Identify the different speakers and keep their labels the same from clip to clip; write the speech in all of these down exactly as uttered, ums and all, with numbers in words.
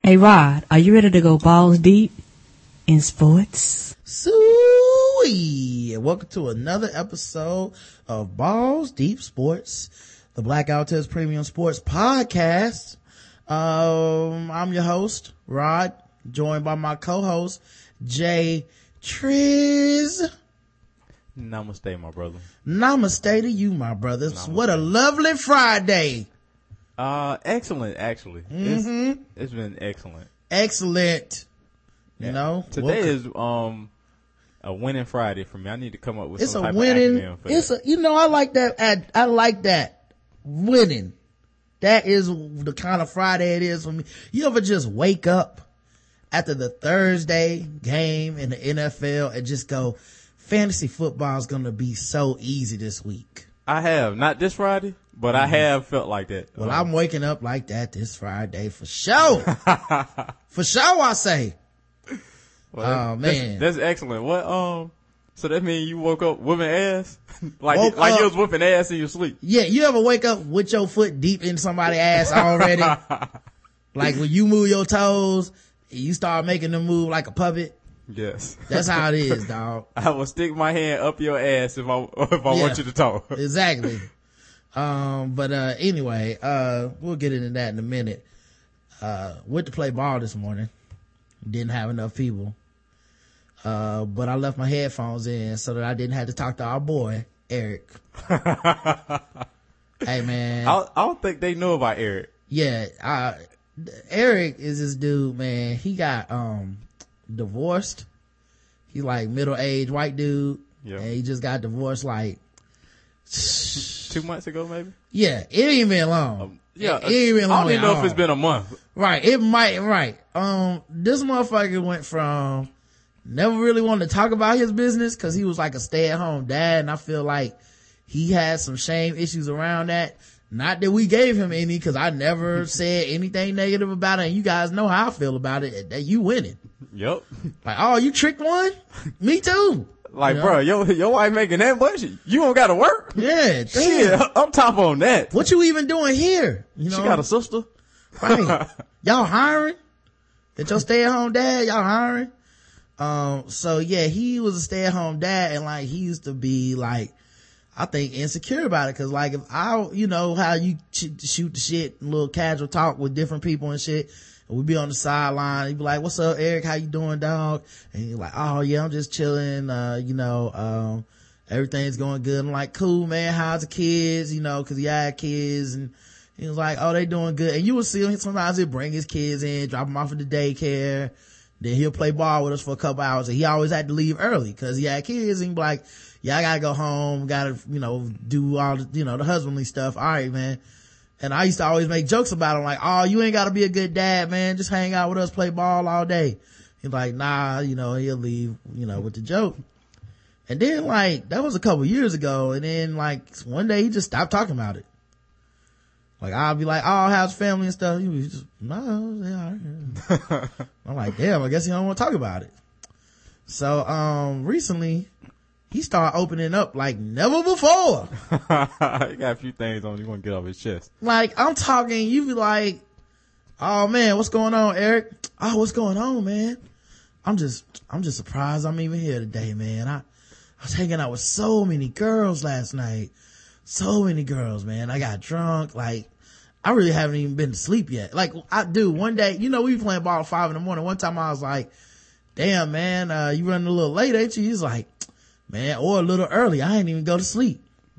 Speaker 1: Hey Rod, are you ready to go balls deep in sports?
Speaker 2: Sweet. Welcome to another episode of Balls Deep Sports, the Black Outers Premium Sports Podcast. Um, I'm your host, Rod, joined by my co-host, Jay Triz.
Speaker 3: Namaste, my brother.
Speaker 2: Namaste to you, my brothers.
Speaker 3: Namaste.
Speaker 2: What a lovely Friday.
Speaker 3: Uh, excellent, actually.
Speaker 2: Mm-hmm.
Speaker 3: It's, it's been excellent.
Speaker 2: Excellent. You
Speaker 3: Yeah.
Speaker 2: know,
Speaker 3: Today
Speaker 2: welcome.
Speaker 3: is, um, a winning Friday for me. I need to come up with
Speaker 2: It's
Speaker 3: some
Speaker 2: a
Speaker 3: type
Speaker 2: winning,
Speaker 3: of acronym for
Speaker 2: it's
Speaker 3: that.
Speaker 2: a, you know, I like that. I, I like that. Winning. That is the kind of Friday it is for me. You ever just wake up after the Thursday game in the N F L and just go, fantasy football is going to be so easy this week?
Speaker 3: I have, not this Friday, but
Speaker 2: Mm-hmm.
Speaker 3: I have felt like that.
Speaker 2: Well,
Speaker 3: Um,
Speaker 2: I'm waking up like that this Friday for sure. For sure, I say.
Speaker 3: well,
Speaker 2: Oh,
Speaker 3: that's-
Speaker 2: man.
Speaker 3: That's, excellent. What, um, so that means you woke up whooping ass? like,
Speaker 2: Woke
Speaker 3: like
Speaker 2: up-
Speaker 3: you was whooping ass in your sleep.
Speaker 2: Yeah, you ever wake up with your foot deep in somebody's ass already? Like when you move your toes, you start making them move like a puppet.
Speaker 3: Yes.
Speaker 2: That's how it is, dog.
Speaker 3: I will stick my hand up your ass if I, if I
Speaker 2: Yeah.
Speaker 3: want you to talk.
Speaker 2: Exactly. Um, but, uh, anyway, uh, we'll get into that in a minute. Uh, went to play ball this morning. Didn't have enough people. Uh, but I left my headphones in so that I didn't have to talk to our boy, Eric. Hey, man.
Speaker 3: I, I don't think they know about Eric.
Speaker 2: Yeah, uh, Eric is this dude, man. He got, um, divorced. He's like middle-aged white dude.
Speaker 3: Yeah.
Speaker 2: And he just got divorced like,
Speaker 3: Two months ago, maybe?
Speaker 2: yeah, it ain't been long.
Speaker 3: Um, yeah.
Speaker 2: It ain't been long
Speaker 3: I don't even
Speaker 2: at
Speaker 3: know if
Speaker 2: all.
Speaker 3: it's been a month.
Speaker 2: Right, it might, right. Um, this motherfucker went from never really wanted to talk about his business cause he was like a stay-at-home dad, and I feel like he had some shame issues around that. Not that we gave him any, cause I never said anything negative about it, and you guys know how I feel about it, that you winning.
Speaker 3: Yep.
Speaker 2: Like, oh, you tricked one? Me too.
Speaker 3: Like,
Speaker 2: You know?
Speaker 3: bro, your, your wife making that much? You don't gotta work?
Speaker 2: Yeah, damn.
Speaker 3: Shit, I'm top on that.
Speaker 2: What you even doing here? You know?
Speaker 3: She got a sister?
Speaker 2: Right. Y'all hiring? That your stay-at-home dad, y'all hiring? Um, so yeah, he was a stay-at-home dad, and like, he used to be like, I think insecure about it, cause like, if I, you know, how you ch- shoot the shit, little casual talk with different people and shit, and we'd be on the sideline, he'd be like, what's up, Eric, how you doing, dog? And he's like, oh yeah, I'm just chilling, uh, you know, um, everything's going good. I'm like, cool, man, how's the kids, you know, cause he had kids, and he was like, oh, they doing good. And you will see him, sometimes he'll bring his kids in, drop them off at the daycare, then he'll play ball with us for a couple hours, and he always had to leave early cause he had kids, and he'd be like, yeah, I gotta go home, gotta, you know, do all the, you know, the husbandly stuff. All right, man. And I used to always make jokes about him, like, oh, you ain't gotta be a good dad, man, just hang out with us, play ball all day. He's like, nah, you know, he'll leave, you know, with the joke. And then like, that was a couple years ago, and then like, one day he just stopped talking about it. Like, I'll be like, oh, how's family and stuff? He was just, no, yeah, all right. I'm like, damn, I guess he don't want to talk about it. So, um, recently, he started opening up like never before.
Speaker 3: He got a few things on you want to get off his chest.
Speaker 2: Like, I'm talking, you be like, oh man, what's going on, Eric? Oh, what's going on, man? I'm just, I'm just surprised I'm even here today, man. I, I was hanging out with so many girls last night. So many girls, man. I got drunk. Like, I really haven't even been to sleep yet. Like, I do one day, you know, we be playing ball at five in the morning. One time I was like, damn, man, uh, you running a little late, ain't you? He's like, man, or a little early. I ain't even go to sleep.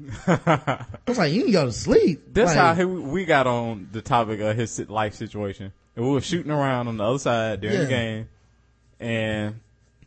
Speaker 2: I was like, you can go to sleep.
Speaker 3: That's
Speaker 2: like,
Speaker 3: how he, we got on the topic of his si- life situation. And we were shooting around on the other side during
Speaker 2: Yeah.
Speaker 3: the game. And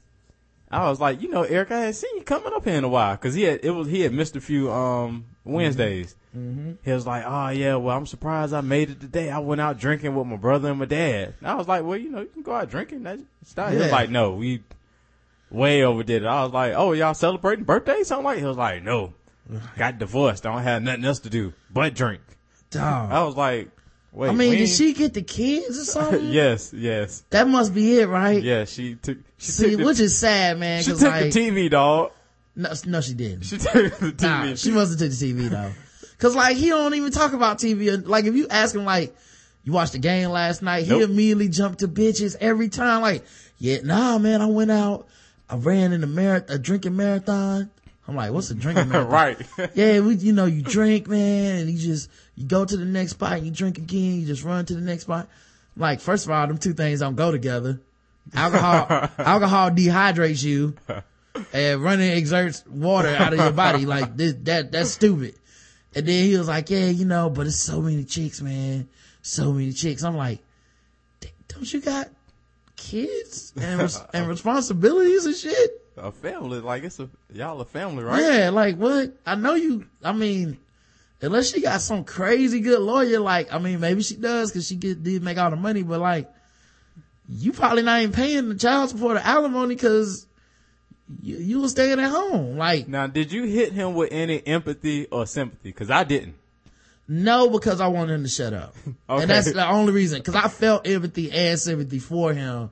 Speaker 3: I was like, you know, Eric, I had seen you coming up here in a while. Cause he had, it was, he had missed a few, um, Wednesdays.
Speaker 2: Mm-hmm.
Speaker 3: He was like, oh yeah, well, I'm surprised I made it today. I went out drinking with my brother and my dad. And I was like, well, you know, you can go out drinking. That's not. He was
Speaker 2: Yeah.
Speaker 3: like, no, we way overdid it. I was like, oh, y'all celebrating birthdays? Something like, he was like, no, got divorced. Don't have nothing else to do but drink.
Speaker 2: Dog.
Speaker 3: I was like, wait,
Speaker 2: I mean,
Speaker 3: we
Speaker 2: did
Speaker 3: ain't-
Speaker 2: she get the kids or something?
Speaker 3: yes, yes.
Speaker 2: That must be it, right?
Speaker 3: Yeah, she took, she
Speaker 2: See,
Speaker 3: took the,
Speaker 2: which is sad, man.
Speaker 3: she
Speaker 2: 'cause,
Speaker 3: took
Speaker 2: like,
Speaker 3: the T V, dog.
Speaker 2: No, no, she didn't.
Speaker 3: She took the T V.
Speaker 2: Nah, she must have took the T V though. Cause like, he don't even talk about T V. Like, if you ask him like, you watched the game last night?
Speaker 3: Nope.
Speaker 2: He immediately jumped to bitches every time. Like, yeah, nah, man, I went out. I ran in a marathon, a drinking marathon. I'm like, what's a drinking marathon?
Speaker 3: Right.
Speaker 2: Yeah, we, you know, you drink, man, and you just, you go to the next spot, and you drink again, you just run to the next spot. Like, first of all, them two things don't go together. Alcohol, alcohol dehydrates you, and running exerts water out of your body. Like, this, that, that's stupid. And then he was like, yeah, you know, but it's so many chicks, man. So many chicks. I'm like, don't you got kids and, res- and responsibilities and shit?
Speaker 3: A family, like it's a, y'all a family, right?
Speaker 2: Yeah, like what? I know you, I mean, unless she got some crazy good lawyer, like, I mean, maybe she does cause she get, did make all the money, but like, you probably not even paying the child support or alimony cause you, you was staying at home. Like,
Speaker 3: Now, did you hit him with any empathy or sympathy? Cause I didn't.
Speaker 2: no, because I wanted him to shut up.
Speaker 3: Okay.
Speaker 2: And that's the only reason. Cause I felt empathy and sympathy for him,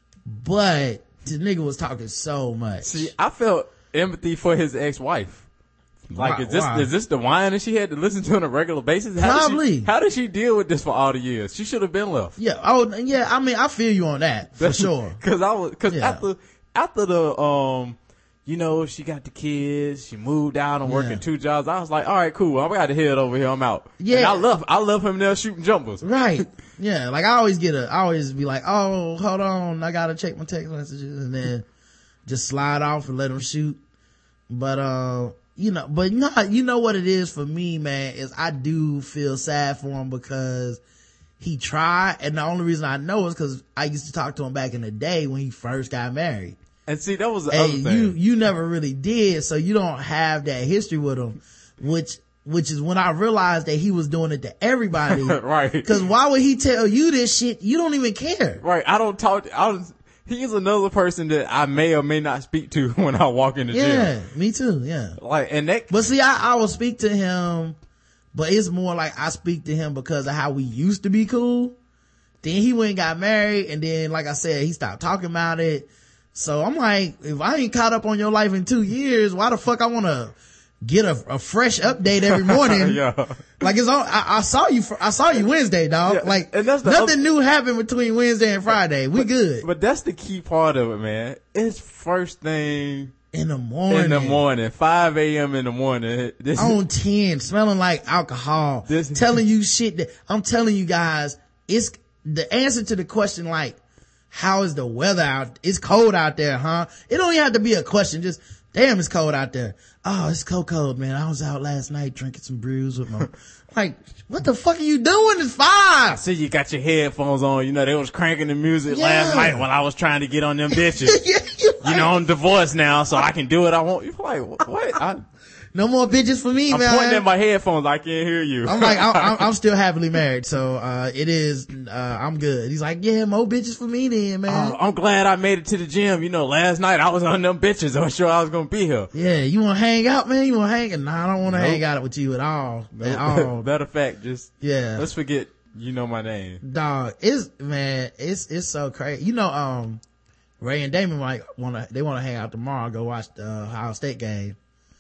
Speaker 2: but the nigga was talking so much.
Speaker 3: See, I felt empathy for his ex-wife. Like,
Speaker 2: Why-
Speaker 3: is this,
Speaker 2: why?
Speaker 3: is this the whine that she had to listen to on a regular basis? How
Speaker 2: Probably.
Speaker 3: Did she, how did she deal with this for all the years? She should have been left.
Speaker 2: Yeah. Oh, yeah. I mean, I feel you on that for sure.
Speaker 3: Cause I was, cause
Speaker 2: Yeah.
Speaker 3: after, after the, um, you know, she got the kids, she moved out and working
Speaker 2: Yeah.
Speaker 3: two jobs. I was like, all right, cool. I got to head over here. I'm out.
Speaker 2: Yeah.
Speaker 3: And I love, I love him there shooting jumpers.
Speaker 2: Right. Yeah. Like I always get a, I always be like, oh, hold on. I gotta check my text messages and then just slide off and let them shoot. But, uh, you know, but not, you know what it is for me, man, is I do feel sad for him because he tried. And the only reason I know is cause I used to talk to him back in the day when he first got married.
Speaker 3: And see, that was the other
Speaker 2: And
Speaker 3: thing.
Speaker 2: you, you never really did. So you don't have that history with him, which, which is when I realized that he was doing it to everybody.
Speaker 3: Right.
Speaker 2: Cause why would he tell you this shit? You don't even care.
Speaker 3: Right. I don't talk, I don't, he's another person that I may or may not speak to when I walk in the
Speaker 2: Yeah,
Speaker 3: gym.
Speaker 2: me too. Yeah.
Speaker 3: Like, and that,
Speaker 2: But see, I, I will speak to him, but it's more like I speak to him because of how we used to be cool. Then he went and got married, and then, like I said, he stopped talking about it. So I'm like, if I ain't caught up on your life in two years, why the fuck I want to get a, a fresh update every morning?
Speaker 3: yeah.
Speaker 2: Like it's on, I, I saw you, fr- I saw you Wednesday, dog.
Speaker 3: Yeah,
Speaker 2: like
Speaker 3: and that's the
Speaker 2: nothing
Speaker 3: other-
Speaker 2: new happened between Wednesday and Friday. We good.
Speaker 3: But that's the key part of it, man. It's first thing
Speaker 2: In the morning.
Speaker 3: in the morning, five a.m. in the morning. This
Speaker 2: On ten, smelling like alcohol,
Speaker 3: This-
Speaker 2: telling you shit that I'm telling you guys, it's the answer to the question like, how is the weather out? It's cold out there, huh? It don't even have to be a question. Just, damn, it's cold out there. Oh, it's cold, cold, man. I was out last night drinking some brews with my, like, what the fuck are you doing? It's five.
Speaker 3: See, you got your headphones on. You know, they was cranking the music
Speaker 2: Yeah.
Speaker 3: last night while I was trying to get on them bitches.
Speaker 2: Yeah, you
Speaker 3: You know, I'm divorced now, so I can do what I want. You're like, what? I,
Speaker 2: no more bitches for me,
Speaker 3: I'm
Speaker 2: man.
Speaker 3: pointing at my headphones. I can't hear you.
Speaker 2: I'm like, I'm, I'm, I'm still happily married, so, uh, it is, uh, I'm good. He's like, yeah, more bitches for me then, man.
Speaker 3: Oh, I'm glad I made it to the gym. You know, last night I was on them bitches. I was sure I was going to be here.
Speaker 2: Yeah, you wanna hang out, man? You wanna hang? Nah, I don't wanna
Speaker 3: Nope.
Speaker 2: hang out with you at all. At all.
Speaker 3: Matter of fact, just,
Speaker 2: Yeah.
Speaker 3: let's forget you know my name.
Speaker 2: Dog, it's, man, it's, it's so crazy. You know, um, Ray and Damon might wanna, they wanna hang out tomorrow, go watch the uh, Ohio State game.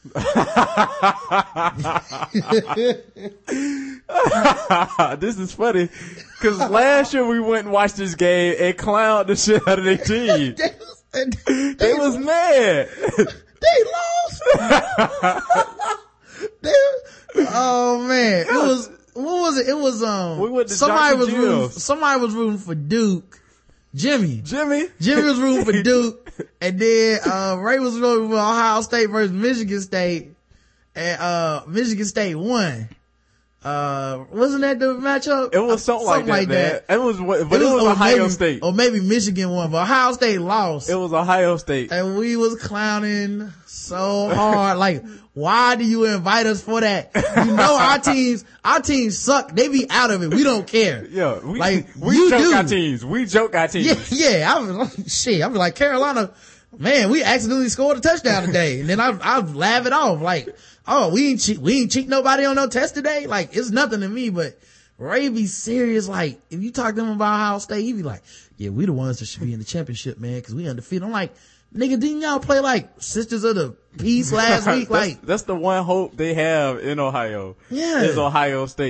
Speaker 3: This is funny because last year we went and watched this game and clowned the shit out of their team.
Speaker 2: they, was, they,
Speaker 3: They was mad.
Speaker 2: they lost. they, oh man, it was, what was it? It was, um,
Speaker 3: We went to
Speaker 2: somebody
Speaker 3: Johnson
Speaker 2: was rooting,
Speaker 3: Jill's.
Speaker 2: somebody was rooting for Duke. Jimmy.
Speaker 3: Jimmy.
Speaker 2: Jimmy was rooting for Duke, and then uh Ray was rooting for Ohio State versus Michigan State, and uh Michigan State won. Uh, wasn't that the matchup?
Speaker 3: It was something, like that, man. It was, but it was,
Speaker 2: or
Speaker 3: Ohio
Speaker 2: maybe,
Speaker 3: State.
Speaker 2: or maybe Michigan won, but Ohio State lost,
Speaker 3: It was Ohio State.
Speaker 2: and we was clowning so hard. Like, why do you invite us for that? You know our teams, our teams suck. They be out of it. We don't care.
Speaker 3: Yeah, we,
Speaker 2: Like,
Speaker 3: we
Speaker 2: you
Speaker 3: joke
Speaker 2: do.
Speaker 3: our teams. We joke our teams.
Speaker 2: Yeah, yeah. I was shit. I was like, Carolina, man, we accidentally scored a touchdown today, and then I I laugh it off like, oh, we ain't cheat, we ain't cheat nobody on no test today. Like, it's nothing to me. But Ray be serious. Like, if you talk to him about Ohio State, he be like, yeah, we the ones that should be in the championship, man, because we undefeated. I'm like, nigga, didn't y'all play like Sisters of the Peace last week?
Speaker 3: that's,
Speaker 2: Like,
Speaker 3: that's the one hope they have in Ohio.
Speaker 2: Yeah.
Speaker 3: Is Ohio State.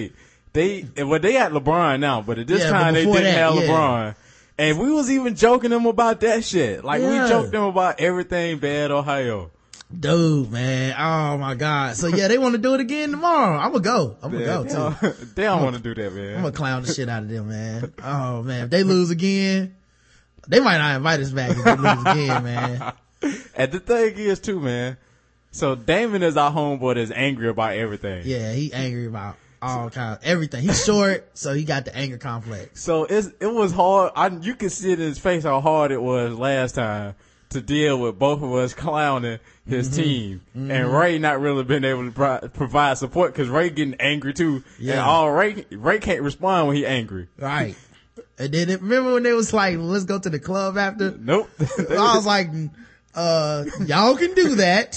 Speaker 3: they, well, they had LeBron now, but at this
Speaker 2: Yeah, but
Speaker 3: time they
Speaker 2: before
Speaker 3: didn't
Speaker 2: that,
Speaker 3: have
Speaker 2: yeah.
Speaker 3: LeBron. And we was even joking them about that shit. Like,
Speaker 2: Yeah.
Speaker 3: we joked them about everything bad Ohio.
Speaker 2: Dude, man. Oh my God. So yeah, they want to do it again tomorrow. I'm gonna go. I'm gonna
Speaker 3: Yeah,
Speaker 2: go
Speaker 3: they
Speaker 2: too.
Speaker 3: don't, they don't want to do that, man.
Speaker 2: I'm gonna clown the shit out of them, man. Oh man. If they lose again, they might not invite us back if they lose again, man.
Speaker 3: And the thing is too, man. So Damon is our homeboy that's angry about everything.
Speaker 2: Yeah, he angry about all kinds, everything. He's short, so he got the anger complex.
Speaker 3: So it's, it was hard. I, you could see it in his face how hard it was last time to deal with both of us clowning his mm-hmm. team. Mm-hmm. And Ray not really been able to pro- provide support because Ray getting angry too. Yeah. And all Ray, Ray can't respond when he angry.
Speaker 2: Right. And then it, remember when they was like, let's go to the club after?
Speaker 3: Nope.
Speaker 2: I was like, uh, y'all can do that.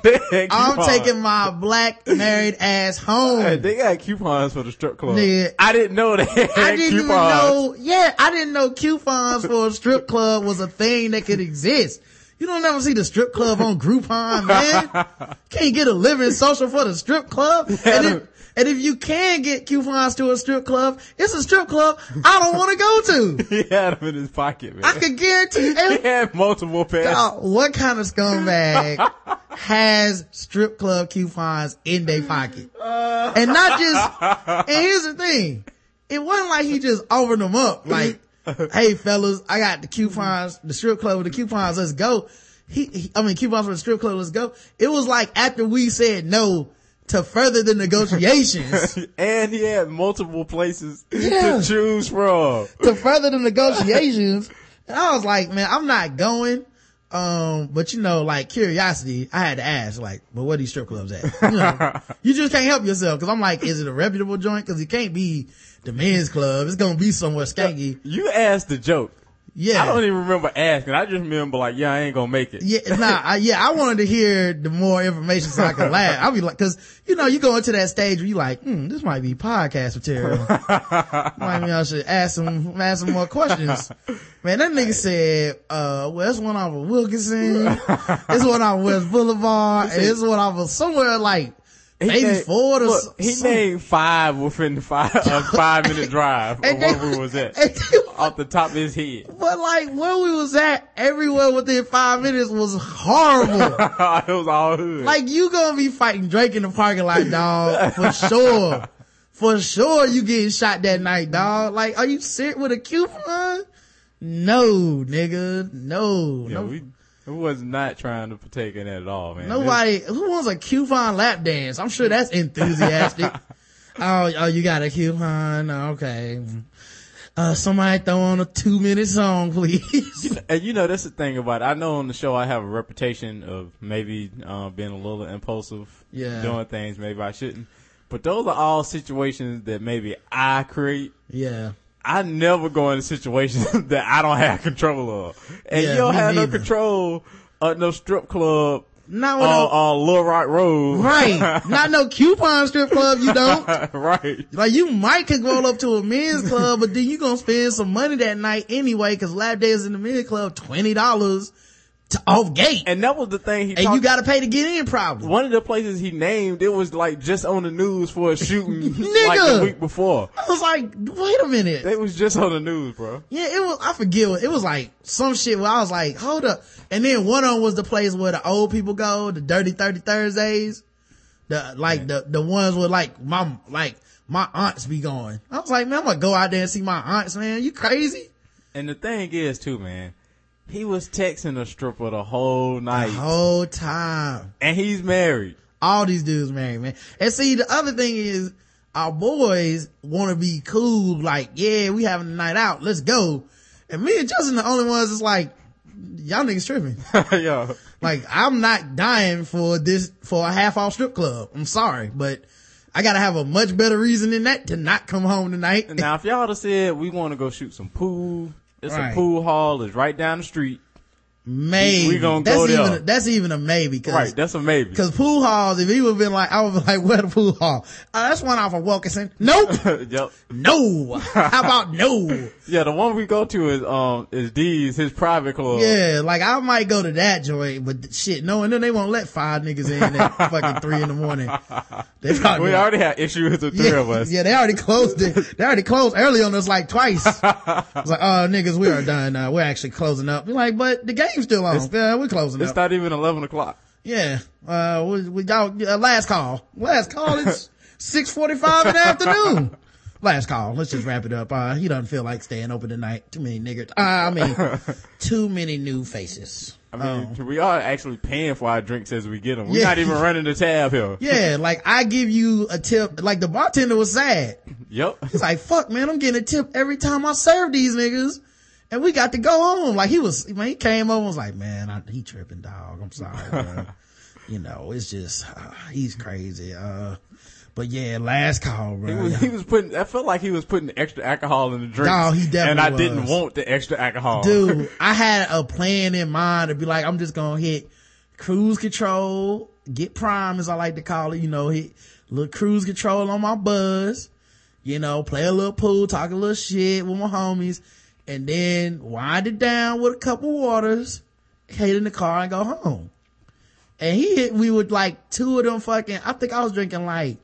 Speaker 2: I'm taking my black married ass home.
Speaker 3: Hey, they got coupons for the strip club.
Speaker 2: Nigga,
Speaker 3: I didn't know they had
Speaker 2: I didn't
Speaker 3: coupons.
Speaker 2: even know, yeah, I didn't know coupons for a strip club was a thing that could exist. You don't ever see the strip club on Groupon, man. Can't get a living social for the strip club. And if, and if you can get coupons to a strip club, it's a strip club I don't want to go to.
Speaker 3: He had them in his pocket, man.
Speaker 2: I can guarantee every,
Speaker 3: he had multiple pairs.
Speaker 2: God, what kind of scumbag has strip club coupons in their pocket? Uh, and not just, and here's the thing. It wasn't like he just offered them up. Like, hey fellas, I got the coupons, the strip club with the coupons, let's go. He, he I mean coupons for the strip club, let's go. It was like after we said no to further the negotiations.
Speaker 3: And he had multiple places
Speaker 2: yeah.
Speaker 3: to choose from.
Speaker 2: To further the negotiations. And I was like, man, I'm not going. Um, but you know, like curiosity, I had to ask, like, but where these strip clubs at? You know, you just can't help yourself. Cause I'm like, is it a reputable joint? Cause it can't be the men's club. It's gonna be somewhere skanky.
Speaker 3: You asked the joke.
Speaker 2: Yeah.
Speaker 3: I don't even remember asking. I just remember like, yeah, I ain't gonna make it.
Speaker 2: Yeah, nah, I, yeah, I wanted to hear the more information so I could laugh. I'll be like, cause, you know, you go into that stage where you like, hmm, this might be podcast material. Might mean I should ask some, ask some more questions. Man, that nigga said, uh, well, it's one off of Wilkinson. It's one off of West Boulevard. And it's one off of somewhere like,
Speaker 3: He
Speaker 2: maybe
Speaker 3: named,
Speaker 2: Ford or
Speaker 3: look, he
Speaker 2: some,
Speaker 3: named five within the five, a five minute drive of where we was at. Off the top of his head.
Speaker 2: But like where we was at, everywhere within five minutes was horrible.
Speaker 3: It was all hood.
Speaker 2: Like you gonna be fighting Drake in the parking lot, dog, for sure. For sure you getting shot that night, dog. Like, are you serious with a coupon? No, nigga. No.
Speaker 3: Yeah,
Speaker 2: no.
Speaker 3: we, we was not trying to partake in that at all, man.
Speaker 2: Nobody, who wants a coupon lap dance? I'm sure that's enthusiastic. oh, oh, you got a coupon? Okay. Uh, somebody throw on a two minute song, please.
Speaker 3: You know, and you know, that's the thing about it. I know on the show I have a reputation of maybe, uh, being a little impulsive.
Speaker 2: Yeah.
Speaker 3: Doing things maybe I shouldn't. But those are all situations that maybe I create.
Speaker 2: Yeah.
Speaker 3: I never go into situations that I don't have control of. And
Speaker 2: Yeah,
Speaker 3: you don't
Speaker 2: me
Speaker 3: have
Speaker 2: neither.
Speaker 3: no control of no strip club
Speaker 2: Not
Speaker 3: on,
Speaker 2: with no,
Speaker 3: on Little Rock Road.
Speaker 2: right. Not no coupon strip club, you don't.
Speaker 3: Right.
Speaker 2: Like you might could roll up to a men's club, but then you gonna spend some money that night anyway, cause lap days in the men's club, twenty dollars to off gate.
Speaker 3: And that was the thing he
Speaker 2: And
Speaker 3: talked,
Speaker 2: you gotta pay to get in probably.
Speaker 3: one of the places he named, it was like just on the news for a shooting like
Speaker 2: Nigga.
Speaker 3: the week before.
Speaker 2: I was like, wait a minute.
Speaker 3: It was just on the news, bro.
Speaker 2: Yeah, it was, I forget what, it was like some shit where I was like, hold up. And then one of them was the place where the old people go, the Dirty thirty Thursdays. The, like, the, the ones where like, my, like, my aunts be going. I was like, man, I'm gonna go out there and see my aunts, man. You crazy?
Speaker 3: And the thing is too, man, he was texting a stripper the whole night.
Speaker 2: The whole time.
Speaker 3: And he's married.
Speaker 2: All these dudes married, man. And see, the other thing is, our boys want to be cool, like, yeah, we having a night out, let's go. And me and Justin the only ones that's like, y'all niggas tripping.
Speaker 3: Yo.
Speaker 2: Like, I'm not dying for this, for a half off strip club. I'm sorry, but I gotta have a much better reason than that to not come home tonight.
Speaker 3: Now, if y'all would have said we want to go shoot some pool, it's
Speaker 2: Right.
Speaker 3: a pool hall, it's right down the street.
Speaker 2: maybe
Speaker 3: we, we gonna
Speaker 2: that's
Speaker 3: go
Speaker 2: even
Speaker 3: there.
Speaker 2: a, that's even a maybe. Cause,
Speaker 3: right, that's a maybe.
Speaker 2: Because pool halls, if he would have been like, I would have been like, where the pool hall? Uh, that's one off of Wilkinson. Nope.
Speaker 3: Yep.
Speaker 2: No. How about no?
Speaker 3: Yeah, the one we go to is um is D's, his private club.
Speaker 2: Yeah, like I might go to that joint, but shit, no, and then they won't let five niggas in at fucking three in the morning. They probably
Speaker 3: we
Speaker 2: like,
Speaker 3: already had issues with the three
Speaker 2: yeah,
Speaker 3: of us.
Speaker 2: Yeah, they already closed it. They already closed early on us like twice. It's like, oh niggas, we are done now. We're actually closing up. We're like, but the game's still on.
Speaker 3: It's,
Speaker 2: yeah, we're closing
Speaker 3: it's
Speaker 2: up.
Speaker 3: It's not even eleven o'clock.
Speaker 2: Yeah. Uh, we, we got, uh, last call. Last call, it's six forty-five in the afternoon. Last call. Let's just wrap it up. Uh, he doesn't feel like staying open tonight. Too many niggers. Uh, I mean, too many new faces.
Speaker 3: I mean,
Speaker 2: um,
Speaker 3: we are actually paying for our drinks as we get them. We're
Speaker 2: yeah.
Speaker 3: not even running the tab here.
Speaker 2: Yeah, like I give you a tip. Like the bartender was sad.
Speaker 3: Yep.
Speaker 2: He's like, fuck man, I'm getting a tip every time I serve these niggas. And we got to go home. Like he was, man, he came over and was like, man, I, he tripping, dog. I'm sorry, bro. You know, it's just, uh, he's crazy. Uh, but yeah, last call, bro.
Speaker 3: He was, he was putting, I felt like he was putting extra alcohol in the drink.
Speaker 2: No, he definitely
Speaker 3: And I
Speaker 2: was.
Speaker 3: didn't want the extra alcohol.
Speaker 2: Dude, I had a plan in mind to be like, I'm just gonna hit cruise control, get prime as I like to call it, you know, hit little cruise control on my buzz, you know, play a little pool, talk a little shit with my homies, and then wind it down with a couple waters, head in the car and go home. And he hit me with like two of them fucking, I think I was drinking like,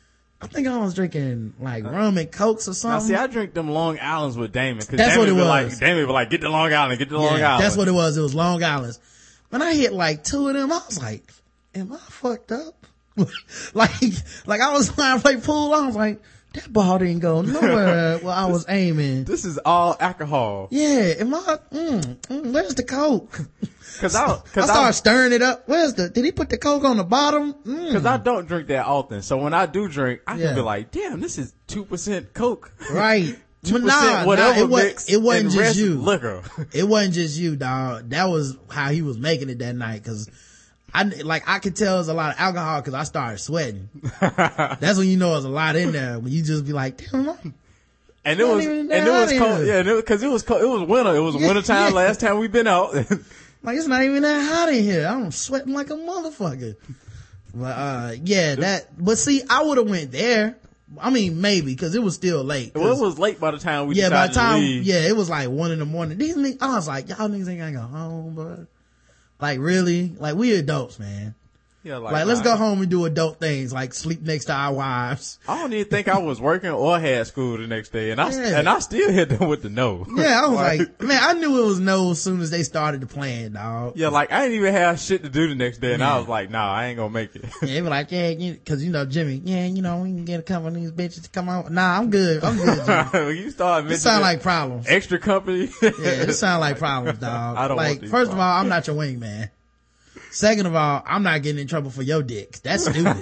Speaker 2: I think I was drinking like rum and cokes or
Speaker 3: Now
Speaker 2: something.
Speaker 3: see, I drink them Long Islands with Damon. Cause
Speaker 2: That's
Speaker 3: Damon
Speaker 2: what it
Speaker 3: be
Speaker 2: was.
Speaker 3: Like, Damon be like, get the Long Island, get the Long
Speaker 2: Yeah,
Speaker 3: Island.
Speaker 2: that's what it was. It was Long Island's. When I hit like two of them, I was like, am I fucked up? like, like I was trying to play pool. I was like, that ball didn't go nowhere where I was aiming.
Speaker 3: This is all alcohol.
Speaker 2: Yeah, am I, mm, mm, where's the Coke?
Speaker 3: Cause I,
Speaker 2: I
Speaker 3: cause
Speaker 2: started
Speaker 3: I,
Speaker 2: stirring it up. Where's the, did he put the Coke on the bottom? Mm.
Speaker 3: cause I don't drink that often. So when I do drink, I
Speaker 2: Yeah.
Speaker 3: can be like, damn, this is two percent Coke.
Speaker 2: Right.
Speaker 3: two
Speaker 2: But
Speaker 3: percent
Speaker 2: nah,
Speaker 3: whatever
Speaker 2: nah, it, was,
Speaker 3: mix
Speaker 2: it wasn't
Speaker 3: and
Speaker 2: just
Speaker 3: rest
Speaker 2: you.
Speaker 3: liquor.
Speaker 2: It wasn't just you, dog. That was how he was making it that night. Cause I, like, I could tell there's a lot of alcohol cause I started sweating. That's when you know there's a lot in there. When you just be like, damn, I'm,
Speaker 3: And it
Speaker 2: Not
Speaker 3: was,
Speaker 2: even
Speaker 3: and
Speaker 2: that
Speaker 3: it was
Speaker 2: hot
Speaker 3: cold.
Speaker 2: in
Speaker 3: Yeah,
Speaker 2: here.
Speaker 3: and it, was- cause it was cold. It was winter. It was winter time
Speaker 2: Yeah.
Speaker 3: last time we been out.
Speaker 2: like, it's not even that hot in here. I'm sweating like a motherfucker. But, uh, yeah, that, but see, I would have went there. I mean, maybe, cause it was still late.
Speaker 3: Well,
Speaker 2: 'Cause-
Speaker 3: it was late by the time we
Speaker 2: yeah, by
Speaker 3: decided
Speaker 2: the time,
Speaker 3: to leave.
Speaker 2: yeah, it was like one in the morning. These niggas, I was like, y'all niggas ain't gonna go home, bro. Like, really? Like, we adults, man.
Speaker 3: Yeah,
Speaker 2: Like, let's
Speaker 3: nah,
Speaker 2: go home and do adult things, like sleep next to our wives.
Speaker 3: I don't even think I was working or had school the next day, and I
Speaker 2: Yeah.
Speaker 3: and I still hit them with the no.
Speaker 2: Yeah, I was like, man, I knew it was no as soon as they started the plan, dog.
Speaker 3: yeah, like I didn't even have shit to do the next day, and
Speaker 2: Yeah.
Speaker 3: I was like, nah, I ain't gonna make it.
Speaker 2: Yeah, they were like, yeah, you, cause you know, Jimmy, yeah, you know, we can get a couple of these bitches to come out. Nah, I'm good. I'm good, Jimmy.
Speaker 3: When you start
Speaker 2: This
Speaker 3: mentioning
Speaker 2: sound like problems.
Speaker 3: extra company.
Speaker 2: Yeah, this sound like problems, dog.
Speaker 3: I don't
Speaker 2: like,
Speaker 3: want these
Speaker 2: first of all, I'm not your wingman. Second of all, I'm not getting in trouble for your dick. That's stupid.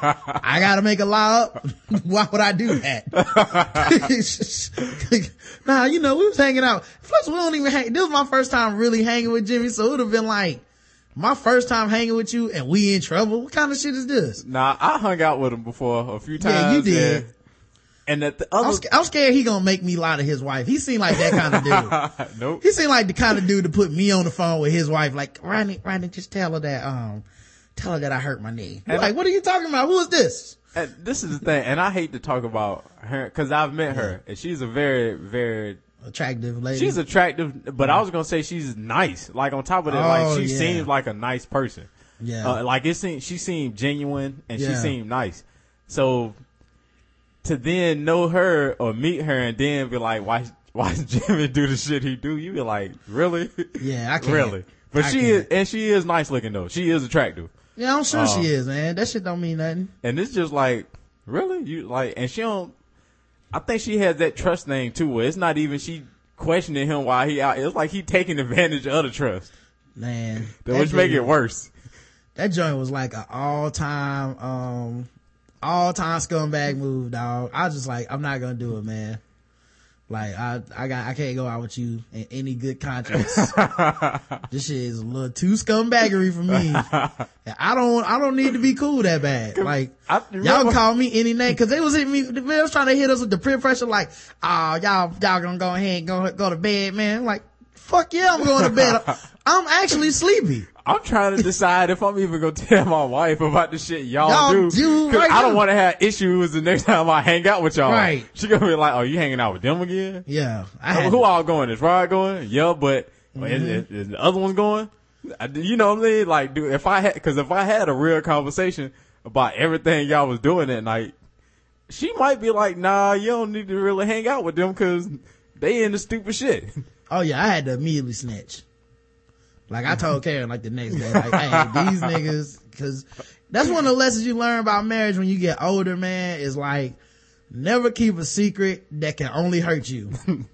Speaker 2: I gotta make a law up. Why would I do that? Nah, you know, we was hanging out. Plus, we don't even hang. This was my first time really hanging with Jimmy, so it would have been like my first time hanging with you and we in trouble. What kind of shit is this?
Speaker 3: Nah, I hung out with him before a few times.
Speaker 2: Yeah, you did.
Speaker 3: And, and that the
Speaker 2: I'm,
Speaker 3: other,
Speaker 2: sc- I'm scared he gonna make me lie to his wife. He seemed like that kind of dude.
Speaker 3: nope.
Speaker 2: He seemed like the kind of dude to put me on the phone with his wife, like, Rodney, Rodney, just tell her that, um, tell her that I hurt my knee.
Speaker 3: And
Speaker 2: like,
Speaker 3: I-
Speaker 2: what are you talking about? Who is this?
Speaker 3: And this is the thing, and I hate to talk about her because I've met her, and she's a very, very.
Speaker 2: Attractive lady.
Speaker 3: She's attractive, but I was gonna say she's nice. Like on top of that,
Speaker 2: Oh,
Speaker 3: like she
Speaker 2: yeah.
Speaker 3: seems like a nice person.
Speaker 2: Yeah.
Speaker 3: Uh, like it seemed, she seemed genuine and she
Speaker 2: Yeah.
Speaker 3: seemed nice. So to then know her or meet her and then be like, why, why does Jimmy do the shit he do? You be like, really?
Speaker 2: Yeah, I can't.
Speaker 3: Really? But
Speaker 2: I
Speaker 3: she
Speaker 2: can't.
Speaker 3: is, and she is nice looking though. She is attractive.
Speaker 2: Yeah, I'm sure
Speaker 3: Uh,
Speaker 2: she is, man. That shit don't mean nothing.
Speaker 3: And it's just like, really? You like, and she don't, I think she has that trust thing too, where it's not even she questioning him while he out. It's like he taking advantage of the trust,
Speaker 2: Man.
Speaker 3: that which make
Speaker 2: dude-
Speaker 3: it worse.
Speaker 2: That joint was like an all time, um, all time scumbag move, dog. I was just like, I'm not gonna do it, man. Like, I, I got, I can't go out with you in any good conscience. This shit is a little too scumbaggery for me. And I don't, I don't need to be cool that bad. Like,
Speaker 3: I
Speaker 2: y'all
Speaker 3: remember-
Speaker 2: can call me any name, cause they was hitting me, they was trying to hit us with the peer pressure, like, oh, y'all, y'all gonna go ahead and go, go to bed, man. I'm like, Fuck yeah, I'm going to bed. I'm actually sleepy.
Speaker 3: I'm trying to decide if I'm even gonna tell my wife about the shit y'all,
Speaker 2: Y'all
Speaker 3: do.
Speaker 2: do
Speaker 3: Cause
Speaker 2: right
Speaker 3: I don't
Speaker 2: now.
Speaker 3: want to have issues the next time I hang out with y'all.
Speaker 2: Right.
Speaker 3: She gonna be like, oh, you hanging out with them again?
Speaker 2: Yeah. I
Speaker 3: Oh,
Speaker 2: had
Speaker 3: who
Speaker 2: to-
Speaker 3: all going? Is Rod going? Yeah, but
Speaker 2: Mm-hmm.
Speaker 3: is, is, is the other one going? I, you know what I mean? Like, dude, if I had, cause if I had a real conversation about everything y'all was doing that night, she might be like, nah, you don't need to really hang out with them cause they into stupid shit.
Speaker 2: Oh yeah, I had to immediately snitch. Like I told Karen like the next day, like, hey, these niggas, cause that's one of the lessons you learn about marriage when you get older, man, is like, never keep a secret that can only hurt you.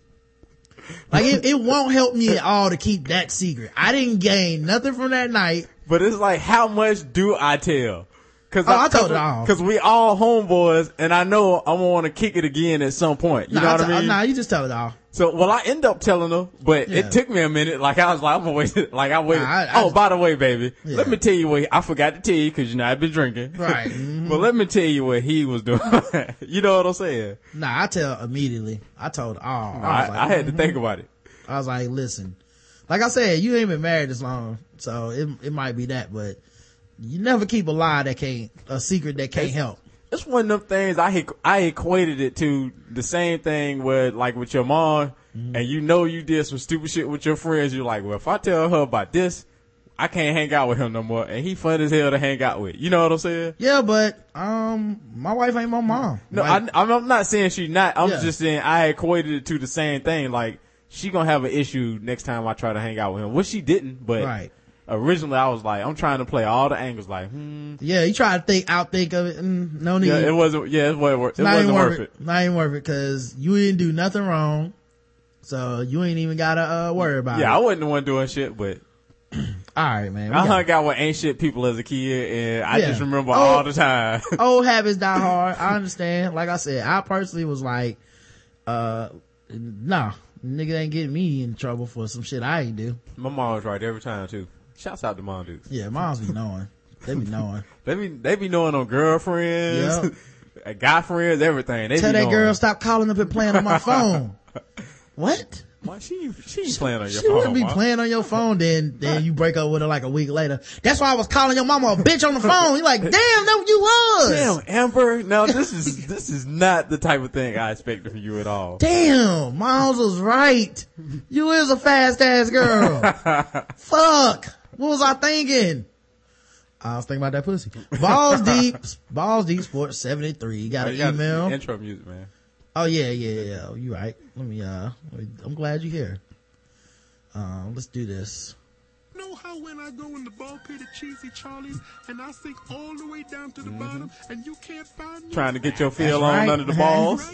Speaker 2: Like it, it won't help me at all to keep that secret. I didn't gain nothing from that night.
Speaker 3: But it's like, how much do I tell? Cause
Speaker 2: Oh, I told it all.
Speaker 3: Cause we all homeboys and I know I'm gonna want to kick it again at some point. You
Speaker 2: Nah,
Speaker 3: know what
Speaker 2: I
Speaker 3: I
Speaker 2: t-
Speaker 3: mean?
Speaker 2: Nah, you just tell it all.
Speaker 3: So, well, I end up telling her, but
Speaker 2: Yeah.
Speaker 3: it took me a minute. Like, I was like, I'm gonna wait. Like, I waited.
Speaker 2: Nah, I- I
Speaker 3: oh,
Speaker 2: just-
Speaker 3: by the way, baby,
Speaker 2: Yeah.
Speaker 3: let me tell you what, I forgot to tell you because, you know, I've been drinking.
Speaker 2: Right. Mhm.
Speaker 3: But let me tell you what he was doing. You know what I'm saying?
Speaker 2: Nah, I tell immediately. I told all.
Speaker 3: I,
Speaker 2: I, was like,
Speaker 3: I had to
Speaker 2: mhm.
Speaker 3: think about it.
Speaker 2: I was like, listen, like I said, you ain't been married this long, so it it might be that, but you never keep a lie that can't, a secret that can't
Speaker 3: It's-
Speaker 2: help.
Speaker 3: It's one of them things I equ- I equated it to the same thing with, like, with your mom,
Speaker 2: Mm-hmm.
Speaker 3: and you know you did some stupid shit with your friends. You're like, well, if I tell her about this, I can't hang out with him no more, and he fun as hell to hang out with. You know what I'm saying?
Speaker 2: Yeah, but, um, my wife ain't my mom.
Speaker 3: No,
Speaker 2: Like,
Speaker 3: I, I'm, I'm not saying she's not. I'm
Speaker 2: Yeah.
Speaker 3: just saying I equated it to the same thing. Like, she gonna have an issue next time I try to hang out with him. Which she didn't, but
Speaker 2: right.
Speaker 3: originally I was like, I'm trying to play all the angles. Like, hmm,
Speaker 2: Yeah, you try to think, outthink of it, mm, no need.
Speaker 3: yeah, it wasn't. Yeah, it wasn't. wor- It
Speaker 2: not
Speaker 3: wasn't
Speaker 2: even
Speaker 3: worth
Speaker 2: worth
Speaker 3: it.
Speaker 2: it. Not even worth it, cause you didn't do nothing wrong. So you ain't even gotta, uh, worry about
Speaker 3: Yeah, I
Speaker 2: it.
Speaker 3: wasn't the one doing shit, but
Speaker 2: Alright, man. we
Speaker 3: I
Speaker 2: got-
Speaker 3: hung out with ain't shit people as a kid, and I
Speaker 2: Yeah.
Speaker 3: just remember
Speaker 2: Oh.
Speaker 3: all the time.
Speaker 2: Old habits die hard. I understand. Like I said, I personally was like, uh, nah, nigga ain't getting me in trouble for some shit I ain't do.
Speaker 3: My mom was right every time too. Shouts out to mom dudes.
Speaker 2: Yeah, moms be knowing. They be knowing.
Speaker 3: They be they be knowing on girlfriends,
Speaker 2: Yep.
Speaker 3: guy friends, everything. They
Speaker 2: Tell
Speaker 3: be
Speaker 2: that
Speaker 3: knowing.
Speaker 2: girl stop calling up and playing on my phone. What?
Speaker 3: Why she she ain't playing on your
Speaker 2: She
Speaker 3: phone?
Speaker 2: wouldn't be
Speaker 3: Ma.
Speaker 2: playing on your phone, then then you break up with her like a week later. That's why I was calling your mama a bitch on the phone. You like, damn, that's what you was.
Speaker 3: Damn, Amber. Now this is this is not the type of thing I expected from you at all.
Speaker 2: Damn, Miles was right. You is a fast ass girl. Fuck. What was I thinking? I was thinking about that pussy. Balls Deep, Balls Deep Sports seventy-three. You got
Speaker 3: Oh,
Speaker 2: an
Speaker 3: you got
Speaker 2: email.
Speaker 3: intro music, man.
Speaker 2: Oh yeah, yeah, yeah. You right. Let me, uh, let me- I'm glad you're here. Um, let's do this.
Speaker 4: Know how when I go in the ball pit at Cheesy Charlie's and I sink all the way down to the bottom and you can't find me?
Speaker 3: Trying to get your feel
Speaker 2: That's
Speaker 3: on
Speaker 2: right,
Speaker 3: under the
Speaker 2: man.
Speaker 3: balls.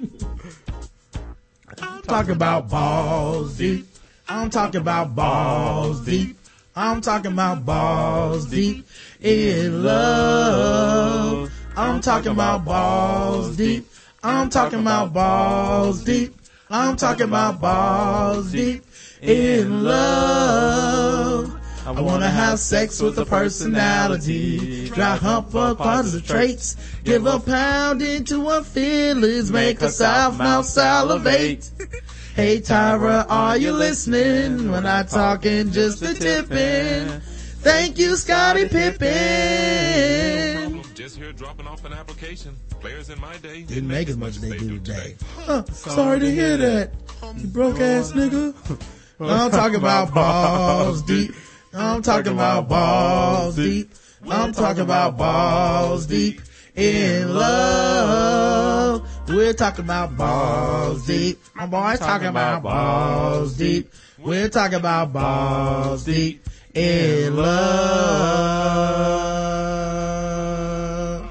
Speaker 4: I'm
Speaker 2: Talking about balls deep. I'm talking about balls deep. I'm talking about balls deep in love. I'm talking about balls deep. I'm talking about balls deep. I'm talking about balls deep in love. I wanna have sex with a personality. Dry hump for positive traits. Give a pound into her feelings. Make her south mouth salivate. Hey Tyra, are you listening? When I talking just a tipping. Thank you, Scottie Pippen.
Speaker 4: just here dropping off an application. Players in my day
Speaker 2: Didn't make as much as they do today. Huh, sorry to hear that. You broke ass nigga. I'm talking about balls deep. I'm talking about balls deep. I'm talking about balls deep in love. We're talking about balls deep. My boy's talking about balls deep. We're talking about balls deep in love.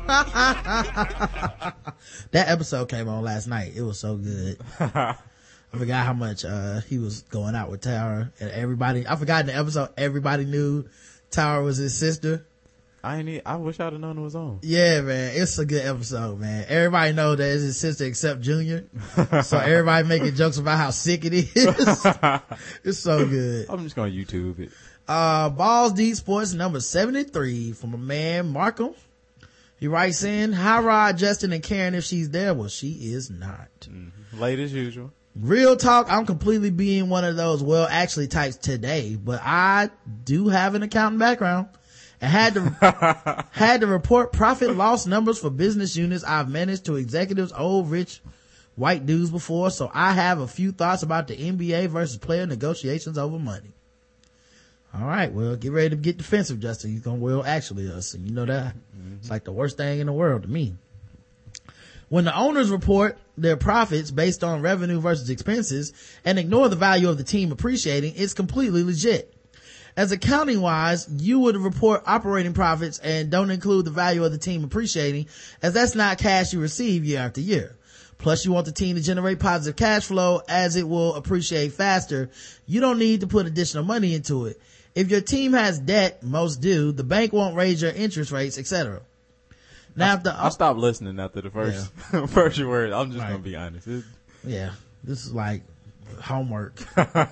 Speaker 2: That episode came on last night. It was so good. I forgot how much uh he was going out with Tara, and everybody, I forgot in the episode everybody knew Tara was his sister.
Speaker 3: I ain't. e- I wish I'd have known it was on.
Speaker 2: Yeah, man, it's a good episode, man. Everybody know that it's his sister except Junior, so everybody making jokes about how sick it is. It's so good.
Speaker 3: I'm just gonna YouTube it.
Speaker 2: Uh, Balls Deep Sports number seventy-three from a man, Markham. He writes in, hi Rod, Justin, and Karen if she's there. Well, she is not.
Speaker 3: Mm-hmm. Late as usual.
Speaker 2: Real talk, I'm completely being one of those well actually types today, but I do have an accounting background and had to had to report profit loss numbers for business units I've managed to executives, old rich white dudes before, so I have a few thoughts about the N B A versus player negotiations over money. All right, well, get ready to get defensive, Justin. You're gonna well actually us, and you know that. Mm-hmm. It's like the worst thing in the world to me. When the owners report their profits based on revenue versus expenses and ignore the value of the team appreciating, it's completely legit. As accounting wise, you would report operating profits and don't include the value of the team appreciating, as that's not cash you receive year after year. Plus, you want the team to generate positive cash flow as it will appreciate faster. You don't need to put additional money into it. If your team has debt, most do, the bank won't raise your interest rates, et cetera. Now,
Speaker 3: I,
Speaker 2: if the,
Speaker 3: I stopped listening after the first yeah. first word. I'm just
Speaker 2: right.
Speaker 3: gonna be honest. It,
Speaker 2: yeah, this is like homework.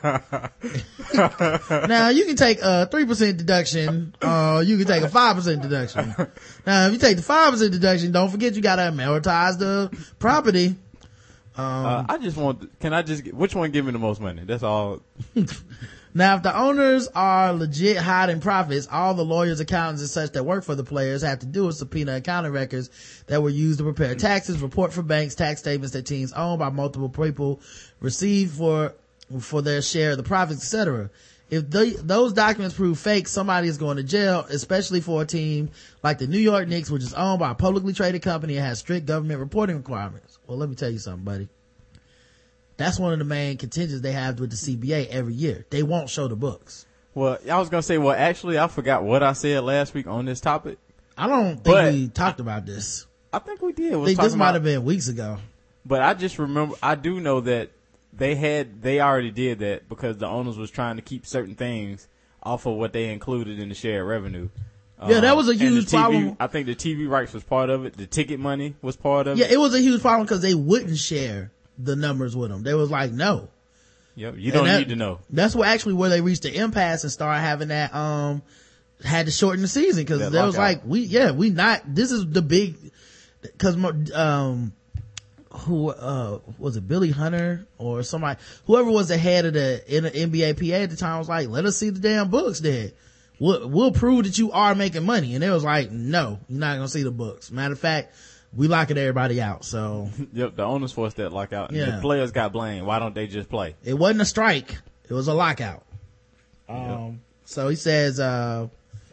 Speaker 2: Now you can take a three percent deduction, uh, you can take a five percent deduction. Now if you take the five percent deduction, don't forget you gotta amortize the property. Um,
Speaker 3: uh, I just want, can I just, get, which one give me the most money? That's all.
Speaker 2: Now, if the owners are legit hiding profits, all the lawyers, accountants, and such that work for the players have to do is subpoena accounting records that were used to prepare taxes, report for banks, tax statements that teams owned by multiple people receive for for their share of the profits, et cetera. If the, those documents prove fake, somebody is going to jail, especially for a team like the New York Knicks, which is owned by a publicly traded company and has strict government reporting requirements. Well, let me tell you something, buddy. That's one of the main contingents they have with the C B A every year. They won't show the books.
Speaker 3: Well, I was going to say, well, actually, I forgot what I said last week on this topic.
Speaker 2: I don't think
Speaker 3: but
Speaker 2: we talked about this.
Speaker 3: I think we did.
Speaker 2: Think this might have been weeks ago.
Speaker 3: But I just remember, I do know that they had, they already did that because the owners was trying to keep certain things off of what they included in the shared revenue.
Speaker 2: Yeah,
Speaker 3: um,
Speaker 2: that was a huge
Speaker 3: T V,
Speaker 2: problem.
Speaker 3: I think the T V rights was part of it. The ticket money was part of
Speaker 2: yeah,
Speaker 3: it.
Speaker 2: Yeah, it was a huge problem because they wouldn't share the numbers with them. They was like, no.
Speaker 3: Yep, you don't
Speaker 2: that,
Speaker 3: need to know.
Speaker 2: That's what actually where they reached the impasse and started having that, um, had to shorten the season because there was like, we, yeah, we not, this is the big, cause, um, who, uh, was it Billy Hunter or somebody, whoever was the head of the N B A P A at the time was like, let us see the damn books then. We'll, we'll prove that you are making money. And they was like, no, you're not gonna see the books. Matter of fact, we locking everybody out, so.
Speaker 3: Yep, the owners forced that lockout. And
Speaker 2: yeah.
Speaker 3: The players got blamed. Why don't they just play?
Speaker 2: It wasn't a strike. It was a lockout. Um,
Speaker 3: yep.
Speaker 2: So he says, uh,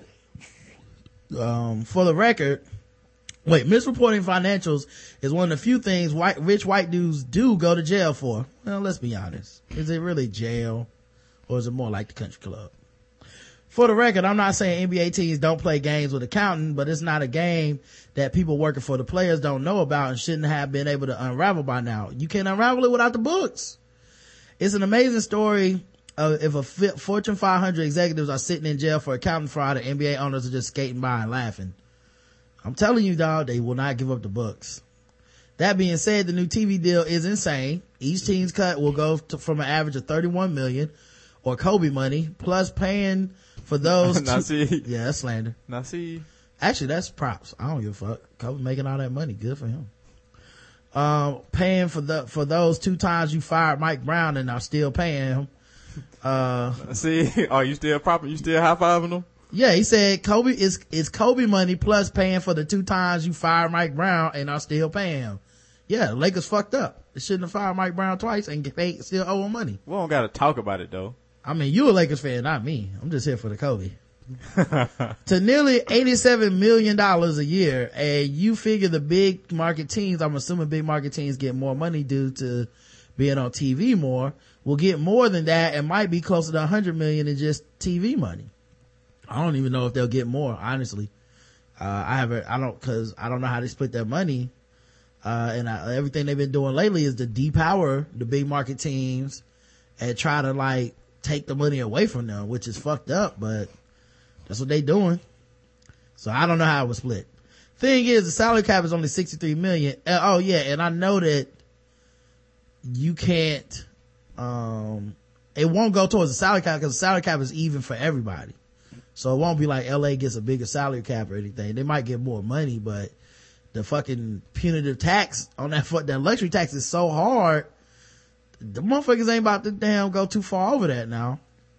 Speaker 2: um, for the record, wait, misreporting financials is one of the few things white, rich white dudes do go to jail for. Well, let's be honest. Is it really jail or is it more like the country club? For the record, I'm not saying N B A teams don't play games with accounting, but it's not a game that people working for the players don't know about and shouldn't have been able to unravel by now. You can't unravel it without the books. It's an amazing story of if a Fortune five hundred executives are sitting in jail for accounting fraud and N B A owners are just skating by and laughing. I'm telling you, dog, they will not give up the books. That being said, the new T V deal is insane. Each team's cut will go to, from an average of thirty-one million or Kobe money plus paying for those
Speaker 3: now
Speaker 2: two,
Speaker 3: see,
Speaker 2: yeah, that's slander.
Speaker 3: Now see,
Speaker 2: actually, that's props. I don't give a fuck. Kobe making all that money, good for him. Um, paying for the for those two times you fired Mike Brown and are still paying him. Uh,
Speaker 3: see, are you still propping? You still high fiving them?
Speaker 2: Yeah, he said Kobe is is Kobe money plus paying for the two times you fired Mike Brown and are still paying him. Yeah, the Lakers fucked up. They shouldn't have fired Mike Brown twice and get paid, still owe him money.
Speaker 3: We don't got to talk about it though.
Speaker 2: I mean, you a Lakers fan, not me. I'm just here for the Kobe. To nearly eighty-seven million dollars a year, and you figure the big market teams, I'm assuming big market teams get more money due to being on T V more, will get more than that and might be closer to one hundred million in just T V money. I don't even know if they'll get more, honestly. Uh, I haven't, I don't, cause I don't know how they split their money. Uh, and I, everything they've been doing lately is to depower the big market teams and try to like take the money away from them, which is fucked up, but that's what they doing. So I don't know how it was split. Thing is, the salary cap is only sixty-three million. Uh, oh yeah, and I know that you can't, um, it won't go towards the salary cap because the salary cap is even for everybody. So it won't be like L A gets a bigger salary cap or anything. They might get more money, but the fucking punitive tax on that, that luxury tax is so hard the motherfuckers ain't about to damn go too far over that now.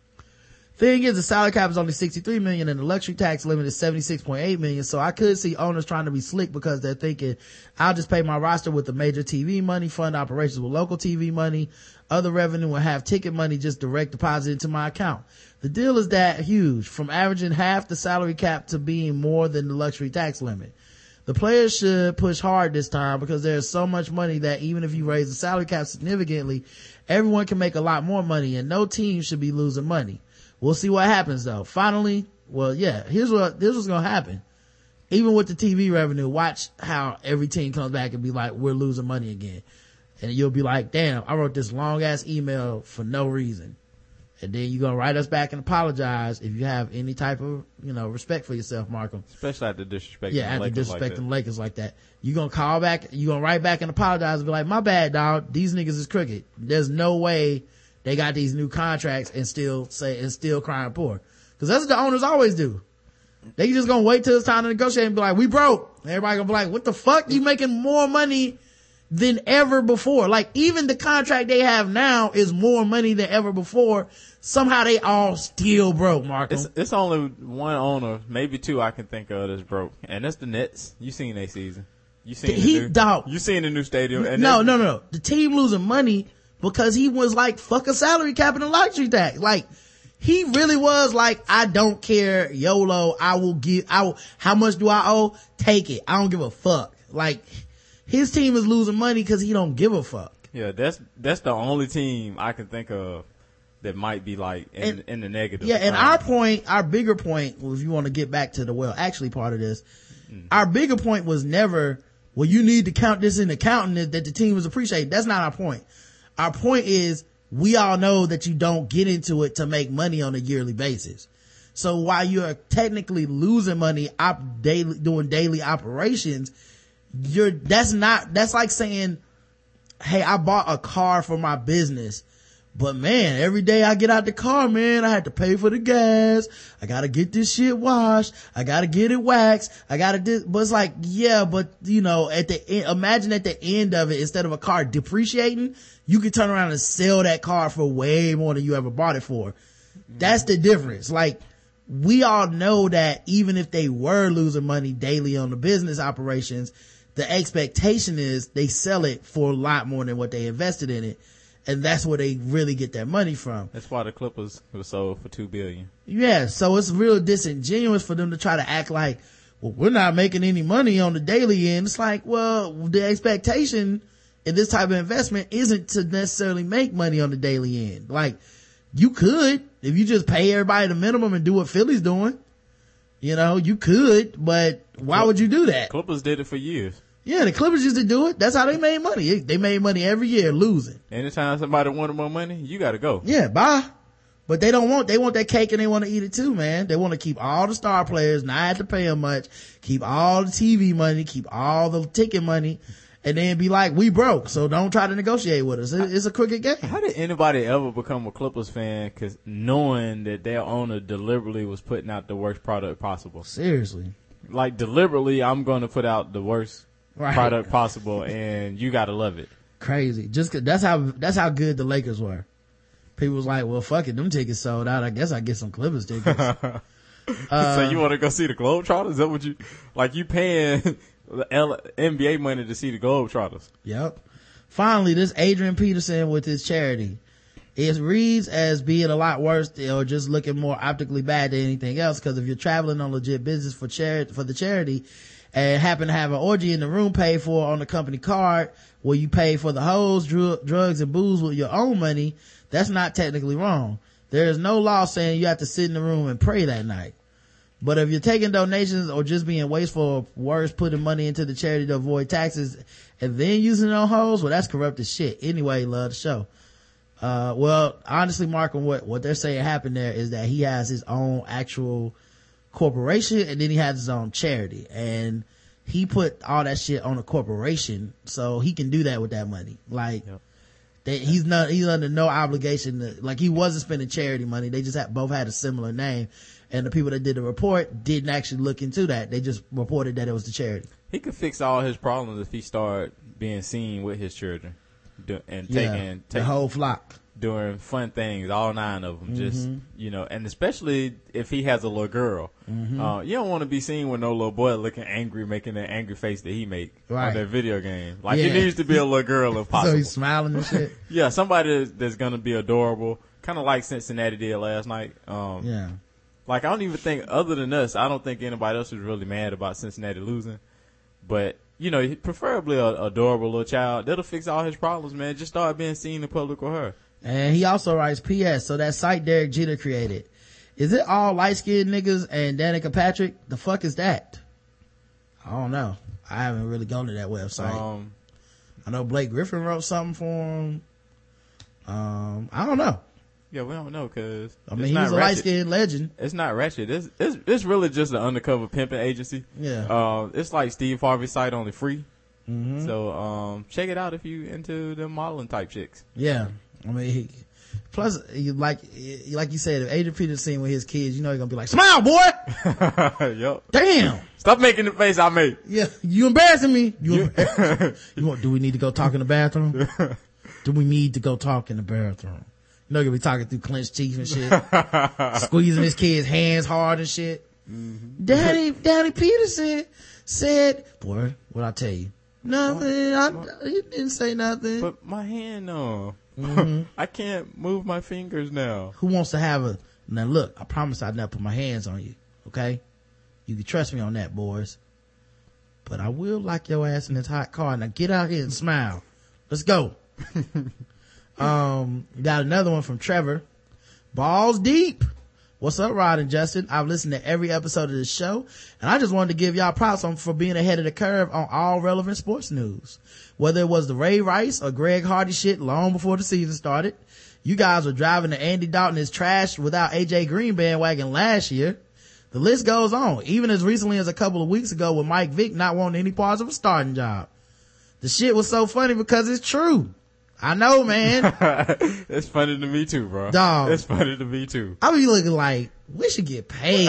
Speaker 2: Thing is, the salary cap is only sixty-three million and the luxury tax limit is seventy-six point eight million. So I could see owners trying to be slick because they're thinking, I'll just pay my roster with the major T V money, fund operations with local T V money, other revenue, and have ticket money just direct deposit into my account. The deal is that huge, from averaging half the salary cap to being more than the luxury tax limit. The players should push hard this time because there's so much money that even if you raise the salary cap significantly, everyone can make a lot more money and no team should be losing money. We'll see what happens though. Finally, well, yeah, here's what, here's what's gonna happen. Even with the T V revenue, watch how every team comes back and be like, we're losing money again. And you'll be like, damn, I wrote this long ass email for no reason. And then you're gonna write us back and apologize if you have any type of, you know, respect for yourself, Markham.
Speaker 3: Especially after disrespecting
Speaker 2: yeah,
Speaker 3: the
Speaker 2: after
Speaker 3: Lakers
Speaker 2: disrespecting
Speaker 3: like
Speaker 2: the Lakers like that. You're gonna call back, you're gonna write back and apologize and be like, my bad, dog. These niggas is crooked. There's no way they got these new contracts and still say, and still crying poor. Cause that's what the owners always do. They just gonna wait till it's time to negotiate and be like, we broke. And everybody gonna be like, what the fuck? You making more money than ever before. Like even the contract they have now is more money than ever before. Somehow they all still broke, Markham.
Speaker 3: It's, it's only one owner, maybe two I can think of that's broke. And that's the Nets. You seen their season. You seen the,
Speaker 2: he,
Speaker 3: new,
Speaker 2: dog.
Speaker 3: You seen the new stadium. And
Speaker 2: no, no, no. The team losing money because he was like, fuck a salary cap and a luxury tax. Like, he really was like, I don't care, YOLO, I will give, I will, how much do I owe? Take it. I don't give a fuck. Like, his team is losing money because he don't give a fuck.
Speaker 3: Yeah, that's, that's the only team I can think of that might be like in,
Speaker 2: and,
Speaker 3: in the negative.
Speaker 2: Yeah, and
Speaker 3: um,
Speaker 2: our point, our bigger point, well, if you want to get back to the, well, actually part of this, mm. our bigger point was never, well, you need to count this in accounting that, that the team was appreciating. That's not our point. Our point is, we all know that you don't get into it to make money on a yearly basis. So while you're technically losing money op- daily, doing daily operations, you're, that's not, that's like saying, hey, I bought a car for my business, but man, every day I get out the car, man, I had to pay for the gas. I gotta get this shit washed. I gotta get it waxed. I gotta do, but it's like, yeah, but you know, at the end, imagine at the end of it, instead of a car depreciating, you could turn around and sell that car for way more than you ever bought it for. That's the difference. Like, we all know that even if they were losing money daily on the business operations, the expectation is they sell it for a lot more than what they invested in it. And that's where they really get their money from.
Speaker 3: That's why the Clippers was sold for two billion.
Speaker 2: Yeah, so it's real disingenuous for them to try to act like, well, we're not making any money on the daily end. It's like, well, the expectation in this type of investment isn't to necessarily make money on the daily end. Like, you could, if you just pay everybody the minimum and do what Philly's doing, you know, you could, but why would you do that?
Speaker 3: Clippers did it for years.
Speaker 2: Yeah, the Clippers used to do it. That's how they made money. They made money every year losing.
Speaker 3: Anytime somebody wanted more money, you gotta go.
Speaker 2: Yeah, bye. But they don't want, they want that cake and they want to eat it too, man. They want to keep all the star players, not have to pay them much, keep all the T V money, keep all the ticket money, and then be like, we broke, so don't try to negotiate with us. It's a crooked game.
Speaker 3: How did anybody ever become a Clippers fan cause knowing that their owner deliberately was putting out the worst product possible?
Speaker 2: Seriously.
Speaker 3: Like, deliberately, I'm going to put out the worst right. product possible, and you gotta love it.
Speaker 2: Crazy. Just cause that's how, that's how good the Lakers were. People was like, well, fuck it, them tickets sold out. I guess I get some Clippers tickets. uh,
Speaker 3: so you want to go see the Globetrotters? Is that what you, like you paying the L- N B A money to see the Globetrotters?
Speaker 2: Yep. Finally, this Adrian Peterson with his charity. It reads as being a lot worse or just looking more optically bad than anything else, because if you're traveling on legit business for charity, for the charity, and happen to have an orgy in the room paid for on the company card where you pay for the hoes, dr- drugs, and booze with your own money, that's not technically wrong. There is no law saying you have to sit in the room and pray that night. But if you're taking donations or just being wasteful or worse, putting money into the charity to avoid taxes and then using it on hoes, well, that's corrupt as shit. Anyway, love the show. Uh, well, honestly, Mark, what, what they're saying happened there is that he has his own actual corporation and then he has his own charity. And he put all that shit on a corporation so he can do that with that money. Like, yep. They, he's not, he's under no obligation to, like, he wasn't spending charity money. They just had, both had a similar name. And the people that did the report didn't actually look into that. They just reported that it was the charity.
Speaker 3: He could fix all his problems if he started being seen with his children. do, and
Speaker 2: Yeah,
Speaker 3: taking
Speaker 2: the
Speaker 3: take,
Speaker 2: whole flock.
Speaker 3: doing fun things, all nine of them.
Speaker 2: Mm-hmm.
Speaker 3: Just, you know, and especially if he has a little girl. Mm-hmm. Uh, you don't want to be seen with no little boy looking angry, making that angry face that he make
Speaker 2: Right.
Speaker 3: on that video game. Like,
Speaker 2: Yeah.
Speaker 3: it needs to be a little girl if possible.
Speaker 2: So he's smiling and shit.
Speaker 3: Yeah, somebody that's, that's gonna be adorable. Kind of like Cincinnati did last night. Um,
Speaker 2: Yeah.
Speaker 3: Like, I don't even think, other than us, I don't think anybody else was really mad about Cincinnati losing. But, you know, preferably a adorable little child. That'll fix all his problems, man. Just start being seen in public with her.
Speaker 2: And he also writes, P S. So that site Derek Jeter created, is it all light-skinned niggas and Danica Patrick? The fuck is that? I don't know. I haven't really gone to that website.
Speaker 3: Um,
Speaker 2: I know Blake Griffin wrote something for him. Um, I don't know.
Speaker 3: yeah, we don't know, cause
Speaker 2: I mean,
Speaker 3: it's
Speaker 2: he's
Speaker 3: not
Speaker 2: a
Speaker 3: ratchet.
Speaker 2: light-skinned legend.
Speaker 3: It's not ratchet. It's, it's, it's really just an undercover pimping agency.
Speaker 2: Yeah.
Speaker 3: Uh, it's like Steve Harvey's site, only free.
Speaker 2: Mm-hmm.
Speaker 3: So, um, check it out if you into the modeling type chicks.
Speaker 2: Yeah. I mean, he, plus, you like, like you said, if Adrian Peterson seen with his kids, you know he's gonna be like, smile, boy!
Speaker 3: Yup.
Speaker 2: Damn!
Speaker 3: Stop making the face I make.
Speaker 2: Yeah, you embarrassing me. You, embarrassing. You want, do we need to go talk in the bathroom? Do we need to go talk in the bathroom? You know, you're gonna be talking through clenched teeth and shit. Squeezing his kid's hands hard and shit. Mm-hmm. Daddy, Daddy Peterson said, boy, what I tell you? Nothing. I, he didn't say nothing.
Speaker 3: But my hand, no.
Speaker 2: Mm-hmm.
Speaker 3: I can't move my fingers now.
Speaker 2: Who wants to have a, now look, I promise I'd never put my hands on you. Okay? You can trust me on that, boys. But I will lock your ass in this hot car. Now get out here and smile. Let's go. um, got another one from Trevor. Balls deep. What's up, Rod and Justin? I've listened to every episode of this show, and I just wanted to give y'all props on for being ahead of the curve on all relevant sports news. Whether it was the Ray Rice or Greg Hardy shit long before the season started, you guys were driving the Andy Dalton is trash without A J Green bandwagon last year. The list goes on, even as recently as a couple of weeks ago with Mike Vick not wanting any parts of a starting job. The shit was so funny because it's true. I know, man.
Speaker 3: It's funny to me too, bro.
Speaker 2: Dog.
Speaker 3: It's funny to me too.
Speaker 2: I be looking like we should get paid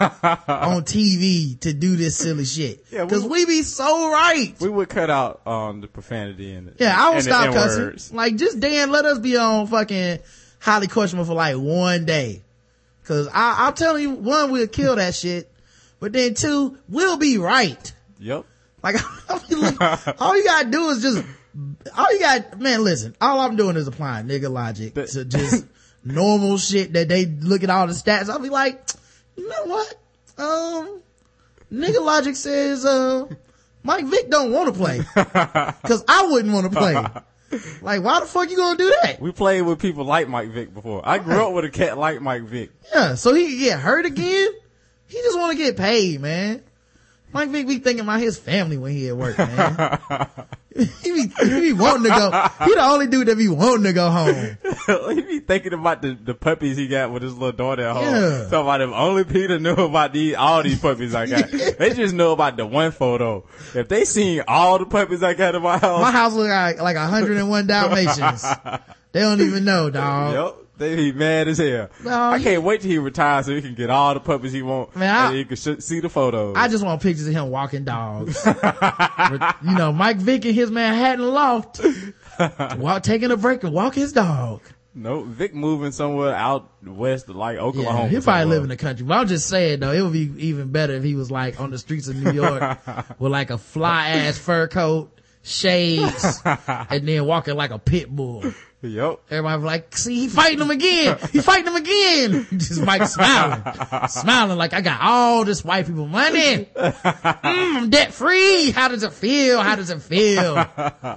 Speaker 2: on T V to do this silly shit.
Speaker 3: Yeah,
Speaker 2: Cause
Speaker 3: we-
Speaker 2: we be so right.
Speaker 3: We would cut out um the profanity and the,
Speaker 2: Yeah, I would
Speaker 3: and the
Speaker 2: stop
Speaker 3: N-words.
Speaker 2: cussing. Like, just Dan, let us be on fucking highly questionable for like one day. Cause I, I'm telling you, one, we'll kill that shit. But then two, we'll be right.
Speaker 3: Yep.
Speaker 2: Like, I mean, look, all you gotta do is just, all you got, man, listen, all I'm doing is applying nigga logic
Speaker 3: But-
Speaker 2: to just normal shit that they look at all the stats. I'll be like, you know what? Um, nigga logic says, uh, Mike Vick don't want to play. Cause I wouldn't want to play. Like, why the fuck you gonna do that?
Speaker 3: We played with people like Mike Vick before. I grew up with a cat like Mike Vick.
Speaker 2: Yeah, so he can get hurt again? He just want to get paid, man. Mike Vick be thinking about his family when he at work, man. he be, he be wanting to go. He the only dude that be wanting to go home.
Speaker 3: He be thinking about the, the puppies he got with his little daughter at home.
Speaker 2: Yeah.
Speaker 3: Talking about if only Peter knew about these, all these puppies I got. They just know about the one photo. If they seen all the puppies I got in my house.
Speaker 2: My house look like, like one hundred and one Dalmatians. They don't even know, dog.
Speaker 3: Yep. They be mad as hell.
Speaker 2: No,
Speaker 3: I
Speaker 2: he-
Speaker 3: can't wait till he retires so he can get all the puppies he want.
Speaker 2: Man, I-
Speaker 3: and he can sh- see the photos.
Speaker 2: I just want pictures of him walking dogs. But, you know, Mike Vick in his Manhattan loft, while taking a break and walk his dog.
Speaker 3: no, Vic moving somewhere out west, like Oklahoma.
Speaker 2: Yeah, he'll probably
Speaker 3: somewhere.
Speaker 2: live in the country. But I'm just saying though, it would be even better if he was like on the streets of New York with like a fly ass fur coat, shades, and then walking like a pit bull.
Speaker 3: Yep.
Speaker 2: Everybody was like, see, he fighting him again. He fighting him again. Just Mike smiling, smiling like I got all this white people money. Mm, I'm debt free. How does it feel? How does it feel?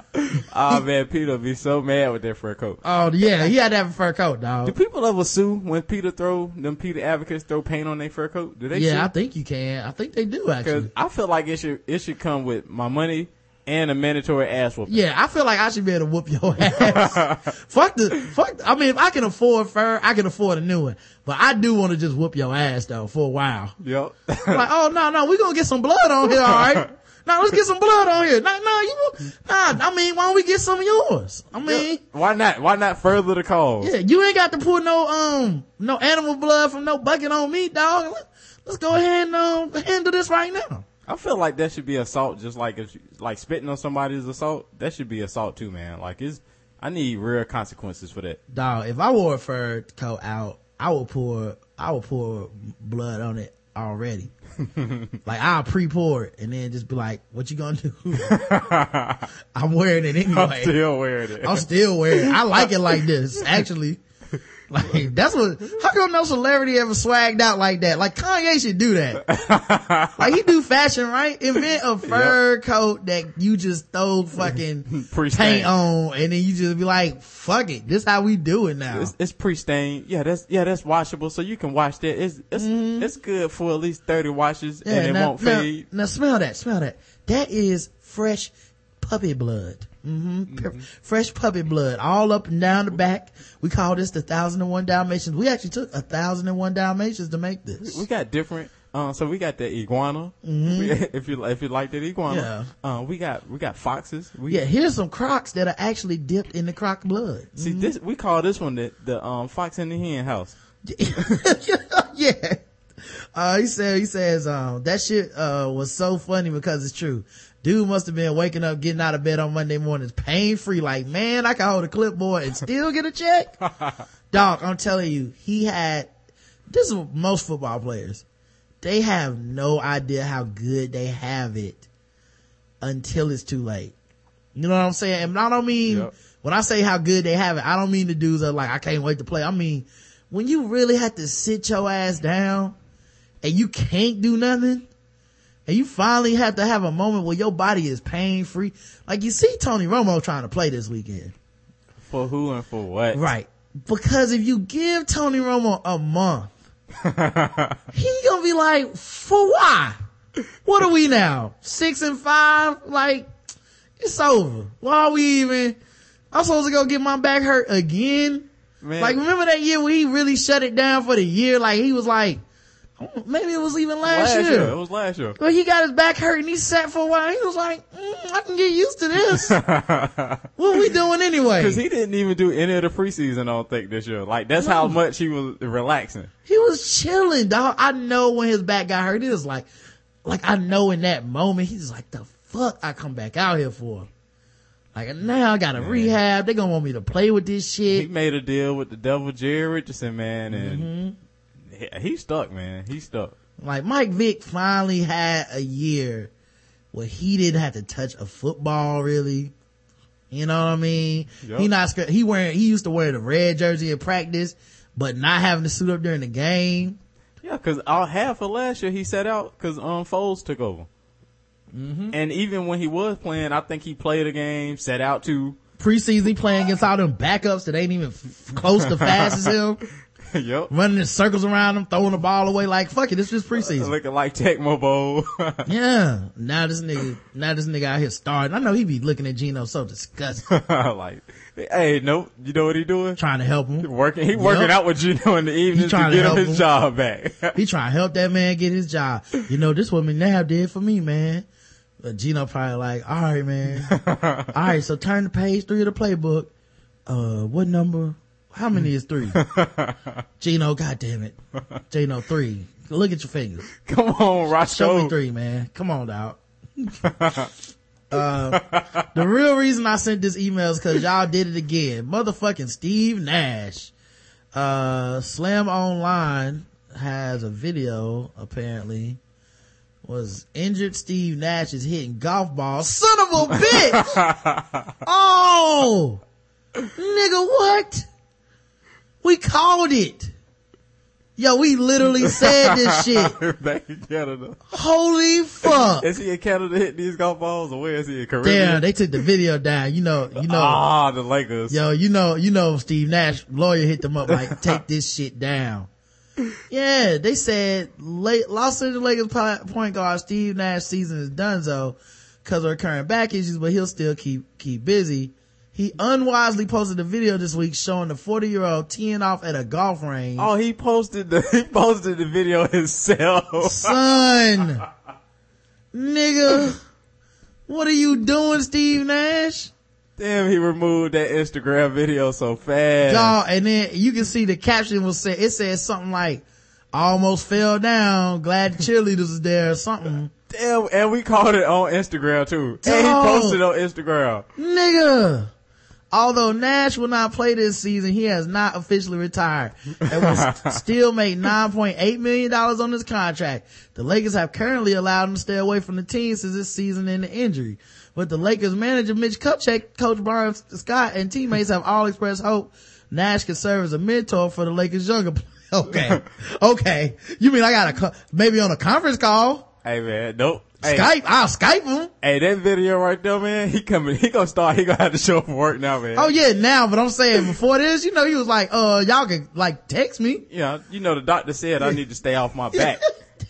Speaker 3: Oh man, Peter be so mad with that fur coat.
Speaker 2: Oh yeah, he had to have a fur coat,
Speaker 3: Do
Speaker 2: dog.
Speaker 3: people ever sue when Peter throw them Peter advocates throw paint on their fur coat? Do they?
Speaker 2: Yeah, I
Speaker 3: sue?
Speaker 2: think you can. I think they do
Speaker 3: Because
Speaker 2: actually.
Speaker 3: I feel like it should it should come with my money and a mandatory ass whooping.
Speaker 2: Yeah, I feel like I should be able to whoop your ass. fuck the, fuck, I mean, if I can afford fur, I can afford a new one. But I do want to just whoop your ass though for a while.
Speaker 3: Yep.
Speaker 2: Like, oh no, no, we gonna get some blood on here, alright? Now let's get some blood on here. No, no, you, nah, I mean, why don't we get some of yours? I mean,
Speaker 3: Why not? Why not further the cause?
Speaker 2: yeah, you ain't got to put no, um, no animal blood from no bucket on me, dog. Let's go ahead and, um, handle this right now.
Speaker 3: I feel like that should be assault, just like if like spitting on somebody is assault. That should be assault too, man. Like it's I need real consequences for that.
Speaker 2: Dog, if I wore a fur coat out, I would pour, I would pour blood on it already. Like, I'll pre-pour it and then just be like, what you gonna do? I'm wearing it anyway.
Speaker 3: I'm still wearing it.
Speaker 2: I'm still wearing it. I like it like this, actually. Like, that's what, how come no celebrity ever swagged out like that? Like, Kanye should do that. Like, he do fashion, right? Invent a fur yep. coat that you just throw fucking paint on, and then you just be like, fuck it, this how we do it now.
Speaker 3: It's, it's pre-stained. Yeah, that's, yeah, that's washable, so you can wash that. It's, it's, mm-hmm. it's good for at least thirty washes, yeah, and it now, won't
Speaker 2: now,
Speaker 3: fade.
Speaker 2: Now, smell that, smell that. That is fresh puppy blood. Mm-hmm. Mm-hmm. Fresh puppy blood all up and down the back. We call this the thousand and one Dalmatians. We actually took a thousand and one Dalmatians to make this.
Speaker 3: We got different. Uh, so we got the iguana.
Speaker 2: Mm-hmm.
Speaker 3: We, if you if you like that iguana, yeah. Uh, we got we got foxes. We,
Speaker 2: yeah, here's some crocs that are actually dipped in the croc blood.
Speaker 3: See,
Speaker 2: mm-hmm.
Speaker 3: this we call this one the the um fox in the hen house.
Speaker 2: Yeah. Uh, he said he says um that shit uh was so funny because it's true. Dude must have been waking up, getting out of bed on Monday mornings pain free. Like, man, I can hold a clipboard and still get a check. Dog, I'm telling you, he had, this is most football players. They have no idea how good they have it until it's too late. You know what I'm saying? And I don't mean, yep. when I say how good they have it, I don't mean the dudes that are like, I can't wait to play. I mean, when you really have to sit your ass down and you can't do nothing, and you finally have to have a moment where your body is pain free. Like, you see Tony Romo trying to play this weekend.
Speaker 3: For who and for what?
Speaker 2: Right. Because if you give Tony Romo a month, he gonna be like, for why? What are we now? Six and five? Like, it's over. Why are we even, I'm supposed to go get my back hurt again? Man. Like, remember that year when he really shut it down for the year? Like, he was like, maybe it was even last,
Speaker 3: last
Speaker 2: year.
Speaker 3: year. It was last year.
Speaker 2: Well, he got his back hurt and he sat for a while. He was like, mm, I can get used to this. What are we doing anyway?
Speaker 3: Because he didn't even do any of the preseason, I don't think, this year. Like, that's no. how much he was relaxing.
Speaker 2: He was chilling, dog. I know when his back got hurt, it was like, like I know in that moment, he's like, the fuck I come back out here for? Like, now I got to rehab. They gonna want me to play with this shit.
Speaker 3: He made a deal with the devil, Jerry Richardson, man, and mm-hmm. He's stuck, man. He's stuck.
Speaker 2: Like, Mike Vick finally had a year where he didn't have to touch a football, really. You know what I mean? Yep. He not he wearing he used to wear the red jersey in practice, but not having to suit up during the game.
Speaker 3: Yeah, because all half of last year he sat out because um Foles took over.
Speaker 2: Mm-hmm.
Speaker 3: And even when he was playing, I think he played a game, sat out too.
Speaker 2: Preseason, he playing against all them backups that ain't even f- close to fast as him.
Speaker 3: Yep.
Speaker 2: Running in circles around him, throwing the ball away like, fuck it, this is preseason.
Speaker 3: Looking like Tecmo Bowl.
Speaker 2: Yeah. Now this nigga, now this nigga out here starting. I know he be looking at Geno so disgusting.
Speaker 3: Like, hey, nope. You know what he doing?
Speaker 2: Trying to help him.
Speaker 3: Working, he yep. working out with Geno in the evenings to get to him his him. job back.
Speaker 2: He trying to help that man get his job. You know, this what McNabb did for me, man. But Geno probably like, all right, man. All right, so turn to page three of the playbook. Uh, what number? How many is three? Geno, goddamn it. Geno, three. Look at your fingers.
Speaker 3: Come on, Roscoe.
Speaker 2: Show me three, man. Come on, dog. uh, the real reason I sent this email is cause y'all did it again. Motherfucking Steve Nash. Uh, Slam Online has a video, apparently. Was injured Steve Nash is hitting golf balls. Son of a bitch! Oh! Nigga, what? We called it. Yo, we literally said this shit.
Speaker 3: Back in Canada.
Speaker 2: Holy fuck.
Speaker 3: Is he in Canada hitting these golf balls, or where is he in Caribbean?
Speaker 2: Damn, they took the video down. You know, you know.
Speaker 3: Ah, the Lakers.
Speaker 2: Yo, you know, you know Steve Nash, lawyer hit them up like, take this shit down. Yeah, they said late, Los Angeles Lakers point guard Steve Nash season is done so because of recurring back issues, but he'll still keep, keep busy. He unwisely posted a video this week showing the forty year old teeing off at a golf range.
Speaker 3: Oh, he posted the, he posted the video himself.
Speaker 2: Son. Nigga. What are you doing, Steve Nash?
Speaker 3: Damn, he removed that Instagram video so fast.
Speaker 2: Dog, and then you can see the caption was said, it said something like, almost fell down, glad the cheerleaders was there or something.
Speaker 3: Damn, and we caught it on Instagram too. Dog. And he posted on Instagram.
Speaker 2: Nigga. Although Nash will not play this season, he has not officially retired and will st- still make nine point eight million dollars on his contract. The Lakers have currently allowed him to stay away from the team since this season in the injury. But the Lakers manager Mitch Kupchak, Coach Brian Scott, and teammates have all expressed hope Nash can serve as a mentor for the Lakers' younger players. Okay. Okay. You mean I got a, maybe on a conference call?
Speaker 3: Hey man, nope. Hey.
Speaker 2: Skype, I'll Skype him.
Speaker 3: Hey, that video right there, man, he coming, he gonna start, he gonna have to show up for work now, man.
Speaker 2: Oh yeah, now, but I'm saying before this, you know, he was like, uh, y'all can like text me.
Speaker 3: Yeah, you know, the doctor said I need to stay off my back.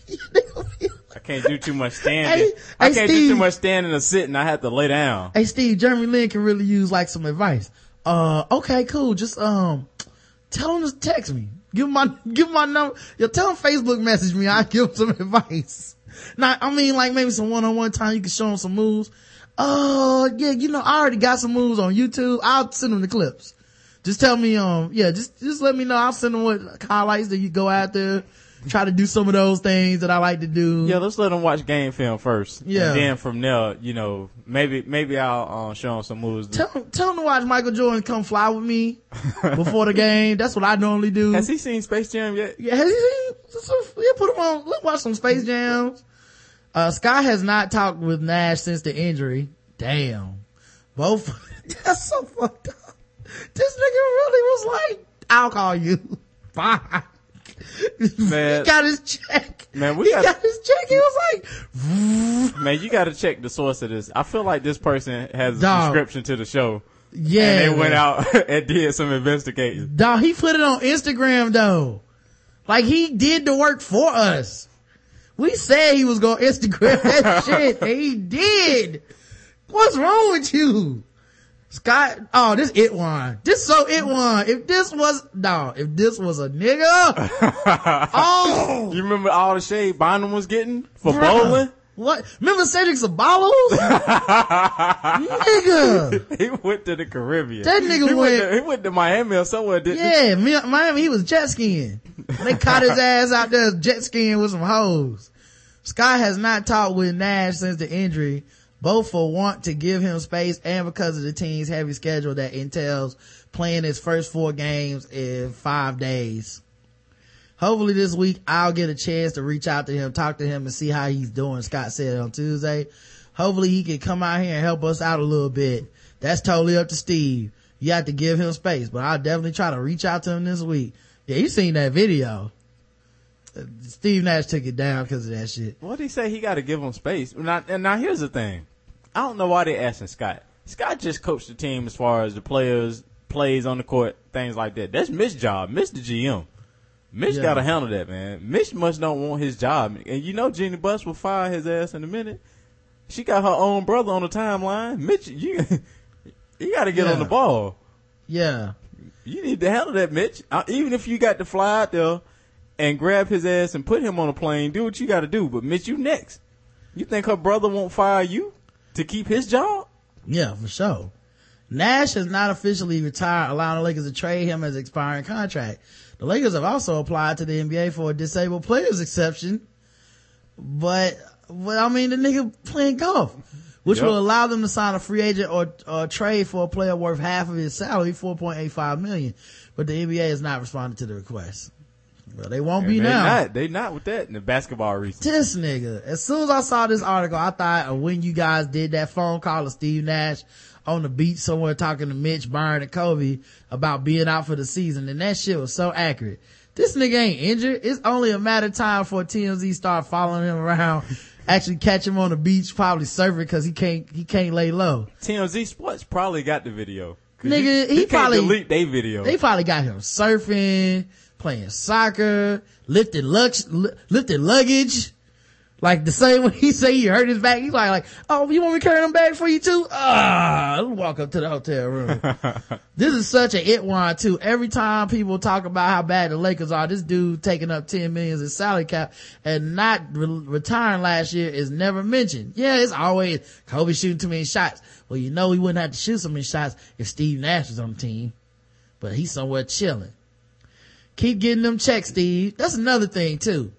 Speaker 3: I can't do too much standing.
Speaker 2: Hey,
Speaker 3: I
Speaker 2: hey,
Speaker 3: can't
Speaker 2: Steve.
Speaker 3: do too much standing or sitting. I have to lay down.
Speaker 2: Hey Steve, Jeremy Lin can really use like some advice. Uh, okay, cool. Just, um, tell him to text me. Give him my, give him my number. Yo, tell him Facebook message me. I'll give him some advice. Now, I mean, like maybe some one-on-one time you can show him some moves. Uh, yeah, you know, I already got some moves on YouTube. I'll send him the clips. Just tell me, um, yeah, just, just let me know. I'll send him what highlights that you go out there. Try to do some of those things that I like to do.
Speaker 3: Yeah, let's let him watch game film first.
Speaker 2: Yeah.
Speaker 3: And then from there, you know, maybe, maybe I'll, uh, show him some moves.
Speaker 2: Tell him, tell him to watch Michael Jordan come fly with me before the game. That's what I normally do.
Speaker 3: Has he seen Space Jam yet?
Speaker 2: Yeah, has he seen? Yeah, put him on. Let's watch some Space Jams. Uh, Scott has not talked with Nash since the injury. Damn. Both. That's so fucked up. This nigga really was like, I'll call you. Bye.
Speaker 3: Man.
Speaker 2: He got his check.
Speaker 3: Man, we
Speaker 2: he
Speaker 3: got,
Speaker 2: got his check. He was like,
Speaker 3: man, you gotta check the source of this. I feel like this person has a
Speaker 2: Dog.
Speaker 3: subscription to the show.
Speaker 2: yeah.
Speaker 3: And they
Speaker 2: man.
Speaker 3: went out and did some investigating.
Speaker 2: Dog, he put it on Instagram though. Like he did the work for us. We said he was gonna Instagram that shit, and he did. What's wrong with you? Scott, oh, this it one. This so it one. If this was, no, if this was a nigga, oh.
Speaker 3: You remember all the shade Bynum was getting for
Speaker 2: Bruh.
Speaker 3: bowling?
Speaker 2: What? Remember Cedric Sabalos? Nigga.
Speaker 3: He went to the Caribbean.
Speaker 2: That nigga
Speaker 3: he
Speaker 2: went-
Speaker 3: to, he went to Miami or somewhere, didn't
Speaker 2: Yeah, Mi- Miami, he was jet skiing. They caught his ass out there jet skiing with some hoes. Scott has not talked with Nash since the injury, both for want to give him space and because of the team's heavy schedule that entails playing his first four games in five days. Hopefully this week I'll get a chance to reach out to him, talk to him, and see how he's doing, Scott said on Tuesday. Hopefully he can come out here and help us out a little bit. That's totally up to Steve. You have to give him space, but I'll definitely try to reach out to him this week. Yeah, you seen that video. Uh, Steve Nash took it down because of that shit.
Speaker 3: What did he say? He got to give him space. Now, and now here's the thing. I don't know why they asking Scott. Scott just coached the team as far as the players, plays on the court, things like that. That's Mitch's job. Mitch the G M. Mitch
Speaker 2: Yeah.
Speaker 3: got to handle that, man. Mitch must don't want his job. And you know Jeannie Buss will fire his ass in a minute. She got her own brother on the timeline. Mitch, you, you got to get
Speaker 2: Yeah.
Speaker 3: on the ball.
Speaker 2: Yeah.
Speaker 3: You need to handle that, Mitch. Uh, even if you got to fly out there and grab his ass and put him on a plane, do what you got to do. But Mitch, you next. You think her brother won't fire you to keep his job?
Speaker 2: Yeah, for sure. Nash has not officially retired, allowing the Lakers to trade him as expiring contract. The Lakers have also applied to the N B A for a disabled players exception, but, but I mean, the nigga playing golf, which
Speaker 3: Yep.
Speaker 2: will allow them to sign a free agent or, or trade for a player worth half of his salary, four point eight five million. But the N B A has not responded to the request. Well, they won't be
Speaker 3: they
Speaker 2: now.
Speaker 3: Not, they not with that in the basketball reason.
Speaker 2: This nigga. As soon as I saw this article, I thought of when you guys did that phone call to Steve Nash on the beach somewhere talking to Mitch, Byron, and Kobe about being out for the season. And that shit was so accurate. This nigga ain't injured. It's only a matter of time for T M Z start following him around, actually catch him on the beach, probably surfing because he can't, he can't lay low.
Speaker 3: T M Z Sports probably got the video. 'Cause
Speaker 2: Nigga,
Speaker 3: you,
Speaker 2: he
Speaker 3: you
Speaker 2: probably-
Speaker 3: can't delete their video.
Speaker 2: They probably got him surfing, playing soccer, lifting lux, li- lifting luggage. Like the same when he say he hurt his back, he's like, like, oh, you want me to carry them bags for you too? Ah, let's walk up to the hotel room. This is such an it one too. Every time people talk about how bad the Lakers are, this dude taking up ten million in salary cap and not re- retiring last year is never mentioned. Yeah, it's always Kobe shooting too many shots. Well, you know he wouldn't have to shoot so many shots if Steve Nash was on the team, but he's somewhere chilling. Keep getting them checks, Steve. That's another thing too.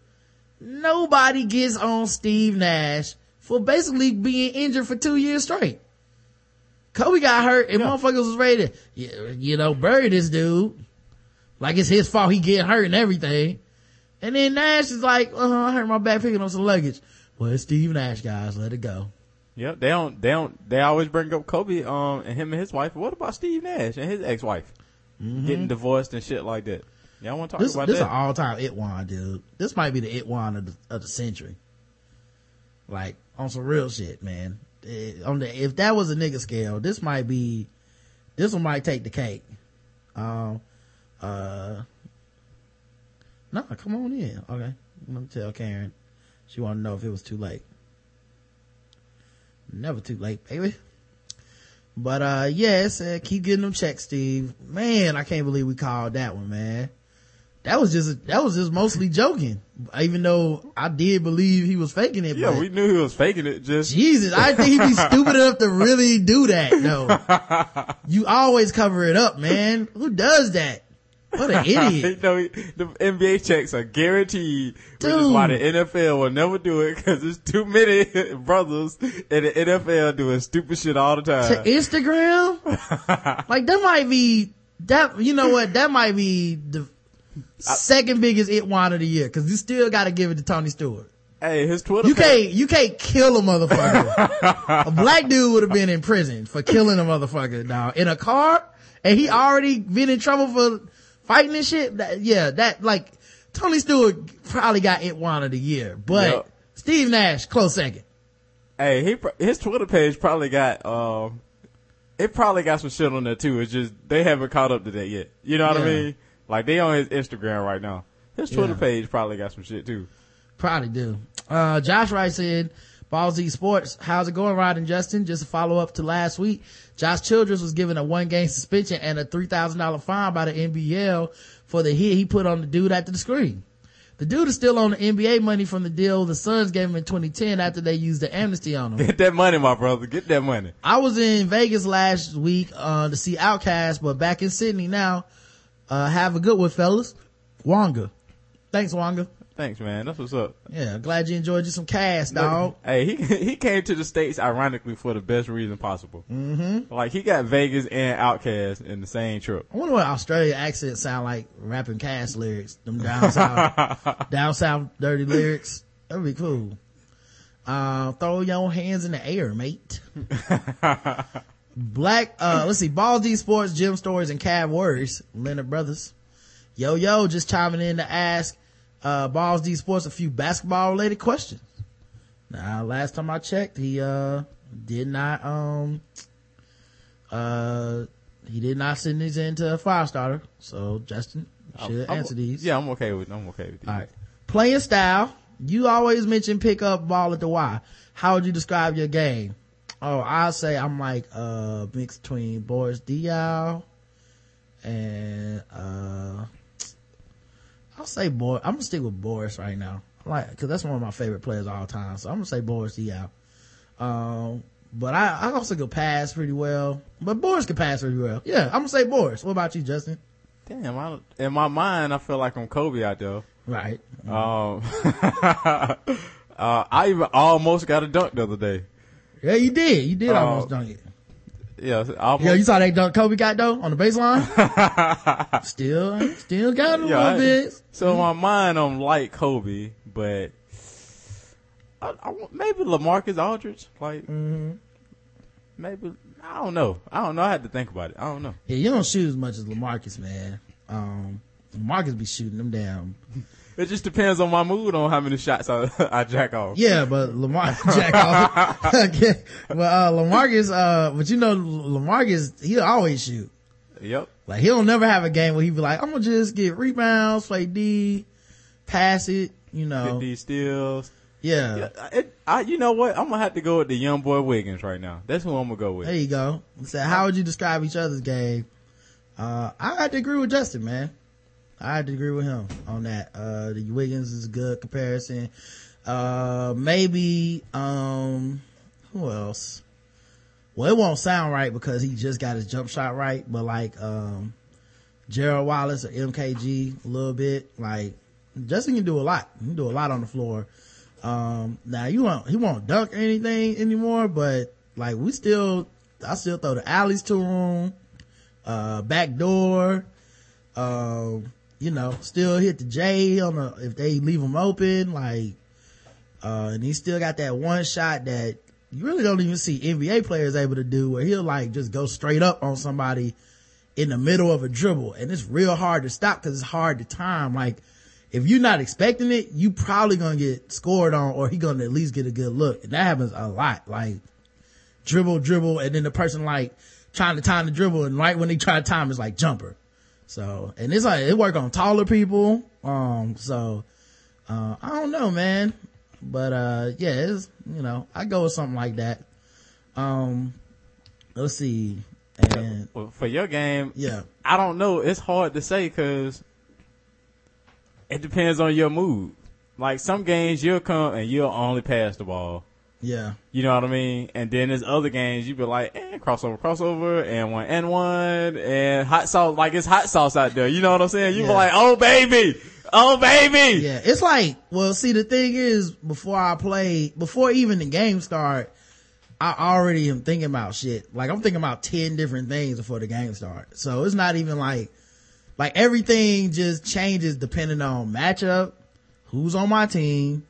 Speaker 2: Nobody gets on Steve Nash for basically being injured for two years straight. Kobe got hurt and
Speaker 3: Yeah.
Speaker 2: motherfuckers was ready to, you, you know, bury this dude. Like it's his fault he getting hurt and everything. And then Nash is like, uh I hurt my back picking up some luggage. Well, it's Steve Nash, guys. Let it go.
Speaker 3: Yep, they don't, they don't, they always bring up Kobe, um, and him and his wife. What about Steve Nash and his ex-wife? Mm-hmm. Getting divorced and shit like that. Y'all want to talk
Speaker 2: This,
Speaker 3: about
Speaker 2: this
Speaker 3: that?
Speaker 2: This is an all-time Itwan, dude. This might be the Itwan of the, of the century. Like, on some real shit, man. Eh, on the, if that was a nigga scale, this might be, this one might take the cake. Um, uh, no, come on in. Okay. Let me tell Karen. She want to know if it was too late. Never too late, baby. But, uh, yes, uh, keep getting them checks, Steve. Man, I can't believe we called that one, man. That was just, that was just mostly joking. Even though I did believe he was faking it.
Speaker 3: Yeah,
Speaker 2: but
Speaker 3: we knew he was faking it. Just
Speaker 2: Jesus, I think he'd be stupid enough to really do that. No, you always cover it up, man. Who does that? What an idiot.
Speaker 3: You know, the N B A checks are guaranteed, which is why the N F L will never do it, because there's too many brothers in the N F L doing stupid shit all the time.
Speaker 2: To Instagram? Like, that might be, that, you know what, that might be the second biggest it one of the year, because you still gotta give it to Tony Stewart.
Speaker 3: Hey, his Twitter
Speaker 2: You
Speaker 3: page-
Speaker 2: can't, you can't kill a motherfucker. A black dude would have been in prison for killing a motherfucker, dog. In a car, and he already been in trouble for fighting and shit. That, yeah, that, like, Tony Stewart probably got it one of the year, but
Speaker 3: Yep.
Speaker 2: Steve Nash, close second.
Speaker 3: Hey, he pr- his Twitter page probably got um, it probably got some shit on there too. It's just they haven't caught up to that yet. You know what
Speaker 2: Yeah.
Speaker 3: I mean? Like they on his Instagram right now. His Twitter
Speaker 2: Yeah.
Speaker 3: page probably got some shit too.
Speaker 2: Probably do. Uh, Josh writes in, Ball Z Sports, how's it going, Rod and Justin? Just a follow up to last week. Josh Childress was given a one game suspension and a three thousand dollars fine by the N B L for the hit he put on the dude after the screen. The dude is still on the N B A money from the deal the Suns gave him in twenty ten after they used the amnesty on him.
Speaker 3: Get that money, my brother. Get that money.
Speaker 2: I was in Vegas last week, uh, to see Outkast, but back in Sydney now. Uh, have a good one, fellas. Wonga. Thanks, Wonga.
Speaker 3: Thanks, man. That's what's up.
Speaker 2: Yeah, glad you enjoyed you some cast, dog.
Speaker 3: Hey, he he came to the States ironically for the best reason possible. Mm-hmm. Like he got Vegas and Outkast in the same trip.
Speaker 2: I wonder what Australia accents sound like rapping cast lyrics. Them down south, down south dirty lyrics. That'd be cool. Uh, throw your hands in the air, mate. Black, uh, let's see, Ball D Sports, Gym Stories, and Cab Worries, Leonard Brothers. Yo, yo, just chiming in to ask, uh, Balls D Sports a few basketball related questions. Now, last time I checked, he, uh, did not, um, uh, he did not send these into a five starter. So, Justin should
Speaker 3: I'm-
Speaker 2: answer these.
Speaker 3: Yeah, I'm okay with. I'm okay with these.
Speaker 2: All right. Playing style. You always mention pick up ball at the Y. How would you describe your game? Oh, I'll say I'm like a mix between Boris Diaw and, uh, I'll say Boris. I'm gonna stick with Boris right now. I like, cause that's one of my favorite players of all time. So I'm gonna say Boris Diaw. Um, but I, I also could pass pretty well, but Boris can pass pretty well. Yeah, I'm gonna say Boris. What about you, Justin?
Speaker 3: Damn, I, in my mind, I feel like I'm Kobe out there.
Speaker 2: Right.
Speaker 3: Um, uh, I even almost got a dunk the other day.
Speaker 2: Yeah, you did. You did
Speaker 3: Uh,
Speaker 2: almost dunk it.
Speaker 3: Yeah, almost.
Speaker 2: Yeah, you saw that dunk Kobe got though on the baseline. still, still got it a
Speaker 3: Yeah,
Speaker 2: little
Speaker 3: I-
Speaker 2: bit.
Speaker 3: So in my mind, I'm like Kobe, but I, I, want- maybe LaMarcus Aldridge. Like,
Speaker 2: Mm-hmm.
Speaker 3: maybe, I don't know. I don't know. I had to think about it. I don't know.
Speaker 2: Yeah, you don't shoot as much as LaMarcus, man. Um, LaMarcus be shooting them down.
Speaker 3: It just depends on my mood on how many shots I, I jack off.
Speaker 2: Yeah, but Lamar jack off. Okay. But uh, LaMarcus, uh, but you know, LaMarcus, he'll always shoot.
Speaker 3: Yep.
Speaker 2: Like he'll never have a game where he be like, I'm gonna just get rebounds, play D, pass it. You know.
Speaker 3: Get these steals.
Speaker 2: Yeah.
Speaker 3: Yeah, it, I, you know what? I'm gonna have to go with the young boy Wiggins right now. That's who I'm gonna go with.
Speaker 2: There you go. So how would you describe each other's game? Uh, I had to agree with Justin, man. I had to agree with him on that. Uh, the Wiggins is a good comparison. Uh, maybe, um, who else? Well, it won't sound right because he just got his jump shot right, but like, um, Gerald Wallace or M K G a little bit. Like, Justin can do a lot. He can do a lot on the floor. Um, now you won't, he won't dunk or anything anymore, but like we still I still throw the alleys to him, uh, back door, um, you know, still hit the J on the, if they leave him open, like, uh, and he still got that one shot that you really don't even see N B A players able to do, where he'll like just go straight up on somebody in the middle of a dribble, and it's real hard to stop because it's hard to time. Like, if you're not expecting it, you probably gonna get scored on, or he gonna at least get a good look, and that happens a lot. Like, dribble, dribble, and then the person like trying to time the dribble, and right when they try to time, it's like jumper. So, and it's like, it work on taller people. Um, so, uh, I don't know, man. But, uh, yeah, it's, you know, I go with something like that. Um, let's see. And
Speaker 3: well, for your game,
Speaker 2: yeah,
Speaker 3: I don't know. It's hard to say because it depends on your mood. Like, some games you'll come and you'll only pass the ball.
Speaker 2: yeah,
Speaker 3: You know what I mean? And then there's other games you be like, eh, crossover, crossover, and one, and one, and hot sauce. Like, it's hot sauce out there. You know what I'm saying? You
Speaker 2: Yeah.
Speaker 3: be like, oh baby, oh baby.
Speaker 2: yeah. It's like, well, see, the thing is, before I play, before even the game start, I already am thinking about shit. Like, I'm thinking about ten different things before the game starts. So it's not even like, like everything just changes depending on matchup, who's on my team,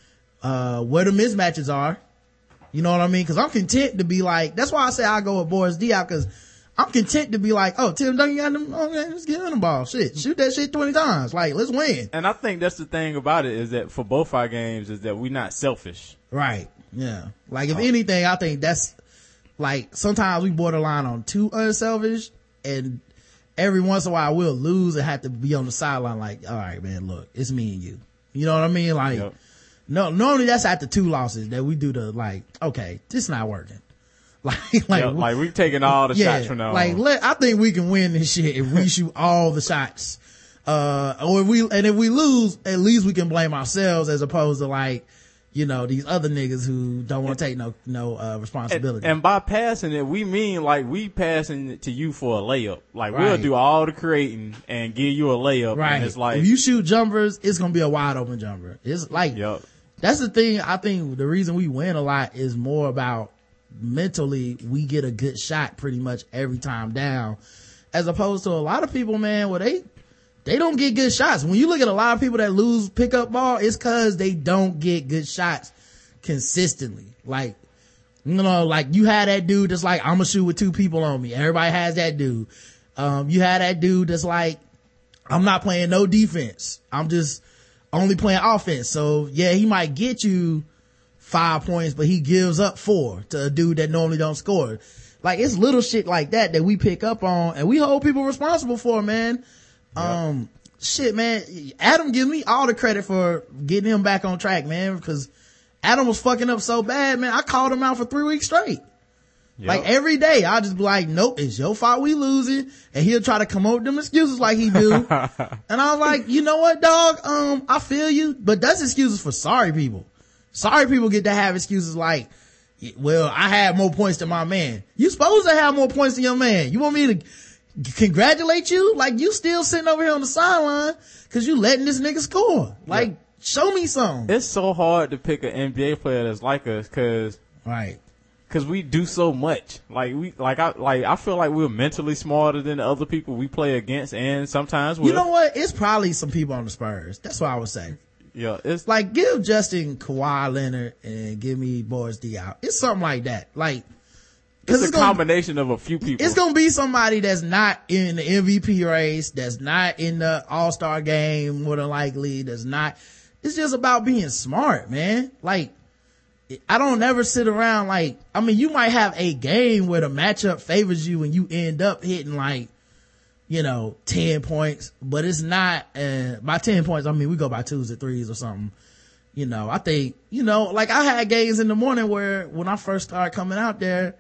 Speaker 2: uh, where the mismatches are. You know what I mean? Cause I'm content to be like, that's why I say I go with Boris Diaw, cause I'm content to be like, oh, Tim Duncan got them, okay, let's give him the ball. Shit, shoot that shit twenty times. Like, let's win.
Speaker 3: And I think that's the thing about it, is that for both our games is that we're not selfish.
Speaker 2: Right. Yeah. Like, if anything, I think that's like, sometimes we borderline on too unselfish, and every once in a while we'll lose and have to be on the sideline like, all right, man, look, it's me and you. You know what I mean? Like,
Speaker 3: Yep.
Speaker 2: no, normally that's after two losses that we do the like, okay, this not working. Like, like,
Speaker 3: Yeah, like we taking all the
Speaker 2: yeah,
Speaker 3: shots from now
Speaker 2: like,
Speaker 3: on.
Speaker 2: let, I think we can win this shit if we shoot all the shots. Uh, or if we, and if we lose, at least we can blame ourselves as opposed to like, you know, these other niggas who don't want to take no, no, uh, responsibility.
Speaker 3: And, and by passing it, we mean like we passing it to you for a layup. Like,
Speaker 2: Right.
Speaker 3: we'll do all the creating and give you a layup.
Speaker 2: right.
Speaker 3: And it's like,
Speaker 2: if you shoot jumpers, it's going to be a wide open jumper. It's like,
Speaker 3: yep.
Speaker 2: that's the thing. I think the reason we win a lot is more about mentally we get a good shot pretty much every time down, as opposed to a lot of people, man, where they they don't get good shots. When you look at a lot of people that lose pickup ball, it's cause they don't get good shots consistently. Like, you know, like you had that dude that's like, I'm gonna shoot with two people on me. Everybody has that dude. Um, you had that dude that's like, I'm not playing no defense. I'm just only playing offense. So yeah, he might get you five points, but he gives up four to a dude that normally don't score. Like, it's little shit like that that we pick up on and we hold people responsible for, man. Yep. Um, shit, man. Adam gives me all the credit for getting him back on track, man, because Adam was fucking up so bad, man. I called him out for three weeks straight. Yep. Like, every day I'll just be like, nope, it's your fault we losing, and he'll try to come up with them excuses like he do. And I was like, you know what, dog? Um, I feel you, but that's excuses for sorry people. Sorry people get to have excuses like, well, I had more points than my man. You supposed to have more points than your man. You want me to congratulate you? Like, you still sitting over here on the sideline because you letting this nigga score. Like, yeah. Show me something.
Speaker 3: It's so hard to pick an N B A player that's like us because
Speaker 2: right.
Speaker 3: Cause we do so much. Like we, like I, like I feel like we're mentally smarter than the other people we play against, and sometimes we're.
Speaker 2: You know what? It's probably some people on the Spurs. That's what I would say.
Speaker 3: Yeah, it's
Speaker 2: like, give Justin Kawhi Leonard and give me Boris Diaw. It's something like that. Like,
Speaker 3: it's, it's a
Speaker 2: gonna,
Speaker 3: combination of a few people.
Speaker 2: It's gonna be somebody that's not in the M V P race, that's not in the All-Star game more than likely, that's not. It's just about being smart, man. Like, I don't ever sit around like, I mean, you might have a game where the matchup favors you and you end up hitting like, you know, ten points, but it's not, uh, by ten points, I mean, we go by twos or threes or something. You know, I think, you know, like I had games in the morning where when I first started coming out there,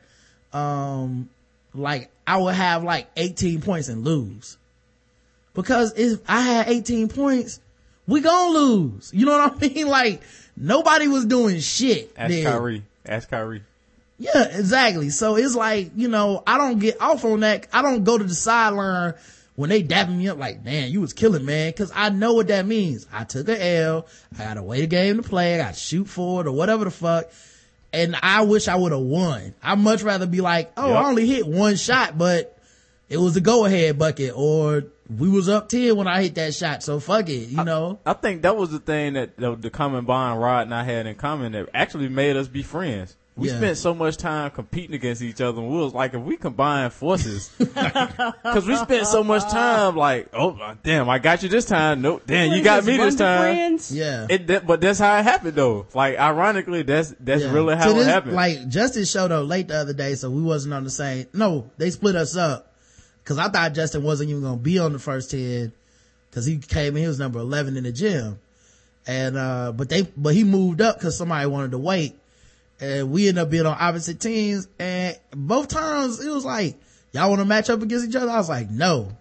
Speaker 2: um, like I would have like eighteen points and lose. Because if I had eighteen points, we gonna lose. You know what I mean? Like, nobody was doing shit.
Speaker 3: Ask
Speaker 2: then.
Speaker 3: Kyrie. Ask Kyrie.
Speaker 2: Yeah, exactly. So it's like, you know, I don't get off on that. I don't go to the sideline when they dapping me up like, man, you was killing, man. Cause I know what that means. I took a L. I got to wait a game to play. I got to shoot for it or whatever the fuck. and I wish I would have won. I'd much rather be like, oh,
Speaker 3: Yep.
Speaker 2: I only hit one shot, but it was a go ahead bucket, or we was up ten when I hit that shot, so fuck it, you know.
Speaker 3: I think that was the thing that the, the common bond Rod and I had in common that actually made us be friends. We
Speaker 2: Yeah.
Speaker 3: spent so much time competing against each other, and we was like, if we combine forces, because we spent so much time like, oh damn, I got you this time. Nope, damn, you got me this time.
Speaker 1: Friends?
Speaker 2: Yeah.
Speaker 3: It, that, but that's how it happened though. Like ironically, that's that's
Speaker 2: Yeah.
Speaker 3: really how
Speaker 2: So
Speaker 3: it
Speaker 2: this,
Speaker 3: happened.
Speaker 2: Like, Justin showed up late the other day, so we wasn't on the same. No, they split us up. Cause I thought Justin wasn't even gonna be on the first ten. Cause he came in, he was number eleven in the gym. And, uh, but they, but he moved up cause somebody wanted to wait. And we ended up being on opposite teams. And both times it was like, y'all want to match up against each other? I was like, no,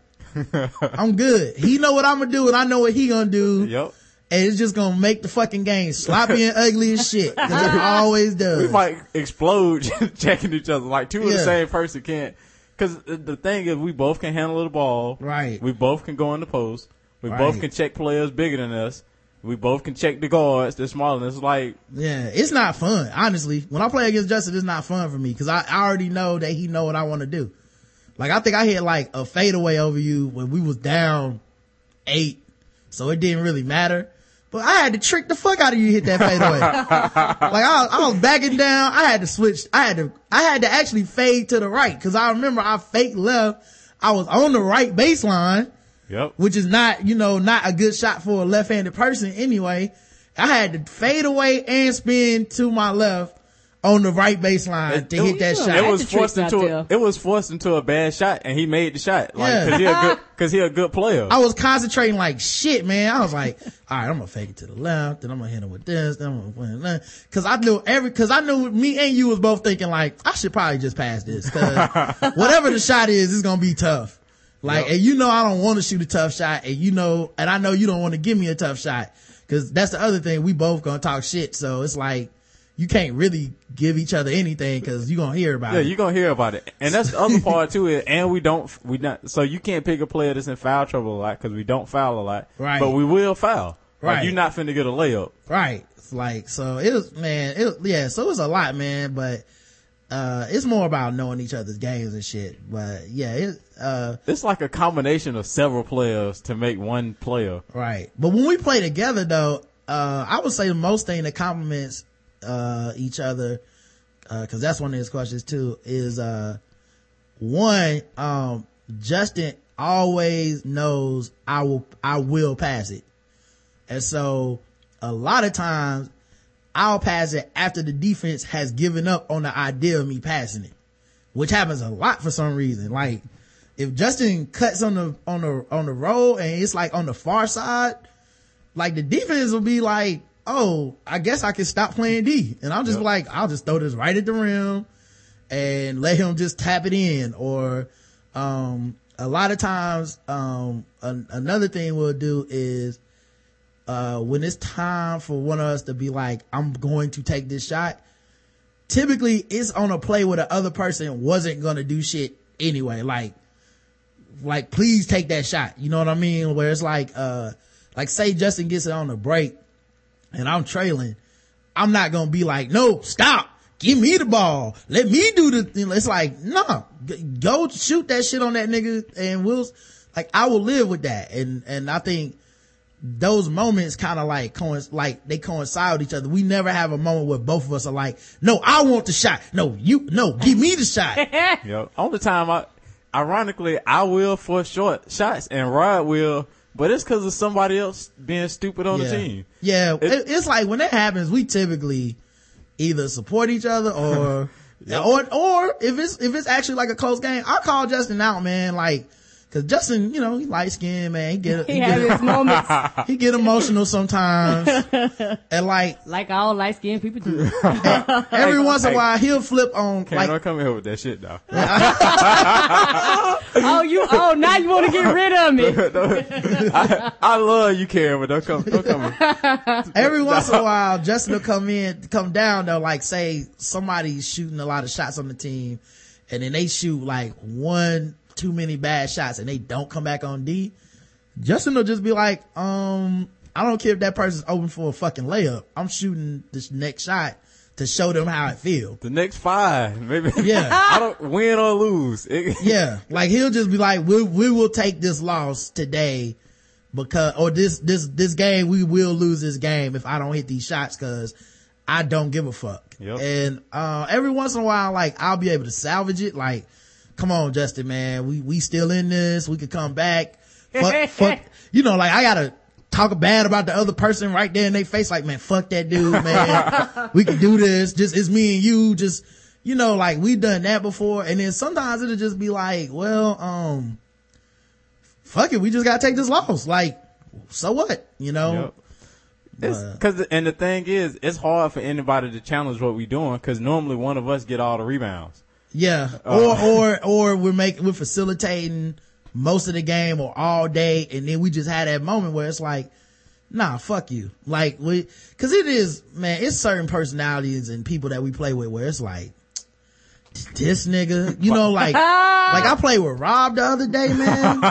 Speaker 2: I'm good. He know what I'm gonna do and I know what he gonna do.
Speaker 3: Yep.
Speaker 2: And it's just gonna make the fucking game sloppy and ugly as shit. Cause it always does.
Speaker 3: We might explode checking each other. Like two of
Speaker 2: Yeah.
Speaker 3: the same person can't. Cause the thing is, we both can handle the ball.
Speaker 2: Right.
Speaker 3: We both can go in the post. We
Speaker 2: Right.
Speaker 3: both can check players bigger than us. We both can check the guards. They're smaller than us. It's like,
Speaker 2: Yeah, it's not fun, honestly. When I play against Justin, it's not fun for me because I, I already know that he know what I want to do. Like, I think I hit like a fadeaway over you when we was down eight, so it didn't really matter. But I had to trick the fuck out of you to hit that fadeaway. Like, I, I was backing down. I had to switch. I had to, I had to actually fade to the right because I remember I faked left. I was on the right baseline,
Speaker 3: yep.
Speaker 2: which is not, you know, not a good shot for a left-handed person anyway. I had to fade away and spin to my left on the right baseline
Speaker 3: It-
Speaker 2: to
Speaker 3: it
Speaker 2: hit
Speaker 3: was-
Speaker 2: that
Speaker 1: yeah.
Speaker 2: shot.
Speaker 3: It
Speaker 1: That's
Speaker 3: was
Speaker 1: the tricks
Speaker 3: forced
Speaker 1: out
Speaker 3: into a,
Speaker 1: there.
Speaker 3: it was forced into a bad shot, and he made the shot. Like,
Speaker 2: Yeah.
Speaker 3: cause he a good, cause he a good player.
Speaker 2: I was concentrating like shit, man. I was like, all right, I'm gonna fake it to the left, then I'm gonna hit him with this, then I'm gonna win that. Cause I knew every, cause I knew me and you was both thinking like, I should probably just pass this. Cause whatever the shot is, it's gonna be tough. Like,
Speaker 3: Yep.
Speaker 2: and you know I don't want to shoot a tough shot, and you know, and I know you don't want to give me a tough shot. Cause that's the other thing, we both gonna talk shit, so it's like, you can't really give each other anything cause you gonna hear about
Speaker 3: Yeah,
Speaker 2: it.
Speaker 3: you're gonna hear about it. And that's the other part too, is, and we don't, we not, so you can't pick a player that's in foul trouble a lot, cause we don't foul a lot.
Speaker 2: Right.
Speaker 3: But we will foul.
Speaker 2: Right.
Speaker 3: Like, you're not finna get a layup.
Speaker 2: Right. It's like, so it was, man, it, yeah, so it was a lot, man, but, uh, it's more about knowing each other's games and shit. But yeah, it, uh,
Speaker 3: It's like a combination of several players to make one player.
Speaker 2: right. But when we play together though, uh, I would say the most thing that complements, uh, each other, uh, cause that's one of his questions too, is, uh, one, um, Justin always knows I will, I will pass it. And so a lot of times I'll pass it after the defense has given up on the idea of me passing it, which happens a lot for some reason. Like if Justin cuts on the, on the, on the roll and it's like on the far side, like the defense will be like, oh, I guess I can stop playing D. And I'll just
Speaker 3: Yep.
Speaker 2: be like, I'll just throw this right at the rim and let him just tap it in. Or, um, a lot of times, um, an, another thing we'll do is, uh, when it's time for one of us to be like, I'm going to take this shot, typically it's on a play where the other person wasn't going to do shit anyway. Like, like, please take that shot. You know what I mean? Where it's like, uh, like say Justin gets it on the break and I'm trailing. I'm not going to be like, no, stop. Give me the ball. Let me do the thing. It's like, no, g- go shoot that shit on that nigga and we'll, like, I will live with that. And, and I think those moments kind of like, coinc- like they coincide with each other. We never have a moment where both of us are like, no, I want the shot. No, you, no, give me the shot.
Speaker 3: Yep. Only time I, ironically, I will for short shots and Rod will, but it's cause of somebody else being stupid on
Speaker 2: yeah.
Speaker 3: the team.
Speaker 2: Yeah.
Speaker 3: It-
Speaker 2: It, it's like when that happens, we typically either support each other or,
Speaker 3: Yep.
Speaker 2: or, or if it's, if it's actually like a close game, I'll call Justin out, man. Like, cause Justin, you know, he light skinned, man. He get,
Speaker 1: He
Speaker 2: he
Speaker 1: has
Speaker 2: get,
Speaker 1: his moments,
Speaker 2: he get emotional sometimes. And like,
Speaker 1: like all light skinned people do.
Speaker 2: every once in a
Speaker 3: hey.
Speaker 2: while, he'll flip on,
Speaker 3: Can't
Speaker 2: like,
Speaker 3: don't come here with that shit though.
Speaker 1: Oh, you, oh, now you want to get rid of me.
Speaker 3: I, I love you, Karen, but don't come, don't come here.
Speaker 2: every once in a while, Justin will come in, come down though, like say somebody's shooting a lot of shots on the team and then they shoot like one too many bad shots and they don't come back on D. Justin will just be like, um, I don't care if that person's open for a fucking layup. I'm shooting this next shot to show them how it feels.
Speaker 3: The next five, maybe.
Speaker 2: Yeah.
Speaker 3: I don't win or lose.
Speaker 2: Yeah. Like he'll just be like, we, we will take this loss today because, or this, this, this game, we will lose this game if I don't hit these shots because I don't give a fuck.
Speaker 3: Yep.
Speaker 2: And, uh, every once in a while, like I'll be able to salvage it. Like, come on, Justin, man. We, we still in this. We could come back. Fuck, fuck. You know, like I gotta talk bad about the other person right there in their face. Like, man, fuck that dude, man. We can do this. Just, it's me and you. Just, you know, like we've done that before. And then sometimes it'll just be like, well, um, fuck it. We just gotta take this loss. Like, so what? You know?
Speaker 3: Yep. It's cause, and the thing is, it's hard for anybody to challenge what we doing cause normally one of us get all the rebounds.
Speaker 2: Yeah.
Speaker 3: Uh,
Speaker 2: or, or, or we're making, we're facilitating most of the game or all day. And then we just had that moment where it's like, nah, fuck you. Like we, cause it is, man, it's certain personalities and people that we play with where it's like, this nigga, you know, like, like I played with Rob the other day, man.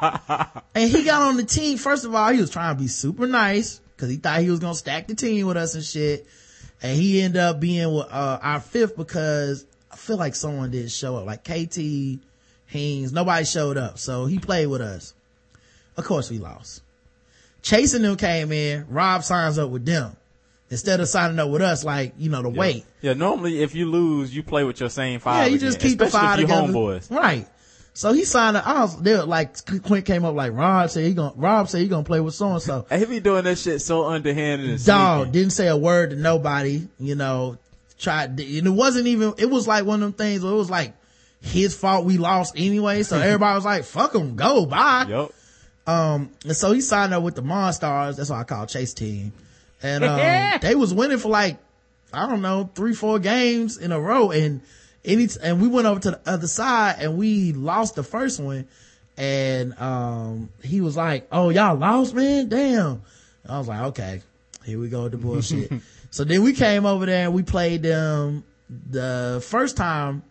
Speaker 2: And he got on the team. First of all, he was trying to be super nice cause he thought he was gonna stack the team with us and shit. And he ended up being with, uh, our fifth because I feel like someone did show up, like K T, Haynes, nobody showed up. So he played with us. Of course we lost. Chase and them came in. Rob signs up with them instead of signing up with us, like, you know, the
Speaker 3: yeah.
Speaker 2: weight.
Speaker 3: Yeah, normally if you lose, you play with your same five.
Speaker 2: Yeah, you
Speaker 3: again,
Speaker 2: just keep the five
Speaker 3: especially if you
Speaker 2: together.
Speaker 3: homeboys.
Speaker 2: Right. So he signed up. I was there, like, Quint came up like, Rob said he gonna, Rob said he gonna play with so-and-so.
Speaker 3: And he be doing that shit so underhanded and
Speaker 2: Dog,
Speaker 3: sneaky.
Speaker 2: didn't say a word to nobody, you know, tried, and it wasn't even, it was like one of them things where it was like his fault we lost anyway. So everybody was like, fuck him, go, bye.
Speaker 3: Yep.
Speaker 2: Um, and so he signed up with the Monstars. That's what I call Chase team. And, um, they was winning for like, I don't know, three, four games in a row. And any, and we went over to the other side and we lost the first one. And, um, he was like, oh, y'all lost, man? Damn. I was like, okay, here we go with the bullshit. So then we came over there and we played them the first time.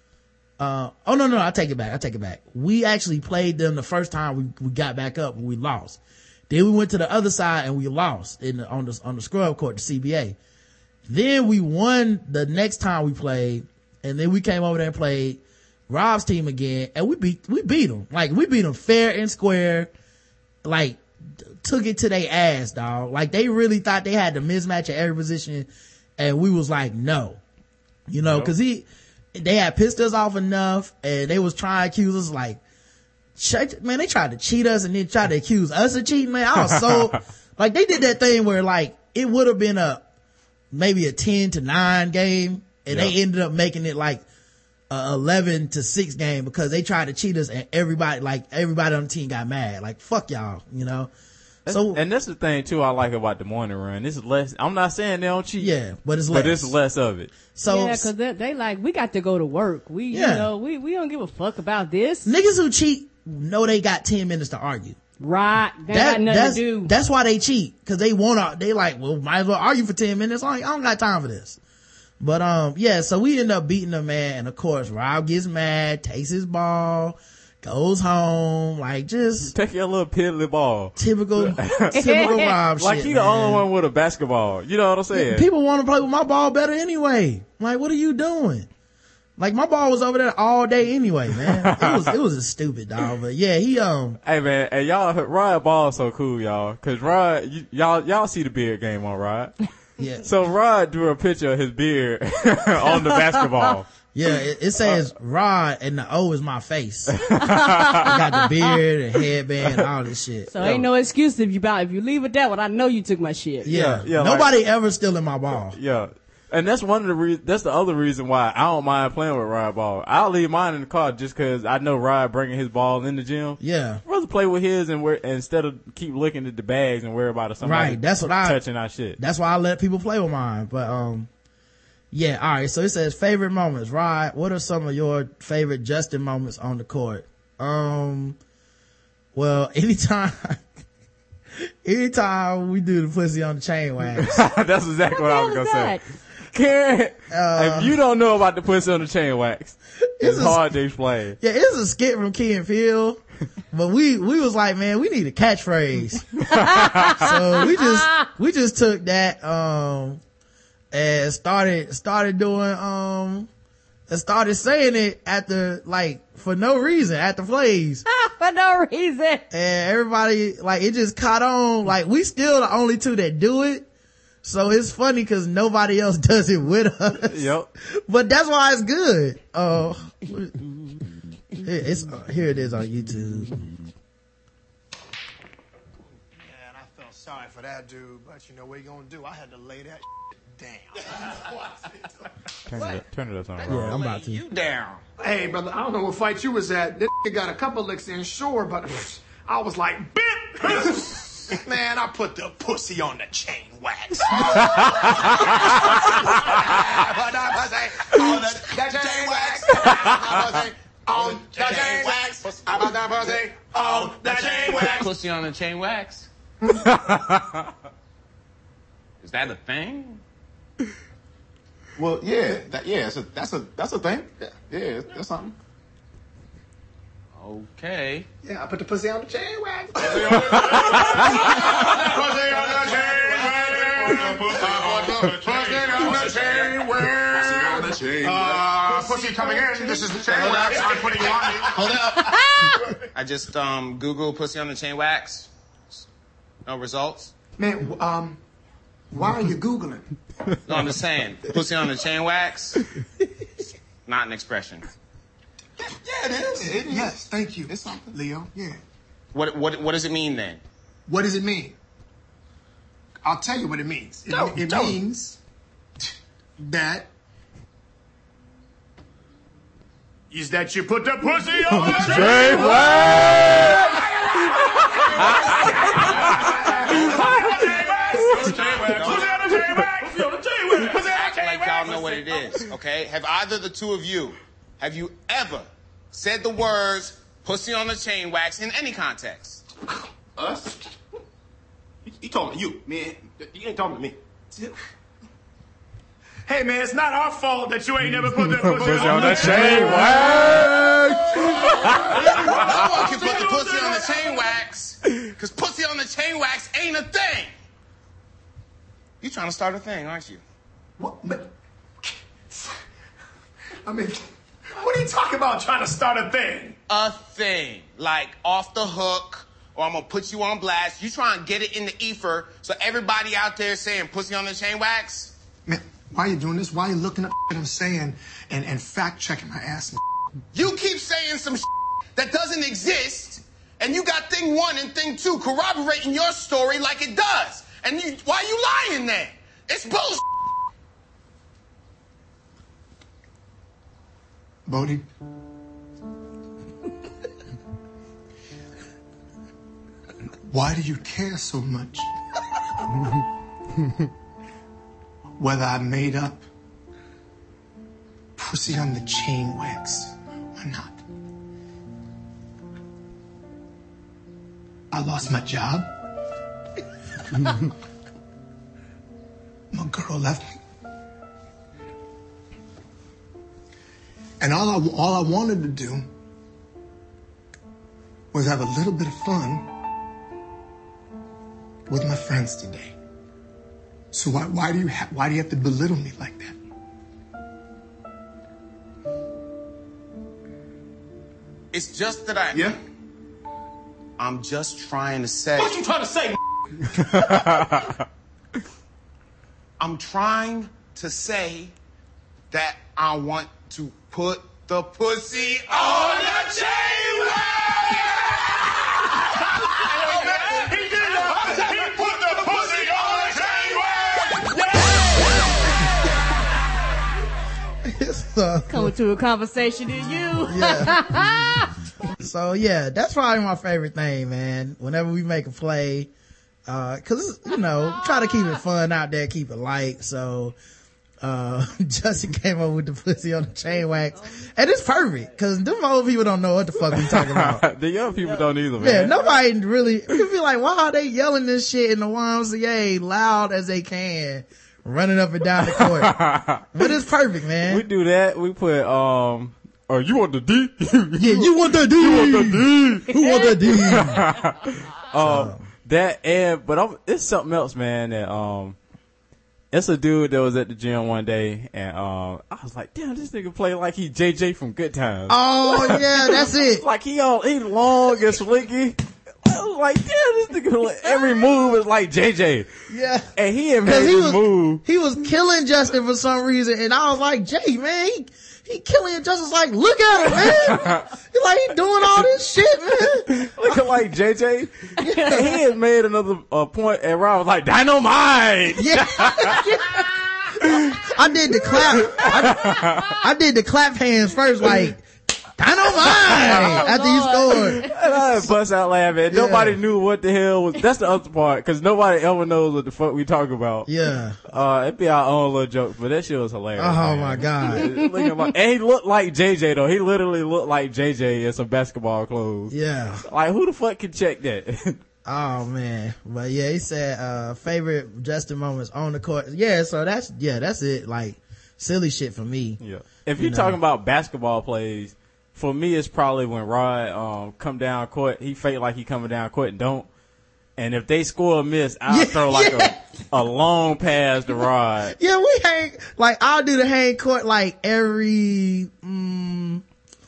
Speaker 2: Uh, oh no, no, I take it back. I take it back. We actually played them the first time we, we got back up and we lost. Then we went to the other side and we lost in the, on the, on the scrub court, the C B A. Then we won the next time we played, and then we came over there and played Rob's team again, and we beat, we beat them. Like, we beat them fair and square. Like, took it to their ass, dog. Like, they really thought they had the mismatch at every position, and we was like, no. You know,
Speaker 3: Yep.
Speaker 2: cause he, they had pissed us off enough, and they was trying to accuse us like, man, they tried to cheat us and then tried to accuse us of cheating, man. I was so, like, they did that thing where like, it would have been a, maybe a ten to nine game, and
Speaker 3: Yeah.
Speaker 2: they ended up making it like a eleven to six game because they tried to cheat us, and everybody, like, everybody on the team got mad. Like, fuck y'all, you know? So,
Speaker 3: and that's the thing too I like about the morning run. This is less, I'm not saying they don't cheat.
Speaker 2: yeah, but it's less.
Speaker 3: But it's less of it.
Speaker 2: So,
Speaker 5: yeah, cause they, they like, we got to go to work. We,
Speaker 2: Yeah.
Speaker 5: you know, we, we don't give a fuck about this.
Speaker 2: niggas who cheat know they got ten minutes to argue.
Speaker 5: Right. They
Speaker 2: That,
Speaker 5: got nothing
Speaker 2: that's,
Speaker 5: to do.
Speaker 2: that's why they cheat. Cause they wanna, they like, well, might as well argue for ten minutes. I'm like, I don't got time for this. But, um, yeah, so we end up beating them, man. And of course, Rob gets mad, takes his ball, goes home, like, just
Speaker 3: Take your little piddly ball.
Speaker 2: typical, typical Rob
Speaker 3: Like
Speaker 2: shit,
Speaker 3: he the
Speaker 2: man.
Speaker 3: only one with a basketball. You know what I'm saying?
Speaker 2: People want to play with my ball better anyway. Like, what are you doing? Like, my ball was over there all day anyway, man. It was, it was a stupid dog, but yeah, he, um,
Speaker 3: Hey man, and y'all, Rod Ball so cool, y'all. Cause Rod, y- y'all, y'all see the beard game on Rod.
Speaker 2: yeah,
Speaker 3: So Rod drew a picture of his beard on the basketball.
Speaker 2: yeah, it, it says Rod and the O is my face. I got the beard, the headband, all this shit.
Speaker 5: So ain't no excuse if you about, if you leave it that one, I know you took my shit.
Speaker 2: Yeah,
Speaker 3: Yeah, yeah,
Speaker 2: nobody ever stealing my ball.
Speaker 3: Yeah. And that's one of the re- that's the other reason why I don't mind playing with Rod Ball. I'll leave mine in the car just cause I know Rod bringing his ball in the gym.
Speaker 2: Yeah,
Speaker 3: I'd rather play with his and where, instead of keep looking at the bags and worry about somebody
Speaker 2: right. That's what I,
Speaker 3: touching our shit.
Speaker 2: that's why I let people play with mine. But, um, yeah, all right. So it says favorite moments. Rod, what are some of your favorite Justin moments on the court? Um, well, anytime, anytime we do the pussy on the chain wax.
Speaker 3: That's exactly what I was
Speaker 5: What
Speaker 3: gonna
Speaker 5: the hell
Speaker 3: say.
Speaker 5: is
Speaker 3: Karen,
Speaker 2: Uh,
Speaker 3: if you don't know about the pussy on the chain wax, it's
Speaker 2: a-
Speaker 3: hard to explain.
Speaker 2: Yeah, it's a skit from Key and Peele, but we, we was like, man, we need a catchphrase. So we just, we just took that, um, and started, started doing, um, and started saying it at the, like, for no reason, at the plays.
Speaker 5: For no reason.
Speaker 2: And everybody, like, it just caught on. Like, we still the only two that do it. So it's funny because nobody else does it with us.
Speaker 3: Yep.
Speaker 2: But that's why it's good. Uh, it's, uh, here it is on YouTube.
Speaker 6: Man, I felt sorry for that dude, but you know what you gonna do? I had to lay that down.
Speaker 3: Turn it up, turn it up on.
Speaker 2: Yeah, I'm about to.
Speaker 7: You down.
Speaker 6: Hey, brother, I don't know what fight you was at. This got a couple licks in, sure, but I was like, bit. Man, I put the pussy on the chain wax. On the chain wax. On the chain wax. On the chain wax.
Speaker 7: Pussy on the chain wax. Is that a thing?
Speaker 8: Well, yeah, that, yeah, it's a, that's a that's a thing. Yeah, yeah, that's something.
Speaker 7: Okay.
Speaker 6: Yeah, I put the pussy on the chain wax.
Speaker 8: Pussy on the chain wax. Pussy on the chain wax.
Speaker 6: Uh, pussy coming in. This is the chain wax. I'm putting you on me.
Speaker 7: Hold up. I just um Google pussy on the chain wax. No results.
Speaker 6: Man, um, why are you Googling?
Speaker 7: No, I'm just saying, pussy on the chain wax. Not an expression.
Speaker 8: Yeah, it is. It is.
Speaker 6: Yes, thank you.
Speaker 8: It's something.
Speaker 6: Leo, yeah.
Speaker 7: What what what does it mean then?
Speaker 6: What does it mean? I'll tell you what it means. It,
Speaker 7: Tell-
Speaker 6: it
Speaker 7: tell
Speaker 6: means that is that you put the pussy on the chain
Speaker 7: Act like y'all know what it is, okay? Have either the two of you, have you ever said the words pussy on the chain wax in any context?
Speaker 8: Us? You, you talking to you, man. You ain't talking to me.
Speaker 6: Hey man, it's not our fault that you ain't never put the pussy,
Speaker 3: Pussy
Speaker 6: on
Speaker 3: on
Speaker 6: the
Speaker 3: the
Speaker 6: chain
Speaker 3: chain wax.
Speaker 7: No one can put the pussy on the chain wax, because pussy on the chain wax ain't a thing. You trying to start a thing, aren't you?
Speaker 6: What? But, I mean, what are you talking about trying to start a thing?
Speaker 7: A thing. Like off the hook, or I'm gonna put you on blast. You try and get it in the ether so everybody out there saying pussy on the chain wax?
Speaker 6: Man, why are you doing this? Why are you looking up what I'm saying and, and fact checking my ass? And
Speaker 7: You keep saying some that doesn't exist, and you got thing one and thing two corroborating your story like it does. And you, why you lying then? It's bullshit.
Speaker 6: Bodie, why do you care so much whether I made up pussy on the chain wax or not? I lost my job. My girl left me. And all I, all I wanted to do was have a little bit of fun with my friends today. So why, why do you ha- why do you have to belittle me like that?
Speaker 7: It's just that I...
Speaker 8: Yeah?
Speaker 7: I'm just trying to say...
Speaker 8: What you trying to say?
Speaker 7: I'm trying to say that I want to put the pussy on the chain wax.
Speaker 6: He did it! He put the pussy on the chain wax!
Speaker 2: So,
Speaker 5: Coming to a conversation to you.
Speaker 2: yeah. So yeah, that's probably my favorite thing, man. Whenever we make a play, uh, cause, you know, try to keep it fun out there, keep it light. So, uh, Justin came up with the pussy on the chain wax. And it's perfect, cause them old people don't know what the fuck we talking about.
Speaker 3: The young people don't either, man.
Speaker 2: Yeah, nobody really, you feel like, why are they yelling this shit in the Y M C A loud as they can, running up and down the court? But it's perfect, man.
Speaker 3: We do that. We put, um, oh, you want the D?
Speaker 2: Yeah, you want the D?
Speaker 3: You want the D?
Speaker 2: Who want the D?
Speaker 3: um, that and, but I'm, it's something else, man, that, um, It's a dude that was at the gym one day, and um, I was like, damn, this nigga play like he J J from Good Times.
Speaker 2: Oh yeah, that's it.
Speaker 3: Like he all he long and slinky. I was like, damn, this nigga, every move is like J J.
Speaker 2: Yeah.
Speaker 3: And he had made
Speaker 2: Cause he
Speaker 3: this
Speaker 2: was,
Speaker 3: move.
Speaker 2: he was killing Justin for some reason, and I was like, Jay, man, he, he killing Justin's like, look at him, man. He's like, he doing all this shit, man.
Speaker 3: Looking like J J. And he had made another uh, point, and Rob was like, dynamite.
Speaker 2: Yeah. I did the clap. I, I did the clap hands first, like, dynamite,
Speaker 5: Oh,
Speaker 2: after you scored.
Speaker 3: And I bust out laughing.
Speaker 2: Yeah.
Speaker 3: Nobody knew what the hell was. That's the other part, because nobody ever knows what the fuck we talk about.
Speaker 2: Yeah.
Speaker 3: Uh, it'd be our own little joke, but that shit was hilarious.
Speaker 2: Oh
Speaker 3: man.
Speaker 2: my God.
Speaker 3: Looking like- and he looked like J J though. He literally looked like J J in some basketball clothes.
Speaker 2: Yeah.
Speaker 3: Like who the fuck can check that?
Speaker 2: Oh man. But yeah, he said, uh, favorite Justin moments on the court. Yeah, so that's, yeah, that's it. Like, silly shit for me.
Speaker 3: Yeah. If
Speaker 2: You
Speaker 3: you're
Speaker 2: know.
Speaker 3: talking about basketball plays, for me it's probably when Rod um come down court, he fake like he coming down court and don't. And if they score a miss, I'll
Speaker 2: Yeah,
Speaker 3: throw like
Speaker 2: yeah.
Speaker 3: a, a long pass to Rod.
Speaker 2: Yeah, we hang, like, I'll do the hang court like every, mm,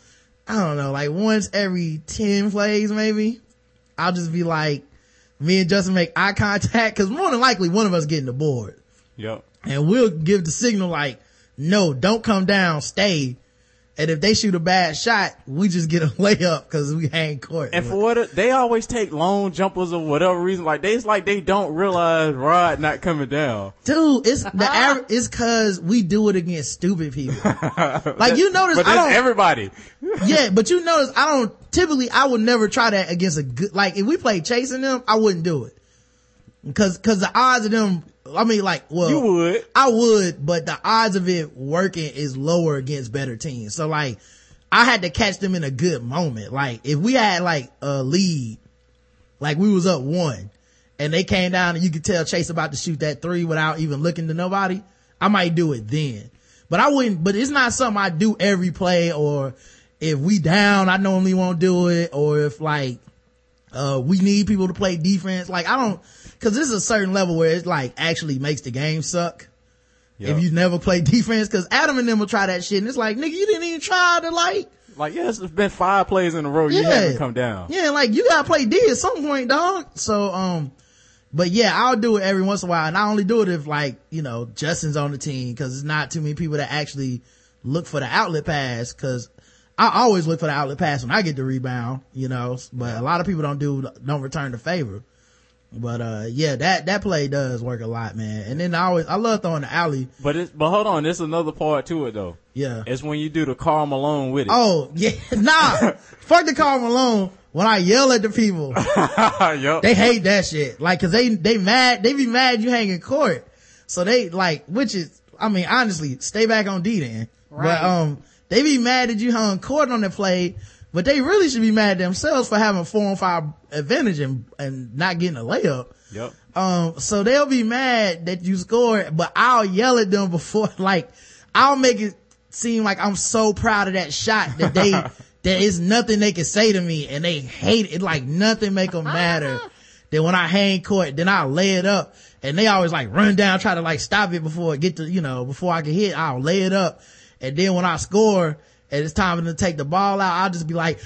Speaker 2: I don't know, like once every ten plays maybe. I'll just be like, me and Justin make eye contact, cause more than likely one of us getting the board.
Speaker 3: Yep.
Speaker 2: And we'll give the signal like, no, don't come down, stay. And if they shoot a bad shot, we just get a layup cause we hang court.
Speaker 3: And for what they always take long jumpers or whatever reason, like they it's like they don't realize Rod not coming down.
Speaker 2: Dude, it's the average, it's cause we do it against stupid people. Like you notice,
Speaker 3: But
Speaker 2: I
Speaker 3: that's
Speaker 2: don't,
Speaker 3: everybody.
Speaker 2: yeah, but you notice I don't, typically I would never try that against a good, like if we played chasing them, I wouldn't do it. Cause, cause the odds of them, I mean like, well.
Speaker 3: You would.
Speaker 2: I would, but the odds of it working is lower against better teams. So like, I had to catch them in a good moment. Like if we had like a lead, like we was up one and they came down and you could tell Chase about to shoot that three without even looking to nobody, I might do it then. But I wouldn't, but it's not something I do every play, or if we down, I normally won't do it, or if like, uh, we need people to play defense. Like I don't, cause this is a certain level where it's like actually makes the game suck.
Speaker 3: Yep.
Speaker 2: If you never play defense, cause Adam and them will try that shit and it's like, nigga, you didn't even try to like,
Speaker 3: Like, yeah, it's been five plays in a row. You
Speaker 2: Yeah.
Speaker 3: haven't come down.
Speaker 2: yeah, like you gotta play D at some point, dog. So, um, but yeah, I'll do it every once in a while. And I only do it if like, you know, Justin's on the team, cause it's not too many people that actually look for the outlet pass, cause I always look for the outlet pass when I get the rebound, you know, but a lot of people don't do, don't return the favor. But, uh, yeah, that, that play does work a lot, man. And then I always, I love throwing the alley.
Speaker 3: But it's, but hold on, there's another part to it though.
Speaker 2: Yeah.
Speaker 3: It's when you do the Karl Malone with it.
Speaker 2: Oh, yeah, nah, fuck the Karl Malone. When I yell at the people,
Speaker 3: Yup.
Speaker 2: they hate that shit. Like, cause they, they mad, they be mad you hanging court. So they like, which is, I mean, honestly, stay back on D then.
Speaker 5: Right.
Speaker 2: But, um, they be mad that you hung court on the play, but they really should be mad at themselves for having four on five advantage and, and not getting a layup.
Speaker 3: Yep.
Speaker 2: Um, so they'll be mad that you scored, but I'll yell at them before, like, I'll make it seem like I'm so proud of that shot that they, there is nothing they can say to me and they hate it. Like nothing make them matter. Then when I hang court, then I'll lay it up and they always like run down, try to like stop it before it get to, you know, before I can hit, I'll lay it up. And then when I score and it's time to take the ball out, I'll just be like,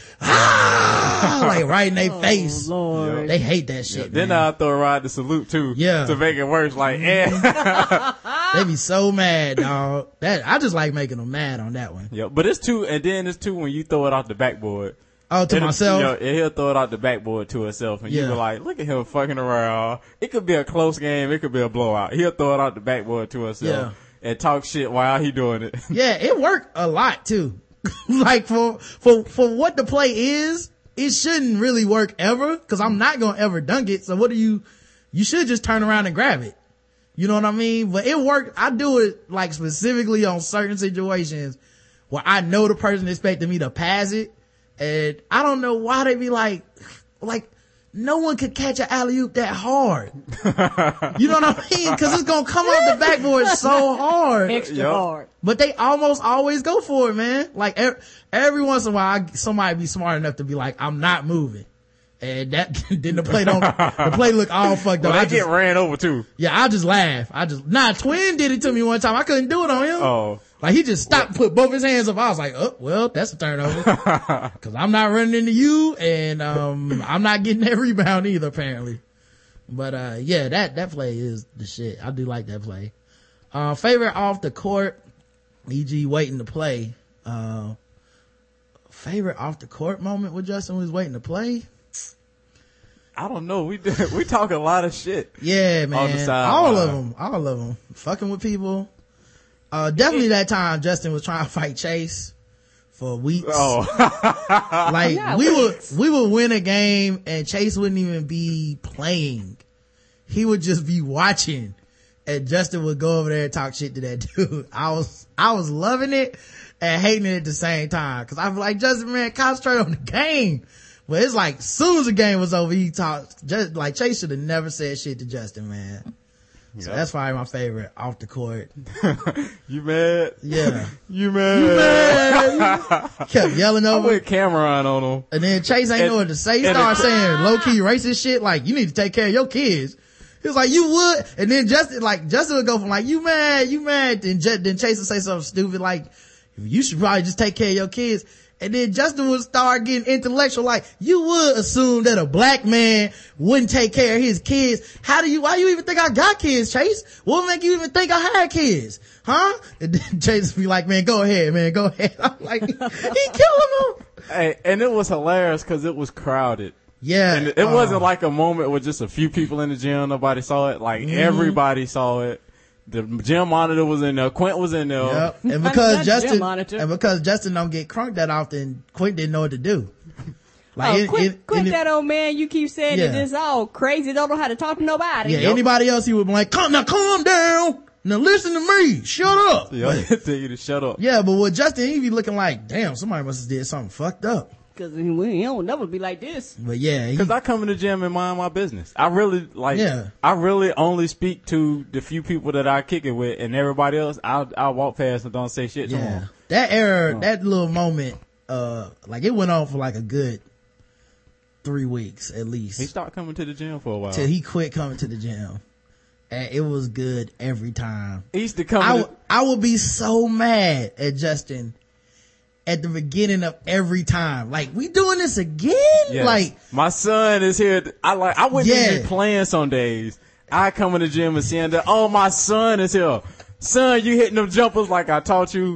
Speaker 2: ah, like right in their face.
Speaker 5: Lord.
Speaker 2: They hate that shit.
Speaker 3: Then
Speaker 2: man.
Speaker 3: I'll throw Rod the salute too.
Speaker 2: Yeah.
Speaker 3: To make it worse. Like, eh.
Speaker 2: They be so mad, dog. That I just like making them mad on that one.
Speaker 3: Yep. But it's two, and then it's two when you throw it off the backboard.
Speaker 2: Oh, to
Speaker 3: It'll-
Speaker 2: myself.
Speaker 3: You know, and he'll throw it out the backboard to himself, and you
Speaker 2: Yeah.
Speaker 3: be like, "Look at him fucking around." It could be a close game, it could be a blowout. He'll throw it out the backboard to himself and talk shit while he doing it.
Speaker 2: Yeah, it worked a lot too. Like for for for what the play is, it shouldn't really work ever because I'm not gonna ever dunk it. So what do you? You should just turn around and grab it. You know what I mean? But it worked. I do it like specifically on certain situations where I know the person expected me to pass it, and I don't know why they be like, like. No one could catch an alley-oop that hard. You know what I mean? Cause it's gonna come off the backboard so hard.
Speaker 5: Extra
Speaker 3: Yep.
Speaker 5: hard.
Speaker 2: But they almost always go for it, man. Like every, every once in a while, I, somebody be smart enough to be like, I'm not moving. And that, then the play don't, the play look all fucked
Speaker 3: well,
Speaker 2: up.
Speaker 3: they
Speaker 2: I
Speaker 3: get
Speaker 2: just,
Speaker 3: ran over too.
Speaker 2: yeah, I just laugh. I just, nah, Twin did it to me one time. I couldn't do it on him.
Speaker 3: Oh.
Speaker 2: Like he just stopped, put both his hands up. I was like, oh, well, that's a turnover. Cause I'm not running into you and, um, I'm not getting that rebound either, apparently. But, uh, yeah, that, that play is the shit. I do like that play. Uh, favorite off the court, E G waiting to play. Uh, favorite off the court moment with Justin was waiting to play.
Speaker 3: I don't know. We did, we talk a lot of shit.
Speaker 2: Yeah, man.
Speaker 3: On the side
Speaker 2: all
Speaker 3: line.
Speaker 2: of them. All of them. Fucking with people. Uh, definitely that time Justin was trying to fight Chase for weeks.
Speaker 3: Oh.
Speaker 2: Like,
Speaker 5: Yeah,
Speaker 2: we
Speaker 5: weeks.
Speaker 2: would, we would win a game and Chase wouldn't even be playing. He would just be watching and Justin would go over there and talk shit to that dude. I was, I was loving it and hating it at the same time. Cause I was like, Justin, man, concentrate on the game. But it's like, soon as the game was over, he talked, just like Chase should have never said shit to Justin, man. So
Speaker 3: Yep.
Speaker 2: that's probably my favorite off the court.
Speaker 3: You mad?
Speaker 2: Yeah.
Speaker 3: You mad?
Speaker 2: You mad? Kept yelling
Speaker 3: I
Speaker 2: over.
Speaker 3: went Cameron on him.
Speaker 2: And then Chase ain't
Speaker 3: And-
Speaker 2: know what to say. He
Speaker 3: and
Speaker 2: started
Speaker 3: it-
Speaker 2: saying low key racist shit like, you need to take care of your kids. He was like, you would. And then Justin, like, Justin would go from like, you mad, you mad. Then, Ju- then Chase would say something stupid like, you should probably just take care of your kids. And then Justin would start getting intellectual like, you would assume that a black man wouldn't take care of his kids. How do you, why you even think I got kids, Chase? What would make you even think I had kids? Huh? And then Chase would be like, man, go ahead, man, go ahead. I'm like, he killing him.
Speaker 3: Hey, and it was hilarious because it was crowded.
Speaker 2: Yeah.
Speaker 3: And it, it
Speaker 2: uh,
Speaker 3: wasn't like a moment with just a few people in the gym. Nobody saw it. Like
Speaker 2: Mm-hmm.
Speaker 3: everybody saw it. The gym monitor was in there. Quint was in there.
Speaker 2: Yep. And
Speaker 5: Not
Speaker 2: because
Speaker 5: gym
Speaker 2: Justin,
Speaker 5: monitor.
Speaker 2: and because Justin don't get crunked that often, Quint didn't know what to do. Like,
Speaker 5: oh,
Speaker 2: it-
Speaker 5: quit,
Speaker 2: it-
Speaker 5: quit
Speaker 2: and it-
Speaker 5: that old man. You keep saying
Speaker 2: Yeah.
Speaker 5: that this all crazy. Don't know how to talk to nobody.
Speaker 2: yeah, anybody else he would be like, "Calm now, calm down. Now listen to me. Shut up."
Speaker 3: Yeah,
Speaker 2: But-
Speaker 3: tell you to shut up.
Speaker 2: yeah, but with Justin, he be looking like, damn, somebody must have did something fucked up.
Speaker 5: Cause we don't never be like this.
Speaker 2: But yeah, he,
Speaker 3: Because I come in the gym and mind my business. I really, like,
Speaker 2: Yeah.
Speaker 3: I really only speak to the few people that I kick it with, and everybody else, I'll, I'll walk past and don't say shit to
Speaker 2: yeah,
Speaker 3: them.
Speaker 2: that error, that little moment, uh, like it went on for like a good three weeks at least.
Speaker 3: He stopped coming to the gym for a while.
Speaker 2: Till he quit coming to the gym. And it was good every time.
Speaker 3: He used to come
Speaker 2: I,
Speaker 3: to
Speaker 2: w- I would be so mad at Justin at the beginning of every time. Like, we doing this again?
Speaker 3: Yes.
Speaker 2: Like,
Speaker 3: my son is here. I like, I wouldn't
Speaker 2: Yeah.
Speaker 3: even be playing some days. I come in the gym and seeing that, oh, my son is here. Son, you hitting them jumpers like I taught you.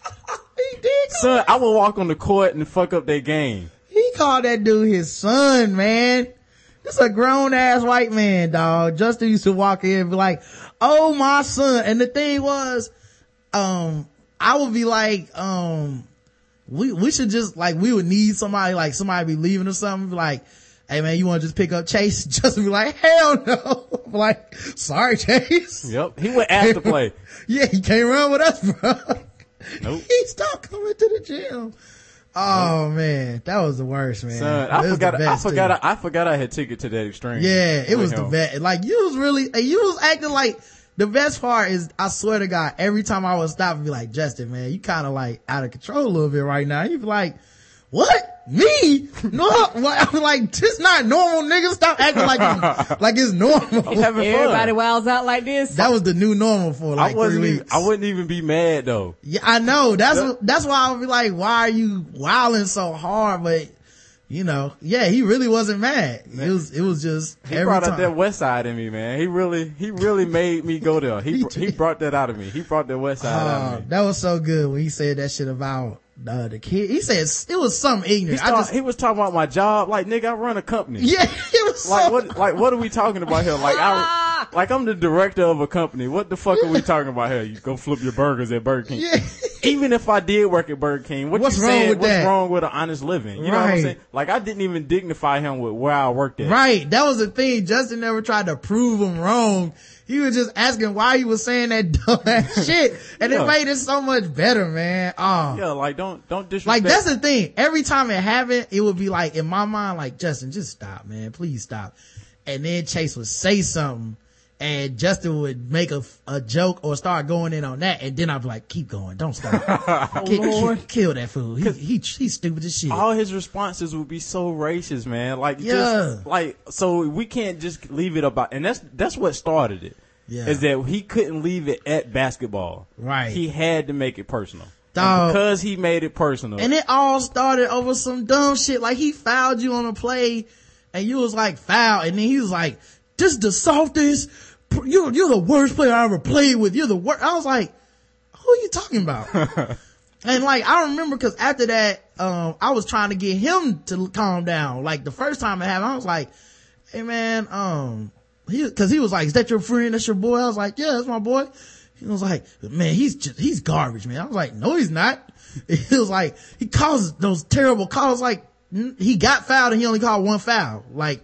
Speaker 2: he did.
Speaker 3: Son, I would walk on the court and fuck up their game.
Speaker 2: He called that dude his son, man. This a grown ass white man, dog. Justin used to walk in and be like, oh, my son. And the thing was, um, I would be like, um, we, we should just, like, we would need somebody, like, somebody be leaving or something, be like, hey man, you want to just pick up Chase? Justin be like, hell no. I'm like, sorry, Chase.
Speaker 3: Yep. He would ask to play.
Speaker 2: Yeah, he can't run with us, bro.
Speaker 3: Nope.
Speaker 2: He stopped coming to the gym. Oh man, that was the worst, man.
Speaker 3: Son,
Speaker 2: It
Speaker 3: I
Speaker 2: was
Speaker 3: forgot,
Speaker 2: the
Speaker 3: I
Speaker 2: best,
Speaker 3: forgot,
Speaker 2: too.
Speaker 3: I, I forgot I had ticket to that extreme.
Speaker 2: Yeah, it
Speaker 3: with
Speaker 2: was the
Speaker 3: him.
Speaker 2: best. Like, you was really, and you was acting like, the best part is, I swear to God, every time I would stop and be like, Justin, man, you kind of like out of control a little bit right now. You'd be like, what? Me? No, what? I'm like, this not normal, nigga. Stop acting like it's, like it's normal.
Speaker 3: I'm having
Speaker 5: Everybody
Speaker 3: fun.
Speaker 5: wilds out like this.
Speaker 2: That was the new normal for like
Speaker 3: I wasn't
Speaker 2: three
Speaker 3: even,
Speaker 2: weeks.
Speaker 3: I wouldn't even be mad though.
Speaker 2: Yeah, I know. That's
Speaker 3: Yeah.
Speaker 2: what, that's why I would be like, why are you wilding so hard? But, you know, yeah, he really wasn't mad. It was, it was just
Speaker 3: He
Speaker 2: every
Speaker 3: brought
Speaker 2: time.
Speaker 3: out that west side in me, man. He really, he really made me go there. He,
Speaker 2: He
Speaker 3: he
Speaker 2: did.
Speaker 3: brought that out of me. He brought that west side out
Speaker 2: Uh,
Speaker 3: of me.
Speaker 2: that was so good when he said that shit about uh, the kid. He said it was something
Speaker 3: He,
Speaker 2: ignorant. I
Speaker 3: start,
Speaker 2: just,
Speaker 3: he was talking about my job. Like, nigga, I run a company.
Speaker 2: yeah, it was
Speaker 3: Like
Speaker 2: so,
Speaker 3: what? Like what are we talking about here? Like I, like I'm the director of a company. What the fuck are we talking about here? You go flip your burgers at Burger King.
Speaker 2: yeah.
Speaker 3: Even if I did work at Burger King, what
Speaker 2: What's
Speaker 3: you
Speaker 2: wrong
Speaker 3: saying?
Speaker 2: with
Speaker 3: What's
Speaker 2: that?
Speaker 3: wrong with an honest living? You know what I'm
Speaker 2: Right.
Speaker 3: saying? Like I didn't even dignify him with where I worked at.
Speaker 2: Right. That was the thing. Justin never tried to prove him wrong. He was just asking why he was saying that dumb ass shit. And
Speaker 3: Yeah.
Speaker 2: it made it so much better, man. Oh.
Speaker 3: Yeah, like don't don't disrespect.
Speaker 2: Like, that's the thing. Every time it happened, it would be like, in my mind, like, Justin, just stop, man. Please stop. And then Chase would say something, and Justin would make a, a joke or start going in on that, and then I'd be like, keep going, don't stop.
Speaker 5: Oh,
Speaker 2: kill,
Speaker 5: Lord.
Speaker 2: kill, kill that fool. He, he, he's stupid as shit.
Speaker 3: All his responses would be so racist, man. Like,
Speaker 2: Yeah.
Speaker 3: just, like, so we can't just leave it about, and that's, that's what started it.
Speaker 2: Yeah.
Speaker 3: Is that he couldn't leave it at basketball.
Speaker 2: Right.
Speaker 3: He had to make it personal.
Speaker 2: Dog.
Speaker 3: And because he made it personal.
Speaker 2: And it all started over some dumb shit. Like, he fouled you on a play, and you was like, foul, and then he was like, this is the softest, you're, you're the worst player I ever played with, you're the worst. I was like, who are you talking about? And like, I remember, cause after that, um, I was trying to get him to calm down. Like, the first time it happened, I was like, hey man, um, he, cause he was like, is that your friend? That's your boy? I was like, yeah, that's my boy. He was like, man, he's just, he's garbage, man. I was like, no, he's not. He was like, he calls those terrible calls. Like, he got fouled and he only called one foul. Like,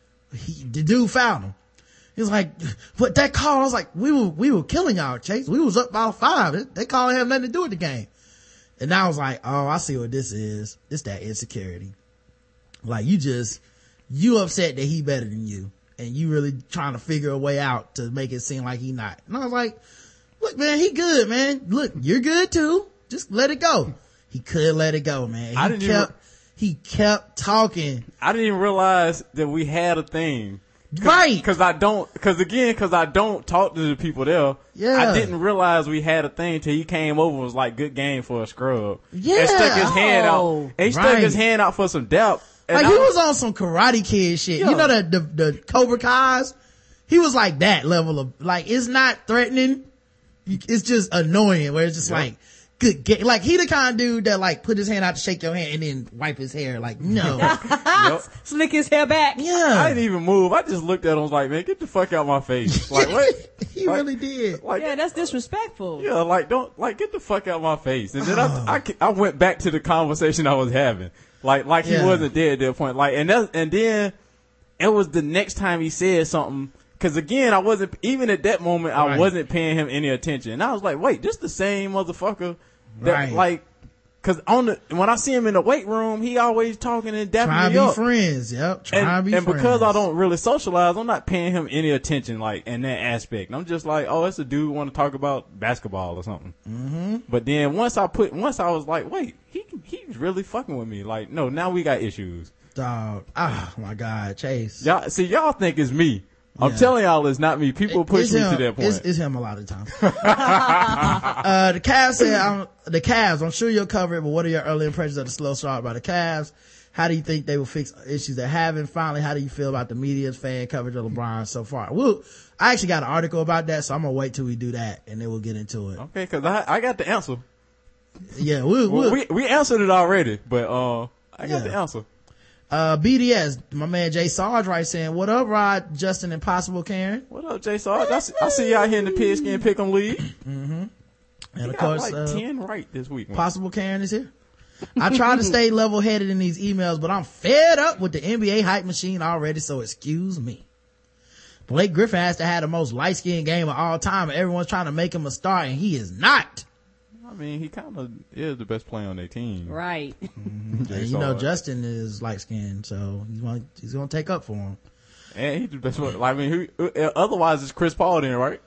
Speaker 2: he, the dude fouled him. He was like, but that call, I was like, we were, we were killing y'all, Chase. We was up by five. That call had nothing to do with the game. And I was like, oh, I see what this is. It's that insecurity. Like, you just, you upset that he better than you. And you really trying to figure a way out to make it seem like he not. And I was like, look, man, he good, man. Look, you're good too. Just let it go. He could let it go, man. He
Speaker 3: I didn't
Speaker 2: kept,
Speaker 3: even,
Speaker 2: he kept talking.
Speaker 3: I didn't even realize that we had a thing. Cause,
Speaker 2: Right.
Speaker 3: Cause I don't, cause again, cause I don't talk to the people there.
Speaker 2: Yeah.
Speaker 3: I didn't realize we had a thing till he came over and was like, good game for a scrub.
Speaker 2: Yeah.
Speaker 3: And stuck his hand out.
Speaker 5: Oh.
Speaker 3: And he stuck
Speaker 2: Right.
Speaker 3: his hand out for some depth. And
Speaker 2: Like,
Speaker 3: I
Speaker 2: he was on some Karate Kid shit.
Speaker 3: Yeah.
Speaker 2: You know that the, the Cobra Kai's? He was like that level of, like, it's not threatening. It's just annoying where it's just
Speaker 3: Yep.
Speaker 2: like, good game. Like, he the kind of dude that like put his hand out to shake your hand and then wipe his hair. Like, no.
Speaker 3: Yep.
Speaker 5: Slick his hair back.
Speaker 3: I
Speaker 2: Yeah.
Speaker 3: didn't even move. I just looked at him and was like, man, get the fuck out my face. Like, what?
Speaker 2: He
Speaker 3: Like-
Speaker 2: really did.
Speaker 3: Like,
Speaker 5: Yeah, that's disrespectful.
Speaker 3: yeah, like, don't, like, get the fuck out my face. And then I, I, I went back to the conversation I was having. Like, like he
Speaker 2: Yeah.
Speaker 3: wasn't there at that point. Like, and that, and then it was the next time he said something. Cause again, I wasn't, even at that moment, I
Speaker 2: Right.
Speaker 3: wasn't paying him any attention. And I was like, wait, this the same motherfucker that,
Speaker 2: Right.
Speaker 3: like, cause on the, when I see him in the weight room, he always talking and dapping
Speaker 2: Trying
Speaker 3: me
Speaker 2: to be
Speaker 3: up.
Speaker 2: friends. Yep. Trying
Speaker 3: And,
Speaker 2: to be
Speaker 3: and
Speaker 2: friends.
Speaker 3: because I don't really socialize, I'm not paying him any attention, like, in that aspect. I'm just like, oh, it's a dude want to talk about basketball or something. Mm-hmm. But then once I put, once I was like, wait, he, he's really fucking with me. Like, no, now we got issues.
Speaker 2: Dog. Oh my God, Chase.
Speaker 3: Y'all, see, y'all think it's me. I'm
Speaker 2: Yeah.
Speaker 3: telling y'all it's not me. People push
Speaker 2: It's
Speaker 3: me
Speaker 2: him.
Speaker 3: to that point.
Speaker 2: It's, it's him a lot of the time. uh, the Cavs said, I'm, the Cavs, I'm sure you'll cover it, but what are your early impressions of the slow start by the Cavs? How do you think they will fix issues they're having? Finally, how do you feel about the media's fan coverage of LeBron so far? We'll, I actually got an article about that, so I'm gonna wait till we do that and then we'll get into it.
Speaker 3: Okay, cause I, I got the answer.
Speaker 2: Yeah, we'll,
Speaker 3: Well,
Speaker 2: we'll
Speaker 3: we, we answered it already, but, uh, I got
Speaker 2: Yeah.
Speaker 3: the answer.
Speaker 2: uh, B D S, my man Jay Sarge right saying, what up, Rod, Justin, Impossible, Karen?
Speaker 3: What up, Jay Sarge? I see, I see y'all here in the Pigskin Pick'em League.
Speaker 2: And
Speaker 3: He
Speaker 2: of
Speaker 3: got
Speaker 2: course,
Speaker 3: like
Speaker 2: uh,
Speaker 3: ten right this week. man.
Speaker 2: Possible Karen is here. I try to stay level headed in these emails, but I'm fed up with the N B A hype machine already, so excuse me. Blake Griffin has to have the most light skinned game of all time, and everyone's trying to make him a star, and he is not.
Speaker 3: I mean, he kind of is the best player on their team.
Speaker 5: Right.
Speaker 2: And you know, Justin is light skinned, so he's gonna, he's gonna take up for him.
Speaker 3: And he's the best one. Like, I mean, who, uh, otherwise it's Chris Paul then, right?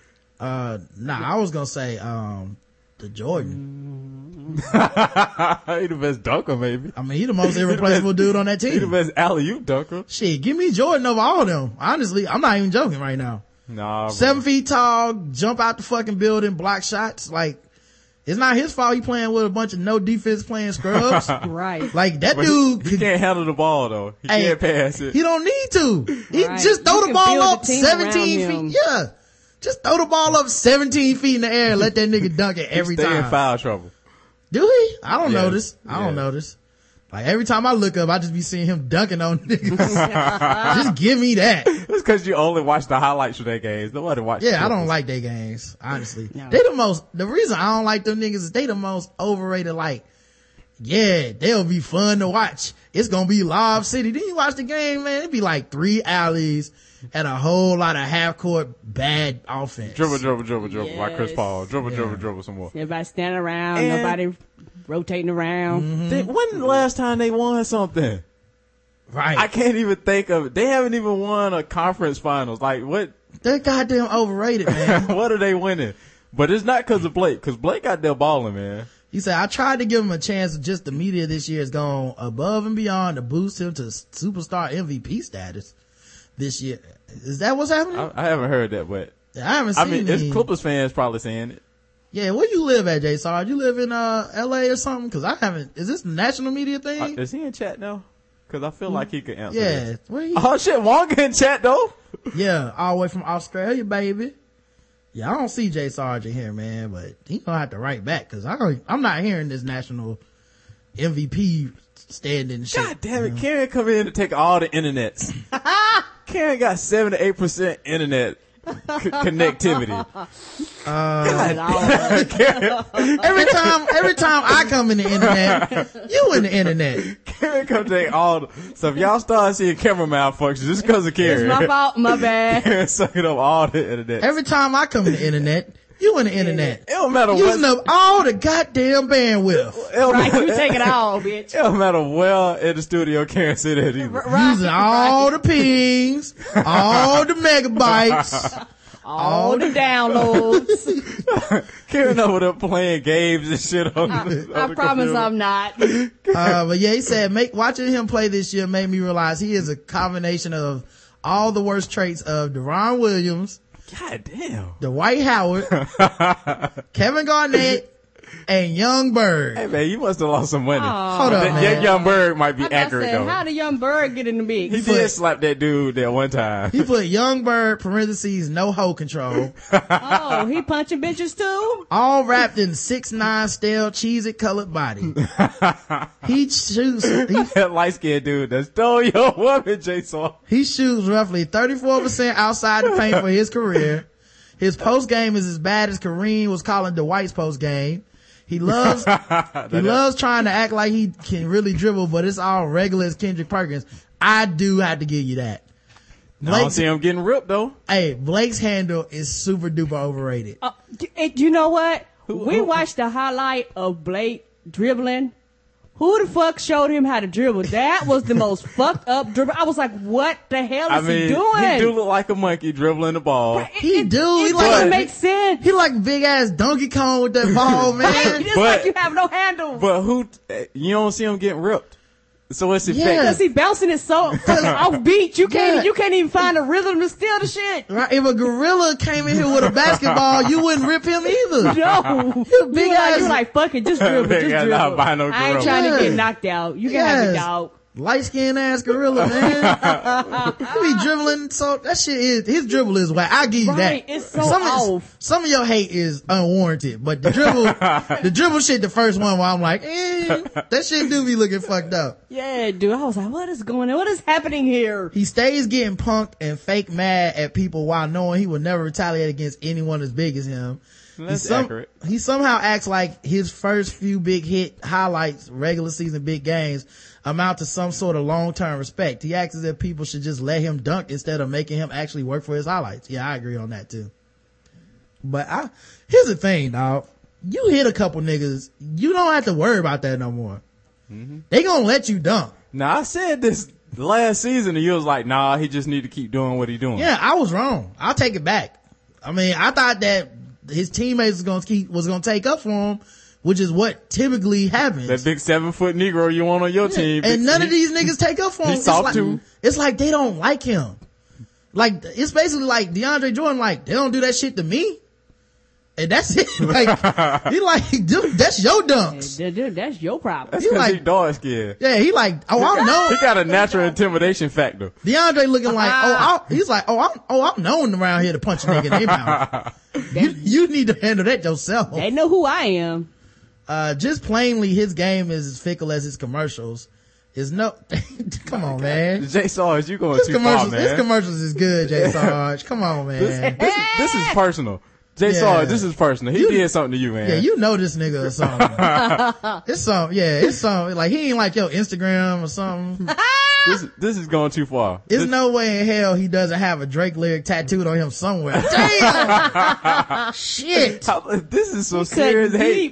Speaker 2: Uh, nah, I was gonna say, um, the Jordan.
Speaker 3: he the best dunker, maybe.
Speaker 2: I mean, he the most irreplaceable dude on that
Speaker 3: He the
Speaker 2: team.
Speaker 3: best alley-oop dunker.
Speaker 2: Shit, give me Jordan over all of them. Honestly, I'm not even joking right now.
Speaker 3: Nah, bro.
Speaker 2: Seven feet tall, jump out the fucking building, block shots. Like, it's not his fault he playing with a bunch of no defense playing scrubs.
Speaker 5: Right.
Speaker 2: Like, that
Speaker 3: But
Speaker 2: dude,
Speaker 3: he, he
Speaker 2: could-
Speaker 3: can't handle the ball though. He
Speaker 2: Hey,
Speaker 3: can't pass it.
Speaker 2: he don't need to. He
Speaker 5: Right.
Speaker 2: just throw
Speaker 5: You
Speaker 2: the
Speaker 5: can
Speaker 2: ball
Speaker 5: build a
Speaker 2: up
Speaker 5: team
Speaker 2: seventeen
Speaker 5: around him.
Speaker 2: feet. Yeah. Just throw the ball up seventeen feet in the air and let that nigga dunk it every
Speaker 3: Stay in
Speaker 2: time.
Speaker 3: foul trouble.
Speaker 2: Do he? I don't
Speaker 3: Yeah.
Speaker 2: notice. I don't
Speaker 3: Yeah.
Speaker 2: notice. Like, every time I look up, I just be seeing him dunking on niggas. Just give me that.
Speaker 3: It's cause you only watch the highlights for their games. Nobody watch.
Speaker 2: Yeah, I don't
Speaker 3: clippers.
Speaker 2: like their games, honestly.
Speaker 5: No.
Speaker 2: They the most, the reason I don't like them niggas is they the most overrated, like, yeah, they'll be fun to watch. It's gonna be Lob City. Then you watch the game, man, it'd be like three alleys and a whole lot of half court bad offense.
Speaker 3: Dribble, dribble, dribble, dribble, like Chris
Speaker 5: Yes.
Speaker 3: Paul. Dribble,
Speaker 2: Yeah.
Speaker 3: dribble, dribble some more.
Speaker 5: Everybody standing around,
Speaker 3: And-
Speaker 5: nobody rotating around.
Speaker 3: They, when the last time they won something?
Speaker 2: Right.
Speaker 3: I can't even think of it. They haven't even won a conference finals. Like what?
Speaker 2: They're goddamn overrated, man.
Speaker 3: What are they winning? But it's not because of Blake, because Blake out there balling, man.
Speaker 2: He said, I tried to give him a chance. Just the media this year has gone above and beyond to boost him to superstar M V P status this year. Is that what's happening?
Speaker 3: I, I haven't heard that, but
Speaker 2: I haven't seen
Speaker 3: I mean,
Speaker 2: any.
Speaker 3: it's Clippers fans probably saying it.
Speaker 2: Yeah, where you live at, J Sarge? You live in uh L A or something? Cause I haven't, is this a national media thing?
Speaker 3: Uh, is he in chat now? Cause I feel like he could answer
Speaker 2: Yeah.
Speaker 3: this.
Speaker 2: Where he?
Speaker 3: Oh shit, Wonka in chat though?
Speaker 2: Yeah, all the way from Australia, baby. Yeah, I don't see J Sarge in here, man, but he gonna have to write back cause I don't, I'm not hearing this national M V P standing shit.
Speaker 3: God damn it, Karen come in to take all the internets. Karen got seven to eight percent internet c- connectivity.
Speaker 2: Uh,
Speaker 5: Lord.
Speaker 3: Karen,
Speaker 2: every time, every time I come in the internet, you in the internet.
Speaker 3: Karen come take all the, so if y'all start seeing camera malfunctions, just because of
Speaker 5: It's
Speaker 3: Karen.
Speaker 5: my fault. My bad.
Speaker 3: Karen sucking up all the internet.
Speaker 2: Every time I come in the internet, you in the internet.
Speaker 3: It don't matter
Speaker 2: Using
Speaker 3: what.
Speaker 2: up all the goddamn bandwidth.
Speaker 3: It don't,
Speaker 5: Right,
Speaker 3: matter,
Speaker 5: you take it all, bitch.
Speaker 3: it don't matter well in the studio Karen sit at either.
Speaker 5: Right.
Speaker 2: Using all the pings, all the megabytes.
Speaker 5: All the downloads.
Speaker 3: Karen over there playing games and shit on the, on
Speaker 5: I
Speaker 3: the
Speaker 5: promise
Speaker 3: computer.
Speaker 5: I'm not.
Speaker 2: Uh, but yeah, he said, make, watching him play this year made me realize he is a combination of all the worst traits of Deron Williams,
Speaker 3: God damn.
Speaker 2: Dwight Howard, Kevin Garnett, and Young Bird.
Speaker 3: Hey man, you must have lost some money.
Speaker 2: Hold up,
Speaker 3: That
Speaker 2: man.
Speaker 3: young, young bird might be
Speaker 5: I
Speaker 3: accurate
Speaker 5: said,
Speaker 3: though.
Speaker 5: how did young bird get in the mix?
Speaker 3: He did slap that dude that one time.
Speaker 2: He put Young Bird, parentheses, no hoe control,
Speaker 5: Oh, he punching bitches too?
Speaker 2: all wrapped in six nine stale cheesy colored body. He shoots, he,
Speaker 3: That light skinned dude that stole your woman, Jason.
Speaker 2: he shoots roughly thirty-four percent outside the paint for his career. His post game is as bad as Kareem was calling Dwight's post game. He loves, he loves trying to act like he can really dribble, but it's all regular as Kendrick Perkins. I do have to give you that.
Speaker 3: I don't
Speaker 2: Blake's,
Speaker 3: see him getting ripped though.
Speaker 2: hey, Blake's handle is super duper overrated.
Speaker 5: Uh, d- eh, you know what?
Speaker 3: Who-
Speaker 5: we
Speaker 3: who-
Speaker 5: watched the highlight of Blake dribbling. Who the fuck showed him how to dribble? That was the most fucked up dribble. I was like, what the hell is
Speaker 3: I mean,
Speaker 5: he doing?
Speaker 3: he do look like a monkey dribbling the ball.
Speaker 5: It-
Speaker 2: He
Speaker 5: it-
Speaker 2: do. He
Speaker 5: It
Speaker 2: like-
Speaker 5: doesn't make sense.
Speaker 2: He like big ass Donkey Kong with that ball, man.
Speaker 5: It's
Speaker 3: But-
Speaker 5: like you have no handle.
Speaker 3: But who, you don't see him getting ripped. So it's
Speaker 2: Yeah.
Speaker 3: effective.
Speaker 5: Because he bouncing it so off beat, you can't
Speaker 2: Yeah.
Speaker 5: you can't even find a rhythm to steal the shit.
Speaker 2: Right? If a gorilla came in here with a basketball, you wouldn't rip him either.
Speaker 5: No,
Speaker 2: You big
Speaker 5: you like,
Speaker 2: ass-
Speaker 5: you like fuck it, just dribble,
Speaker 3: Big
Speaker 5: just
Speaker 3: ass
Speaker 5: dribble.
Speaker 3: albino
Speaker 5: I ain't
Speaker 3: gorilla.
Speaker 5: trying to
Speaker 2: Yeah.
Speaker 5: get knocked out. You can have it,
Speaker 2: Yes.
Speaker 5: dog.
Speaker 2: Light skinned ass gorilla, man. He be dribbling, so that shit is, his dribble is whack. I'll give you
Speaker 5: Right,
Speaker 2: that.
Speaker 5: it's so
Speaker 2: some
Speaker 5: off.
Speaker 2: Of, some of your hate is unwarranted, but the dribble, the dribble shit, the first one where I'm like, eh, that shit do be looking fucked up.
Speaker 5: Yeah, dude. I was like, what is going on? What is happening here?
Speaker 2: He stays getting punked and fake mad at people while knowing he will never retaliate against anyone as big as him.
Speaker 3: That's
Speaker 2: he, some-
Speaker 3: accurate.
Speaker 2: he somehow acts like his first few big hit highlights, regular season big games, amount to some sort of long-term respect. He acts as if people should just let him dunk instead of making him actually work for his highlights. Yeah, I agree on that too. But I, here's the thing, dog. You hit a couple niggas, you don't have to worry about that no more.
Speaker 3: Mm-hmm.
Speaker 2: They gonna let you dunk.
Speaker 3: Now I said this last season and you was like, nah, he just need to keep doing what he doing.
Speaker 2: Yeah, I was wrong. I'll take it back. I mean, I thought that his teammates was gonna keep, was gonna take up for him, which is what typically happens.
Speaker 3: That big seven foot Negro you want on your team.
Speaker 2: And none
Speaker 3: he-
Speaker 2: of these niggas take up for him.
Speaker 3: He's
Speaker 2: It's
Speaker 3: soft
Speaker 2: like,
Speaker 3: too.
Speaker 2: it's like they don't like him. Like, it's basically like DeAndre Jordan, like, they don't do that shit to me. And that's it. Like, he like, dude, that's your dunks.
Speaker 5: Dude, dude, that's your problem.
Speaker 3: That's
Speaker 2: he
Speaker 3: because
Speaker 2: like-
Speaker 3: he dog scared.
Speaker 2: Yeah, he like, oh, I know.
Speaker 3: He got a natural intimidation factor.
Speaker 2: DeAndre looking like, oh, I, he's like, oh, I'm, oh, I'm known around here to punch a nigga in their mouth. You, you need to handle that yourself.
Speaker 5: They know who I am.
Speaker 2: Uh, just plainly, his game is as fickle as his commercials. Is no, come on, man.
Speaker 3: Jay Sarge, you going
Speaker 2: His
Speaker 3: too far,
Speaker 2: commercials,
Speaker 3: man.
Speaker 2: his commercials is good, Jay Sarge. Come on,
Speaker 3: this,
Speaker 2: man.
Speaker 3: this, this is personal. Jay
Speaker 2: Yeah.
Speaker 3: Sarge, this is personal. He
Speaker 2: You-
Speaker 3: did something to you, man.
Speaker 2: Yeah, you know this nigga or something. It's some, yeah, it's some, like he ain't like your Instagram or something.
Speaker 3: this, this is going too far.
Speaker 2: There's
Speaker 3: This-
Speaker 2: no way in hell he doesn't have a Drake lyric tattooed on him somewhere. Damn! Shit!
Speaker 3: How- this is some
Speaker 5: Cut
Speaker 3: serious hate.
Speaker 5: deep.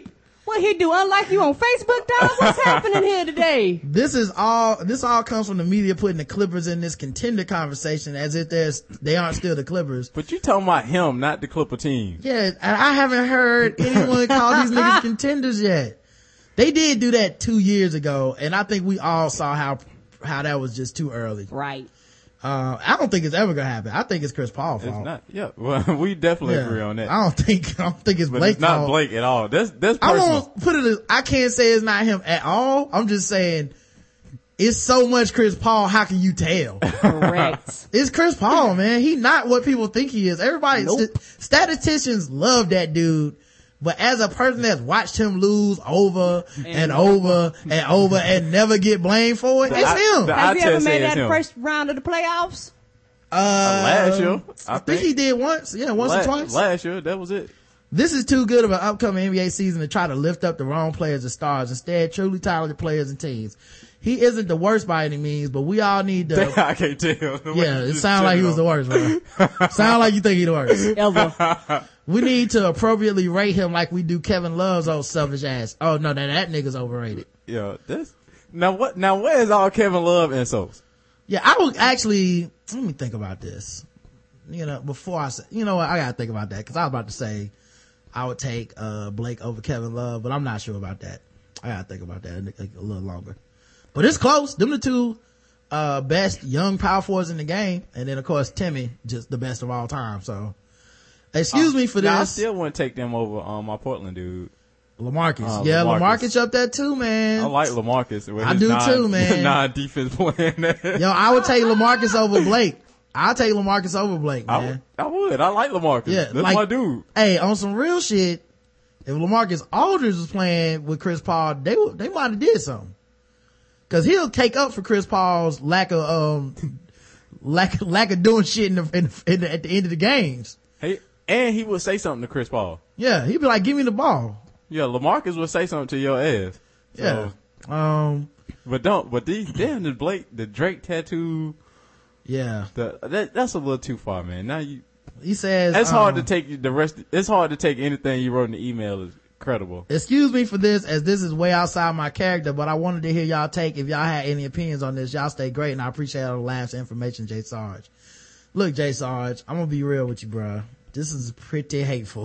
Speaker 5: What he do? Unlike you on Facebook, dog? What's happening here today?
Speaker 2: This is all, this all comes from the media putting the Clippers in this contender conversation as if there's, they aren't still the Clippers.
Speaker 3: But you talking about him, not the Clipper team.
Speaker 2: Yeah, and I haven't heard anyone call these niggas contenders yet. They did do that two years ago, and I think we all saw how, how that was just too early.
Speaker 5: Right.
Speaker 2: Uh, I don't think it's ever gonna happen. I think it's Chris Paul's fault.
Speaker 3: It's not, yeah, well, we definitely
Speaker 2: Yeah.
Speaker 3: agree on that.
Speaker 2: I don't think, I don't think it's
Speaker 3: But
Speaker 2: Blake's
Speaker 3: it's not
Speaker 2: fault.
Speaker 3: Blake at all. That's, that's
Speaker 2: I
Speaker 3: personal.
Speaker 2: won't put it as, I can't say it's not him at all. I'm just saying, it's so much Chris Paul, how can you tell?
Speaker 5: Correct.
Speaker 2: It's Chris Paul, man. He not what people think he is. Everybody,
Speaker 5: Nope.
Speaker 2: st- statisticians love that dude. But as a person that's watched him lose over and,
Speaker 5: And
Speaker 2: over and over and never get blamed for it,
Speaker 3: The
Speaker 2: it's
Speaker 3: I-
Speaker 2: him.
Speaker 3: the
Speaker 5: Have
Speaker 3: I
Speaker 5: you
Speaker 3: tell
Speaker 5: ever
Speaker 3: say
Speaker 5: made
Speaker 3: it's
Speaker 5: that
Speaker 3: him.
Speaker 5: first round of the playoffs?
Speaker 2: Uh,
Speaker 3: last year, I
Speaker 2: I think
Speaker 3: think.
Speaker 2: he did once. Yeah, once
Speaker 3: La-
Speaker 2: or twice.
Speaker 3: Last year, that was it.
Speaker 2: This is too good of an upcoming N B A season to try to lift up the wrong players as stars. Instead, truly talented players and teams. He isn't the worst by any means, but we all need to.
Speaker 3: I can't tell. The way
Speaker 2: Yeah,
Speaker 3: you
Speaker 2: it
Speaker 3: just
Speaker 2: sounds like he
Speaker 3: checked
Speaker 2: was the
Speaker 3: on.
Speaker 2: worst, bro. Sound like you think he the worst.
Speaker 5: Ever.
Speaker 2: We need to appropriately rate him like we do Kevin Love's old selfish ass. Oh no, that, that nigga's overrated.
Speaker 3: Yeah, that's, now what, now where's all Kevin Love insults?
Speaker 2: Yeah, I would actually, let me think about this. You know, before I say, you know what, I gotta think about that, cause I was about to say I would take, uh, Blake over Kevin Love, but I'm not sure about that. I gotta think about that a, a little longer. But it's close. Them the two, uh, best young power forwards in the game. And then of course Timmy, just the best of all time. So, excuse me for
Speaker 3: Now, I
Speaker 2: this.
Speaker 3: still wouldn't take them over, um, my Portland dude.
Speaker 2: LaMarcus.
Speaker 3: Uh,
Speaker 2: yeah,
Speaker 3: LaMarcus.
Speaker 2: LaMarcus up there too, man.
Speaker 3: I like LaMarcus. with
Speaker 2: I
Speaker 3: his
Speaker 2: do
Speaker 3: non,
Speaker 2: too, man.
Speaker 3: Non-defense playing.
Speaker 2: Yo, I would take LaMarcus over Blake. I'll take LaMarcus over Blake,
Speaker 3: I
Speaker 2: man.
Speaker 3: would, I would. I like LaMarcus.
Speaker 2: Yeah,
Speaker 3: That's
Speaker 2: like-
Speaker 3: my dude.
Speaker 2: Hey, on some real shit, if LaMarcus Aldridge was playing with Chris Paul, they would, they might have did something. Cause he'll take up for Chris Paul's lack of, um, lack, lack of doing shit in the, in the, in the, at the end of the games.
Speaker 3: Hey, and he would say something to Chris Paul.
Speaker 2: Yeah, he'd be like, give me the ball.
Speaker 3: Yeah, LaMarcus would say something to your ass. So,
Speaker 2: Yeah. Um,
Speaker 3: but don't, but these, damn, the Blake, the Drake tattoo,
Speaker 2: yeah.
Speaker 3: the, that, that's a little too far, man. Now you,
Speaker 2: He says,
Speaker 3: it's hard
Speaker 2: um,
Speaker 3: to take the rest, it's hard to take anything you wrote in the email as credible.
Speaker 2: excuse me for this, as this is way outside my character, but I wanted to hear y'all take, if y'all had any opinions on this, y'all stay great, and I appreciate all the laughs and information, Jay Sarge. Look, Jay Sarge, I'm gonna be real with you, bruh. This is pretty hateful.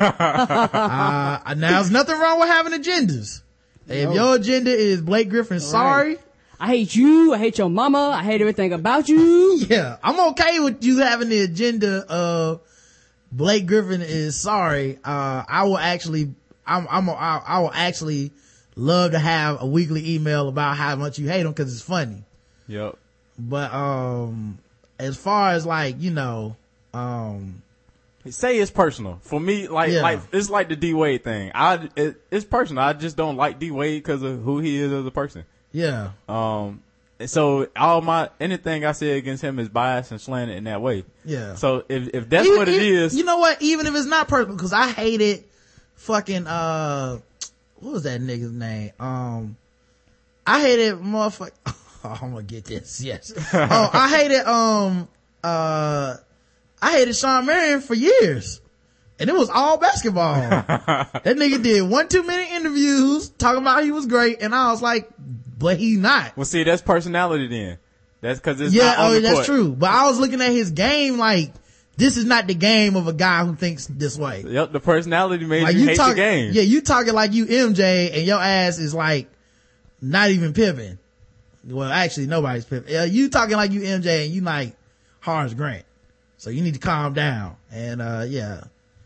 Speaker 2: uh, now there's nothing wrong with having agendas. If your agenda is Blake Griffin, sorry.
Speaker 5: I hate you. I hate your mama. I hate everything about you.
Speaker 2: Yeah, I'm okay with you having the agenda of Blake Griffin is sorry. Uh, I will actually, I'm, I'm, a, I, I will actually love to have a weekly email about how much you hate him because it's funny.
Speaker 3: Yep.
Speaker 2: But, um, as far as like, you know, um,
Speaker 3: Say it's personal. For me, like,
Speaker 2: Yeah.
Speaker 3: like, it's like the D Wade thing. I, it, it's personal. I just don't like D Wade because of who he is as a person.
Speaker 2: yeah,
Speaker 3: Um, and so all my, anything I say against him is biased and slanted in that way.
Speaker 2: yeah.
Speaker 3: So if, if that's
Speaker 2: Even-
Speaker 3: what it
Speaker 2: even-
Speaker 3: is,
Speaker 2: You know what? Even if it's not personal, because I hated fucking, uh, what was that nigga's name? Um, I hated motherfucker. Oh, I'm gonna get this. Yes. Oh, I hated, um, uh, I hated Sean Marion for years. And it was all basketball. That nigga did one too many interviews talking about he was great. And I was like, but he's not.
Speaker 3: well, see, that's personality then. That's cause it's
Speaker 2: Yeah,
Speaker 3: not on
Speaker 2: oh,
Speaker 3: the
Speaker 2: that's
Speaker 3: court.
Speaker 2: true. But I was looking at his game like, this is not the game of a guy who thinks this way.
Speaker 3: Yep, the personality made
Speaker 2: Like
Speaker 3: you, hate
Speaker 2: talk-
Speaker 3: the game.
Speaker 2: Yeah, you talking like you M J and your ass is like not even pimping. Well, actually nobody's pimping. Uh, you talking like you M J and you like Horace Grant. So you need to calm down. And, uh, yeah.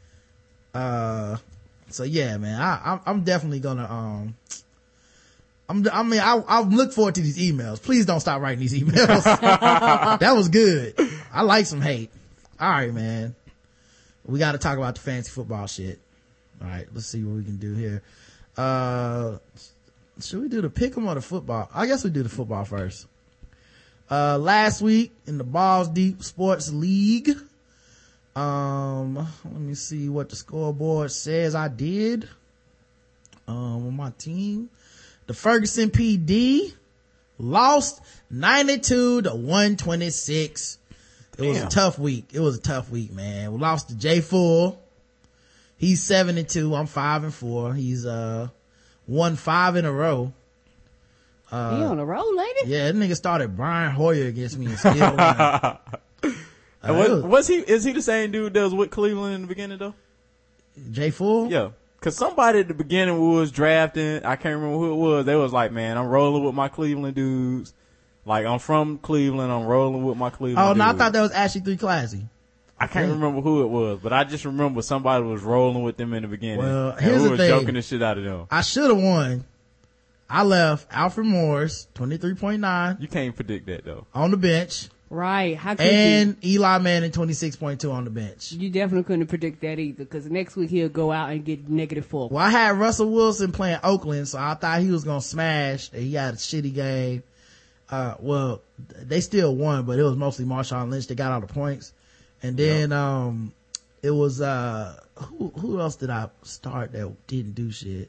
Speaker 2: Uh, so yeah, man, I, I'm, I'm definitely gonna, um, I'm, I mean, I, I look forward to these emails. Please don't stop writing these emails. That was good. I like some hate. All right, man. We got to talk about the fantasy football shit. All right, let's see what we can do here. Uh, should we do the pick'em or the football? I guess we do the football first. Uh, last week in the Balls Deep Sports League, um, let me see what the scoreboard says I did. Um, on my team, the Ferguson P D lost ninety-two to one twenty-six. It was a
Speaker 3: Damn.
Speaker 2: tough week. It was a tough week, man. We lost to Jay Full. He's seven and two. I'm five and four. He's, uh, won five in a row.
Speaker 5: Uh, he on the road, lady?
Speaker 2: Yeah, that nigga started Brian Hoyer against me and still won. uh,
Speaker 3: was, was, was he, is he the same dude that was with Cleveland in the beginning though?
Speaker 2: Jay Fool?
Speaker 3: Yeah. Cause somebody at the beginning who was drafting, I can't remember who it was, they was like, man, I'm rolling with my Cleveland dudes. Like, I'm from Cleveland, I'm rolling with my Cleveland
Speaker 2: Oh, no,
Speaker 3: dudes.
Speaker 2: I thought that was Ashley Three Classy.
Speaker 3: I can't yeah. remember who it was, but I just remember somebody was rolling with them in the beginning.
Speaker 2: Well,
Speaker 3: and
Speaker 2: here's
Speaker 3: we
Speaker 2: the
Speaker 3: were
Speaker 2: thing.
Speaker 3: joking the shit out of them.
Speaker 2: I should have won. I left Alfred Morris, twenty-three point nine.
Speaker 3: You can't predict that though.
Speaker 2: On the bench.
Speaker 5: Right. How could
Speaker 2: and
Speaker 5: you?
Speaker 2: Eli Manning, twenty-six point two on the bench.
Speaker 5: You definitely couldn't predict that either, because next week he'll go out and get negative four.
Speaker 2: Well, I had Russell Wilson playing Oakland, so I thought he was going to smash. He had a shitty game. Uh, well, they still won, but it was mostly Marshawn Lynch that got all the points. And then, yep. um, it was, uh, who, who else did I start that didn't do shit?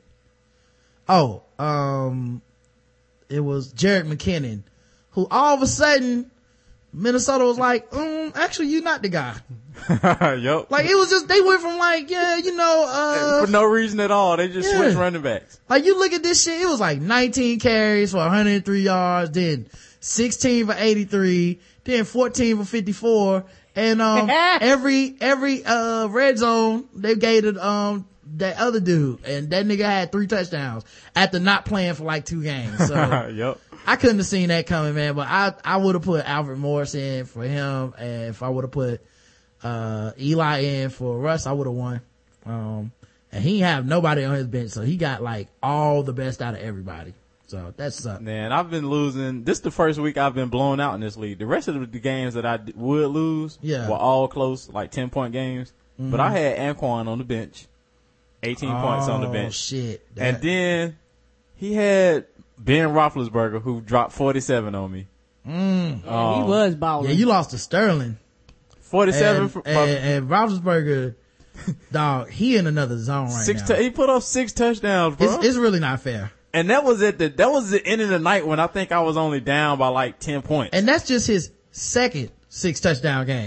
Speaker 2: Oh, um, it was Jerick McKinnon, who all of a sudden, Minnesota was like, um, actually, you're not the guy.
Speaker 3: Yep.
Speaker 2: Like, it was just, they went from like, yeah, you know, uh.
Speaker 3: For no reason at all. They just yeah. switched running backs.
Speaker 2: Like, you look at this shit, it was like nineteen carries for one hundred three yards, then sixteen for eighty-three, then fourteen for fifty-four, and, um, every, every, uh, red zone, they gave it, um, that other dude, and that nigga had three touchdowns after not playing for like two games. So,
Speaker 3: yep.
Speaker 2: I couldn't have seen that coming, man, but I, I would have put Alfred Morris in for him, and if I would have put, uh, Eli in for Russ, I would have won. Um, and he ain't have nobody on his bench, so he got like all the best out of everybody. So that sucked.
Speaker 3: Man, I've been losing. This is the first week I've been blown out in this league. The rest of the games that I d- would lose
Speaker 2: yeah.
Speaker 3: were all close, like ten point games. Mm-hmm. But I had Anquan on the bench. eighteen
Speaker 2: oh,
Speaker 3: points on the bench.
Speaker 2: Shit. That.
Speaker 3: And then he had Ben Roethlisberger, who dropped forty-seven on me.
Speaker 2: Mm.
Speaker 5: Yeah, um, he was balling.
Speaker 2: Yeah, you lost to Sterling.
Speaker 3: forty-seven
Speaker 2: and,
Speaker 3: for,
Speaker 2: and, and Roethlisberger, dog, he in another zone right
Speaker 3: six
Speaker 2: now.
Speaker 3: T- he put up six touchdowns, bro.
Speaker 2: It's, it's really not fair.
Speaker 3: And that was at the, that was the end of the night when I think I was only down by like ten points.
Speaker 2: And that's just his second six touchdown game.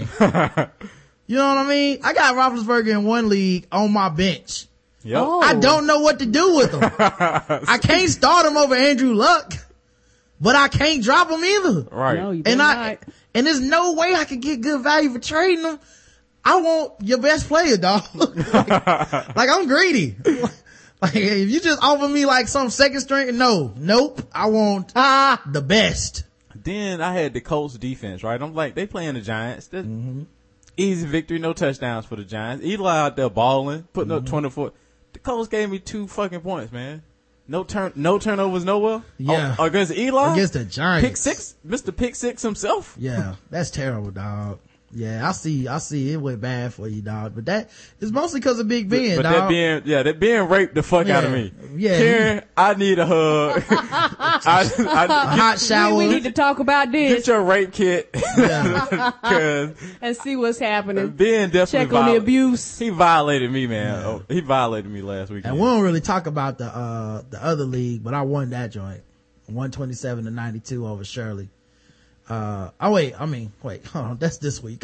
Speaker 2: You know what I mean? I got Roethlisberger in one league on my bench.
Speaker 3: Yep.
Speaker 5: Oh.
Speaker 2: I don't know what to do with him. I can't start him over Andrew Luck, but I can't drop him either.
Speaker 3: Right.
Speaker 5: No, you
Speaker 2: and I,
Speaker 5: not.
Speaker 2: and there's no way I could get good value for trading him. I want your best player, dog. like, like I'm greedy. Like if you just offer me like some second string, no, nope. I want ah the best.
Speaker 3: Then I had the Colts defense, right? I'm like, they playing the Giants.
Speaker 2: Mm-hmm.
Speaker 3: Easy victory, no touchdowns for the Giants. Eli out there balling, putting
Speaker 2: Mm-hmm.
Speaker 3: up twenty-four. The Colts gave me two fucking points, man. No turn, no turnovers nowhere.
Speaker 2: Yeah.
Speaker 3: Oh, against Eli?
Speaker 2: Against the Giants.
Speaker 3: Pick six, Mister Pick Six himself.
Speaker 2: Yeah, that's terrible, dog. Yeah, I see, I see it went bad for you, dog. But that is mostly because of Big Ben,
Speaker 3: but, but
Speaker 2: dog.
Speaker 3: that being, yeah, that being raped the fuck
Speaker 2: Yeah.
Speaker 3: out of me.
Speaker 2: Yeah.
Speaker 3: Karen, I need a hug. I, I,
Speaker 2: A hot shower.
Speaker 5: We, we need to talk about this.
Speaker 3: Get your rape kit.
Speaker 2: Yeah.
Speaker 3: Cause
Speaker 5: and see what's happening.
Speaker 3: Ben definitely
Speaker 5: Check on the
Speaker 3: viol-
Speaker 5: abuse.
Speaker 3: He violated me, man.
Speaker 2: Yeah.
Speaker 3: Oh, he violated me last week.
Speaker 2: And we don't really talk about the, uh, the other league, but I won that joint. one twenty-seven to ninety-two over Shirley. Uh, oh wait, I mean, wait, hold on, that's this week.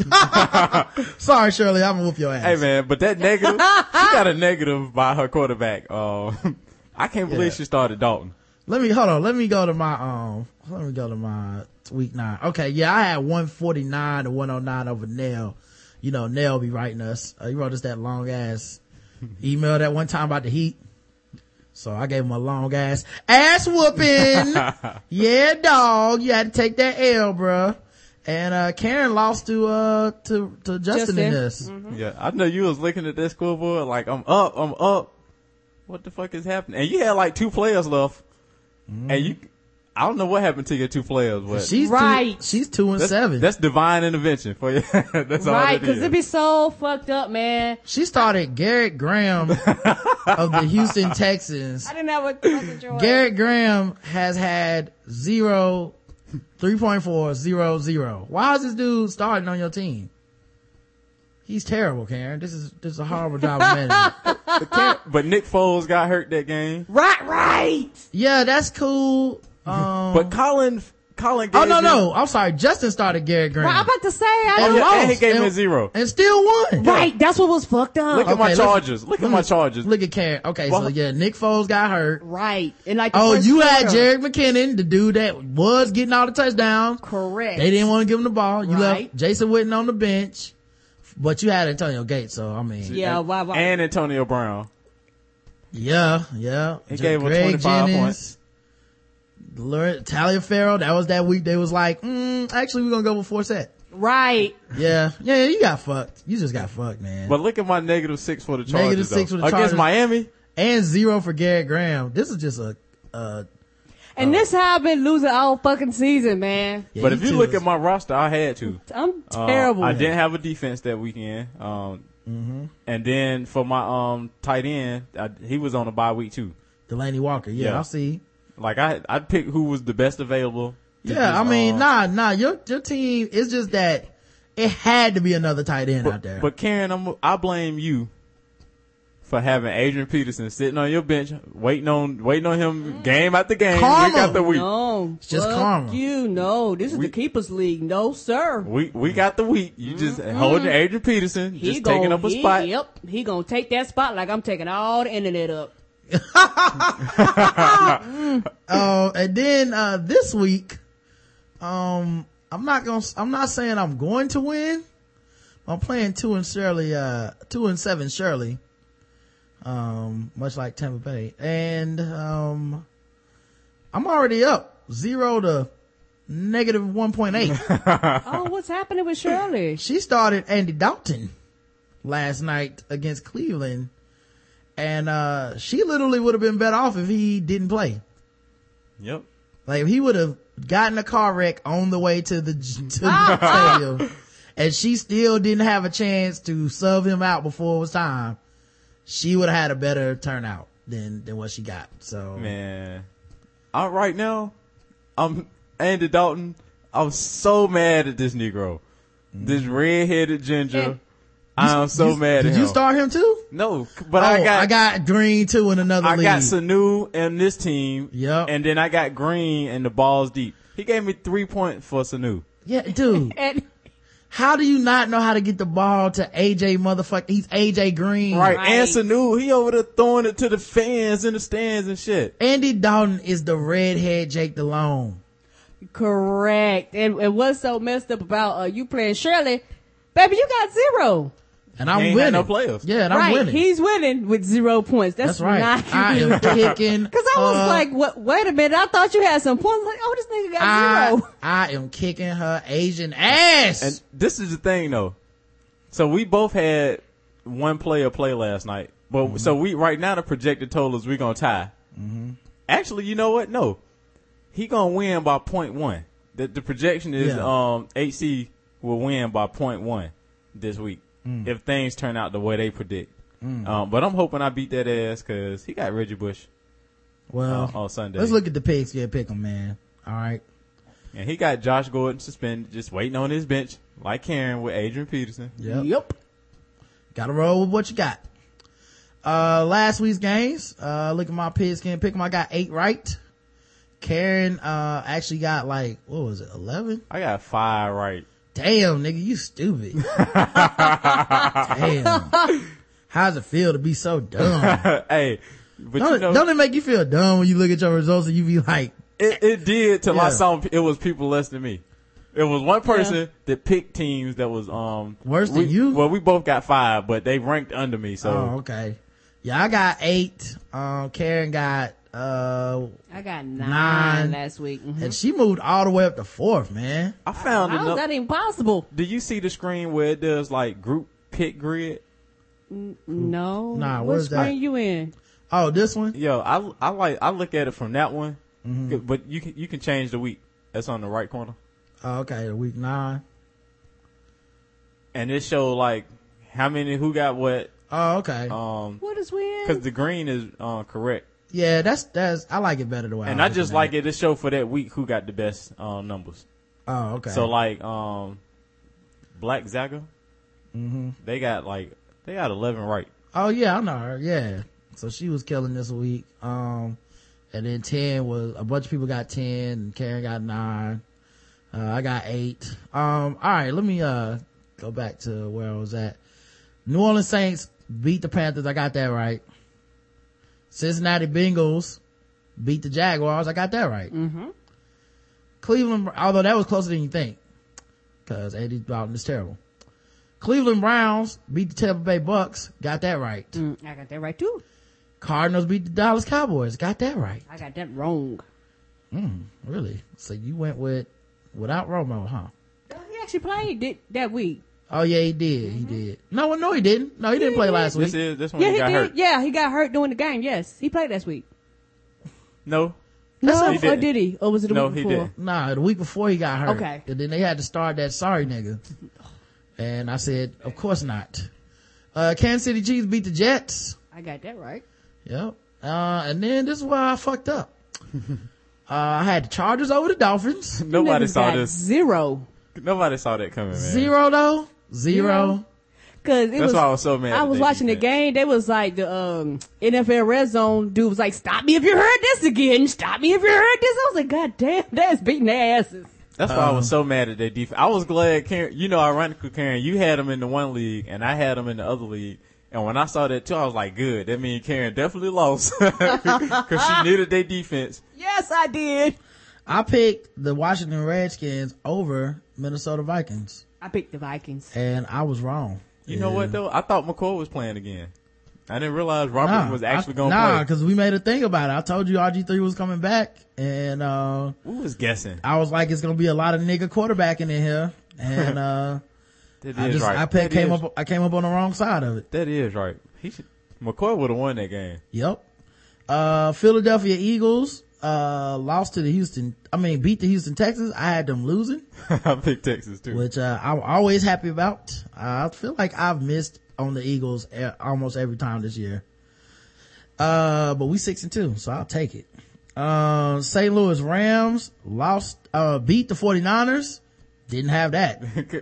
Speaker 2: Sorry, Shirley, I'm gonna whoop your ass.
Speaker 3: Hey man, but that negative, she got a negative by her quarterback. Um, I can't believe
Speaker 2: Yeah.
Speaker 3: she started Dalton.
Speaker 2: Let me, hold on, let me go to my, um, let me go to my week nine. Okay, yeah, I had one forty-nine to one oh nine over Nell. You know, Nell be writing us. Uh, he wrote us that long ass email that one time about the Heat. So I gave him a long ass ass whooping. Yeah, dog. You had to take that L, bruh. And, uh, Karen lost to, uh, to, to Justin,
Speaker 5: Justin.
Speaker 2: in this.
Speaker 5: Mm-hmm.
Speaker 3: Yeah, I know you was looking at that scoreboard like, I'm up, I'm up. What the fuck is happening? And you had like two players left. Mm-hmm. And you, I don't know what happened to your two players, but
Speaker 2: She's
Speaker 5: Right.
Speaker 2: two, she's two and
Speaker 3: that's,
Speaker 2: seven.
Speaker 3: that's divine intervention for you. That's all
Speaker 5: Right,
Speaker 3: it
Speaker 5: because
Speaker 3: is.
Speaker 5: it be so fucked up, man.
Speaker 2: She started Garrett Graham of the Houston Texans.
Speaker 5: I didn't have a fucking choice.
Speaker 2: Garrett Graham has had zero, three point four, zero, zero. Why is this dude starting on your team? He's terrible, Karen. This is, this is a horrible job of management.
Speaker 3: But, Karen- but Nick Foles got hurt that game.
Speaker 5: Right, right.
Speaker 2: Yeah, that's cool. Um,
Speaker 3: But Colin, Colin
Speaker 2: Oh
Speaker 3: gave
Speaker 2: no,
Speaker 3: him-
Speaker 2: no, I'm sorry. Justin started Garrett Graham.
Speaker 5: Well, I'm about to say, I
Speaker 2: and
Speaker 5: don't
Speaker 3: yeah,
Speaker 2: lost,
Speaker 3: and he gave him
Speaker 2: and,
Speaker 3: a zero.
Speaker 2: and still won.
Speaker 5: Right, that's what was fucked up.
Speaker 3: Look at my
Speaker 2: Okay, let's-
Speaker 3: charges. Look at my charges.
Speaker 2: Look at Karen. Okay,
Speaker 3: Well-
Speaker 2: so yeah, Nick Foles got hurt.
Speaker 5: Right. And like the
Speaker 2: Oh,
Speaker 5: first
Speaker 2: you had
Speaker 5: quarter.
Speaker 2: Jerick McKinnon, the dude that was getting all the touchdowns.
Speaker 5: Correct.
Speaker 2: They didn't want to give him the ball. You
Speaker 5: Right.
Speaker 2: left Jason Witten on the bench, but you had Antonio Gates. So I mean,
Speaker 5: Yeah, why, why?
Speaker 3: And Antonio Brown.
Speaker 2: yeah, yeah.
Speaker 3: He
Speaker 2: J-
Speaker 3: gave him
Speaker 2: Greg
Speaker 3: twenty-five
Speaker 2: Jennings,
Speaker 3: points.
Speaker 2: Lawrence- Talia Farrell. That was that week. They was like, mm, actually, we're gonna go with Forsett.
Speaker 5: Right.
Speaker 2: Yeah, yeah. You got fucked. You just got fucked, man.
Speaker 3: But look at my negative six for the Chargers.
Speaker 2: Negative six
Speaker 3: though.
Speaker 2: for the
Speaker 3: Against
Speaker 2: Chargers.
Speaker 3: Miami.
Speaker 2: And zero for Garrett Graham. This is just a. Uh,
Speaker 5: And this how I've been losing all fucking season, man.
Speaker 2: yeah,
Speaker 3: but
Speaker 2: you
Speaker 3: if you
Speaker 2: two
Speaker 3: look
Speaker 2: is-
Speaker 3: at my roster, I had to.
Speaker 5: I'm
Speaker 3: Uh,
Speaker 5: terrible.
Speaker 3: I didn't have a defense that weekend. Um, And then for my um tight end, I, he was on a bye week too.
Speaker 2: Delaney Walker, yeah,
Speaker 3: Yeah.
Speaker 2: I see.
Speaker 3: Like I, I picked who was the best available. to
Speaker 2: Yeah,
Speaker 3: just,
Speaker 2: I mean,
Speaker 3: um,
Speaker 2: nah, nah. Your your team is just that it had to be another tight end out
Speaker 3: But,
Speaker 2: there.
Speaker 3: but Karen, I'm, I blame you for having Adrian Peterson sitting on your bench, waiting on waiting on him game after game,
Speaker 2: Karma.
Speaker 3: week after week.
Speaker 5: No,
Speaker 2: It's just
Speaker 5: fuck
Speaker 2: karma.
Speaker 5: you. No, this is
Speaker 3: We-
Speaker 5: the keepers league. No, sir.
Speaker 3: We we got the week. You just holding Adrian Peterson,
Speaker 5: He
Speaker 3: just taking
Speaker 5: gon-
Speaker 3: up a
Speaker 5: he-
Speaker 3: spot.
Speaker 5: Yep, he gonna take that spot like I'm taking all the internet up.
Speaker 2: Uh, and then uh this week, um, I'm not gonna. I'm not saying I'm going to win. I'm playing two and Shirley, uh, two and seven Shirley. Um, much like Tampa Bay, and um, I'm already up zero to negative one point eight.
Speaker 5: Oh, what's happening with Shirley?
Speaker 2: She started Andy Dalton last night against Cleveland, and uh she literally would have been better off if he didn't play.
Speaker 3: Yep.
Speaker 2: Like if he would have gotten a car wreck on the way to the to the stadium, and she still didn't have a chance to sub him out before it was time, she would have had a better turnout than than what she got. So
Speaker 3: Man, I, right now, I'm Andy Dalton. I'm so mad at this Negro, this red-headed ginger.
Speaker 5: And-
Speaker 3: I'm so
Speaker 2: You-
Speaker 3: mad
Speaker 2: Did
Speaker 3: at him.
Speaker 2: you start him too?
Speaker 3: No, but
Speaker 2: oh,
Speaker 3: I got
Speaker 2: I got Green too in another
Speaker 3: I
Speaker 2: league.
Speaker 3: got Sanu in this team.
Speaker 2: Yep.
Speaker 3: And then I got Green and the balls deep. He gave me three points for Sanu.
Speaker 2: Yeah, dude.
Speaker 5: And
Speaker 2: How do you not know how to get the ball to A J motherfucker? He's A J Green.
Speaker 3: Right.
Speaker 5: Right.
Speaker 3: And Sanu, he over there throwing it to the fans in the stands and shit.
Speaker 2: Andy Dalton is the redhead Jake Delhomme.
Speaker 5: correct. And, and what's so messed up about uh, you playing Shirley, baby? You got zero.
Speaker 2: And
Speaker 3: He
Speaker 2: I'm
Speaker 3: ain't had
Speaker 2: winning.
Speaker 3: no players.
Speaker 2: Yeah, and I'm
Speaker 5: right,
Speaker 2: winning.
Speaker 5: he's winning with zero points. That's,
Speaker 2: That's right.
Speaker 5: not
Speaker 2: I am kicking.
Speaker 5: Because I was
Speaker 2: uh,
Speaker 5: like, what, wait a minute, I thought you had some points. Like, oh, this nigga got
Speaker 2: I,
Speaker 5: zero.
Speaker 2: I am kicking her Asian ass.
Speaker 3: And this is the thing though. So we both had one player play last night. But
Speaker 2: Mm-hmm.
Speaker 3: so we right now the projected total is we gonna tie.
Speaker 2: Mm-hmm.
Speaker 3: Actually, you know what? No. He gonna win by point one. The the projection is
Speaker 2: Yeah.
Speaker 3: um H C will win by point one this week.
Speaker 2: Mm.
Speaker 3: If things turn out the way they predict. Um, but I'm hoping I beat that ass because he got Reggie Bush
Speaker 2: well,
Speaker 3: uh, on Sunday.
Speaker 2: let's look at the picks. Yeah, pick them, man. All right.
Speaker 3: And he got Josh Gordon suspended, just waiting on his bench, like Karen with Adrian Peterson.
Speaker 2: Yep.
Speaker 5: Yep.
Speaker 2: Gotta roll with what you got. Uh, last week's games, uh, look at my pigskin pick 'em. I got eight right. Karen, uh, actually got like, what was it, eleven?
Speaker 3: I got five right.
Speaker 2: Damn, nigga, you stupid. Damn. How's it feel to be so dumb?
Speaker 3: Hey, but
Speaker 2: Don't,
Speaker 3: you know,
Speaker 2: don't it make you feel dumb when you look at your results and you be like,
Speaker 3: it, it did till I
Speaker 2: Yeah.
Speaker 3: saw it was people less than me. It was one person that picked teams that was um
Speaker 2: Worse than
Speaker 3: we-
Speaker 2: you?
Speaker 3: Well, we both got five, but they ranked under me. So
Speaker 2: oh, okay. Yeah, I got eight. Um, Karen got, uh,
Speaker 5: I got nine,
Speaker 2: Nine.
Speaker 5: last week. Mhm.
Speaker 2: and she moved all the way up to fourth, man.
Speaker 3: I found
Speaker 5: How is
Speaker 3: enough.
Speaker 5: that even possible?
Speaker 3: Do you see the screen where it does like group pick grid?
Speaker 5: No.
Speaker 2: Nah,
Speaker 5: what
Speaker 2: where's that?
Speaker 5: screen you in?
Speaker 2: Oh, this one?
Speaker 3: Yo, I I like I look at it from that one,
Speaker 2: Mm-hmm.
Speaker 3: but you can you can change the week. That's on the right corner,
Speaker 2: Oh, okay, the week nine.
Speaker 3: and it show like how many who got what.
Speaker 2: Oh, okay.
Speaker 3: Um,
Speaker 5: What is we in?
Speaker 3: because the green is uh, correct.
Speaker 2: Yeah, that's, that's, I like it better the way
Speaker 3: And
Speaker 2: I
Speaker 3: I
Speaker 2: was
Speaker 3: just
Speaker 2: looking
Speaker 3: like
Speaker 2: at
Speaker 3: it to show for that week who got the best uh, numbers.
Speaker 2: Oh, okay.
Speaker 3: So like um, Black Zaga,
Speaker 2: Mm-hmm.
Speaker 3: they got like they got eleven right.
Speaker 2: Oh, yeah, I know her. Yeah. So she was killing this week. Um, and then ten was a bunch of people got ten, and Karen got nine. Uh, I got eight. Um, all right, let me uh go back to where I was at. New Orleans Saints beat the Panthers. I got that right. Cincinnati Bengals beat the Jaguars. I got that right.
Speaker 5: Mm-hmm.
Speaker 2: Cleveland, although that was closer than you think, because Andy Dalton is terrible. Cleveland Browns beat the Tampa Bay Bucks. Got that right.
Speaker 5: Mm, I got that right too.
Speaker 2: Cardinals beat the Dallas Cowboys. Got that right.
Speaker 5: I got that wrong.
Speaker 2: Mm, really? So you went with without Romo, huh?
Speaker 5: He actually played it that week.
Speaker 2: Oh yeah, he did. He did. No, no, he didn't. No, he didn't play last week.
Speaker 3: This is this one
Speaker 5: Yeah,
Speaker 3: he
Speaker 5: he
Speaker 3: got
Speaker 5: did.
Speaker 3: hurt.
Speaker 5: Yeah, he got hurt during the game. Yes, he played last week.
Speaker 3: No,
Speaker 5: No,
Speaker 3: He
Speaker 5: or
Speaker 3: didn't.
Speaker 5: did he? Or was it the
Speaker 3: No,
Speaker 5: week
Speaker 3: he
Speaker 5: before?
Speaker 3: didn't.
Speaker 2: Nah, the week before he got hurt.
Speaker 5: Okay.
Speaker 2: And then they had to start that sorry nigga. And I said, of course not. Uh, Kansas City Chiefs beat the Jets.
Speaker 5: I got that right.
Speaker 2: Yep. Uh, and then this is where I fucked up. uh, I had the Chargers over the Dolphins.
Speaker 3: nobody
Speaker 5: Niggas
Speaker 3: saw
Speaker 5: got
Speaker 3: this.
Speaker 5: Zero.
Speaker 3: Nobody saw that coming, man.
Speaker 2: Zero though. Zero.
Speaker 5: Cause it
Speaker 3: That's
Speaker 5: was,
Speaker 3: why I was so mad.
Speaker 5: I
Speaker 3: that
Speaker 5: was
Speaker 3: they
Speaker 5: watching
Speaker 3: did
Speaker 5: the
Speaker 3: that.
Speaker 5: game. They was like the um, N F L Red Zone dude was like, "Stop me if you heard this again. Stop me if you heard this." I was like, "God damn, that's beating their asses."
Speaker 3: That's why I was so mad at their defense. I was glad, Karen, you know, ironically, Karen, you had them in the one league and I had them in the other league. And when I saw that too, I was like, good. That means Karen definitely lost because she needed their defense.
Speaker 5: Yes, I did.
Speaker 2: I picked the Washington Redskins over Minnesota Vikings.
Speaker 5: I picked the Vikings.
Speaker 2: And I was wrong.
Speaker 3: You know what
Speaker 2: And-
Speaker 3: though? I thought McCoy was playing again. I didn't realize Robert
Speaker 2: Nah,
Speaker 3: was actually
Speaker 2: I-
Speaker 3: going to
Speaker 2: nah,
Speaker 3: play.
Speaker 2: because we made a thing about it. I told you R G three was coming back, and uh
Speaker 3: We was guessing.
Speaker 2: I was like, it's gonna be a lot of nigga quarterbacking in here, and uh
Speaker 3: That
Speaker 2: I
Speaker 3: is
Speaker 2: just
Speaker 3: right.
Speaker 2: I picked,
Speaker 3: That
Speaker 2: came
Speaker 3: is-
Speaker 2: up I came up on the wrong side of it.
Speaker 3: That is right. He should. McCoy would have won that game.
Speaker 2: Yep. Uh Philadelphia Eagles uh lost to the Houston. I mean, beat the Houston Texans. I had them losing,
Speaker 3: I picked Texas too.
Speaker 2: which uh I'm always happy about. I feel like I've missed on the Eagles e- almost every time this year. Uh, but we six and two, so I'll take it. Uh, Saint Louis Rams lost, uh, beat the 49ers. Didn't have that.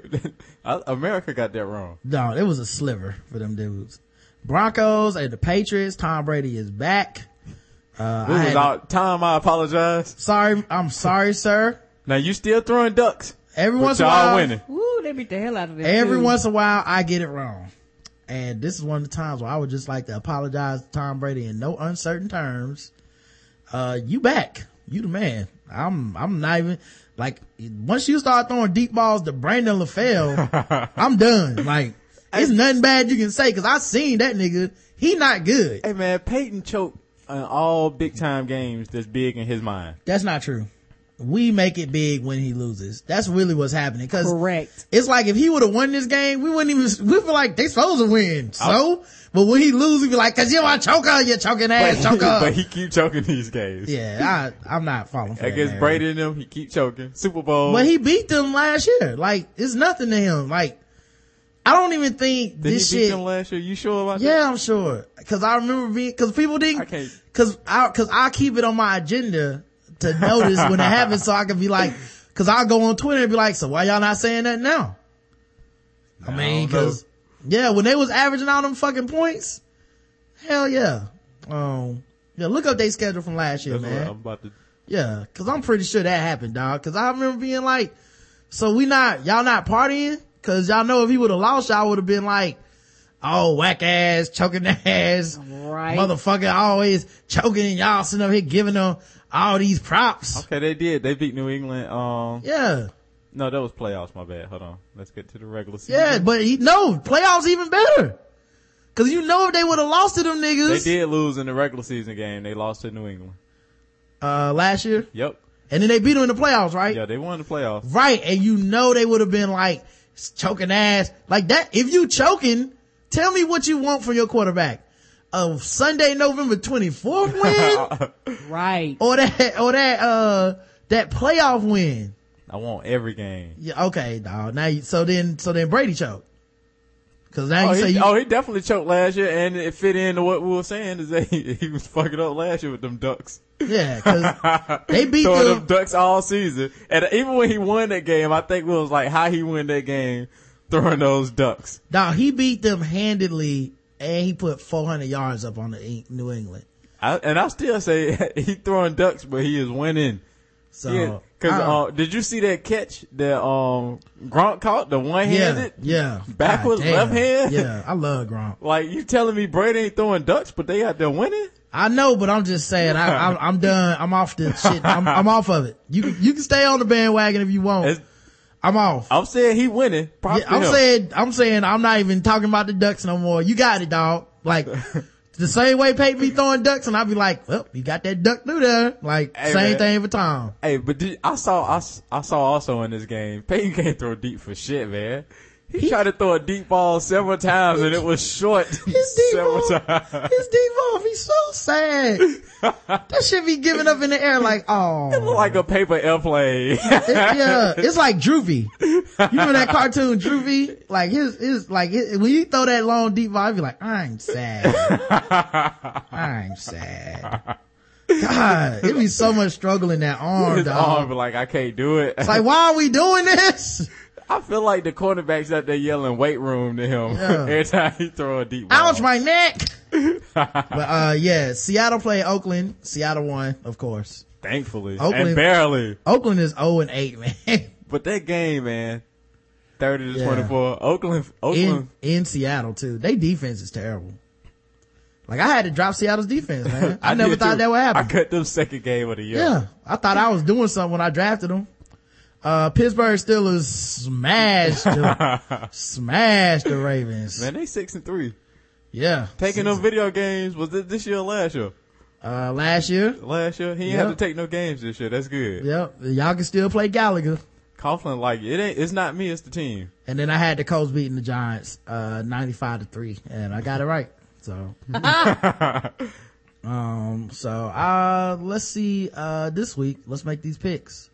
Speaker 3: America got that wrong.
Speaker 2: No, it was a sliver for them dudes. Broncos and the Patriots. Tom Brady is back. Uh,
Speaker 3: This
Speaker 2: I
Speaker 3: was
Speaker 2: had-
Speaker 3: our time. I apologize.
Speaker 2: sorry, I'm sorry, sir.
Speaker 3: Now you still throwing ducks.
Speaker 2: Every
Speaker 3: But
Speaker 2: once in a
Speaker 3: y'all
Speaker 2: while,
Speaker 3: winning.
Speaker 5: Woo, they beat the hell out of them.
Speaker 2: every
Speaker 5: too.
Speaker 2: once in a while, I get it wrong. And this is one of the times where I would just like to apologize to Tom Brady in no uncertain terms. Uh, you back. You the man. I'm, I'm not even, like, once you start throwing deep balls to Brandon LaFell, I'm done. Like, it's nothing bad you can say, cause I seen that nigga. He not good.
Speaker 3: Hey man, Peyton choked in all big time games that's big in his mind.
Speaker 2: That's not true. We make it big when he loses. That's really what's happening. Cause
Speaker 5: Correct.
Speaker 2: it's like if he would have won this game, we wouldn't even, we feel like they supposed to win. So, but when he lose, we be like, cause you're my choker, you choking ass
Speaker 3: But he,
Speaker 2: choker.
Speaker 3: but he keep choking these games.
Speaker 2: Yeah, I, I'm not falling for
Speaker 3: I
Speaker 2: that.
Speaker 3: guess
Speaker 2: narrative.
Speaker 3: Brady and them, he keep choking. Super Bowl.
Speaker 2: But he beat them last year. Like, it's nothing to him. Like, I don't even think
Speaker 3: Did
Speaker 2: this
Speaker 3: he beat
Speaker 2: shit.
Speaker 3: them last year? You sure about that?
Speaker 2: Yeah, I'm sure. Cause I remember being, cause people
Speaker 3: I
Speaker 2: didn't,
Speaker 3: can't.
Speaker 2: cause I, cause I keep it on my agenda to notice when it happens so I can be like, cause I'll go on Twitter and be like, so why y'all not saying that now? I mean,
Speaker 3: I don't know.
Speaker 2: cause, yeah, when they was averaging all them fucking points, hell yeah. Um, yeah, look up their schedule from last year,
Speaker 3: That's what
Speaker 2: man.
Speaker 3: I'm about to.
Speaker 2: Yeah, cause I'm pretty sure that happened, dog. Cause I remember being like, so we not, y'all not partying? Cause y'all know if he would've lost, y'all would've been like, oh, whack ass, choking ass,
Speaker 5: Right.
Speaker 2: motherfucker always choking and y'all sitting up here giving them all these props.
Speaker 3: Okay, they did. They beat New England. Um,
Speaker 2: Yeah.
Speaker 3: no, that was playoffs. My bad. Hold on. Let's get to the regular season.
Speaker 2: Yeah, but he, no, playoffs even better. Cause you know if they would've lost to them
Speaker 3: They
Speaker 2: niggas,
Speaker 3: did lose in the regular season game. They lost to New England.
Speaker 2: uh, last year,
Speaker 3: Yep.
Speaker 2: and then they beat them in the playoffs, right?
Speaker 3: Yeah, they won the playoffs.
Speaker 2: Right, and you know they would have been like choking ass like that. If you choking, tell me what you want from your quarterback. A Sunday, November twenty-fourth win,
Speaker 5: Right.
Speaker 2: or that, or that, uh, that playoff win.
Speaker 3: I want every game.
Speaker 2: Yeah, okay, dog. Now, you, so then, so then Brady choked. Cause now
Speaker 3: Oh
Speaker 2: you say
Speaker 3: he,
Speaker 2: you,
Speaker 3: oh, he definitely choked last year, and it fit into what we were saying is that he, he was fucking up last year with them ducks.
Speaker 2: yeah, cause they beat
Speaker 3: Throwing
Speaker 2: them.
Speaker 3: them ducks all season. And even when he won that game, I think it was like how he won that game throwing those ducks.
Speaker 2: Dog, he beat them handedly, and he put four hundred yards up on the Eng- New England.
Speaker 3: I, and I still say he throwing ducks, but he is winning.
Speaker 2: So,
Speaker 3: because
Speaker 2: uh,
Speaker 3: uh, did you see that catch that um Gronk caught, the one handed?
Speaker 2: Yeah, yeah.
Speaker 3: Backwards,
Speaker 2: God damn.
Speaker 3: left hand?
Speaker 2: Yeah, I love Gronk.
Speaker 3: Like, you telling me Brady ain't throwing ducks, but they out there winning?
Speaker 2: I know, but I'm just saying, I, I'm, I'm done. I'm off the shit. I'm, I'm off of it. You can, you can stay on the bandwagon if you want.
Speaker 3: It's,
Speaker 2: I'm off.
Speaker 3: I'm saying he winning. Props
Speaker 2: Yeah,
Speaker 3: to
Speaker 2: I'm
Speaker 3: him.
Speaker 2: saying, I'm saying, I'm not even talking about the ducks no more. You got it, dog. Like, the same way Peyton be throwing ducks, and I'll be like, well, you got that duck through there. Like,
Speaker 3: Hey,
Speaker 2: same
Speaker 3: man.
Speaker 2: thing for Tom.
Speaker 3: Hey, but did, I saw I, s- I saw also in this game, Peyton can't throw deep for shit, man. He,
Speaker 2: He-
Speaker 3: tried to throw a deep ball several times and it was short
Speaker 2: His deep
Speaker 3: several
Speaker 2: ball,
Speaker 3: times.
Speaker 2: his deep ball be so sad. That shit be giving up in the air like, oh.
Speaker 3: It looked like a paper airplane.
Speaker 2: It- yeah, it's like Droopy. You remember that cartoon Droopy? Like his, his, like his, when you throw that long deep ball, I'd be like, I'm sad. I'm sad. God, it be so much struggle in that arm,
Speaker 3: His
Speaker 2: dog.
Speaker 3: arm, but like, I can't do it.
Speaker 2: It's like, why are we doing this?
Speaker 3: I feel like the cornerbacks out there yelling weight room to him
Speaker 2: Yeah.
Speaker 3: every time he throw a deep ball.
Speaker 2: Ouch, my neck. But, uh, yeah, Seattle played Oakland. Seattle won, of course.
Speaker 3: Thankfully.
Speaker 2: Oakland-
Speaker 3: And barely.
Speaker 2: Oakland is oh and eight, man.
Speaker 3: But that game, man, thirty to
Speaker 2: Yeah.
Speaker 3: twenty-four. Oakland, Oakland.
Speaker 2: In, in Seattle too. They defense is terrible. Like I had to drop Seattle's defense, man. I, never
Speaker 3: did
Speaker 2: thought
Speaker 3: too.
Speaker 2: that would happen.
Speaker 3: I cut them second game of the year.
Speaker 2: Yeah. I thought I was doing something when I drafted them. Uh, Pittsburgh Steelers smashed, the, smashed the Ravens.
Speaker 3: Man, they six and three.
Speaker 2: Yeah.
Speaker 3: Taking them video games, was it this year or last year?
Speaker 2: Uh, last year.
Speaker 3: Last year? He ain't
Speaker 2: Yep.
Speaker 3: have to take no games this year. That's good.
Speaker 2: Yep. Y'all can still play Gallagher.
Speaker 3: Coughlin, like, it ain't, it's not me, it's the team.
Speaker 2: And then I had the Colts beating the Giants, uh, ninety-five to three. And I got it right. So. um, so, uh, let's see, uh, this week. Let's make these picks.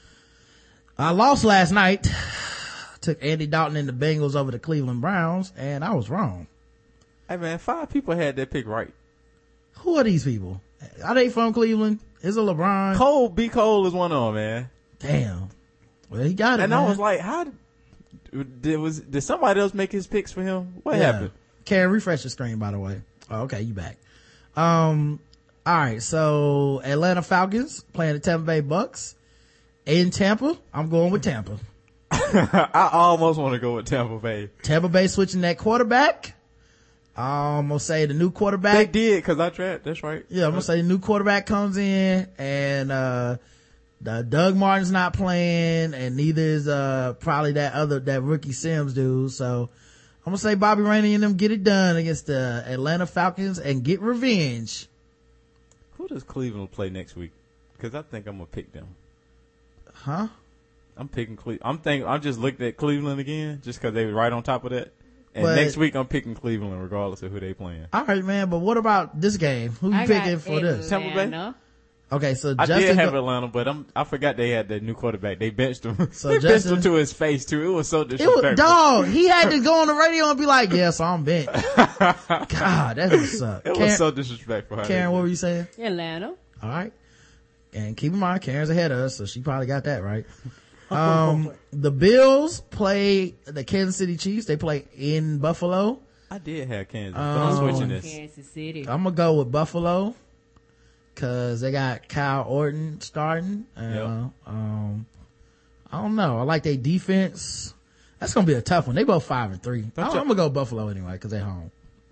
Speaker 2: I lost last night. Took Andy Dalton and the Bengals over the Cleveland Browns, and I was wrong.
Speaker 3: Hey man, five people had that pick right.
Speaker 2: Who are these people? Are they from Cleveland? Is it LeBron?
Speaker 3: Cole, B. Cole is one of them, man.
Speaker 2: Damn. Well, he got it,
Speaker 3: And
Speaker 2: man.
Speaker 3: I was like, how did, did, was, did somebody else make his picks for him? What
Speaker 2: Yeah.
Speaker 3: happened?
Speaker 2: Karen, refresh the screen, by the way. Oh, okay, you back. Um, all right, so Atlanta Falcons playing the Tampa Bay Bucks in Tampa. I'm going with Tampa.
Speaker 3: I almost want to go with Tampa Bay.
Speaker 2: Tampa Bay switching that quarterback. I'm gonna say the new
Speaker 3: They
Speaker 2: quarterback.
Speaker 3: did, because I tried. That's right.
Speaker 2: Yeah, I'm gonna say the new quarterback comes in, and uh, the Doug Martin's not playing, and neither is uh probably that other that rookie Sims dude. So I'm gonna say Bobby Rainey and them get it done against the Atlanta Falcons and get revenge.
Speaker 3: Who does Cleveland play next week? Because I think I'm gonna pick them.
Speaker 2: Huh?
Speaker 3: I'm picking Cleveland. I'm thinking. I'm just looked at Cleveland again, just because they were right on top of that. And
Speaker 2: But-
Speaker 3: next week I'm picking Cleveland, regardless of who they playing.
Speaker 2: All right, man. But what about this game? Who you
Speaker 5: I got
Speaker 2: picking for this?
Speaker 3: Tampa Bay?
Speaker 5: Atlanta.
Speaker 2: Okay, so
Speaker 3: I
Speaker 2: Justin
Speaker 3: did have
Speaker 2: go-
Speaker 3: Atlanta, but I'm. I forgot they had that new quarterback. They benched him.
Speaker 2: So
Speaker 3: they benched
Speaker 2: Justin-
Speaker 3: him to his face too. It was so
Speaker 2: It
Speaker 3: disrespectful.
Speaker 2: was, dog, he had to go on the radio and be like, yeah, so I'm bent. God, that would suck.
Speaker 3: It
Speaker 2: Karen,
Speaker 3: was so disrespectful. how they
Speaker 2: Karen,
Speaker 3: did
Speaker 2: what
Speaker 3: it.
Speaker 2: were you saying?
Speaker 5: Atlanta.
Speaker 2: All right. And keep in mind, Karen's ahead of us, so she probably got that right. Um, the Bills play the Kansas City Chiefs. They play in Buffalo.
Speaker 3: I did have Kansas, but
Speaker 2: Oh.
Speaker 3: I'm switching this.
Speaker 5: Kansas City.
Speaker 2: I'm gonna go with Buffalo cause they got Kyle Orton starting. Uh,
Speaker 3: Yep.
Speaker 2: Um, I don't know. I like their defense. That's gonna be a tough one. They both five and three. I'm, I'm gonna go Buffalo anyway cause they're home.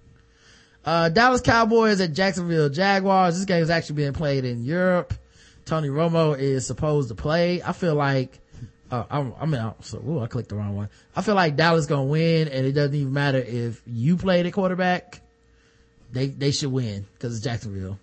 Speaker 2: Uh, Dallas Cowboys at Jacksonville Jaguars. This game is actually being played in Europe. Tony Romo is supposed to play. I feel like, uh, I'm, I mean, so, ooh, I clicked the wrong one. I feel like Dallas gonna win, and it doesn't even matter if you play the quarterback. They, they should win, cause it's Jacksonville.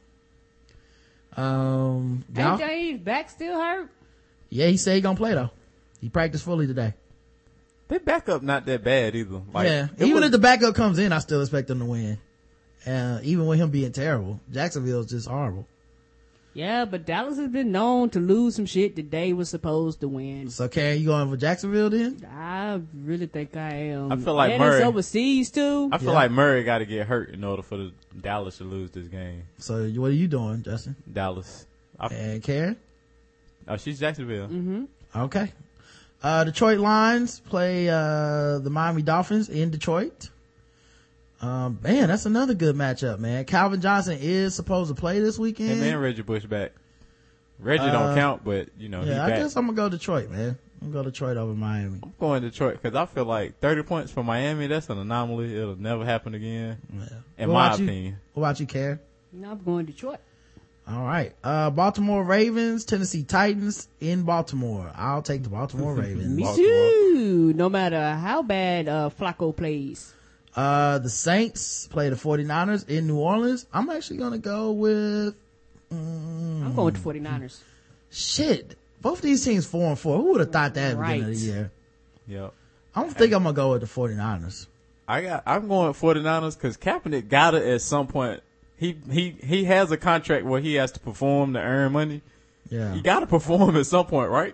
Speaker 2: Um, y'all-
Speaker 5: A J's back still hurt.
Speaker 2: yeah, he said he gonna play though. He practiced fully today.
Speaker 3: They backup not that bad either. Like,
Speaker 2: yeah,
Speaker 3: it
Speaker 2: even
Speaker 3: was-
Speaker 2: if the backup comes in, I still expect them to win. Uh, even with him being terrible, Jacksonville's just horrible.
Speaker 5: Yeah, but Dallas has been known to lose some shit that they was supposed to win.
Speaker 2: So, Karen, you going for Jacksonville then?
Speaker 5: I really think I am.
Speaker 3: I feel like
Speaker 5: and
Speaker 3: Murray-
Speaker 5: it's overseas too.
Speaker 3: I feel
Speaker 2: Yeah.
Speaker 3: like Murray got to get hurt in order for the Dallas to lose this game.
Speaker 2: So, what are you doing, Justin?
Speaker 3: Dallas. I,
Speaker 2: And Karen?
Speaker 3: oh, she's Jacksonville.
Speaker 5: Mm-hmm.
Speaker 2: Okay. Uh, Detroit Lions play, uh, the Miami Dolphins in Detroit. Um, man, that's another good matchup, man. Calvin Johnson is supposed to play this weekend.
Speaker 3: Him and Reggie Bush back. Reggie
Speaker 2: Uh,
Speaker 3: don't count, but you know, he
Speaker 2: Yeah, I
Speaker 3: back.
Speaker 2: guess I'm gonna go Detroit, man. I'm gonna go Detroit over Miami.
Speaker 3: I'm going Detroit because I feel like thirty points for Miami, that's an anomaly. It'll never happen again,
Speaker 2: Yeah.
Speaker 3: in
Speaker 2: What
Speaker 3: my
Speaker 2: about you?
Speaker 3: opinion.
Speaker 2: What about you, Karen?
Speaker 5: No, I'm going Detroit.
Speaker 2: All right. Uh, Baltimore Ravens, Tennessee Titans in Baltimore. I'll take the Baltimore Ravens.
Speaker 5: Me
Speaker 3: Baltimore.
Speaker 5: too. No matter how bad uh, Flacco plays.
Speaker 2: Uh, the Saints play the 49ers in New Orleans. I'm actually gonna go with, mm,
Speaker 5: I'm going with the 49ers.
Speaker 2: shit. Both these teams four and four. Who would have thought that at the beginning of the
Speaker 5: Right.
Speaker 2: year?
Speaker 3: Yep.
Speaker 2: I don't think I'm gonna go with the 49ers.
Speaker 3: I got. I'm going 49ers because Kaepernick got it at some point. He he he has a contract where he has to perform to earn money.
Speaker 2: Yeah.
Speaker 3: You got to perform at some point, right?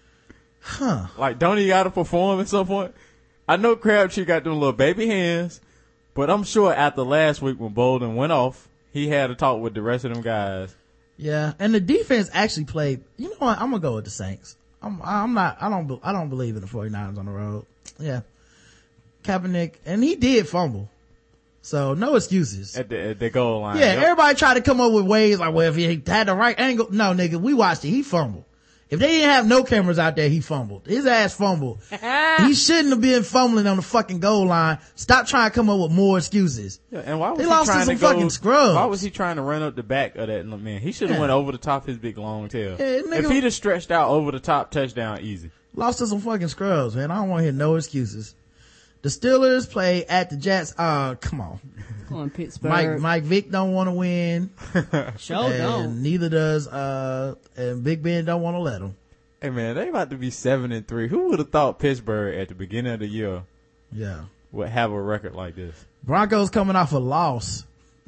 Speaker 2: Huh.
Speaker 3: Like, don't he got to perform at some point? I know Crabtree got them little baby hands, but I'm sure after last week when Bolden went off, he had a talk with the rest of them guys.
Speaker 2: Yeah. And the defense actually played, you know what? I'm gonna go with the Saints. I'm, I'm not, I don't, be- I don't believe in the 49ers on the road. Yeah. Kaepernick, and he did fumble. So no excuses.
Speaker 3: At the, at the goal line.
Speaker 2: Yeah,
Speaker 3: Yep.
Speaker 2: everybody tried to come up with ways like, well, if he had the right angle. No, nigga, we watched it. He fumbled. If they didn't have no cameras out there, he fumbled. His ass fumbled. He shouldn't have been fumbling on the fucking goal line. Stop trying to come up with more excuses.
Speaker 3: Yeah, and why was
Speaker 2: They
Speaker 3: he
Speaker 2: lost to
Speaker 3: trying
Speaker 2: some
Speaker 3: to go,
Speaker 2: fucking scrubs.
Speaker 3: Why was he trying to run up the back of that man? He should have
Speaker 2: Yeah.
Speaker 3: went over the top of his big long tail.
Speaker 2: Yeah, nigga-
Speaker 3: If he'd have stretched out over the top, touchdown easy.
Speaker 2: Lost to some fucking scrubs, man. I don't want to hear no excuses. The Steelers play at the Jets. Uh, come on.
Speaker 5: Going Pittsburgh.
Speaker 2: Mike, Mike Vick don't want to win.
Speaker 5: Show
Speaker 2: and
Speaker 5: don't.
Speaker 2: neither does, uh, and Big Ben don't want to let him.
Speaker 3: Hey man, they about to be seven and three. Who would have thought Pittsburgh at the beginning of the year
Speaker 2: Yeah.
Speaker 3: would have a record like this?
Speaker 2: Broncos coming off a loss.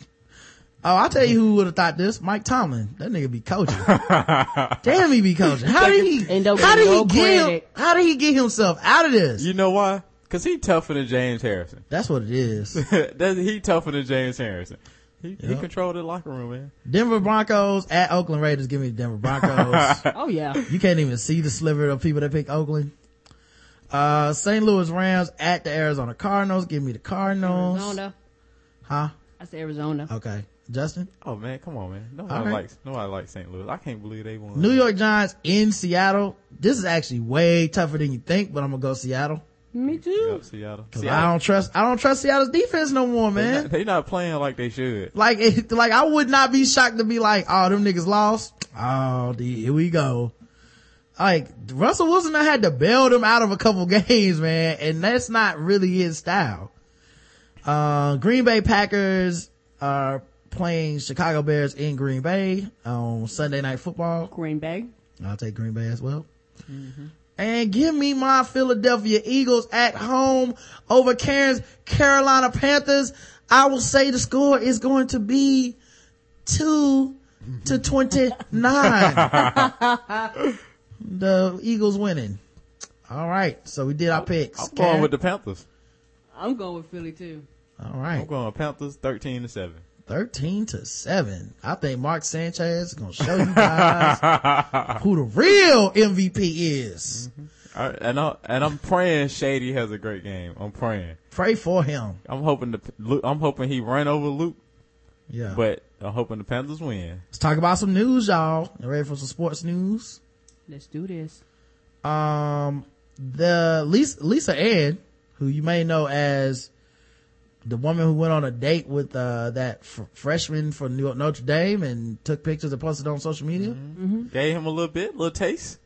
Speaker 2: Oh, I'll tell you who would have thought this. Mike Tomlin. That nigga be coaching. Damn, he be coaching. How did he,
Speaker 5: And don't
Speaker 2: how
Speaker 5: get
Speaker 2: did he
Speaker 5: no
Speaker 2: get, him,
Speaker 5: credit.
Speaker 2: how did he get himself out of this?
Speaker 3: You know why? Cause he tougher than James Harrison.
Speaker 2: That's what it is.
Speaker 3: That's, he tougher than James Harrison. He, he
Speaker 2: Yep.
Speaker 3: controlled the locker room, man.
Speaker 2: Denver Broncos at Oakland Raiders. Give me the Denver Broncos.
Speaker 5: Oh, yeah.
Speaker 2: You can't even see the sliver of people that pick Oakland. Uh, Saint Louis Rams at the Arizona Cardinals. Give me the Cardinals.
Speaker 5: Arizona.
Speaker 2: Huh?
Speaker 5: I said Arizona.
Speaker 2: Okay. Justin?
Speaker 3: Oh man, come on, man. Nobody
Speaker 2: All right.
Speaker 3: likes nobody likes Saint Louis. I can't believe they won.
Speaker 2: New York Giants in Seattle. This is actually way tougher than you think, but I'm gonna go Seattle.
Speaker 5: Me too.
Speaker 3: Yep, Seattle.
Speaker 2: Cause
Speaker 3: Seattle.
Speaker 2: I don't trust, I don't trust Seattle's defense no more,
Speaker 3: They
Speaker 2: man.
Speaker 3: not, they not playing like they should.
Speaker 2: Like, it, like I would not be shocked to be like, oh, them niggas lost. Oh, the, here we go. Like, Russell Wilson, I had to bail them out of a couple games, man, and that's not really his style. Uh, Green Bay Packers are playing Chicago Bears in Green Bay on Sunday Night Football.
Speaker 5: Green Bay.
Speaker 2: I'll take Green Bay as well. And give me my Philadelphia Eagles at home over Karen's Carolina Panthers. I will say the score is going to be two to twenty-nine. The Eagles winning. All right. So we did our picks.
Speaker 3: I'm going
Speaker 2: Karen?
Speaker 3: with the Panthers.
Speaker 5: I'm going with Philly too.
Speaker 2: All
Speaker 3: I'm
Speaker 2: right.
Speaker 3: going with Panthers thirteen to seven.
Speaker 2: thirteen to seven. I think Mark Sanchez is going to show you guys who the real M V P is.
Speaker 3: All right, and I, and I'm praying Shady has a great game. I'm praying.
Speaker 2: Pray for him.
Speaker 3: I'm hoping the Luke, I'm hoping he run over Luke,
Speaker 2: Yeah.
Speaker 3: but I'm hoping the Panthers win.
Speaker 2: Let's talk about some news, y'all. You ready for some sports news?
Speaker 5: Let's do this.
Speaker 2: Um, the Lisa, Lisa Ann, who you may know as the woman who went on a date with, uh, that f- freshman from New York, Notre Dame and took pictures and posted on social media.
Speaker 3: Mm-hmm. Gave him a little bit, little taste.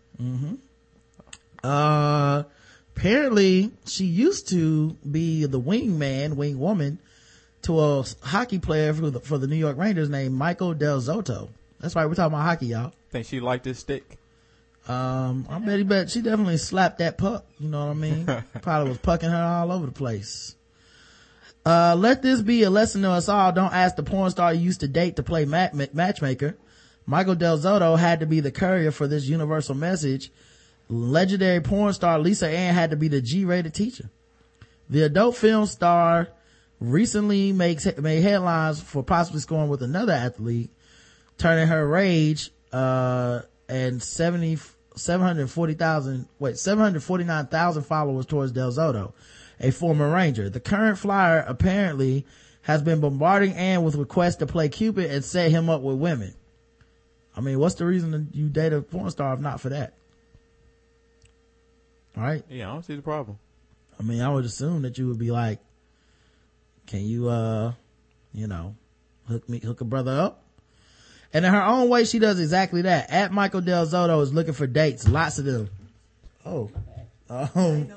Speaker 2: Uh, apparently she used to be the wingman, wing woman to a hockey player for the, for the New York Rangers named Michael Del Zotto. That's right. We're talking about hockey, y'all.
Speaker 3: Think she liked his stick.
Speaker 2: Um, I bet he bet she definitely slapped that puck. You know what I mean? Probably was pucking her all over the place. Uh, let this be a lesson to us all. Don't ask the porn star you used to date to play mat- matchmaker. Michael Del Zotto had to be the courier for this universal message. Legendary porn star Lisa Ann had to be the G-rated teacher. The adult film star recently makes made headlines for possibly scoring with another athlete, turning her rage uh and seventy seven hundred forty thousand wait seven hundred forty nine thousand followers towards Del Zotto. a former Ranger. The current Flyer apparently has been bombarding Ann with requests to play Cupid and set him up with women. I mean, what's the reason that you date a porn star if not for that? All right?
Speaker 3: Yeah, I don't see the problem.
Speaker 2: I mean, I would assume that you would be like, can you, uh, you know, hook me, hook a brother up? And in her own way, she does exactly that. At Michael Del Zotto is looking for dates. Lots of them. Oh. Um,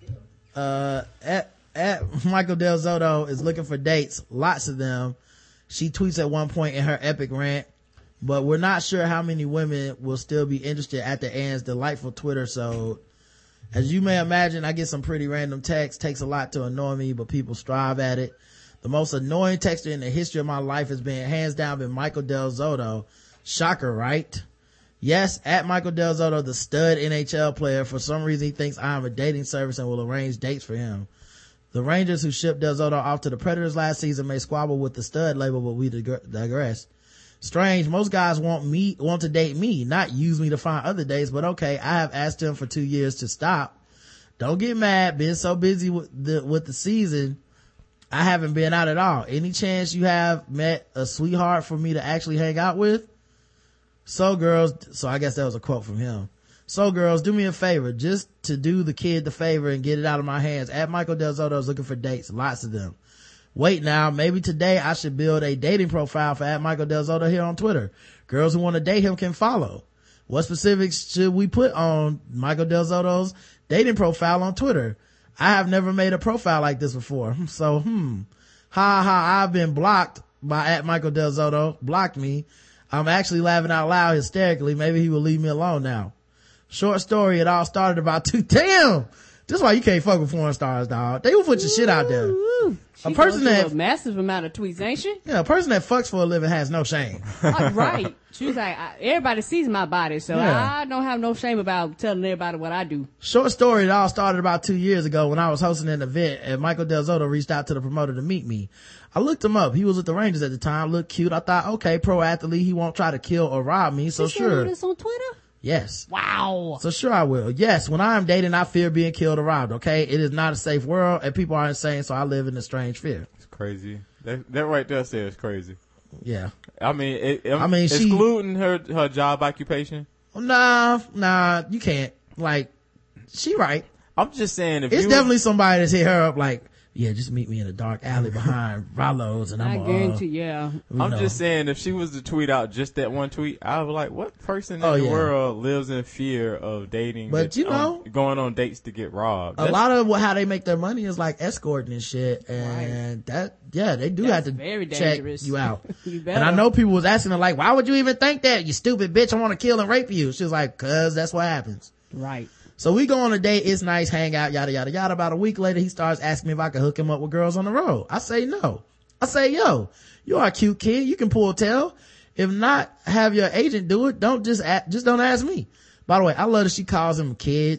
Speaker 2: uh, at, at Michael Del Zotto is looking for dates. Lots of them. She tweets at one point in her epic rant, but we're not sure how many women will still be interested after Ann's delightful Twitter. So as you may imagine, I get some pretty random texts. Takes a lot to annoy me, but people strive at it. The most annoying texter in the history of my life has been hands down been Michael Del Zotto. Shocker, right? Yes, at Michael Del Zotto, the stud N H L player. For some reason, he thinks I am a dating service and will arrange dates for him. The Rangers who shipped Del Zotto off to the Predators last season may squabble with the stud label, but we digress. Strange, most guys want me, want to date me, not use me to find other dates, but okay, I have asked him for two years to stop. Don't get mad, been so busy with the, with the season, I haven't been out at all. Any chance you have met a sweetheart for me to actually hang out with? So girls, so I guess that was a quote from him. So girls, do me a favor, just to do the kid the favor and get it out of my hands. At Michael Del Zotto is looking for dates, lots of them. Wait now, maybe today I should build a dating profile for at Michael Del Zotto here on Twitter. Girls who want to date him can follow. What specifics should we put on Michael Del Zotto's dating profile on Twitter? I have never made a profile like this before. So, hmm. Ha ha, I've been blocked by at Michael Del Zotto. Blocked me. I'm actually laughing out loud hysterically. Maybe he will leave me alone now. Short story, it all started about two. Damn! This is why you can't fuck with porn stars, dog. They will put your shit out there.
Speaker 5: Ooh,
Speaker 2: a person that
Speaker 5: a massive amount of tweets, ain't she?
Speaker 2: Yeah, a person that fucks for a living has no shame.
Speaker 5: Oh, right. She was like, I, everybody sees my body, so
Speaker 2: Yeah.
Speaker 5: I don't have no shame about telling everybody what I do.
Speaker 2: Short story, it all started about two years ago when I was hosting an event and Michael Del Zotto reached out to the promoter to meet me. I looked him up. He was with the Rangers at the time, looked cute. I thought, okay, pro athlete, he won't try to kill or rob me, so
Speaker 5: She
Speaker 2: sure.
Speaker 5: said this on Twitter?
Speaker 2: Yes.
Speaker 5: Wow.
Speaker 2: So sure I will. Yes, when I am dating, I fear being killed or robbed, okay? It is not a safe world and people are insane, so I live in a strange fear.
Speaker 3: It's crazy. That, that right there says crazy.
Speaker 2: Yeah.
Speaker 3: I mean, it, it,
Speaker 2: I mean, she-
Speaker 3: excluding her, her job occupation.
Speaker 2: Nah, nah, you can't. Like, she right.
Speaker 3: I'm just saying if
Speaker 2: It's
Speaker 3: you,
Speaker 2: definitely somebody that's hit her up like, yeah, just meet me in a dark alley behind Rollo's and
Speaker 5: I
Speaker 2: I'm uh,
Speaker 5: guarantee, yeah.
Speaker 2: you
Speaker 3: I'm
Speaker 2: know.
Speaker 3: just saying if she was to tweet out just that one tweet, I was like, what person in
Speaker 2: Oh,
Speaker 3: the
Speaker 2: yeah.
Speaker 3: world lives in fear of dating?
Speaker 2: But
Speaker 3: that-
Speaker 2: you know-
Speaker 3: um, going on dates to get robbed.
Speaker 2: a
Speaker 3: That's-
Speaker 2: lot of what, how they make their money is like escorting and shit. And that, yeah, they do
Speaker 5: That's
Speaker 2: have to
Speaker 5: very
Speaker 2: check
Speaker 5: dangerous.
Speaker 2: you out.
Speaker 5: You
Speaker 2: And I
Speaker 5: better.
Speaker 2: know people was asking her like, why would you even think that? You stupid bitch. I want to kill and rape you. She was like, cause that's what happens.
Speaker 5: Right.
Speaker 2: So we go on a date. It's nice. Hang out, yada, yada, yada. About a week later, he starts asking me if I could hook him up with girls on the road. I say no. I say, yo, you are a cute kid. You can pull a tail. If not, have your agent do it. Don't just, a- just don't ask me. By the way, I love that she calls him a kid.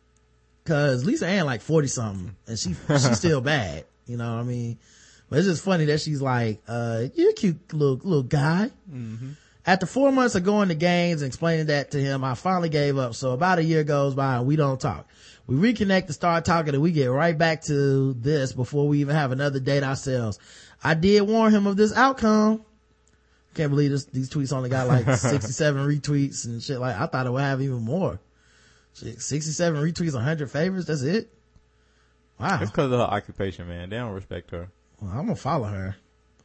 Speaker 2: Cause Lisa Ann like forty something and she, she's still bad. You know what I mean? But it's just funny that she's like, uh, you're a cute little, little guy.
Speaker 3: Mm-hmm.
Speaker 2: After four months of going to games and explaining that to him, I finally gave up. So about a year goes by and we don't talk. We reconnect and start talking and we get right back to this before we even have another date ourselves. I did warn him of this outcome. Can't believe this, these tweets only got like sixty-seven retweets and shit. Like, I thought it would have even more. Shit, sixty-seven retweets, one hundred favorites. That's it. Wow.
Speaker 3: It's because of her occupation, man. They don't respect her.
Speaker 2: Well, I'm gonna follow her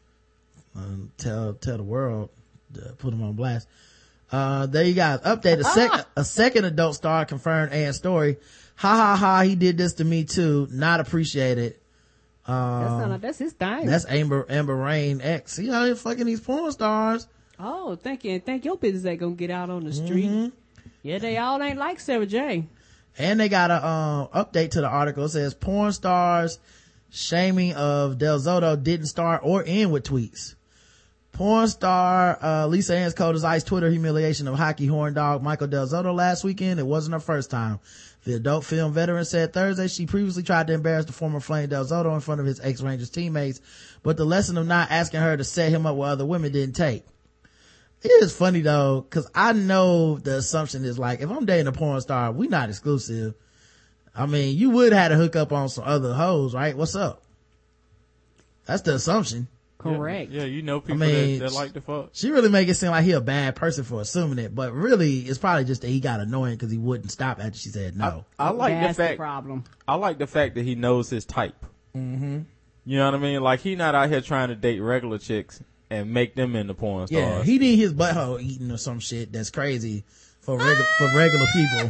Speaker 2: and tell tell the world to put them on blast. Uh, there you guys. Update. A second a second adult star confirmed Ann's story. Ha ha ha! He did this to me too. Not appreciated. Um,
Speaker 5: That's not like, that's his thing.
Speaker 2: that's Amber Amber Rain X. See how they fucking these porn stars.
Speaker 5: Oh, thank you. And thank your business ain't gonna get out on the street.
Speaker 2: Mm-hmm.
Speaker 5: Yeah, they all ain't like Sarah J.
Speaker 2: And they got a um, update to the article. It says porn stars shaming of Del Zotto didn't start or end with tweets. Porn star uh, Lisa Ann's cold as ice Twitter humiliation of hockey horn dog Michael Del Zotto last weekend. It wasn't her first time. The adult film veteran said Thursday she previously tried to embarrass the former Flame Del Zotto in front of his ex-Rangers teammates, but the lesson of not asking her to set him up with other women didn't take. It is funny though, cause I know the assumption is like, if I'm dating a porn star, we not exclusive. I mean, you would have to hook up on some other hoes, right? What's up? That's the assumption.
Speaker 5: Correct.
Speaker 3: Yeah, yeah, you know people
Speaker 2: I mean,
Speaker 3: that, that like to fuck.
Speaker 2: She really make it seem like he a bad person for assuming it, but really it's probably just that he got annoying because he wouldn't stop after she said no.
Speaker 3: I, I like
Speaker 5: That's
Speaker 3: the
Speaker 5: the
Speaker 3: fact.
Speaker 5: problem.
Speaker 3: I like the fact that he knows his type. Mm-hmm. You know what I mean? Like he not out here trying to date regular chicks and make them into porn stars.
Speaker 2: Yeah, he need his butthole eaten or some shit that's crazy for regu- for regular people,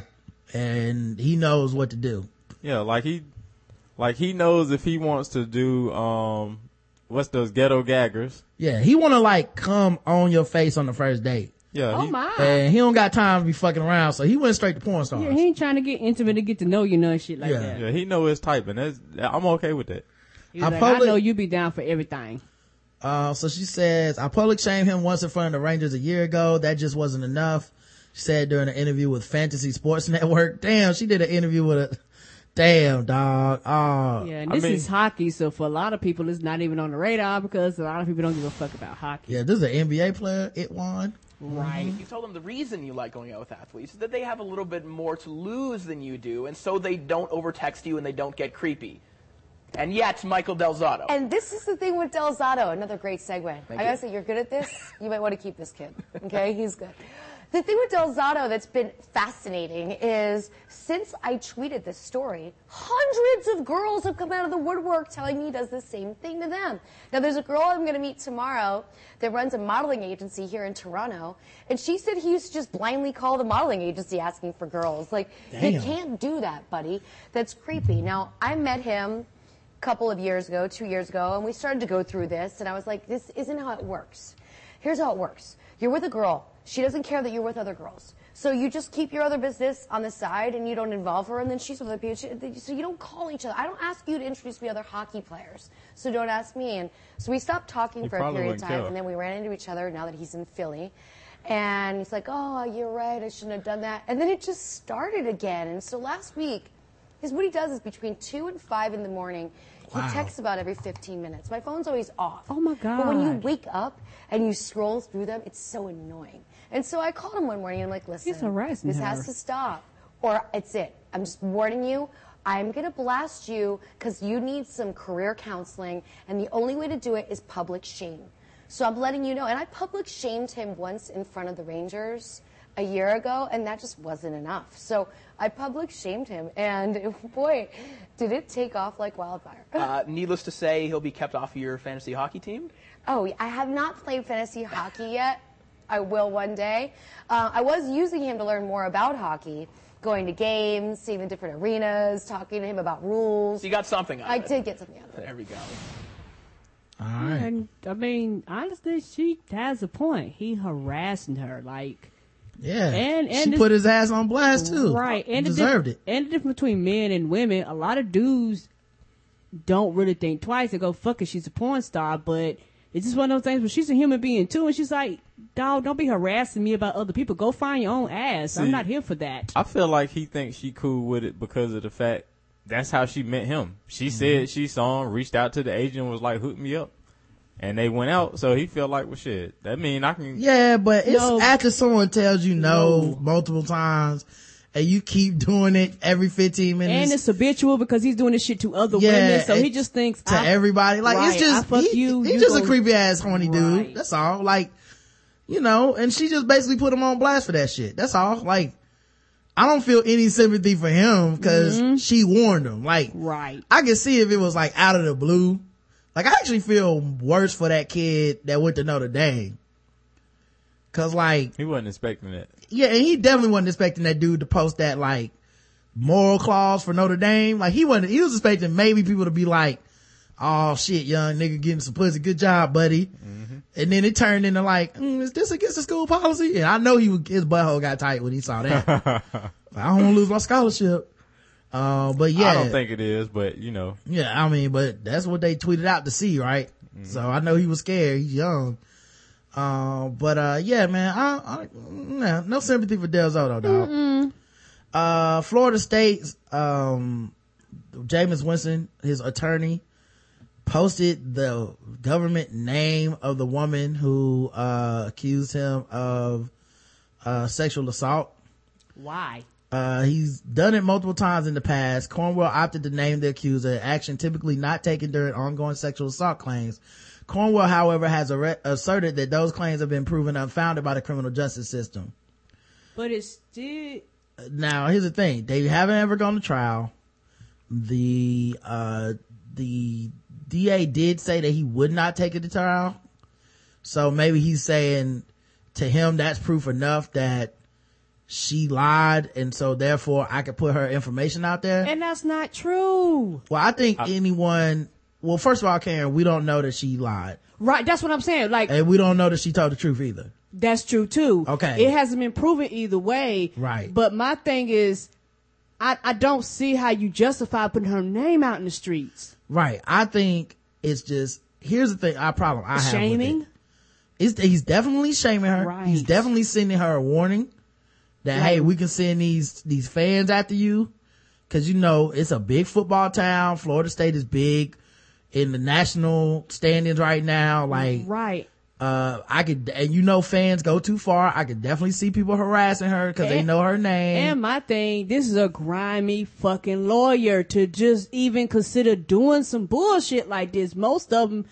Speaker 2: and he knows what to do.
Speaker 3: Yeah, like he, like he knows if he wants to do um, what's those ghetto gaggers?
Speaker 2: Yeah, he want to like come on your face on the first date,
Speaker 3: Yeah,
Speaker 5: Oh
Speaker 3: he,
Speaker 5: my.
Speaker 2: and he don't got time to be fucking around, so he went straight to porn stars.
Speaker 5: Yeah, he ain't trying to get intimate and get to know you, none shit like
Speaker 2: Yeah.
Speaker 5: that.
Speaker 3: yeah, he know his type, and that's I'm okay with that.
Speaker 5: He's
Speaker 2: I
Speaker 5: like,
Speaker 2: public-
Speaker 5: I know you be down for everything.
Speaker 2: Uh, so she says, I public shamed him once in front of the Rangers a year ago. That just wasn't enough. She said during an interview with Fantasy Sports Network. Damn, she did an interview with a, damn dog. Oh,
Speaker 5: Yeah, and
Speaker 3: I
Speaker 5: this
Speaker 3: mean-
Speaker 5: is hockey, so for a lot of people, it's not even on the radar because a lot of people don't give a fuck about hockey.
Speaker 2: yeah, this is an N B A player. It won.
Speaker 5: Right.
Speaker 9: You told them the reason you like going out with athletes is that they have a little bit more to lose than you do, and so they don't overtext you and they don't get creepy. And yet, Michael Del Zotto.
Speaker 10: And this is the thing with Del Zotto. Another great segue.
Speaker 9: Thank
Speaker 10: I
Speaker 9: you.
Speaker 10: gotta say, you're good at this. You might want to keep this kid. Okay, he's good. The thing with Del Zotto that's been fascinating is since I tweeted this story, hundreds of girls have come out of the woodwork telling me he does the same thing to them. Now, there's a girl I'm going to meet tomorrow that runs a modeling agency here in Toronto, and she said he used to just blindly call the modeling agency asking for girls. Like, you
Speaker 2: Damn.
Speaker 10: can't do that, buddy. That's creepy. Now, I met him a couple of years ago, two years ago, and we started to go through this, and I was like, this isn't how it works. Here's how it works. You're with a girl. She doesn't care that you're with other girls. So you just keep your other business on the side and you don't involve her, and then she's with other people. She- So you don't call each other. I don't ask you to introduce me to other hockey players. So don't ask me. And so we stopped talking
Speaker 3: He
Speaker 10: for a
Speaker 3: probably
Speaker 10: period of
Speaker 3: wouldn't
Speaker 10: time,
Speaker 3: care.
Speaker 10: and then we ran into each other now that he's in Philly. And he's like, oh, you're right. I shouldn't have done that. And then it just started again. And so last week, is what he does is between two and five in the morning, he
Speaker 2: Wow.
Speaker 10: texts about every fifteen minutes. My phone's always off.
Speaker 5: Oh, my
Speaker 10: But when you
Speaker 5: God.
Speaker 10: wake up and you scroll through them, it's so annoying. And so I called him one morning and I'm like, listen,
Speaker 5: He's harassing
Speaker 10: this
Speaker 5: her.
Speaker 10: has to stop. Or it's it. I'm just warning you. I'm going to blast you because you need some career counseling. And the only way to do it is public shame. So I'm letting you know. And I public shamed him once in front of the Rangers a year ago, and that just wasn't enough. So I public shamed him, and boy, did it take off like wildfire.
Speaker 9: Uh, needless to say, he'll be kept off your fantasy hockey team.
Speaker 10: Oh, I have not played fantasy hockey yet. I will one day. Uh, I was using him to learn more about hockey, going to games, seeing the different arenas, talking to him about rules.
Speaker 9: So you got something out
Speaker 10: I
Speaker 9: of it.
Speaker 10: did get something out of it.
Speaker 9: There we go.
Speaker 2: All right.
Speaker 5: And I mean, honestly, she has a point. He harassing her, like
Speaker 2: Yeah.
Speaker 5: And- and
Speaker 2: she
Speaker 5: this-
Speaker 2: put his ass on blast too.
Speaker 5: right. And the
Speaker 2: deserved
Speaker 5: dif-
Speaker 2: it.
Speaker 5: And the difference between men and women, a lot of dudes don't really think twice. They go, "Fuck it, she's a porn star," but it's just one of those things where she's a human being too, and she's like, "Dog, don't be harassing me about other people. Go find your own ass.
Speaker 3: See,
Speaker 5: I'm not here for that."
Speaker 3: I feel like he thinks she cool with it because of the fact that's how she met him. She
Speaker 2: Mm-hmm.
Speaker 3: said she saw him, reached out to the agent, was like, hook me up. And they went out, so he felt like, well, shit. That mean I can.
Speaker 2: Yeah, but it's
Speaker 5: No.
Speaker 2: after someone tells you no,
Speaker 5: No.
Speaker 2: multiple times and you keep doing it every fifteen minutes.
Speaker 5: And it's habitual because he's doing this shit to other
Speaker 2: Yeah,
Speaker 5: women, so he
Speaker 2: it-
Speaker 5: just thinks
Speaker 2: to
Speaker 5: I-
Speaker 2: everybody. Like,
Speaker 5: right,
Speaker 2: it's just,
Speaker 5: I fuck
Speaker 2: he,
Speaker 5: you,
Speaker 2: he's
Speaker 5: you
Speaker 2: just a
Speaker 5: go-
Speaker 2: creepy ass horny dude.
Speaker 5: Right.
Speaker 2: That's all. Like, you know, and she just basically put him on blast for that shit. That's all. Like, I don't feel any sympathy for him because
Speaker 5: Mm-hmm.
Speaker 2: she warned him. Like,
Speaker 5: Right.
Speaker 2: I could see if it was like out of the blue. Like, I actually feel worse for that kid that went to Notre Dame. Cause like,
Speaker 3: He wasn't expecting that.
Speaker 2: yeah, and he definitely wasn't expecting that dude to post that like moral clause for Notre Dame. Like, he wasn't, he was expecting maybe people to be like, oh shit, young nigga getting some pussy. Good job, buddy.
Speaker 3: Mm-hmm.
Speaker 2: And then it turned into like, mm, is this against the school policy? And I know he was, his butthole got tight when he saw that. Like, I don't want to lose my scholarship. Uh, but yeah.
Speaker 3: I don't think it is, but you know.
Speaker 2: Yeah, I mean, but that's what they tweeted out to see, right? So I know he was scared. He's young. Uh, but, uh, yeah, man, I, I, nah, no sympathy for Del Zotto, dog.
Speaker 5: Mm-mm.
Speaker 2: Uh, Florida State's, um, Jameis Winston, his attorney, posted the government name of the woman who, uh, accused him of, uh, sexual assault.
Speaker 5: Why?
Speaker 2: Uh, he's done it multiple times in the past. Cornwell opted to name the accuser, action typically not taken during ongoing sexual assault claims. Cornwell, however, has ar- asserted that those claims have been proven unfounded by the criminal justice system.
Speaker 5: But it's still...
Speaker 2: Now, here's the thing. They haven't ever gone to trial. The, uh, the D A did say that he would not take it to trial. So maybe he's saying to him that's proof enough that she lied, and so therefore I could put her information out there.
Speaker 5: And that's not true.
Speaker 2: Well, I think
Speaker 3: I,
Speaker 2: anyone, well, first of all, Karen, we don't know that she lied.
Speaker 5: Right, that's what I'm saying. Like,
Speaker 2: and we don't know that she told the truth either.
Speaker 5: That's true too.
Speaker 2: Okay.
Speaker 5: It hasn't been proven either way.
Speaker 2: Right.
Speaker 5: But my thing is, I, I don't see how you justify putting her name out in the streets.
Speaker 2: Right. I think it's just, here's the thing, our problem I have
Speaker 5: Shaming?
Speaker 2: with it. It's, he's definitely shaming her.
Speaker 5: Right.
Speaker 2: He's definitely sending her a warning that,
Speaker 5: Right.
Speaker 2: hey, we can send these, these fans after you. Cause you know, it's a big football town. Florida State is big in the national standings right now. Like,
Speaker 5: right.
Speaker 2: Uh, I could, and you know, fans go too far. I could definitely see people harassing her because they know her name.
Speaker 5: And my thing, this is a grimy fucking lawyer to just even consider doing some bullshit like this. Most of them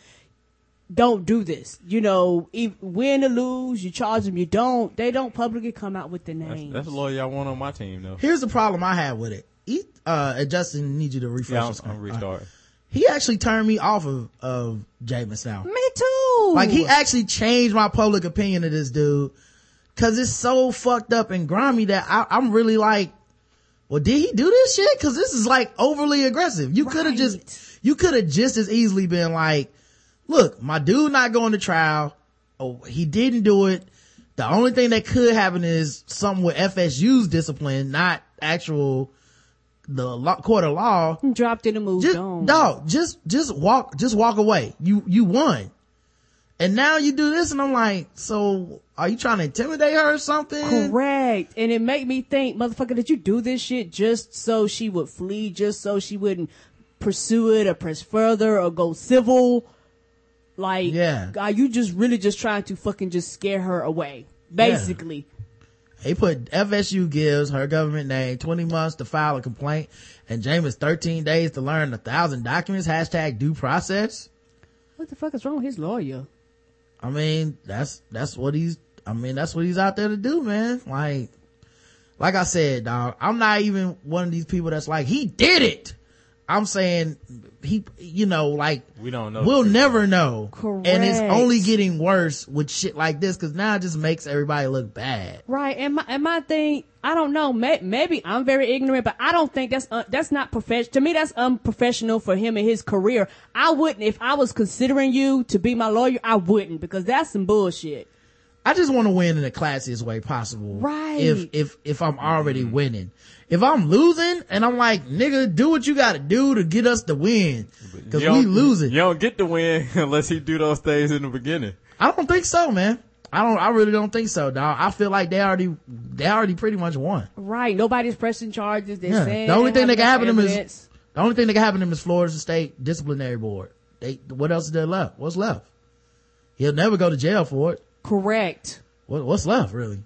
Speaker 5: don't do this. You know, if, win or lose, you charge them, you don't. They don't publicly come out with the names.
Speaker 3: That's, that's a lawyer I want on my team, though.
Speaker 2: Here's the problem I have with it. He, uh, and Justin needs you to refresh
Speaker 3: Yeah,
Speaker 2: your
Speaker 3: I'm,
Speaker 2: screen.
Speaker 3: I'm restart.
Speaker 2: Uh, he actually turned me off of, of Jameis now.
Speaker 5: Me too.
Speaker 2: Like, he actually changed my public opinion of this dude. Cause it's so fucked up and grimy that I, I'm really like, well, did he do this shit? Cause this is like overly aggressive. You
Speaker 5: Right.
Speaker 2: could have just, you could have just as easily been like, look, my dude not going to trial. Oh, he didn't do it. The only thing that could happen is something with F S U's discipline, not actual, the law, court of law.
Speaker 5: Dropped it and moved
Speaker 2: just,
Speaker 5: on.
Speaker 2: Dog, just, just walk, just walk away. You, you won. And now you do this and I'm like, so are you trying to intimidate her or something?
Speaker 5: Correct. And it made me think, motherfucker, did you do this shit just so she would flee, just so she wouldn't pursue it or press further or go civil? Like,
Speaker 2: yeah.
Speaker 5: are you just really just trying to fucking just scare her away? Basically.
Speaker 2: Yeah. He put F S U gives her government name twenty months to file a complaint and Jameis thirteen days to learn a thousand documents, hashtag due process.
Speaker 5: What the fuck is wrong with his lawyer?
Speaker 2: I mean, that's, that's what he's, I mean, that's what he's out there to do, man. Like, like I said, dog, I'm not even one of these people that's like, he did it. I'm saying he, you know, like,
Speaker 3: we don't know.
Speaker 2: We'll never know.
Speaker 5: Correct.
Speaker 2: And it's only getting worse with shit like this because now it just makes everybody look bad.
Speaker 5: Right. And my, and my thing, I don't know, may, maybe I'm very ignorant, but I don't think that's, uh, that's not professional. To me, that's unprofessional for him and his career. I wouldn't, if I was considering you to be my lawyer, I wouldn't because that's some bullshit.
Speaker 2: I just want to win in the classiest way possible.
Speaker 5: Right.
Speaker 2: If, if, if I'm already winning. If I'm losing and I'm like, nigga, do what you gotta do to get us the win. Cause
Speaker 3: You
Speaker 2: we
Speaker 3: don't-
Speaker 2: losing.
Speaker 3: You don't get the win unless he do those things in the beginning.
Speaker 2: I don't think so, man. I don't, I really don't think so, dog. I feel like they already, they already pretty much won.
Speaker 5: Right. Nobody's pressing charges. They're
Speaker 2: Yeah.
Speaker 5: saying
Speaker 2: The only thing that can happen to them is,
Speaker 5: evidence.
Speaker 2: the only thing that can happen to him is Florida State disciplinary board. They, what else is there left? What's left? He'll never go to jail for it.
Speaker 5: Correct.
Speaker 2: What, what's left, really?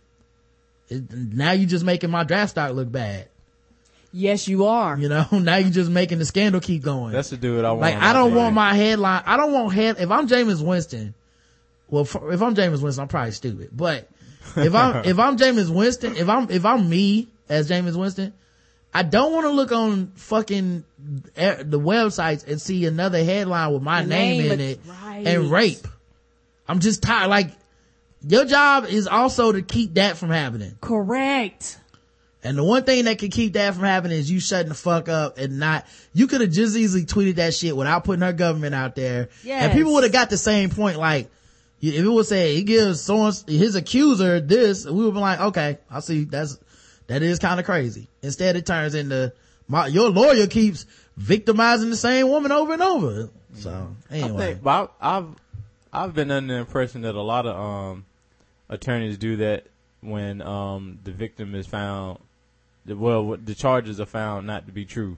Speaker 2: It, now you just making my draft stock look bad.
Speaker 5: Yes, you are.
Speaker 2: You know, now you just making the scandal keep going.
Speaker 3: That's the dude I want.
Speaker 2: Like,
Speaker 3: on
Speaker 2: I don't
Speaker 3: my
Speaker 2: want
Speaker 3: team.
Speaker 2: my headline, I don't want head, if I'm Jameis Winston, well, for, if I'm Jameis Winston, I'm probably stupid, but if I'm, if I'm Jameis Winston, if I'm, if I'm me as Jameis Winston, I don't want to look on fucking eh, the websites and see another headline with my
Speaker 5: The
Speaker 2: name,
Speaker 5: name
Speaker 2: in
Speaker 5: of-
Speaker 2: it
Speaker 5: right.
Speaker 2: and rape. I'm just tired. Like, your job is also to keep that from happening.
Speaker 5: Correct.
Speaker 2: And the one thing that can keep that from happening is you shutting the fuck up and not, you could have just easily tweeted that shit without putting her government out there.
Speaker 5: Yes.
Speaker 2: And people would have got the same point. Like, if it would say he gives someone, his accuser this, we would have been like, okay, I see, that's, that is kind of crazy. Instead it turns into, my, your lawyer keeps victimizing the same woman over and over. So, anyway.
Speaker 3: I think, but I, I've, I've been under the impression that a lot of, um, attorneys do that when, um, the victim is found, well, what- the charges are found not to be true,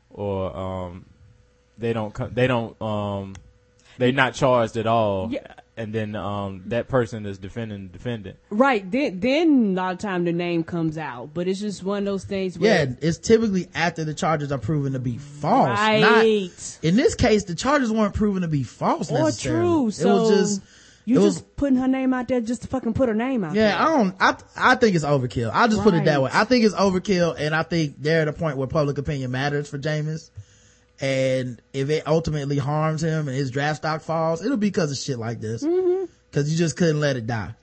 Speaker 3: or um, they don't, co- they don't, um, they're not charged at all,
Speaker 5: Yeah.
Speaker 3: and then um that person is defending the defendant.
Speaker 5: Right. Then, then a lot of time the name comes out, but it's just one of those things where.
Speaker 2: Yeah, it's typically after the charges are proven to be false.
Speaker 5: Right.
Speaker 2: Not, in this case, the charges weren't proven to be false
Speaker 5: Or
Speaker 2: necessarily.
Speaker 5: true. So
Speaker 2: it was just,
Speaker 5: you
Speaker 2: it
Speaker 5: just
Speaker 2: was,
Speaker 5: putting her name out there just to fucking put her name out
Speaker 2: yeah,
Speaker 5: there.
Speaker 2: I don't, I, I think it's overkill. I'll just put it that
Speaker 5: Right.
Speaker 2: way. I think it's overkill, and I think they're at a point where public opinion matters for Jameis. And if it ultimately harms him and his draft stock falls, it'll be because of shit like this.
Speaker 5: Mm-hmm.
Speaker 2: Cause you just couldn't let it die.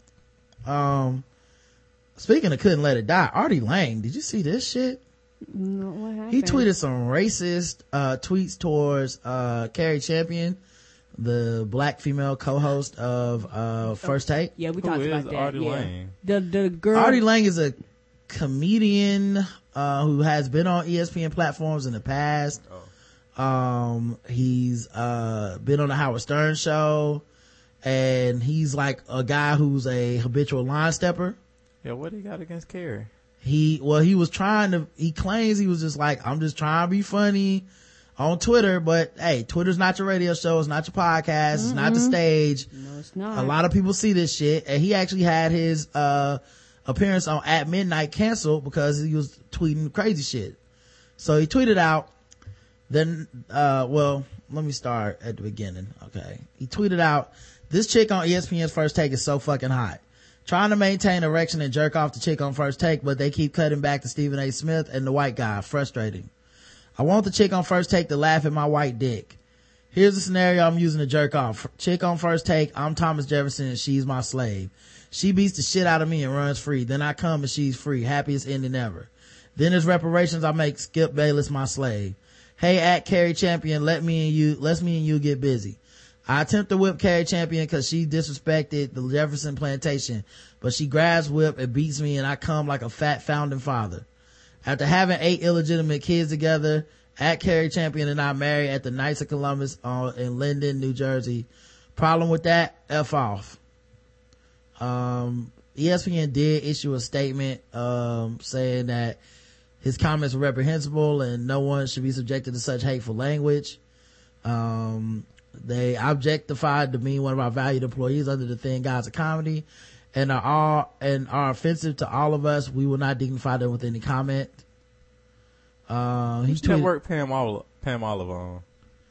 Speaker 2: Um, speaking of couldn't let it die, Artie Lang, did you see this shit?
Speaker 5: No, what happened?
Speaker 2: He tweeted some racist, uh, tweets towards, uh, Carrie Champion, the black female co-host of, uh, First Take.
Speaker 5: Yeah, we
Speaker 3: Who
Speaker 5: talked
Speaker 3: is
Speaker 5: about that.
Speaker 3: Artie
Speaker 5: yeah.
Speaker 3: Lang?
Speaker 5: The, the girl.
Speaker 2: Artie Lang is a comedian, uh, who has been on E S P N platforms in the past.
Speaker 3: Oh.
Speaker 2: Um, he's, uh, been on the Howard Stern show, and he's like a guy who's a habitual line stepper.
Speaker 3: Yeah, what he got against Carrie?
Speaker 2: He, well, he was trying to, he claims he was just like, I'm just trying to be funny on Twitter, but hey, Twitter's not your radio show, it's not your podcast, it's not the stage.
Speaker 5: No, it's not.
Speaker 2: A lot of people see this shit, and he actually had his, uh, appearance on At Midnight canceled because he was tweeting crazy shit. So he tweeted out, then, uh, well, let me start at the beginning. Okay. He tweeted out, this chick on E S P N's First Take is so fucking hot. Trying to maintain erection and jerk off the chick on First Take, but they keep cutting back to Stephen A. Smith and the white guy. Frustrating. I want the chick on First Take to laugh at my white dick. Here's the scenario I'm using to jerk off. Chick on First Take, I'm Thomas Jefferson and she's my slave. She beats the shit out of me and runs free. Then I come and she's free. Happiest ending ever. Then as reparations, I make Skip Bayless my slave. Hey, at Carrie Champion, let me and you, let's me and you get busy. I attempt to whip Carrie Champion because she disrespected the Jefferson plantation, but she grabs whip and beats me and I come like a fat founding father. After having eight illegitimate kids together, at Carrie Champion and I married at the Knights of Columbus uh, in Linden, New Jersey. Problem with that? F off. Um, E S P N did issue a statement, um, saying that his comments were reprehensible and no one should be subjected to such hateful language. Um, they objectified to me, one of our valued employees, under the thin guise of comedy, and are all, and are offensive to all of us. We will not dignify them with any comment. Uh, he
Speaker 3: Who's
Speaker 2: tweeted,
Speaker 3: network Pam Oliver, Pam Oliver on?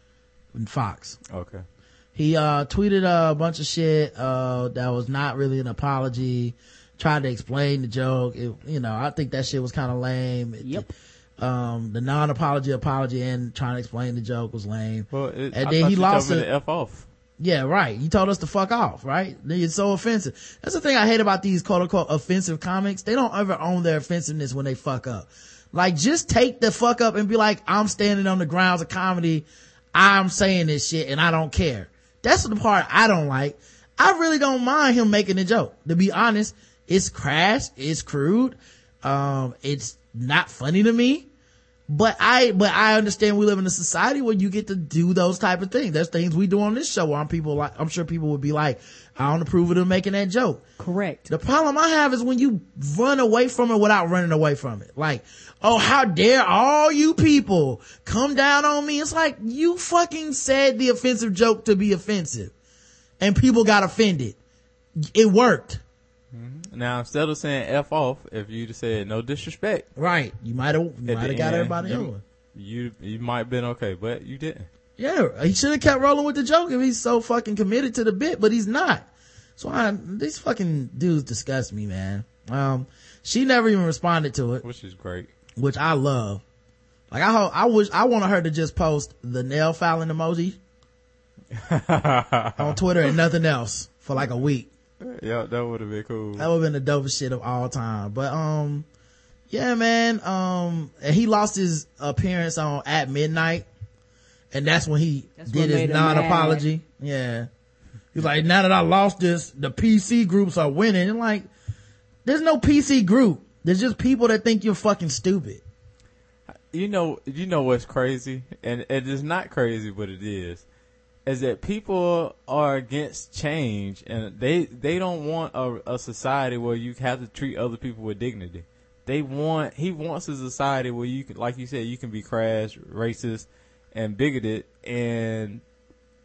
Speaker 2: Fox.
Speaker 3: Okay.
Speaker 2: He, uh, tweeted a bunch of shit, uh, that was not really an apology, tried to explain the joke. It, you know, I think that shit was kind of lame. It,
Speaker 5: Yep.
Speaker 2: Um, the non-apology apology and trying to explain the joke was lame.
Speaker 3: Well, it,
Speaker 2: and
Speaker 3: I
Speaker 2: then
Speaker 3: thought
Speaker 2: he
Speaker 3: you
Speaker 2: lost
Speaker 3: told me
Speaker 2: it.
Speaker 3: to F off.
Speaker 2: Yeah, right. He told us to fuck off, right? It's so offensive. That's the thing I hate about these quote unquote offensive comics. They don't ever own their offensiveness when they fuck up. Like, just take the fuck up and be like, I'm standing on the grounds of comedy. I'm saying this shit and I don't care. That's the part I don't like. I really don't mind him making a joke. To be honest, it's crass. It's crude. Um, it's not funny to me. But I, but I understand we live in a society where you get to do those type of things. There's things we do on this show where I'm people like, I'm sure people would be like, I don't approve of them making that joke.
Speaker 5: Correct.
Speaker 2: The problem I have is when you run away from it without running away from it. Like, oh, how dare all you people come down on me? It's like, you fucking said the offensive joke to be offensive and people got offended. It worked.
Speaker 3: Now, instead of saying F off, if you'd have said no disrespect.
Speaker 2: Right. You might have, you might have got everybody
Speaker 3: you,
Speaker 2: over.
Speaker 3: You, you might have been okay, but you didn't.
Speaker 2: Yeah. He should have kept rolling with the joke if he's so fucking committed to the bit, but he's not. So I, these fucking dudes disgust me, man. Um, she never even responded to it.
Speaker 3: Which is great.
Speaker 2: Which I love. Like I hope, I wish, I wanted her to just post the nail filing emoji on Twitter and nothing else for like a week.
Speaker 3: Yeah, that would have been cool.
Speaker 2: That would have been the dopest shit of all time. But, um, yeah, man, um, and he lost his appearance on At Midnight. And that's when he
Speaker 5: That's
Speaker 2: did
Speaker 5: what
Speaker 2: his
Speaker 5: made him
Speaker 2: non-apology. Yeah. He's like, now that I lost this, the P C groups are winning. And like, there's no P C group. There's just people that think you're fucking stupid.
Speaker 3: You know, you know what's crazy? And it is not crazy, but it is. Is that people are against change and they, they don't want a, a society where you have to treat other people with dignity. They want, he wants a society where you can, like you said, you can be crass, racist, and bigoted and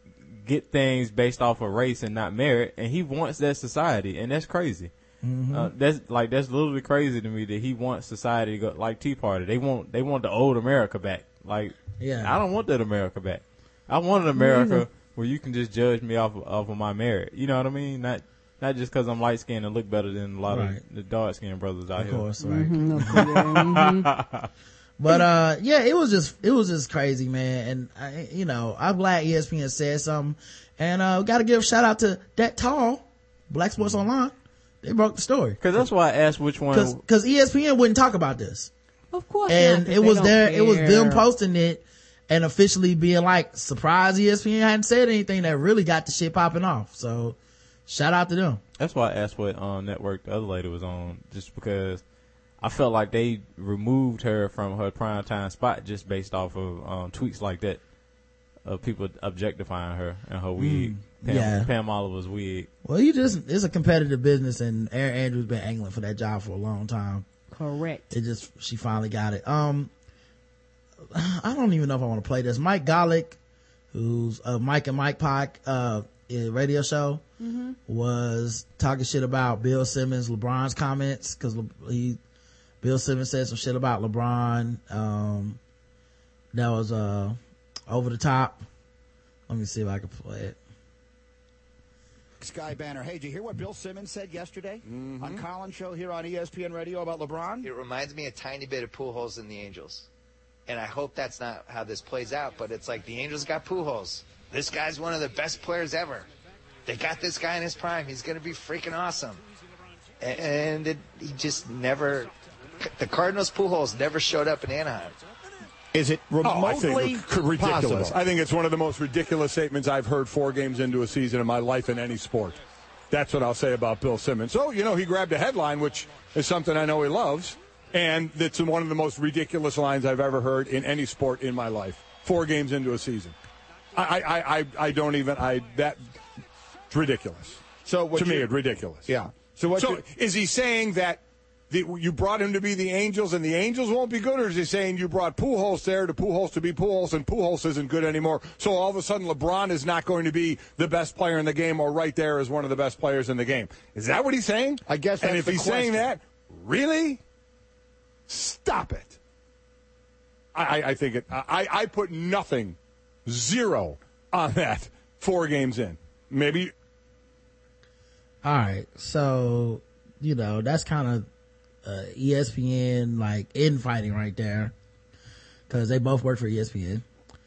Speaker 3: get things based off of race and not merit, and he wants that society, and that's crazy.
Speaker 2: Mm-hmm.
Speaker 3: Uh, that's like that's literally crazy to me that he wants society to go like Tea Party. They want they want the old America back. Like,
Speaker 2: yeah,
Speaker 3: I don't want that America back. I want an America mm-hmm. where you can just judge me off of, off of my merit. You know what I mean? Not not just because I'm light skinned and look better than a lot right. of the dark skinned brothers out
Speaker 2: of
Speaker 3: here.
Speaker 2: Of course, right.
Speaker 5: Mm-hmm. mm-hmm.
Speaker 2: But uh, yeah, it was just it was just crazy, man. And I, you know, I'm glad E S P N said something. And uh, got to give a shout out to that tall Black Sports Online. They broke the story.
Speaker 3: Because that's why I asked which one.
Speaker 2: Because E S P N wouldn't talk about this.
Speaker 5: Of course
Speaker 2: and
Speaker 5: not,
Speaker 2: it was there.
Speaker 5: Care.
Speaker 2: It was them posting it and officially being like, surprised E S P N hadn't said anything that really got the shit popping off. So shout out to them.
Speaker 3: That's why I asked what um, network the other lady was on, just because I felt like they removed her from her primetime spot just based off of um, tweets like that of people objectifying her and her wig.
Speaker 2: Mm.
Speaker 3: Pam,
Speaker 2: yeah.
Speaker 3: Pam Oliver's wig.
Speaker 2: Well, you just, it's a competitive business, and Erin Andrews been angling for that job for a long time.
Speaker 5: Correct.
Speaker 2: It just, she finally got it. Um, I don't even know if I want to play this. Mike Golick, who's a Mike and Mike Pod, uh, radio show, mm-hmm. was talking shit about Bill Simmons, LeBron's comments, cause he, Bill Simmons said some shit about LeBron, um, that was, uh, over the top. Let me see if I can play it.
Speaker 11: Sky Banner. Hey, did you hear what Bill Simmons said yesterday
Speaker 12: mm-hmm.
Speaker 11: on Colin's show here on E S P N Radio about LeBron?
Speaker 12: It reminds me a tiny bit of Pujols and the Angels. And I hope that's not how this plays out, but it's like the Angels got Pujols. This guy's one of the best players ever. They got this guy in his prime. He's going to be freaking awesome. And it, he just never... The Cardinals Pujols never showed up in Anaheim.
Speaker 11: Is it remotely
Speaker 13: oh, I think ridiculous.
Speaker 11: Possible?
Speaker 13: I think it's one of the most ridiculous statements I've heard four games into a season in my life in any sport. That's what I'll say about Bill Simmons. So, you know, he grabbed a headline, which is something I know he loves, and it's one of the most ridiculous lines I've ever heard in any sport in my life. Four games into a season. I, I, I, I don't even, I, that, it's ridiculous.
Speaker 11: So what
Speaker 13: to me,
Speaker 11: you,
Speaker 13: it's ridiculous.
Speaker 11: Yeah. So what?
Speaker 13: So is he saying that The, you brought him to be the Angels, and the Angels won't be good, or is he saying you brought Pujols there to Pujols to be Pujols, and Pujols isn't good anymore, so all of a sudden LeBron is not going to be the best player in the game, or right there is one of the best players in the game? Is that what he's saying?
Speaker 11: I guess that's
Speaker 13: And if
Speaker 11: the
Speaker 13: he's
Speaker 11: question.
Speaker 13: saying that, really? Stop it. I, I, I think it. I, I put nothing, zero, on that four games in. Maybe.
Speaker 2: All right, so, you know, that's kind of Uh, E S P N like infighting right there, because they both work for E S P N.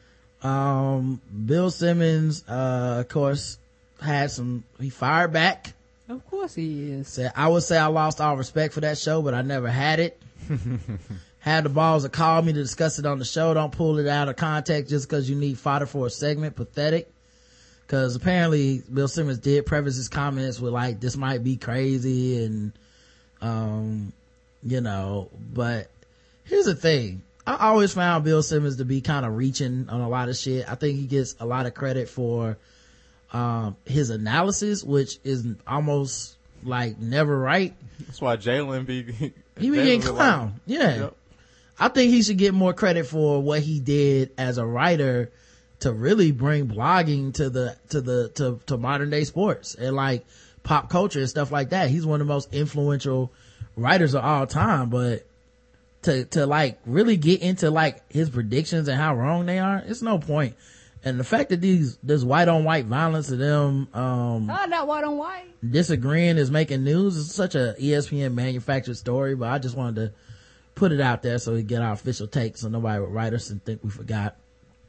Speaker 2: Um, Bill Simmons, uh, of course, had some. He fired back.
Speaker 5: Of course he is.
Speaker 2: Said, I would say I lost all respect for that show, but I never had it. Had the balls to call me to discuss it on the show. Don't pull it out of context just because you need fodder for a segment. Pathetic. Because apparently Bill Simmons did preface his comments with like, this might be crazy, and um. you know, but here's the thing. I always found Bill Simmons to be kind of reaching on a lot of shit. I think he gets a lot of credit for, um, his analysis, which is almost like never right.
Speaker 3: That's why Jalen be,
Speaker 2: he be getting clown. Like, yeah. Yep. I think he should get more credit for what he did as a writer to really bring blogging to the, to the, to, to modern day sports and like pop culture and stuff like that. He's one of the most influential writers of all time, but to to like really get into like his predictions and how wrong they are, it's no point. And the fact that these this white on white violence of them um
Speaker 5: oh, not white on white
Speaker 2: disagreeing is making news is such a E S P N manufactured story. But I just wanted to put it out there so we get our official take, so nobody would write us and think we forgot.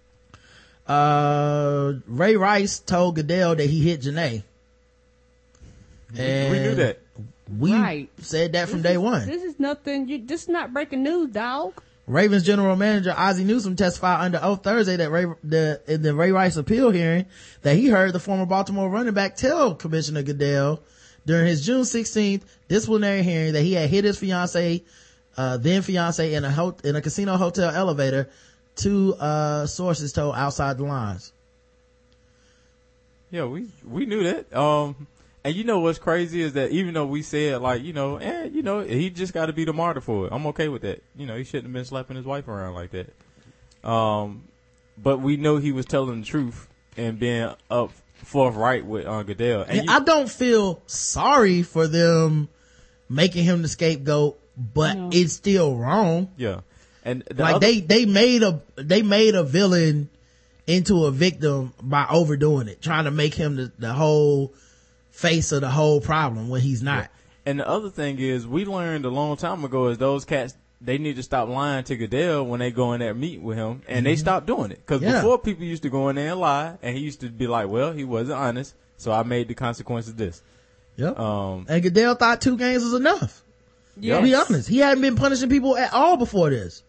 Speaker 2: uh Ray Rice told Goodell that he hit Janae.
Speaker 3: And we knew that.
Speaker 2: We
Speaker 5: right.
Speaker 2: said that from
Speaker 5: this
Speaker 2: day
Speaker 5: is,
Speaker 2: one.
Speaker 5: This is nothing. You, this is not breaking news, dog.
Speaker 2: Ravens general manager Ozzie Newsome testified under oath Thursday that Ray, the, in the Ray Rice appeal hearing that he heard the former Baltimore running back tell Commissioner Goodell during his June sixteenth disciplinary hearing that he had hit his fiance, uh, then fiance in a ho- in a casino hotel elevator. Two uh, sources told Outside the Lines.
Speaker 3: Yeah, we we knew that. Um. And you know what's crazy is that even though we said like, you know, eh, you know, he just got to be the martyr for it. I'm okay with that. You know, he shouldn't have been slapping his wife around like that. Um, but we know he was telling the truth and being up forthright with uh, Goodell. And
Speaker 2: Yeah,
Speaker 3: you,
Speaker 2: I don't feel sorry for them making him the scapegoat, but
Speaker 5: No.
Speaker 2: it's still wrong.
Speaker 3: yeah, and the
Speaker 2: Like
Speaker 3: other-
Speaker 2: they they made a they made a villain into a victim by overdoing it, trying to make him the, the whole face of the whole problem when he's not.
Speaker 3: And the other thing is, we learned a long time ago is those cats, they need to stop lying to Goodell when they go in there and meet with him, and they stopped doing it. Because
Speaker 2: Yeah.
Speaker 3: before, people used to go in there and lie, and he used to be like, well, he wasn't honest, so I made the consequences this.
Speaker 2: Yep.
Speaker 3: Um,
Speaker 2: And Goodell thought two games was enough.
Speaker 5: Yes.
Speaker 2: To be honest, he hadn't been punishing people at all before this.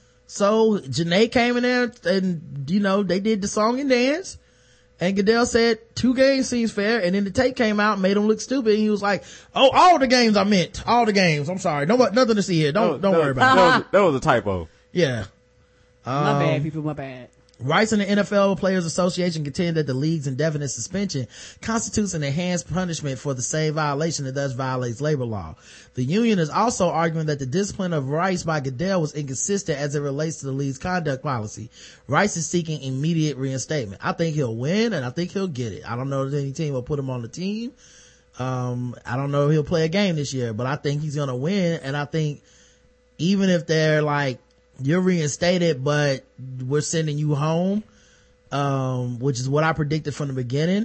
Speaker 2: So Janae came in there and, you know, they did the song and dance. And Goodell said two games seems fair. And then the tape came out and made him look stupid. And he was like, oh, all the games I meant. All the games. I'm sorry. No, nothing to see here. Don't, don't
Speaker 3: that,
Speaker 2: worry about
Speaker 3: that
Speaker 2: it.
Speaker 3: was, that was a typo.
Speaker 2: Yeah.
Speaker 5: My
Speaker 2: Um,
Speaker 5: bad, people. My bad.
Speaker 2: Rice and the N F L Players Association contend that the league's indefinite suspension constitutes an enhanced punishment for the same violation and thus violates labor law. The union is also arguing that the discipline of Rice by Goodell was inconsistent as it relates to the league's conduct policy. Rice is seeking immediate reinstatement. I think he'll win and I think he'll get it. I don't know if any team will put him on the team. Um, I don't know if he'll play a game this year, but I think he's gonna win. And I think even if they're like, you're reinstated, but we're sending you home, um, which is what I predicted from the beginning.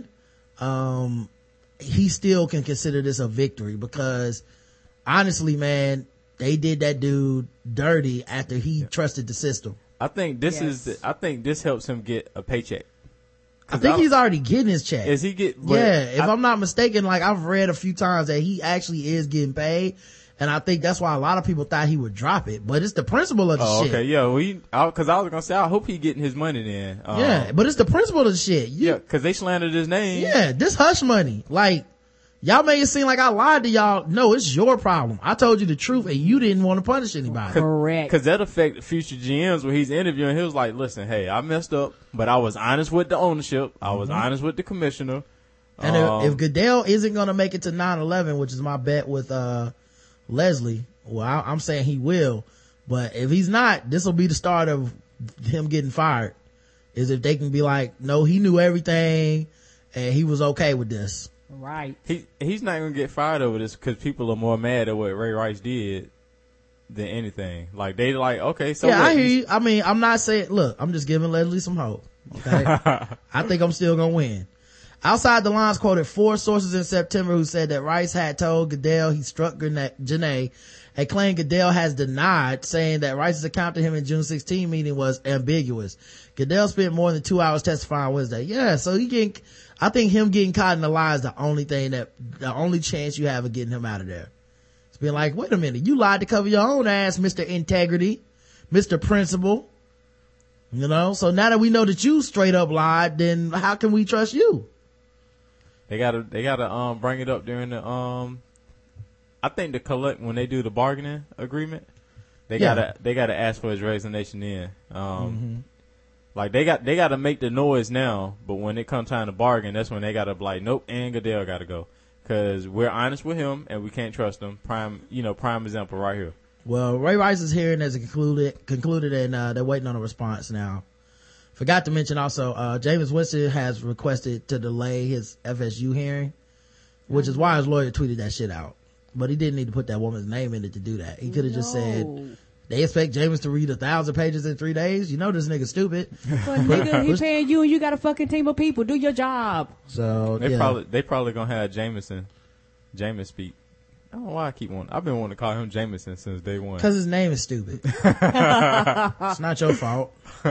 Speaker 2: Um, he still can consider this a victory because honestly, man, they did that dude dirty after he trusted the system.
Speaker 3: I think this
Speaker 5: Yes.
Speaker 3: is, the, I think this helps him get a paycheck.
Speaker 2: I think he's already getting his check.
Speaker 3: Is he get?
Speaker 2: Yeah, if
Speaker 3: I,
Speaker 2: I'm not mistaken, like I've read a few times that he actually is getting paid. And I think that's why a lot of people thought he would drop it, but it's the principle of the
Speaker 3: Oh,
Speaker 2: shit.
Speaker 3: okay, yeah, we, cause I was gonna say, I hope he getting his money then. Um,
Speaker 2: Yeah, but it's the principle of the shit. You,
Speaker 3: yeah, cause they slandered his name.
Speaker 2: Yeah, this hush money. Like, y'all made it seem like I lied to y'all. No, it's your problem. I told you the truth and you didn't want to punish anybody.
Speaker 5: Correct.
Speaker 3: Cause that affect future G Ms when he's interviewing. He was like, listen, hey, I messed up, but I was honest with the ownership. I was
Speaker 2: Mhm.
Speaker 3: honest with the commissioner.
Speaker 2: And
Speaker 3: Um,
Speaker 2: if, if Goodell isn't going to make it to nine eleven, which is my bet with, uh, Leslie, well, I, I'm saying he will, but if he's not, this will be the start of him getting fired. Is if they can be like, no, he knew everything and he was okay with this.
Speaker 5: Right.
Speaker 3: He he's not gonna get fired over this because people are more mad at what Ray Rice did than anything. Like they like, okay, so
Speaker 2: yeah,
Speaker 3: what?
Speaker 2: I hear you. I mean, I'm not saying, look, I'm just giving Leslie some hope. Okay. I think I'm still gonna win. Outside the Lines quoted four sources in September who said that Rice had told Goodell he struck Janae. A claim Goodell has denied, saying that Rice's account to him in June sixteenth meeting was ambiguous. Goodell spent more than two hours testifying Wednesday. Yeah, so he getting, I think him getting caught in the lie is the only thing that, the only chance you have of getting him out of there. It's being like, wait a minute, you lied to cover your own ass, Mister Integrity, Mister Principle. You know, so now that we know that you straight up lied, then how can we trust you?
Speaker 3: They gotta they gotta um bring it up during the um. I think the collect when they do the bargaining agreement, they
Speaker 2: Yeah.
Speaker 3: gotta they gotta ask for his resignation in. Um,
Speaker 2: Mhm.
Speaker 3: like they got they gotta make the noise now, but when it comes time to bargain, that's when they gotta be like, nope, and Goodell gotta go, cause we're honest with him and we can't trust him. Prime, you know, prime example right here.
Speaker 2: Well, Ray Rice's hearing has concluded, concluded and, uh, they're waiting on a response now. Forgot to mention also, uh, Jameis Winston has requested to delay his F S U hearing, which is why his lawyer tweeted that shit out. But he didn't need to put that woman's name in it to do that. He could have just said, they expect Jameis to read a thousand pages in three days. You know this nigga's stupid.
Speaker 5: But nigga, he paying you and you got a fucking team of people. Do your job.
Speaker 2: So,
Speaker 3: They
Speaker 2: yeah.
Speaker 3: probably they probably gonna have Jameson, Jameis speak. I don't know why I keep wanting. I've been wanting to call him Jameson since day one.
Speaker 2: Cause his name is stupid. It's not your fault.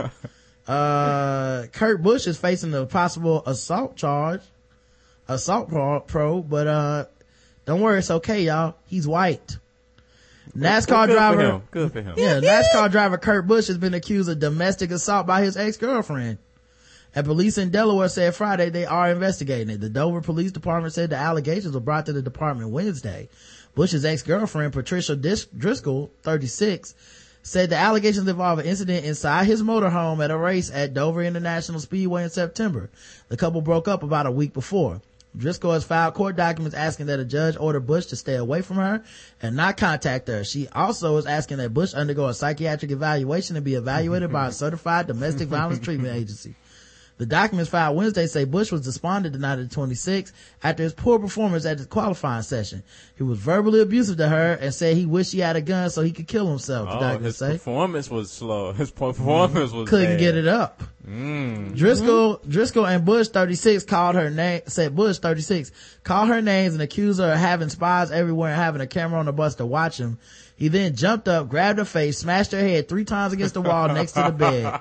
Speaker 2: Uh, Kurt Busch is facing a possible assault charge, assault pro, probe, but, uh, don't worry, it's okay, y'all. He's white. NASCAR
Speaker 3: Well, good
Speaker 2: driver.
Speaker 3: For him. Good for him.
Speaker 2: Yeah, NASCAR driver Kurt Busch has been accused of domestic assault by his ex-girlfriend. And police in Delaware said Friday they are investigating it. The Dover Police Department said the allegations were brought to the department Wednesday. Bush's ex-girlfriend, Patricia Dis- Driscoll, thirty-six, said the allegations involve an incident inside his motorhome at a race at Dover International Speedway in September. The couple broke up about a week before. Driscoll has filed court documents asking that a judge order Bush to stay away from her and not contact her. She also is asking that Bush undergo a psychiatric evaluation and be evaluated by a certified domestic violence treatment agency. The documents filed Wednesday say Bush was despondent the night of the twenty-sixth after his poor performance at the qualifying session. He was verbally abusive to her and said he wished he had a gun so he could kill himself. The
Speaker 3: Oh,
Speaker 2: documents
Speaker 3: his
Speaker 2: say.
Speaker 3: performance was slow. His performance was
Speaker 2: Couldn't
Speaker 3: bad.
Speaker 2: get it up.
Speaker 3: Mm.
Speaker 2: Driscoll, Driscoll and Bush thirty-six called her name, said Bush thirty-six called her names and accused her of having spies everywhere and having a camera on the bus to watch him. He then jumped up, grabbed her face, smashed her head three times against the wall next to the bed.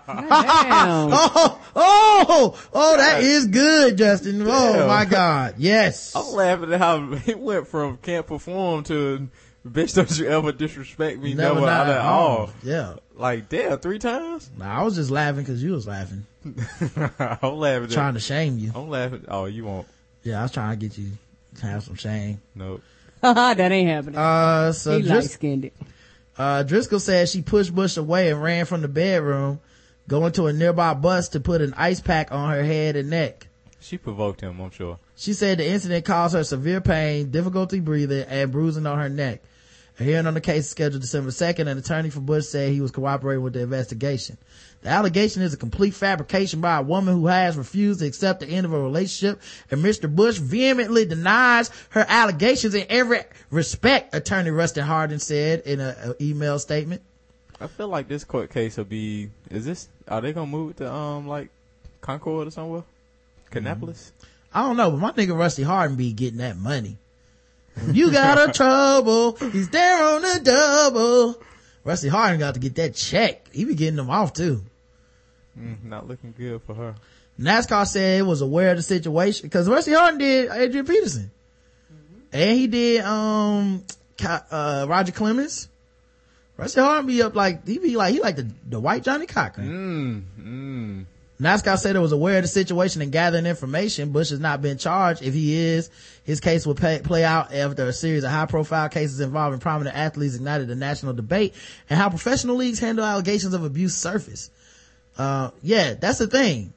Speaker 2: oh, oh, oh, that is good, Justin. Oh
Speaker 3: Damn.
Speaker 2: my God. Yes.
Speaker 3: I'm laughing at how he went from can't perform to bitch don't you ever disrespect me
Speaker 2: Never,
Speaker 3: never,
Speaker 2: not
Speaker 3: at
Speaker 2: at
Speaker 3: all.
Speaker 2: all. Yeah.
Speaker 3: Like damn, three times?
Speaker 2: Nah, I was just laughing because you was laughing.
Speaker 3: I'm laughing.
Speaker 2: Trying
Speaker 3: at,
Speaker 2: to shame you.
Speaker 3: I'm laughing. Oh, you won't.
Speaker 2: Yeah, I was trying to get you to have some shame.
Speaker 3: Nope.
Speaker 5: that ain't happening.
Speaker 2: Uh, so
Speaker 5: he
Speaker 2: Dris-
Speaker 5: light-skinned it.
Speaker 2: Uh, Driscoll said she pushed Bush away and ran from the bedroom, going to a nearby bus to put an ice pack on her head and neck.
Speaker 3: She provoked him, I'm sure.
Speaker 2: She said the incident caused her severe pain, difficulty breathing, and bruising on her neck. A hearing on the case is scheduled December second. An attorney for Bush said he was cooperating with the investigation. The allegation is a complete fabrication by a woman who has refused to accept the end of a relationship, and Mister Bush vehemently denies her allegations in every respect, attorney Rustin Hardin said in an email statement.
Speaker 3: I feel like this court case will be, is this, are they gonna move it to, um, like, Concord or somewhere? Kannapolis?
Speaker 2: I don't know, but my nigga Rusty Hardin be getting that money. When you got a trouble, he's there on the double. Rusty Hardin got to get that check. He be getting them off too.
Speaker 3: Mm, not looking good for her.
Speaker 2: NASCAR said it was aware of the situation because Rusty Hardin did Adrian Peterson. Mm-hmm. And he did, um, uh, Roger Clemens. Rusty Hardin be up like, he be like, he like the, the white Johnny Cochran.
Speaker 3: Mm, mm.
Speaker 2: NASCAR said it was aware of the situation and gathering information. Bush has not been charged. If he is, his case will pay, play out after a series of high profile cases involving prominent athletes ignited a national debate and how professional leagues handle allegations of abuse surface. Uh, yeah, that's the thing.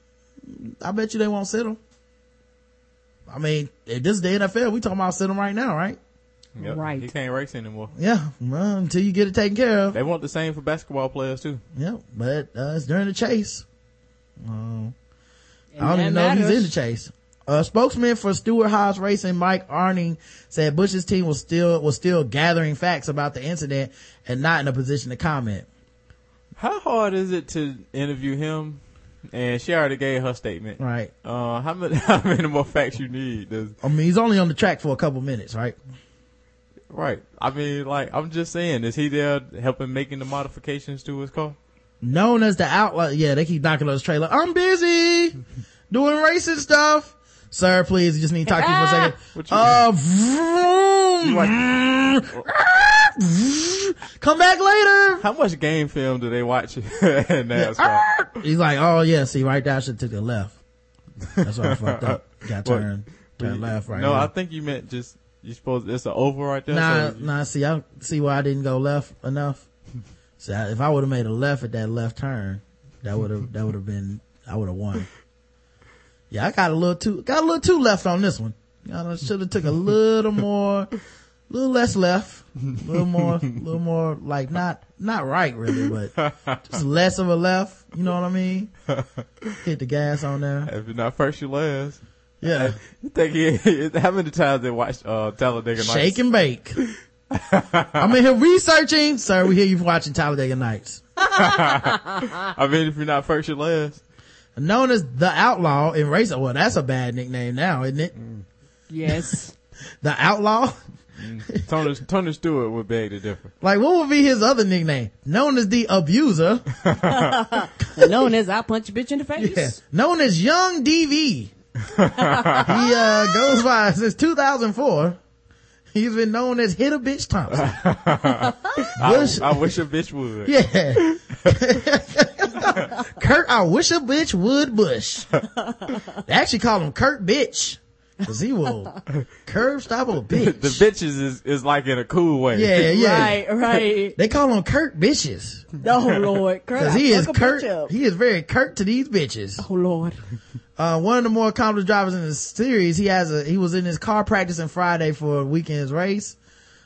Speaker 2: I bet you they won't sit him. I mean, if this is the N F L, we talking about sit him right now, right?
Speaker 3: Yep. Right. He can't race anymore.
Speaker 2: Yeah, well, until you get it taken care of.
Speaker 3: They want the same for basketball players too.
Speaker 2: Yeah, but uh, it's during the chase. Uh, I don't
Speaker 5: that
Speaker 2: even know if he's
Speaker 5: matters.
Speaker 2: in the chase. A spokesman for Stewart Haas Racing, Mike Arning, said Bush's team was still was still gathering facts about the incident and not in a position to comment.
Speaker 3: How hard is it to interview him? And she already gave her statement.
Speaker 2: Right.
Speaker 3: Uh, how many, how many more facts you need? Does,
Speaker 2: I mean, he's only on the track for a couple minutes, right?
Speaker 3: right. I mean, like, I'm just saying, is he there helping making the modifications to his car?
Speaker 2: Known as the outlaw. Yeah, they keep knocking on his trailer. I'm busy doing racing stuff. Sir, please, you just need to talk to you for a second.
Speaker 3: What you
Speaker 2: Uh, vroom. Come back later.
Speaker 3: How much game film do they watch in NASCAR?
Speaker 2: He's like, oh yeah, see right there, I should have took the left. That's why I fucked up. Got to
Speaker 3: What?
Speaker 2: turn, turn left right
Speaker 3: No,
Speaker 2: here.
Speaker 3: I think you meant just, you supposed, it's an over right there.
Speaker 2: Nah,
Speaker 3: so you-
Speaker 2: nah, see, I see why I didn't go left enough. So I, if I would have made a left at that left turn, that would have, that would have been, I would have won. Yeah, I got a little too, got a little too left on this one. I should have took a little more, a little less left, a little more, a little more, like not, not right really, but just less of a left. You know what I mean? Hit the gas on there.
Speaker 3: If you're not first, you last.
Speaker 2: Yeah.
Speaker 3: You think he, how many times they watched, uh, Talladega Nights?
Speaker 2: Shake and bake. I'm in here researching. Sir, we hear you watching Talladega Nights.
Speaker 3: I mean, if you're not first, you last.
Speaker 2: Known as the Outlaw in racing. Well, that's a bad nickname now, isn't it?
Speaker 5: Yes.
Speaker 2: The Outlaw?
Speaker 3: Tony, Tony Stewart would beg to differ.
Speaker 2: Like, what would be his other nickname? Known as the Abuser.
Speaker 5: Known as I punch a bitch in the face.
Speaker 2: Yeah. Known as Young D V. He, uh, goes by since two thousand four. He's been known as Hit a Bitch Thompson. Bush,
Speaker 3: I, I wish a bitch would.
Speaker 2: yeah. Kurt, I wish a bitch would Bush. They actually call him Kurt Bitch. Cause he will curb stop a bitch.
Speaker 3: The bitches is, is like in a cool way.
Speaker 2: Yeah, yeah.
Speaker 5: Right, right.
Speaker 2: They call him Kurt Bitches.
Speaker 5: Oh Lord. Kurt,
Speaker 2: Cause he
Speaker 5: I
Speaker 2: is
Speaker 5: fuck a
Speaker 2: Kurt,
Speaker 5: bitch up.
Speaker 2: he is very Kurt to these bitches.
Speaker 5: Oh Lord.
Speaker 2: Uh, one of the more accomplished drivers in the series, he has a, he was in his car practicing Friday for a weekend's race.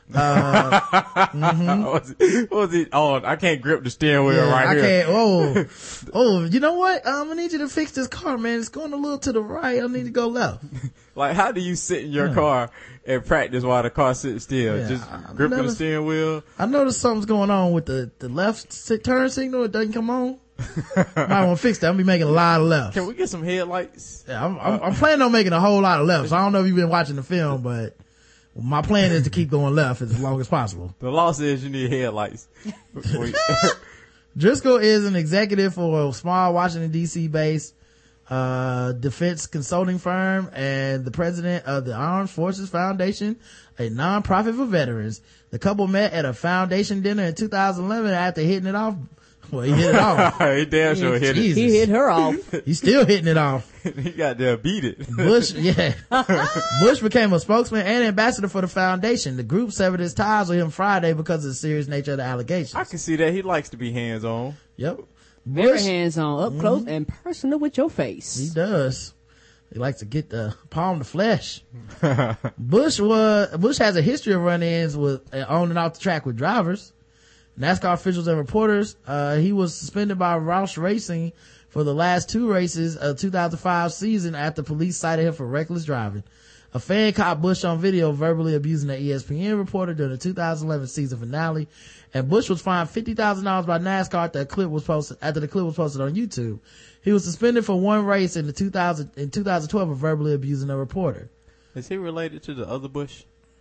Speaker 2: Uh, mm-hmm.
Speaker 3: what, was it, what was it? Oh, I can't grip the steering wheel
Speaker 2: Yeah,
Speaker 3: right
Speaker 2: I
Speaker 3: here.
Speaker 2: can't. Oh, oh, you know what? Um, I need you to fix this car, man. It's going a little to the right. I need to go left.
Speaker 3: Like, how do you sit in your
Speaker 2: Yeah.
Speaker 3: car and practice while the car sits still?
Speaker 2: Yeah,
Speaker 3: Just
Speaker 2: I- I
Speaker 3: gripping the
Speaker 2: noticed-
Speaker 3: steering wheel?
Speaker 2: I noticed something's going on with the, the left si- turn signal. It doesn't come on. Might want to fix that. I'm be making a lot of lefts.
Speaker 3: Can we get some headlights?
Speaker 2: Yeah, I'm, I'm, I'm planning on making a whole lot of lefts. I don't know if you've been watching the film, but my plan is to keep going left as long as possible.
Speaker 3: The law says you need headlights. Wait.
Speaker 2: Driscoll is an executive for a small Washington, D C based uh, defense consulting firm and the president of the Armed Forces Foundation, a nonprofit for veterans. The couple met at a foundation dinner in two thousand eleven after hitting it off. Well, he hit it off.
Speaker 3: He damn sure hit it.
Speaker 2: Jesus.
Speaker 5: He hit her off.
Speaker 2: He's still hitting it off.
Speaker 3: He got there beat it.
Speaker 2: Bush, yeah. Bush became a spokesman and ambassador for the foundation. The group severed its ties with him Friday because of the serious nature of the allegations.
Speaker 3: I can see that. He likes to be hands on.
Speaker 2: Yep.
Speaker 5: Very
Speaker 2: Bush,
Speaker 5: hands on, up close and personal with your face.
Speaker 2: he does. He likes to get the palm the flesh. Bush was, Bush has a history of run-ins with, uh, on and off the track with drivers, NASCAR officials and reporters. Uh, he was suspended by Roush Racing for the last two races of two thousand five season after police cited him for reckless driving. A fan caught Bush on video verbally abusing an E S P N reporter during the two thousand eleven season finale, and Bush was fined fifty thousand dollars by NASCAR after the clip was posted, after the clip was posted on YouTube. He was suspended for one race in the two thousand, in two thousand twelve for verbally abusing a reporter.
Speaker 3: Is he related to the other Bush?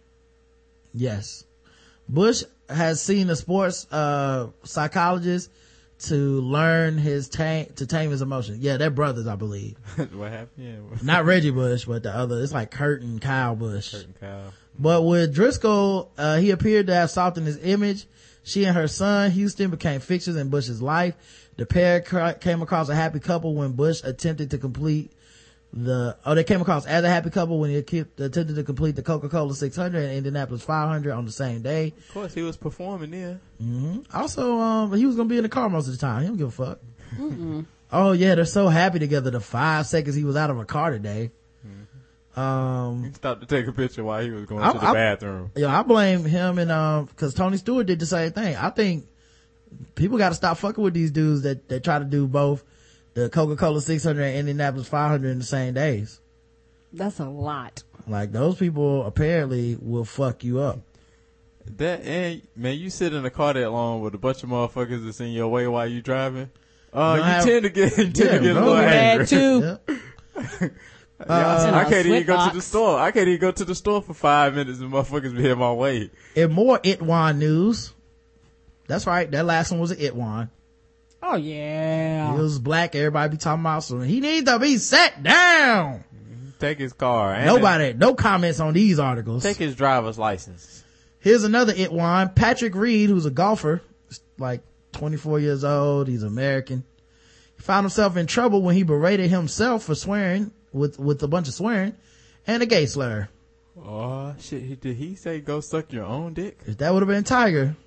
Speaker 2: Yes. Bush has seen a sports, uh, psychologist to learn his tame, to tame his emotions. Yeah, they're brothers, I believe.
Speaker 3: What happened? Yeah.
Speaker 2: Not Reggie Bush, but the other, it's like Kurt and Kyle Bush.
Speaker 3: Kurt and Kyle.
Speaker 2: But with Driscoll, uh, he appeared to have softened his image. She and her son, Houston, became fixtures in Bush's life. The pair cr- came across a happy couple when Bush attempted to complete the, oh, they came across as a happy couple when he attempted to complete the Coca-Cola six hundred and Indianapolis five hundred on the same day.
Speaker 3: Of course, he was performing there.
Speaker 2: Mm-hmm. Also, um, he was gonna be in the car most of the time. He don't give a fuck.
Speaker 5: Mm-mm.
Speaker 2: Oh yeah, they're so happy together. The five seconds he was out of a car today.
Speaker 3: Mm-hmm.
Speaker 2: Um,
Speaker 3: He stopped to take a picture while he was going
Speaker 2: I-
Speaker 3: to the
Speaker 2: I-
Speaker 3: bathroom.
Speaker 2: Yeah, I blame him and, um, cause Tony Stewart did the same thing. I think people gotta stop fucking with these dudes that, that try to do both the Coca-Cola six hundred and Indianapolis five hundred in the same days.
Speaker 5: That's a lot.
Speaker 2: Like, those people apparently will fuck you up.
Speaker 3: That and man, you sit in a car that long with a bunch of motherfuckers that's in your way while you driving. Uh, you
Speaker 2: have-
Speaker 3: tend to get, you tend
Speaker 2: Yeah,
Speaker 3: to get a
Speaker 2: bro.
Speaker 3: little
Speaker 5: Bad
Speaker 3: angry.
Speaker 5: too.
Speaker 2: Yeah.
Speaker 3: Yeah, I
Speaker 5: Uh,
Speaker 3: can't even
Speaker 5: sweat
Speaker 3: go to the
Speaker 5: box.
Speaker 3: store. I can't even go to the store for five minutes and motherfuckers be in my way.
Speaker 2: In more Itwan news, that's right, that last one was an Itwan.
Speaker 5: Oh yeah.
Speaker 2: He was black, everybody be talking about something. He needs to be set down.
Speaker 3: Take his car. And
Speaker 2: Nobody, no comments on these articles.
Speaker 3: Take his driver's license.
Speaker 2: Here's another Itwan. Patrick Reed, who's a golfer, like twenty-four years old. He's American. He found himself in trouble when he berated himself for swearing with, with a bunch of swearing and a gay slur.
Speaker 3: Oh shit! He, did he say go suck your own dick?
Speaker 2: If that would have been Tiger.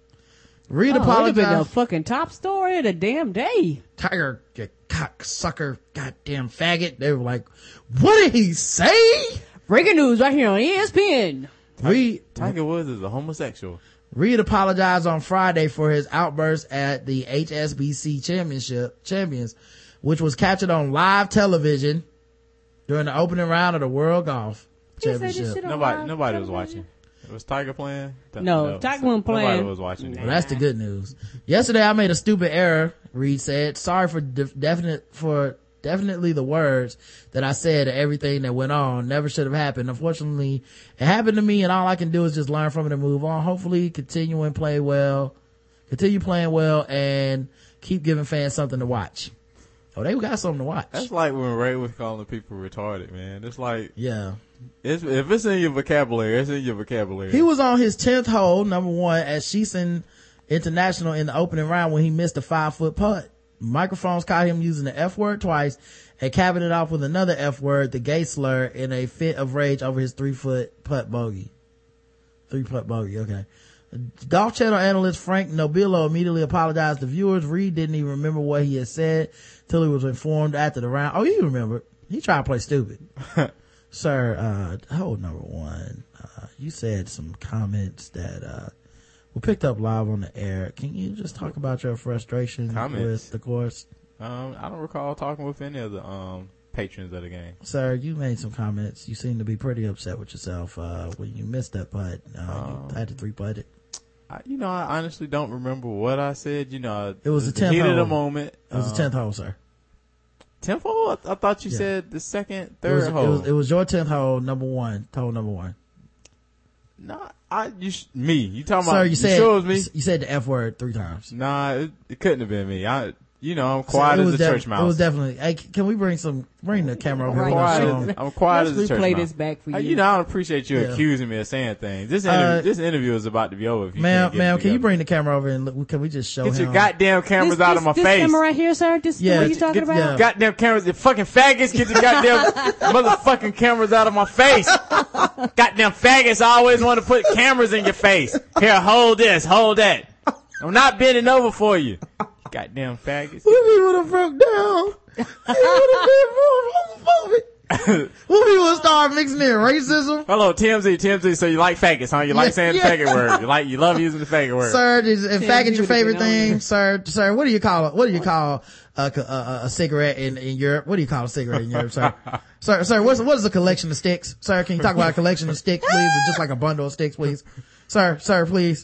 Speaker 2: Reed
Speaker 5: Oh, it'd have been the
Speaker 2: apologized.
Speaker 5: fucking top story of the damn day.
Speaker 2: Tiger, you cocksucker, goddamn faggot. They were like, what did he say?
Speaker 5: Breaking news right here on E S P N.
Speaker 2: Reed,
Speaker 3: Tiger Woods is a homosexual.
Speaker 2: Reed apologized on Friday for his outburst at the H S B C championship champions, which was captured on live television during the opening round of the World Golf
Speaker 5: He said this
Speaker 2: Championship.
Speaker 5: shit on
Speaker 3: Nobody,
Speaker 5: live
Speaker 3: nobody was
Speaker 5: television?
Speaker 3: watching. Was Tiger playing?
Speaker 5: No, Tiger wasn't playing.
Speaker 3: Nobody was watching.
Speaker 2: Well, that's the good news. Yesterday I made a stupid error, Reed said. Sorry for de- definite, for definitely the words that I said and everything that went on. Never should have happened. Unfortunately, it happened to me and all I can do is just learn from it and move on. Hopefully continue and play well, continue playing well and keep giving fans something to watch. Oh, they got something to watch.
Speaker 3: That's like when Ray was calling people retarded, man. It's like,
Speaker 2: Yeah.
Speaker 3: it's, if it's in your vocabulary, it's in your vocabulary.
Speaker 2: He was on his tenth hole, number one, at Sheeson International in the opening round when he missed a five foot putt. Microphones caught him using the F word twice and capping it off with another F word, the gay slur, in a fit of rage over his three foot putt bogey. Three putt bogey, okay. Golf Channel analyst Frank Nobilo immediately apologized to viewers. Reed didn't even remember what he had said till he was informed after the round. Oh, you remember. He tried to play stupid. Sir, uh, hole number one. uh, you said some comments that, uh, were picked up live on the air. Can you just talk about your frustration
Speaker 3: Comments.
Speaker 2: with the course?
Speaker 3: Um, I don't recall talking with any of the, um, patrons of the game.
Speaker 2: Sir, you made some comments. You seem to be pretty upset with yourself, uh, when you missed that putt. Uh,
Speaker 3: Um,
Speaker 2: you had to three putt it.
Speaker 3: I, you know, I honestly don't remember what I said. You know,
Speaker 2: It was
Speaker 3: the
Speaker 2: the tenth
Speaker 3: heat
Speaker 2: hole.
Speaker 3: of the moment.
Speaker 2: It was
Speaker 3: um,
Speaker 2: the tenth hole, sir.
Speaker 3: Tenth hole? I, I thought you
Speaker 2: Yeah.
Speaker 3: said the second,
Speaker 2: It
Speaker 3: third
Speaker 2: was,
Speaker 3: hole.
Speaker 2: it was, it was your tenth hole, number one, hole number one.
Speaker 3: Nah, I you sh- me. You talking
Speaker 2: Sir,
Speaker 3: about?
Speaker 2: you
Speaker 3: You
Speaker 2: said,
Speaker 3: sure it was me?
Speaker 2: you said the F word three times.
Speaker 3: Nah, it, it couldn't have been me. I, you know, I'm
Speaker 2: So
Speaker 3: quiet
Speaker 2: it
Speaker 3: as
Speaker 2: was
Speaker 3: a
Speaker 2: def-
Speaker 3: church mouse.
Speaker 2: It was definitely, hey, can we bring some, bring the camera over
Speaker 3: I'm
Speaker 2: here?
Speaker 3: quiet,
Speaker 2: We're gonna
Speaker 3: as,
Speaker 2: show 'em.
Speaker 3: I'm quiet
Speaker 5: Let's
Speaker 3: as a church
Speaker 5: replay
Speaker 3: mouse.
Speaker 5: this back for
Speaker 3: Uh,
Speaker 5: you.
Speaker 3: You know, I don't appreciate you
Speaker 2: Yeah.
Speaker 3: accusing me of saying things. This
Speaker 2: Uh,
Speaker 3: interview, this interview is about to be over. If you
Speaker 2: Ma'am,
Speaker 3: can't get it
Speaker 2: ma'am, can you
Speaker 3: together.
Speaker 2: bring the camera over and look, can we just show
Speaker 3: Get
Speaker 2: him?
Speaker 3: your goddamn cameras
Speaker 5: this,
Speaker 3: out
Speaker 5: this,
Speaker 3: of my
Speaker 5: this
Speaker 3: face.
Speaker 5: camera right here, sir. This
Speaker 2: Yeah,
Speaker 5: what are you
Speaker 2: get-
Speaker 5: talking about?
Speaker 2: yeah.
Speaker 3: Goddamn cameras, you fucking faggots, get the goddamn motherfucking cameras out of my face. Goddamn faggots always want to put cameras in your face. Here, hold this, hold that. I'm not bending over for you. Goddamn faggots.
Speaker 2: What if he would have broke down? He would have been more homophobic. What if he would start mixing in racism?
Speaker 3: Hello, T M Z, T M Z, so you like faggots, huh? You like
Speaker 2: Yeah,
Speaker 3: saying
Speaker 2: yeah.
Speaker 3: the faggot word. You like, you love using the faggot word.
Speaker 2: Sir, is, in
Speaker 5: Tim,
Speaker 2: fact,
Speaker 5: you
Speaker 2: it's your
Speaker 5: would've
Speaker 2: favorite
Speaker 5: been on
Speaker 2: thing,
Speaker 5: there.
Speaker 2: sir. Sir, what do you call it? What do you call a, a, a, a cigarette in, in Europe? What do you call a cigarette in Europe, sir? sir, sir, what's what is a collection of sticks? Sir, can you talk about a collection of sticks, please? Or just like a bundle of sticks, please? Sir, sir, please.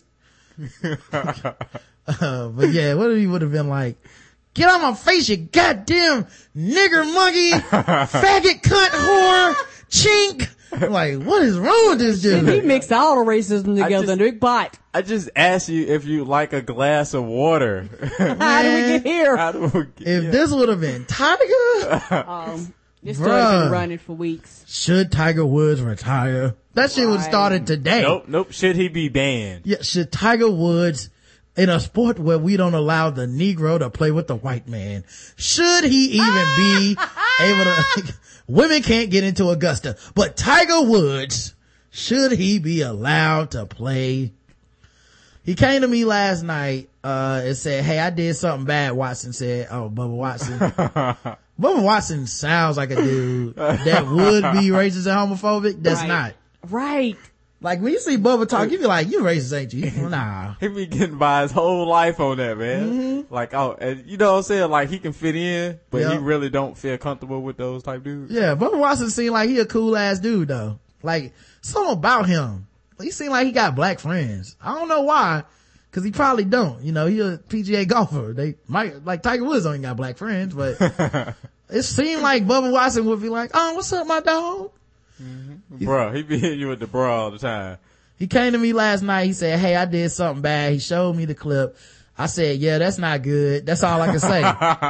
Speaker 2: Uh, but yeah, what if he would have been like, get on my face, you goddamn nigger monkey, faggot cunt whore, chink. I'm like, what is wrong with this
Speaker 5: And he
Speaker 2: dude?
Speaker 5: mixed all the racism together
Speaker 3: just-
Speaker 5: in a big bite.
Speaker 3: I just asked you if you like a glass of water.
Speaker 5: How did we get here?
Speaker 3: How do we get
Speaker 2: If
Speaker 3: here?
Speaker 2: this would have been Tiger,
Speaker 5: Um, this story's
Speaker 2: Bruh.
Speaker 5: been running for weeks.
Speaker 2: should Tiger Woods retire? That shit would have
Speaker 5: Right.
Speaker 2: started today.
Speaker 3: Nope, nope. Should he be banned?
Speaker 2: Yeah, should Tiger Woods, in a sport where we don't allow the Negro to play with the white man, should he even be able to, women can't get into Augusta, but Tiger Woods, should he be allowed to play? He came to me last night, uh, and said, hey, I did something bad, Watson said. Oh, Bubba Watson. Bubba Watson sounds like a dude that would be racist and homophobic. That's
Speaker 5: Right.
Speaker 2: not.
Speaker 5: Right.
Speaker 2: Like when you see Bubba talk, you be like, you racist, ain't you? Nah.
Speaker 3: He be getting by his whole life on that, man.
Speaker 2: Mm-hmm.
Speaker 3: Like, oh, and you know what I'm saying? Like, he can fit in, but
Speaker 2: Yeah.
Speaker 3: he really don't feel comfortable with those type dudes.
Speaker 2: Yeah, Bubba Watson seemed like he a cool ass dude though. Like, something about him. He seemed like he got black friends. I don't know why, cause he probably don't. You know, he a P G A golfer. They might, like Tiger Woods ain't got black friends, but it seemed like Bubba Watson would be like, oh, what's up, my dog?
Speaker 3: Bruh, he be hitting you with the bruh all the time.
Speaker 2: He came to me last night. He said, hey, I did something bad. He showed me the clip. I said, yeah, that's not good. That's all I can say.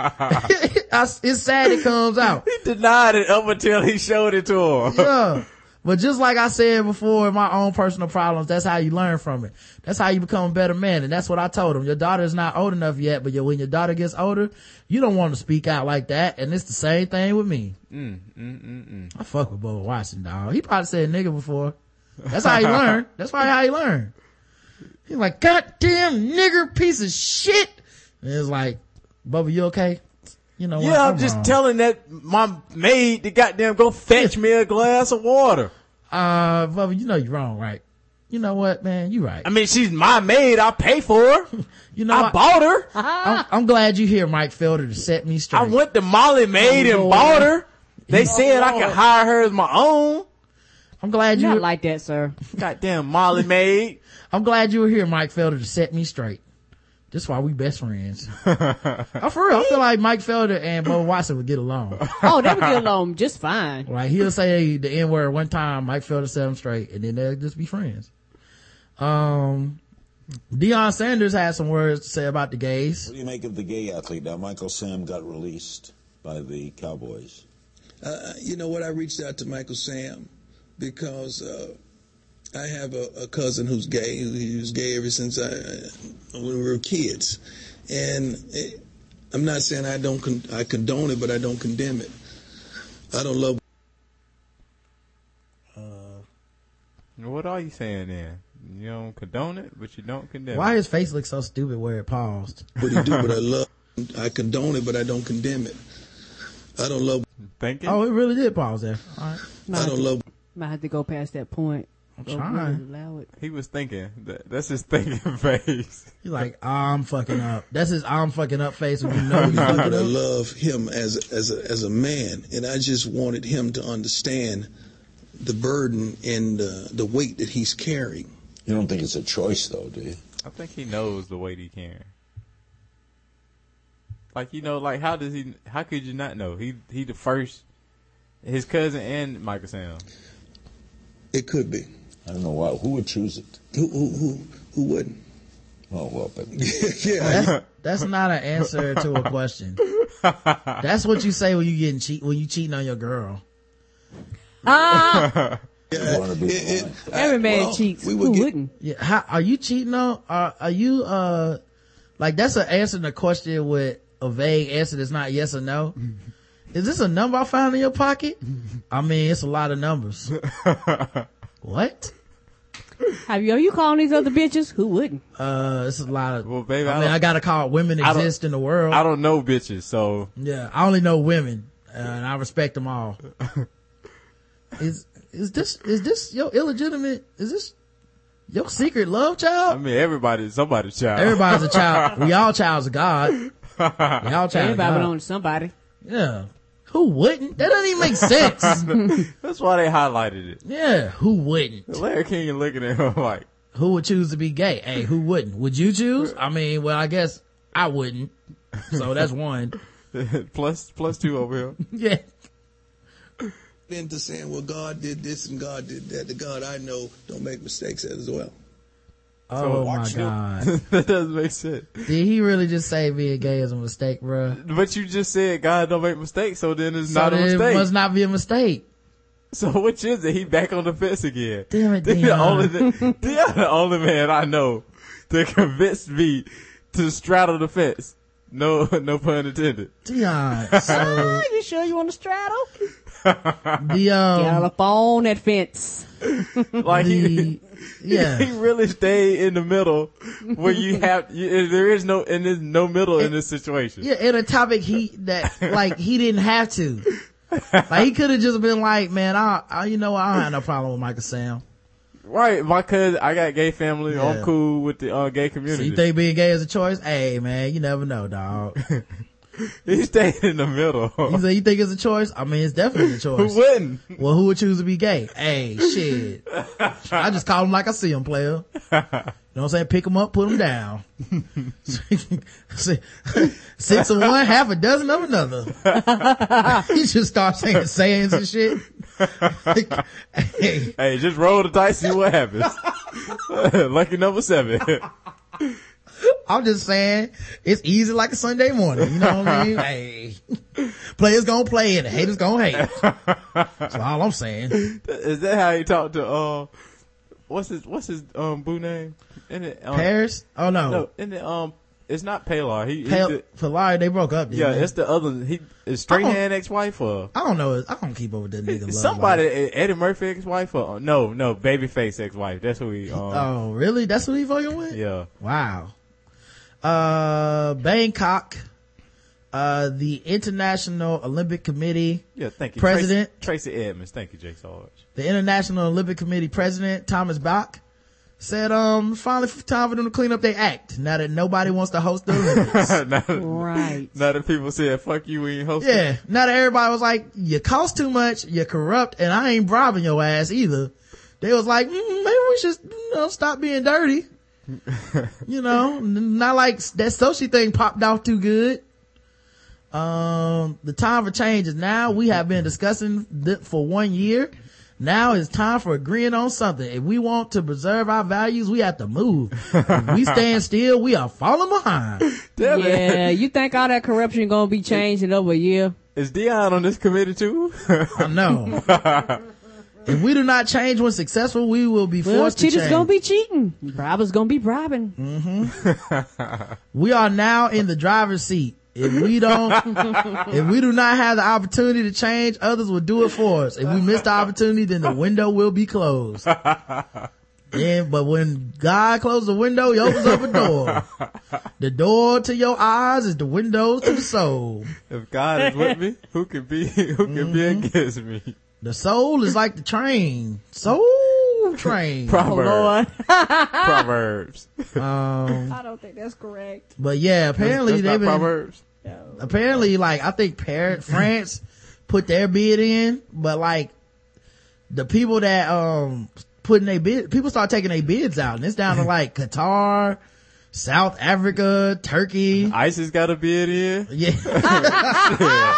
Speaker 2: I, it's sad it comes out.
Speaker 3: He denied it up until he showed it to him.
Speaker 2: Yeah. But just like I said before, my own personal problems, that's how you learn from it. That's how you become a better man. And that's what I told him. Your daughter is not old enough yet, but when your daughter gets older, you don't want to speak out like that. And it's the same thing with me.
Speaker 3: Mm, mm, mm, mm.
Speaker 2: I fuck with Bubba Watson, dog. He probably said nigga before. That's how he learned. That's probably how he learned. He's like, goddamn nigger piece of shit. And it's like, Bubba, you okay? You know what?
Speaker 3: Yeah, I'm just
Speaker 2: wrong.
Speaker 3: telling that my maid to goddamn go fetch me a glass of water.
Speaker 2: Uh, Bubba, you know you're wrong, right? You know what, man? You right.
Speaker 3: I mean, she's my maid. I pay for her.
Speaker 2: You know
Speaker 3: I
Speaker 2: what?
Speaker 3: bought her.
Speaker 2: I'm, I'm glad you here, Mike Felder, to set me straight.
Speaker 3: I went to Molly Maid and
Speaker 2: Oh,
Speaker 3: bought her. They
Speaker 2: Oh,
Speaker 3: said I could
Speaker 2: Lord.
Speaker 3: hire her as my own.
Speaker 2: I'm glad you
Speaker 5: Not
Speaker 2: were,
Speaker 5: like that, sir.
Speaker 3: Goddamn Molly Maid.
Speaker 2: I'm glad you were here, Mike Felder, to set me straight. That's why we best friends. Oh, for real, I feel like Mike Felder and Bubba Watson would get along.
Speaker 5: Oh, they would get along just fine.
Speaker 2: Like he'll say the N word one time, Mike Felder set him straight, and then they'll just be friends. Um, Deion Sanders had some words to say about the gays.
Speaker 14: What do you make of the gay athlete? Now, Michael Sam got released by the Cowboys.
Speaker 15: Uh, you know what? I reached out to Michael Sam because uh, I have a, a cousin who's gay. He was gay ever since I, when we were kids, and it, I'm not saying I don't con- I condone it, but I don't condemn it. I don't love.
Speaker 3: What are you saying then? You don't condone it, but you don't condemn
Speaker 2: Why
Speaker 3: it.
Speaker 2: his face looks so stupid where it paused?
Speaker 15: What he do, but I love. I condone it, but I don't condemn it. I don't love.
Speaker 3: Thank you.
Speaker 2: Oh, it really did pause there. All right.
Speaker 5: Might
Speaker 15: I
Speaker 5: have
Speaker 15: don't
Speaker 5: to-
Speaker 15: love.
Speaker 5: Might have to go past that point.
Speaker 2: I'm
Speaker 5: Go
Speaker 2: trying.
Speaker 5: really allow it.
Speaker 3: He was thinking. That, that's his thinking face.
Speaker 2: He's like, I'm fucking up. That's his I'm fucking up face when you know he's
Speaker 15: But
Speaker 2: fucking
Speaker 15: I
Speaker 2: up.
Speaker 15: love him as a, as a, as a man, and I just wanted him to understand the burden and uh, the weight that he's carrying.
Speaker 14: You don't think it's a choice, though, do you?
Speaker 3: I think he knows the weight he can. Like, you know, like, how does he, how could you not know? He, he the first, his cousin and Michael Sam.
Speaker 15: It could be.
Speaker 14: I don't know why. Who would choose it?
Speaker 15: Who who who, who wouldn't?
Speaker 14: Oh, well, but.
Speaker 15: Yeah.
Speaker 2: That's, that's not an answer to a question. That's what you say when you getting cheat, when you cheating on your girl.
Speaker 5: Ah,
Speaker 14: You wanna be
Speaker 15: It- it-
Speaker 5: every man
Speaker 15: well,
Speaker 5: cheats.
Speaker 15: we
Speaker 5: Who
Speaker 15: would get-
Speaker 5: wouldn't?
Speaker 2: Yeah, how, are you cheating on, are, are you, uh, like that's an answer to a question with a vague answer that's not yes or no. Is this a number I found in your pocket? I mean, it's a lot of numbers. What?
Speaker 5: Have you, are you calling these other bitches? Who wouldn't?
Speaker 2: Uh, it's a lot of,
Speaker 3: Well, baby, I,
Speaker 2: I mean,
Speaker 3: don't,
Speaker 2: I gotta call it women
Speaker 3: I don't-
Speaker 2: exist in the world.
Speaker 3: I don't know bitches, so.
Speaker 2: Yeah, I only know women, uh, and I respect them all. Is, is this, is this your illegitimate, is this your secret love
Speaker 3: I
Speaker 2: child?
Speaker 3: mean, everybody's somebody's child.
Speaker 2: Everybody's a child. We all childs of God. We all child of
Speaker 5: Everybody
Speaker 2: God.
Speaker 5: belongs to somebody.
Speaker 2: Yeah. Who wouldn't? That doesn't even make sense.
Speaker 3: That's why they highlighted it.
Speaker 2: Yeah, who wouldn't?
Speaker 3: Larry King is looking at him like,
Speaker 2: Who would choose to be gay? Hey, who wouldn't? Would you choose? I mean, well, I guess I wouldn't. So that's one.
Speaker 3: plus, plus two over here.
Speaker 2: Yeah.
Speaker 15: Into saying, well, God did this and God did that. The God I know don't make mistakes as well.
Speaker 2: Oh my
Speaker 3: watch
Speaker 2: God.
Speaker 3: That doesn't make sense.
Speaker 2: Did he really just say being gay is a mistake, bruh?
Speaker 3: But you just said God don't make mistakes, so then it's
Speaker 2: So
Speaker 3: not a
Speaker 2: then
Speaker 3: mistake.
Speaker 2: it must not be a mistake.
Speaker 3: So which is it? He back on the fence again.
Speaker 2: Damn it,
Speaker 3: They the
Speaker 2: Dion.
Speaker 3: only Dion the only man I know that convinced me to straddle the fence. No, no pun intended.
Speaker 2: Dion. So
Speaker 5: Ah, you sure you want to straddle?
Speaker 2: the um
Speaker 5: Get up on that fence.
Speaker 3: Like he,
Speaker 2: the, yeah.
Speaker 3: he really stayed in the middle where you have you, there is no and there's no middle in this situation.
Speaker 2: Yeah, in a topic he that like he didn't have to. Like he could have just been like, man, I, I you know what, I don't have no problem with Michael Sam.
Speaker 3: Right, my cousin, I got gay family.
Speaker 2: Yeah.
Speaker 3: I'm cool with the uh, gay
Speaker 2: So
Speaker 3: community.
Speaker 2: you think being gay is a choice? Hey man, you never know, dog.
Speaker 3: He stayed in the middle.
Speaker 2: You say you think it's a choice? I mean, it's definitely a choice.
Speaker 3: Who wouldn't?
Speaker 2: Well, who would choose to be gay? Hey, shit. I just call him like I see him, player. You know what I'm saying? Pick him up, put him down. Six of one, half a dozen of another. He just start saying sayings and shit. Hey.
Speaker 3: Hey, just roll the dice, see what happens. Lucky number seven.
Speaker 2: I'm just saying, it's easy like a Sunday morning. You know what I mean? Hey, players gonna play and the haters gonna hate. That's all I'm saying.
Speaker 3: Is that how he talked to, uh, what's his, what's his, um, boo name? In it, um,
Speaker 2: Paris? Oh no.
Speaker 3: No, in the, um, it's not Palar. He,
Speaker 2: Pale,
Speaker 3: he the,
Speaker 2: Pilar, they broke up.
Speaker 3: yeah,
Speaker 2: didn't they?
Speaker 3: it's the other, he, is straight
Speaker 2: I don't-
Speaker 3: hand ex-wife or?
Speaker 2: I don't know. I don't keep up with that nigga. love
Speaker 3: Somebody,
Speaker 2: life.
Speaker 3: Eddie Murphy ex-wife or, no, no, Babyface ex-wife. That's who he, um,
Speaker 2: Oh, really? That's what he fucking with?
Speaker 3: yeah.
Speaker 2: Wow. Uh, Bangkok, uh, the International Olympic Committee
Speaker 3: Yeah, thank you.
Speaker 2: president,
Speaker 3: Tracy, Tracy Edmonds. Thank you, Jake Sarge.
Speaker 2: the International Olympic Committee president, Thomas Bach, said, um, finally time for them to clean up their act now that nobody wants to host the Olympics.
Speaker 3: now,
Speaker 5: Right.
Speaker 3: now that people said, fuck you, we ain't hosting.
Speaker 2: Yeah. Now that everybody was like, you cost too much, you're corrupt, and I ain't bribing your ass either. They was like, mm, maybe we should, you know, stop being dirty. You know, n- not like that Sochi thing popped off too good. Um, the time for change is now. We have been discussing th- for one year. Now it's time for agreeing on something. If we want to preserve our values, we have to move. If we stand still, we are falling behind.
Speaker 3: Damn it.
Speaker 5: Yeah, you think all that corruption gonna be changed in over a year?
Speaker 3: Is Dion on this committee too?
Speaker 2: I know. If we do not change when successful, we will be
Speaker 5: Well,
Speaker 2: forced to
Speaker 5: cheaters
Speaker 2: change.
Speaker 5: gonna be cheating. Bribers gonna be bribing.
Speaker 2: We are now in the driver's seat. If we don't, if we do not have the opportunity to change, others will do it for us. If we miss the opportunity, then the window will be closed. Yeah, but when God closes the window, he opens up a door. The door to your eyes is the window to the soul.
Speaker 3: If God is with me, who can be, who can be against me?
Speaker 2: The soul is like the train. Soul choo-choo train.
Speaker 3: Proverbs.
Speaker 5: Oh, Lord.
Speaker 3: Proverbs.
Speaker 2: Um,
Speaker 5: I don't think that's correct.
Speaker 2: but yeah, apparently
Speaker 3: That's, that's
Speaker 2: they've
Speaker 3: not
Speaker 2: been,
Speaker 3: Proverbs.
Speaker 2: apparently like, I think Paris, France put their bid in, but like, the people that, um, putting their bid, people start taking their bids out, and it's down to like Qatar, South Africa, Turkey.
Speaker 3: ISIS got a bid in.
Speaker 2: Yeah.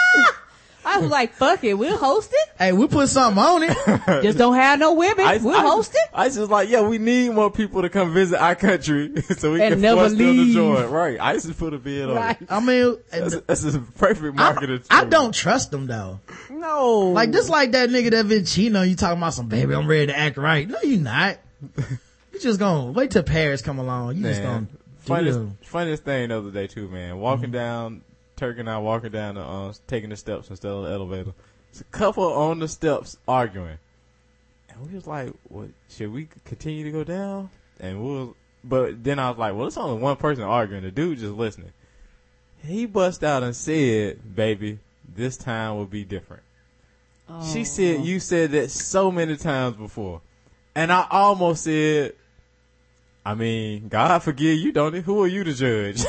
Speaker 5: I was like, fuck it, we'll host it.
Speaker 2: Hey, we'll put something on it.
Speaker 5: Just don't have no women.
Speaker 3: ISIS,
Speaker 5: we'll
Speaker 3: ISIS,
Speaker 5: host it.
Speaker 3: ISIS is like, yeah, we need more people to come visit our country so we
Speaker 5: And
Speaker 3: can
Speaker 5: never
Speaker 3: force them to
Speaker 5: leave.
Speaker 3: join. Right. ISIS put a bid on
Speaker 5: Right.
Speaker 3: it.
Speaker 2: I mean,
Speaker 3: That's, that's a perfect marketing
Speaker 2: I
Speaker 3: tool.
Speaker 2: don't trust them though.
Speaker 5: No.
Speaker 2: Like, just like that nigga that been cheating on you, talking about some, baby, I'm ready to act right. No, you not. You just gonna wait till Paris come along. You just gonna
Speaker 3: Man,
Speaker 2: do
Speaker 3: funniest,
Speaker 2: the-
Speaker 3: funniest thing the other day too, man. Walking
Speaker 2: Mm-hmm.
Speaker 3: down, Turk and I walking down, the, uh, taking the steps instead of the elevator. It's a couple on the steps arguing, and we was like, "What? Should we continue to go down?" And we was, but then I was like, "Well, it's only one person arguing. The dude just listening." He bust out and said, "Baby, this time will be different."
Speaker 5: Oh.
Speaker 3: She said, "You said that so many times before," and I almost said, I mean, God forgive you, don't it? Who are you to judge?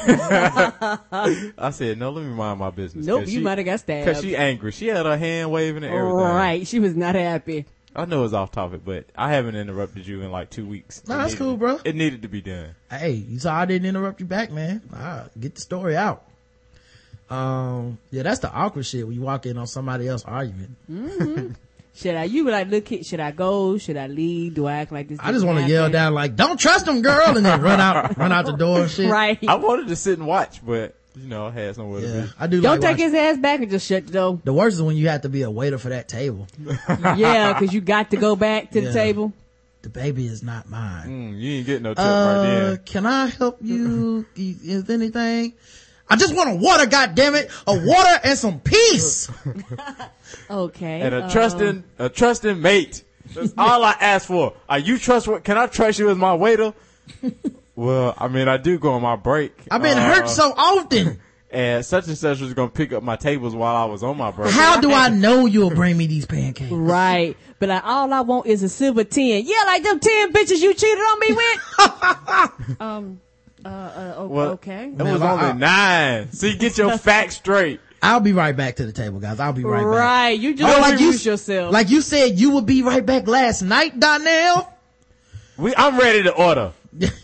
Speaker 3: I said, no, let me mind my business.
Speaker 5: Nope, you might have got stabbed.
Speaker 3: Because she angry. She had her hand waving and everything.
Speaker 5: Right, she was not happy.
Speaker 3: I know it's off topic, but I haven't interrupted you in like two weeks.
Speaker 2: No,
Speaker 3: It
Speaker 2: that's
Speaker 3: needed-
Speaker 2: cool, bro.
Speaker 3: It needed to be done.
Speaker 2: Hey, you saw I didn't interrupt you back, man. Ah, get the story out. Um, yeah, that's the awkward shit when you walk in on somebody else arguing.
Speaker 5: Mm-hmm. Should I, you were like, look, kid, should I go? Should I leave? Do I act like this?
Speaker 2: I just want to yell down like, don't trust them, girl, and then run out, run out the door and shit.
Speaker 5: Right.
Speaker 3: I wanted to sit and watch, but, you know, I had somewhere to
Speaker 2: Yeah,
Speaker 3: be.
Speaker 2: I do
Speaker 5: Don't
Speaker 2: like
Speaker 5: take his ass back and just shut the door.
Speaker 2: The worst is when you have to be a waiter for that table.
Speaker 5: Yeah, because you got to go back to
Speaker 2: Yeah.
Speaker 5: the table.
Speaker 2: The baby is not mine.
Speaker 3: Mm, you ain't getting no tip
Speaker 2: Uh,
Speaker 3: right there.
Speaker 2: can I help you? Is anything? I just want a water, goddammit. A water and some peace.
Speaker 5: Okay.
Speaker 3: And a
Speaker 5: um,
Speaker 3: trusting, a trusting mate. That's all I ask for. Are you trustworthy? Can I trust you as my waiter? Well, I mean, I do go on my break.
Speaker 2: I've been
Speaker 3: Uh,
Speaker 2: hurt so often.
Speaker 3: And such and such was going to pick up my tables while I was on my break.
Speaker 2: How do I know you'll bring me these pancakes?
Speaker 5: Right. But like, all I want is a silver ten. Yeah, like them ten bitches you cheated on me with. um, uh, uh, o-
Speaker 3: Well,
Speaker 5: okay.
Speaker 3: It was only nine. See, get your facts straight.
Speaker 2: I'll be right back to the table, guys. I'll be right back.
Speaker 5: Right. You just
Speaker 2: Oh, like you,
Speaker 5: introduce yourself.
Speaker 2: like you said, you would be right back last night, Donnell.
Speaker 3: We, I'm ready to order.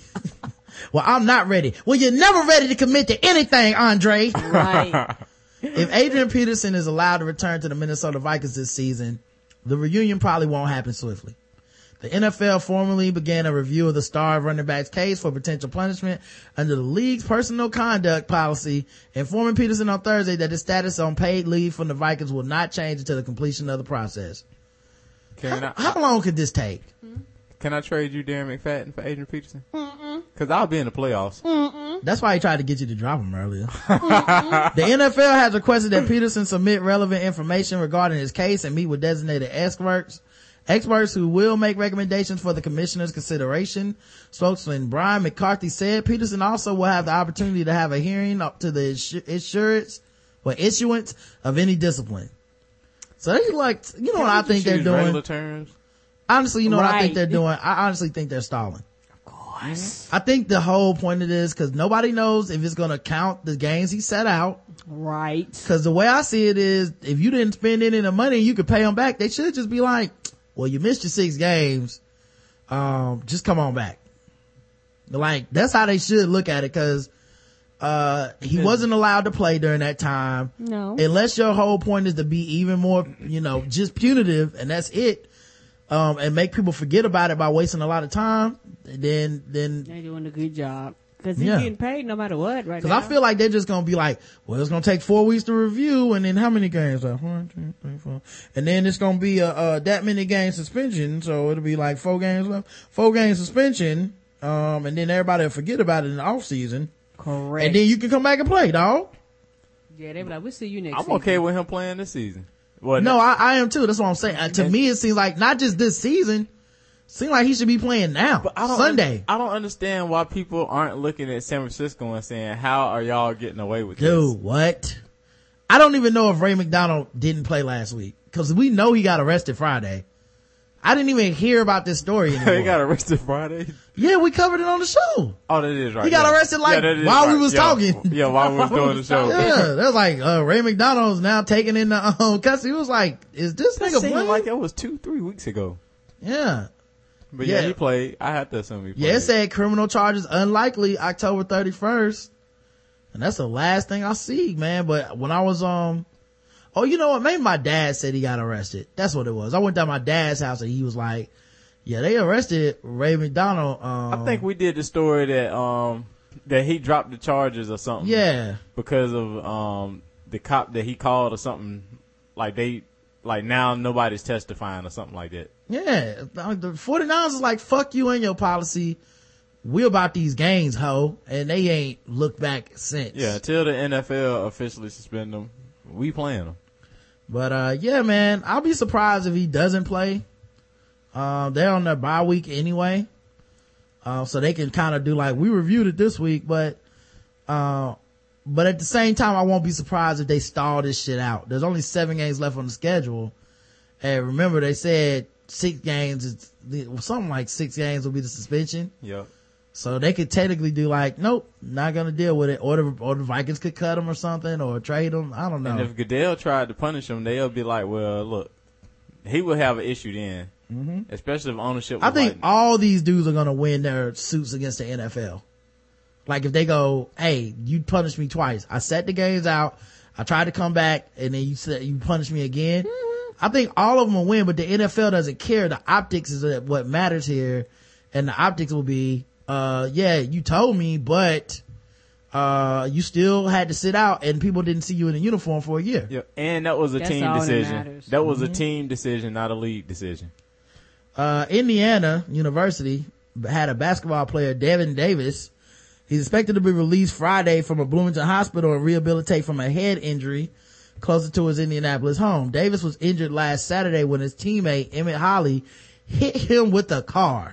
Speaker 2: Well, I'm not ready. Well, you're never ready to commit to anything, Andre.
Speaker 5: Right.
Speaker 2: If Adrian Peterson is allowed to return to the Minnesota Vikings this season, the reunion probably won't happen swiftly. The N F L formally began a review of the star running back's case for potential punishment under the league's personal conduct policy, informing Peterson on Thursday that his status on paid leave from the Vikings will not change until the completion of the process.
Speaker 3: Can I,
Speaker 2: How long could this take?
Speaker 3: can I trade you Darren McFadden for Adrian Peterson? Because I'll be in the playoffs.
Speaker 2: That's why he tried to get you to drop him earlier. The N F L has requested that Peterson submit relevant information regarding his case and meet with designated experts. Experts who will make recommendations for the commissioner's consideration. Spokesman Brian McCarthy said Peterson also will have the opportunity to have a hearing up to the issu- insurance or issuance of any discipline. So they like, you know what I think they're
Speaker 3: Choose
Speaker 2: doing?
Speaker 3: regular terms.
Speaker 2: Honestly, you know what I think
Speaker 5: Right.
Speaker 2: they're doing? I honestly think they're stalling.
Speaker 5: Of course.
Speaker 2: I think the whole point of this, cause nobody knows if it's gonna count the games he set out.
Speaker 5: Right.
Speaker 2: Cause the way I see it is, if you didn't spend any of the money, you could pay them back. They should just be like, well, you missed your six games. Um, just come on back. Like, that's how they should look at it. Cause, uh, he wasn't allowed to play during that time.
Speaker 5: No.
Speaker 2: Unless your whole point is to be even more, you know, just punitive and that's it. Um, and make people forget about it by wasting a lot of time. Then, then,
Speaker 5: They're doing a good job. Cause he's
Speaker 2: Yeah.
Speaker 5: getting paid no matter what right
Speaker 2: Cause
Speaker 5: now.
Speaker 2: I feel like they're just gonna be like, well, it's gonna take four weeks to review, and then how many games? Like one, two, three, four, and then it's gonna be a, uh that many game suspension, so it'll be like four games left, four game suspension, um, and then everybody will forget about it in the off season,
Speaker 5: Correct.
Speaker 2: and then you can come back and play, dog.
Speaker 5: Yeah, they be like, we'll see you next
Speaker 3: I'm
Speaker 5: season.
Speaker 3: okay with him playing this season. Well,
Speaker 2: No, I, I am too. That's what I'm saying. Uh, to me, it seems like not just this season. Seems like he should be playing now,
Speaker 3: But I don't
Speaker 2: Sunday.
Speaker 3: I don't understand why people aren't looking at San Francisco and saying, how are y'all getting away with this?
Speaker 2: Dude, what? I don't even know if Ray McDonald didn't play last week, cause we know he got arrested Friday. I didn't even hear about this story anymore.
Speaker 3: He got arrested Friday.
Speaker 2: Yeah, we covered it on the show.
Speaker 3: Oh, that is right.
Speaker 2: He got
Speaker 3: yeah.
Speaker 2: arrested like
Speaker 3: yeah,
Speaker 2: while
Speaker 3: right.
Speaker 2: we was
Speaker 3: yeah.
Speaker 2: talking.
Speaker 3: Yeah, while we was doing the show.
Speaker 2: Yeah, that was like uh, Ray McDonald's now taking in the um, custody. He was like, "Is this
Speaker 3: That
Speaker 2: nigga
Speaker 3: seemed
Speaker 2: playing?"
Speaker 3: like it was two, three weeks ago.
Speaker 2: Yeah,
Speaker 3: But yeah,
Speaker 2: Yeah.
Speaker 3: he played. I had to assume he played.
Speaker 2: yeah. It said criminal charges unlikely October thirty-first, and that's the last thing I see, man. But when I was um, oh, you know what? Maybe my dad said he got arrested. That's what it was. I went down my dad's house and he was like, "Yeah, they arrested Ray McDonald." Um,
Speaker 3: I think we did the story that um that he dropped the charges or something.
Speaker 2: Yeah.
Speaker 3: Because of um the cop that he called or something. Like they like now nobody's testifying or something like that.
Speaker 2: Yeah, like the forty-niners is like, fuck you and your policy. We about these games, ho. And they ain't looked back since.
Speaker 3: Yeah, until the N F L officially suspend them, we playing them.
Speaker 2: But, uh, yeah, man, I'll be surprised if he doesn't play. Um, they're on their bye week anyway. Uh, so they can kind of do like, we reviewed it this week, but, uh, but at the same time, I won't be surprised if they stall this shit out. There's only seven games left on the schedule. And remember, they said six games, is something like six games will be the suspension.
Speaker 3: Yeah.
Speaker 2: So they could technically do like, nope, not gonna deal with it. Or the, or the Vikings could cut him or something, or trade him. I don't know.
Speaker 3: And if Goodell tried to punish him, they'll be like, well, look, he would have an issue then.
Speaker 2: Mm-hmm.
Speaker 3: Especially if ownership was
Speaker 2: I think
Speaker 3: like,
Speaker 2: all these dudes are gonna win their suits against the N F L. Like if they go, hey, you punished me twice. I set the games out. I tried to come back and then you said you punished me again. Mm-hmm. I think all of them will win, but the N F L doesn't care. The optics is what matters here. And the optics will be, uh, yeah, you told me, but, uh, you still had to sit out and people didn't see you in a uniform for a year.
Speaker 3: yeah. And that was a
Speaker 5: That's
Speaker 3: team
Speaker 5: all that
Speaker 3: decision.
Speaker 5: matters.
Speaker 3: That was
Speaker 2: Mm-hmm.
Speaker 3: a team decision, not a league decision.
Speaker 2: Uh, Indiana University had a basketball player, Devin Davis. He's expected to be released Friday from a Bloomington hospital and rehabilitate from a head injury closer to his Indianapolis home. Davis was injured last Saturday when his teammate, Emmett Holly, hit him with a car.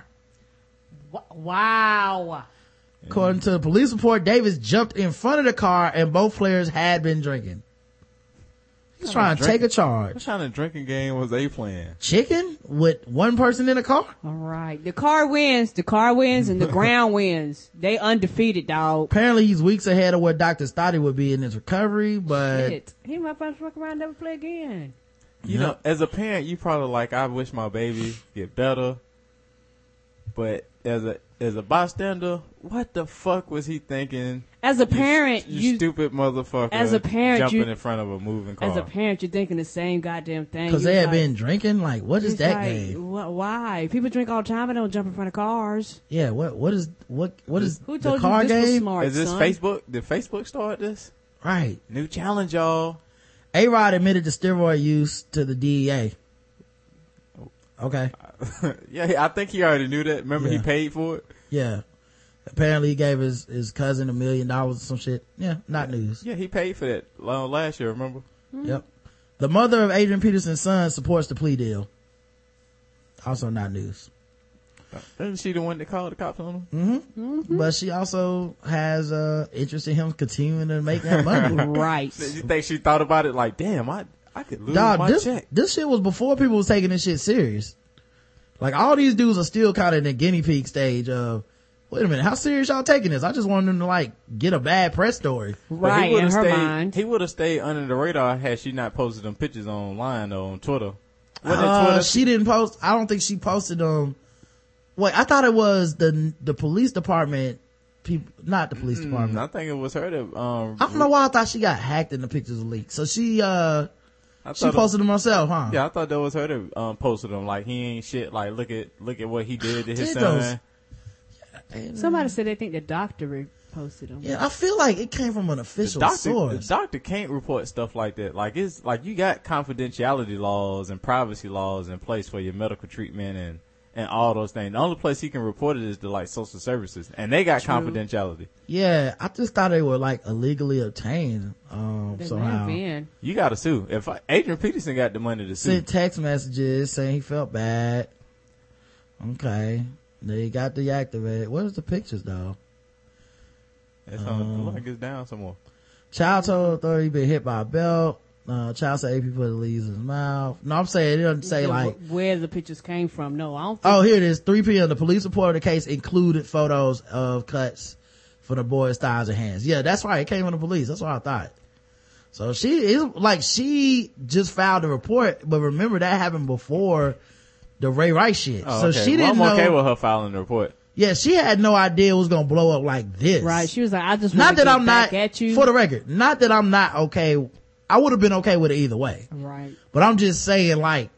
Speaker 5: Wow.
Speaker 2: According to the police report, Davis jumped in front of the car and both players had been drinking. He's trying to take a charge.
Speaker 3: What kind of drinking game was they playing?
Speaker 2: Chicken with one person in a car?
Speaker 5: All right. The car wins. The car wins and the ground wins. They undefeated, dog.
Speaker 2: Apparently he's weeks ahead of where doctors thought he would be in his recovery, but
Speaker 5: Shit. He might fuck around and never play again.
Speaker 3: You know, as a parent, you probably like, I wish my baby get better. But as a as a bystander, what the fuck was he thinking?
Speaker 5: As a parent,
Speaker 3: you,
Speaker 5: you-
Speaker 3: stupid motherfucker.
Speaker 5: As a parent,
Speaker 3: jumping
Speaker 5: you-
Speaker 3: in front of a moving car.
Speaker 5: As a parent, you're thinking the same goddamn thing.
Speaker 2: because
Speaker 5: You're
Speaker 2: they had
Speaker 5: like-
Speaker 2: been drinking. Like, what is
Speaker 5: it's
Speaker 2: that
Speaker 5: like,
Speaker 2: game?
Speaker 5: wh- Why? People drink all the time and don't jump in front of cars.
Speaker 2: Yeah, what what is what what is
Speaker 5: Who
Speaker 2: the
Speaker 5: told you
Speaker 2: car
Speaker 5: this was
Speaker 2: game?
Speaker 5: smart,
Speaker 3: Is this
Speaker 5: son?
Speaker 3: Facebook? Did Facebook start this?
Speaker 2: Right.
Speaker 3: New challenge, y'all.
Speaker 2: A-Rod admitted to steroid use to the D E A. Okay.
Speaker 3: Yeah, I think he already knew that. Remember, he
Speaker 2: Yeah.
Speaker 3: paid for it.
Speaker 2: Yeah. Apparently he gave his, his cousin a million dollars or some shit. Yeah, not news.
Speaker 3: Yeah, he paid for that uh, last year. Remember?
Speaker 2: Yep. The mother of Adrian Peterson's son supports the plea deal. Also not news.
Speaker 3: Isn't she the one that called the cops on him?
Speaker 2: Mm-hmm. But she also has uh interest in him continuing to make that money.
Speaker 5: Right.
Speaker 3: You think she thought about it like, damn, I I could lose
Speaker 2: Dog,
Speaker 3: my
Speaker 2: this,
Speaker 3: check.
Speaker 2: this shit was before people was taking this shit serious. Like all these dudes are still kind of in the guinea pig stage of, wait a minute, how serious y'all taking this? I just wanted them to like get a bad press story.
Speaker 3: But
Speaker 5: Right,
Speaker 3: he would've
Speaker 5: in her
Speaker 3: stayed,
Speaker 5: mind.
Speaker 3: He would have stayed under the radar had she not posted them pictures online though on Twitter. Wasn't it
Speaker 2: Uh,
Speaker 3: Twitter?
Speaker 2: she didn't post. I don't think she posted them. Wait, I thought it was the the police department people, not the police
Speaker 3: Mm,
Speaker 2: department.
Speaker 3: I think it was her that. Um,
Speaker 2: I don't know why I thought she got hacked and the pictures were leaked. So she uh
Speaker 3: I
Speaker 2: she
Speaker 3: thought it-
Speaker 2: posted them herself, huh?
Speaker 3: Yeah, I thought that was her that um, posted them. Like he ain't shit. Like look at look at what he did to his
Speaker 2: Did
Speaker 3: son.
Speaker 2: those-
Speaker 5: Somebody said they think the doctor reposted them.
Speaker 2: Yeah, I feel like it came from an
Speaker 3: The
Speaker 2: official
Speaker 3: doctor, the
Speaker 2: source.
Speaker 3: doctor can't report stuff like that. Like it's like you got confidentiality laws and privacy laws in place for your medical treatment and and all those things. The only place he can report it is to like social services, and they got
Speaker 5: True.
Speaker 3: confidentiality.
Speaker 2: Yeah, I just thought they were like illegally obtained um
Speaker 5: They may
Speaker 2: somehow.
Speaker 5: have been.
Speaker 3: You got to sue. If I, Adrian Peterson got the money to sue,
Speaker 2: Sent text messages saying he felt bad. Okay. They got deactivated. Where's the pictures though?
Speaker 3: it's on, it look like it's down somewhere.
Speaker 2: Child told authority been hit by a belt. Uh, child say A P put leaves in his mouth. No, I'm saying it doesn't say
Speaker 5: Yeah,
Speaker 2: like.
Speaker 5: wh- where the pictures came from. No, I don't think.
Speaker 2: Oh, here it is. three p.m. The police report of the case included photos of cuts for the boy's thighs and hands. Yeah, that's right. It came from the police. That's what I thought. So she is like, she just filed a report, but remember that happened before the Ray Rice shit.
Speaker 3: Oh,
Speaker 2: so
Speaker 3: okay.
Speaker 2: she
Speaker 3: well,
Speaker 2: didn't
Speaker 3: I'm okay
Speaker 2: know.
Speaker 3: with her filing the report.
Speaker 2: Yeah, she had no idea it was gonna blow up like this.
Speaker 5: Right. She was like, I just
Speaker 2: Not
Speaker 5: wanna
Speaker 2: that
Speaker 5: get
Speaker 2: I'm
Speaker 5: back
Speaker 2: not,
Speaker 5: at you.
Speaker 2: for the record, not that I'm not okay. I would have been okay with it either way.
Speaker 5: Right.
Speaker 2: But I'm just saying, like,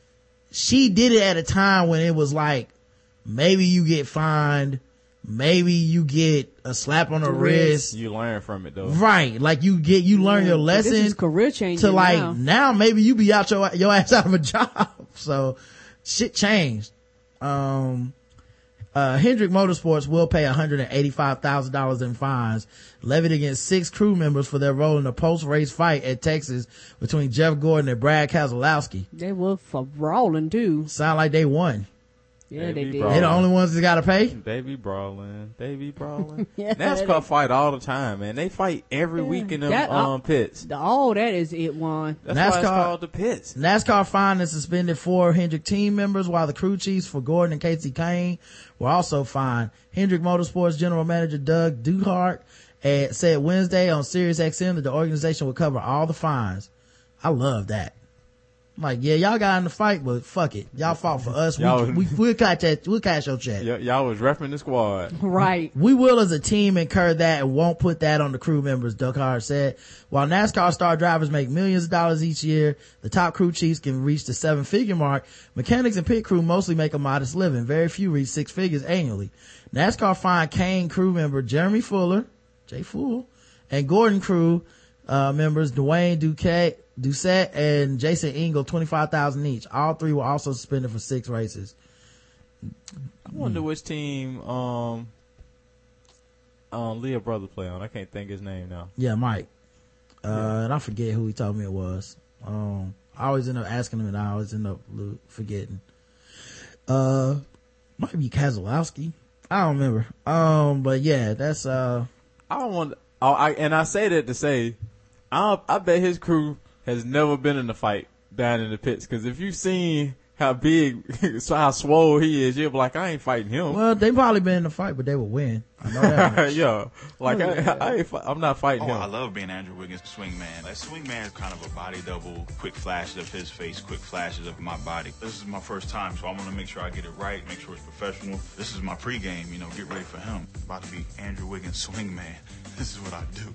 Speaker 2: she did it at a time when it was like, maybe you get fined, maybe you get a slap on the wrist.
Speaker 3: You learn from it though.
Speaker 2: Right. Like you get, you learn your
Speaker 5: But
Speaker 2: lesson.
Speaker 5: This is career changing
Speaker 2: to like,
Speaker 5: now.
Speaker 2: now maybe you be out your, your ass out of a job. So shit changed. Um, uh, Hendrick Motorsports will pay one hundred eighty-five thousand dollars in fines levied against six crew members for their role in the post-race fight at Texas between Jeff Gordon and Brad Keselowski.
Speaker 5: They were for brawling too.
Speaker 2: Sound like they won.
Speaker 5: Yeah,
Speaker 3: They
Speaker 5: they
Speaker 3: be
Speaker 5: did.
Speaker 3: brawling.
Speaker 2: They the only ones that gotta pay?
Speaker 3: They be brawling. They be brawling.
Speaker 5: Yeah,
Speaker 3: NASCAR
Speaker 5: they-
Speaker 3: fight all the time, man. They fight every week in them
Speaker 5: That-
Speaker 3: um, pits.
Speaker 5: The, all that is it one.
Speaker 3: That's why it's called the pits.
Speaker 2: NASCAR fined and suspended four Hendrick team members, while the crew chiefs for Gordon and Casey Kane were also fined. Hendrick Motorsports general manager Doug Duhart uh, said Wednesday on Sirius X M that the organization would cover all the fines. I love that. I'm like, yeah, y'all got in the fight, but fuck it. Y'all fought for us. We,
Speaker 3: Y'all-
Speaker 2: we, we'll catch that, we'll catch your check.
Speaker 3: Y- y'all was repping the squad.
Speaker 5: Right.
Speaker 2: We will as a team incur that and won't put that on the crew members, Duckhart said. While NASCAR star drivers make millions of dollars each year, the top crew chiefs can reach the seven figure mark. Mechanics and pit crew mostly make a modest living. Very few reach six figures annually. NASCAR fined Kane crew member Jeremy Fuller, Jay Fool, and Gordon crew uh, members Dwayne Duquette, Doucette and Jason Engel twenty-five thousand each. All three were also suspended for six races.
Speaker 3: I wonder which team um um Leah brother play on. I can't think his name now.
Speaker 2: Yeah, Mike. Uh, and I forget who he told me it was. Um, I always end up asking him and I always end up lo- forgetting. Uh, might be Keselowski. I don't remember. Um, but yeah, that's, uh,
Speaker 3: I don't want. Oh, I and I say that to say, I I bet his crew has never been in a fight down in the pits. Because if you've seen how big, so how swole he is, you'll be like, I ain't fighting him.
Speaker 2: well, they probably been in a fight, but they would win. I know that much.
Speaker 3: Yeah, like I, I ain't, fi- I'm not fighting
Speaker 16: Oh,
Speaker 3: him.
Speaker 16: I love being Andrew Wiggins' swingman. Like, swingman is kind of a body double, quick flashes of his face, quick flashes of my body. This is my first time, so I want to make sure I get it right, make sure it's professional. This is my pregame, you know, get ready for him. About to be Andrew Wiggins' swingman. This is what I do.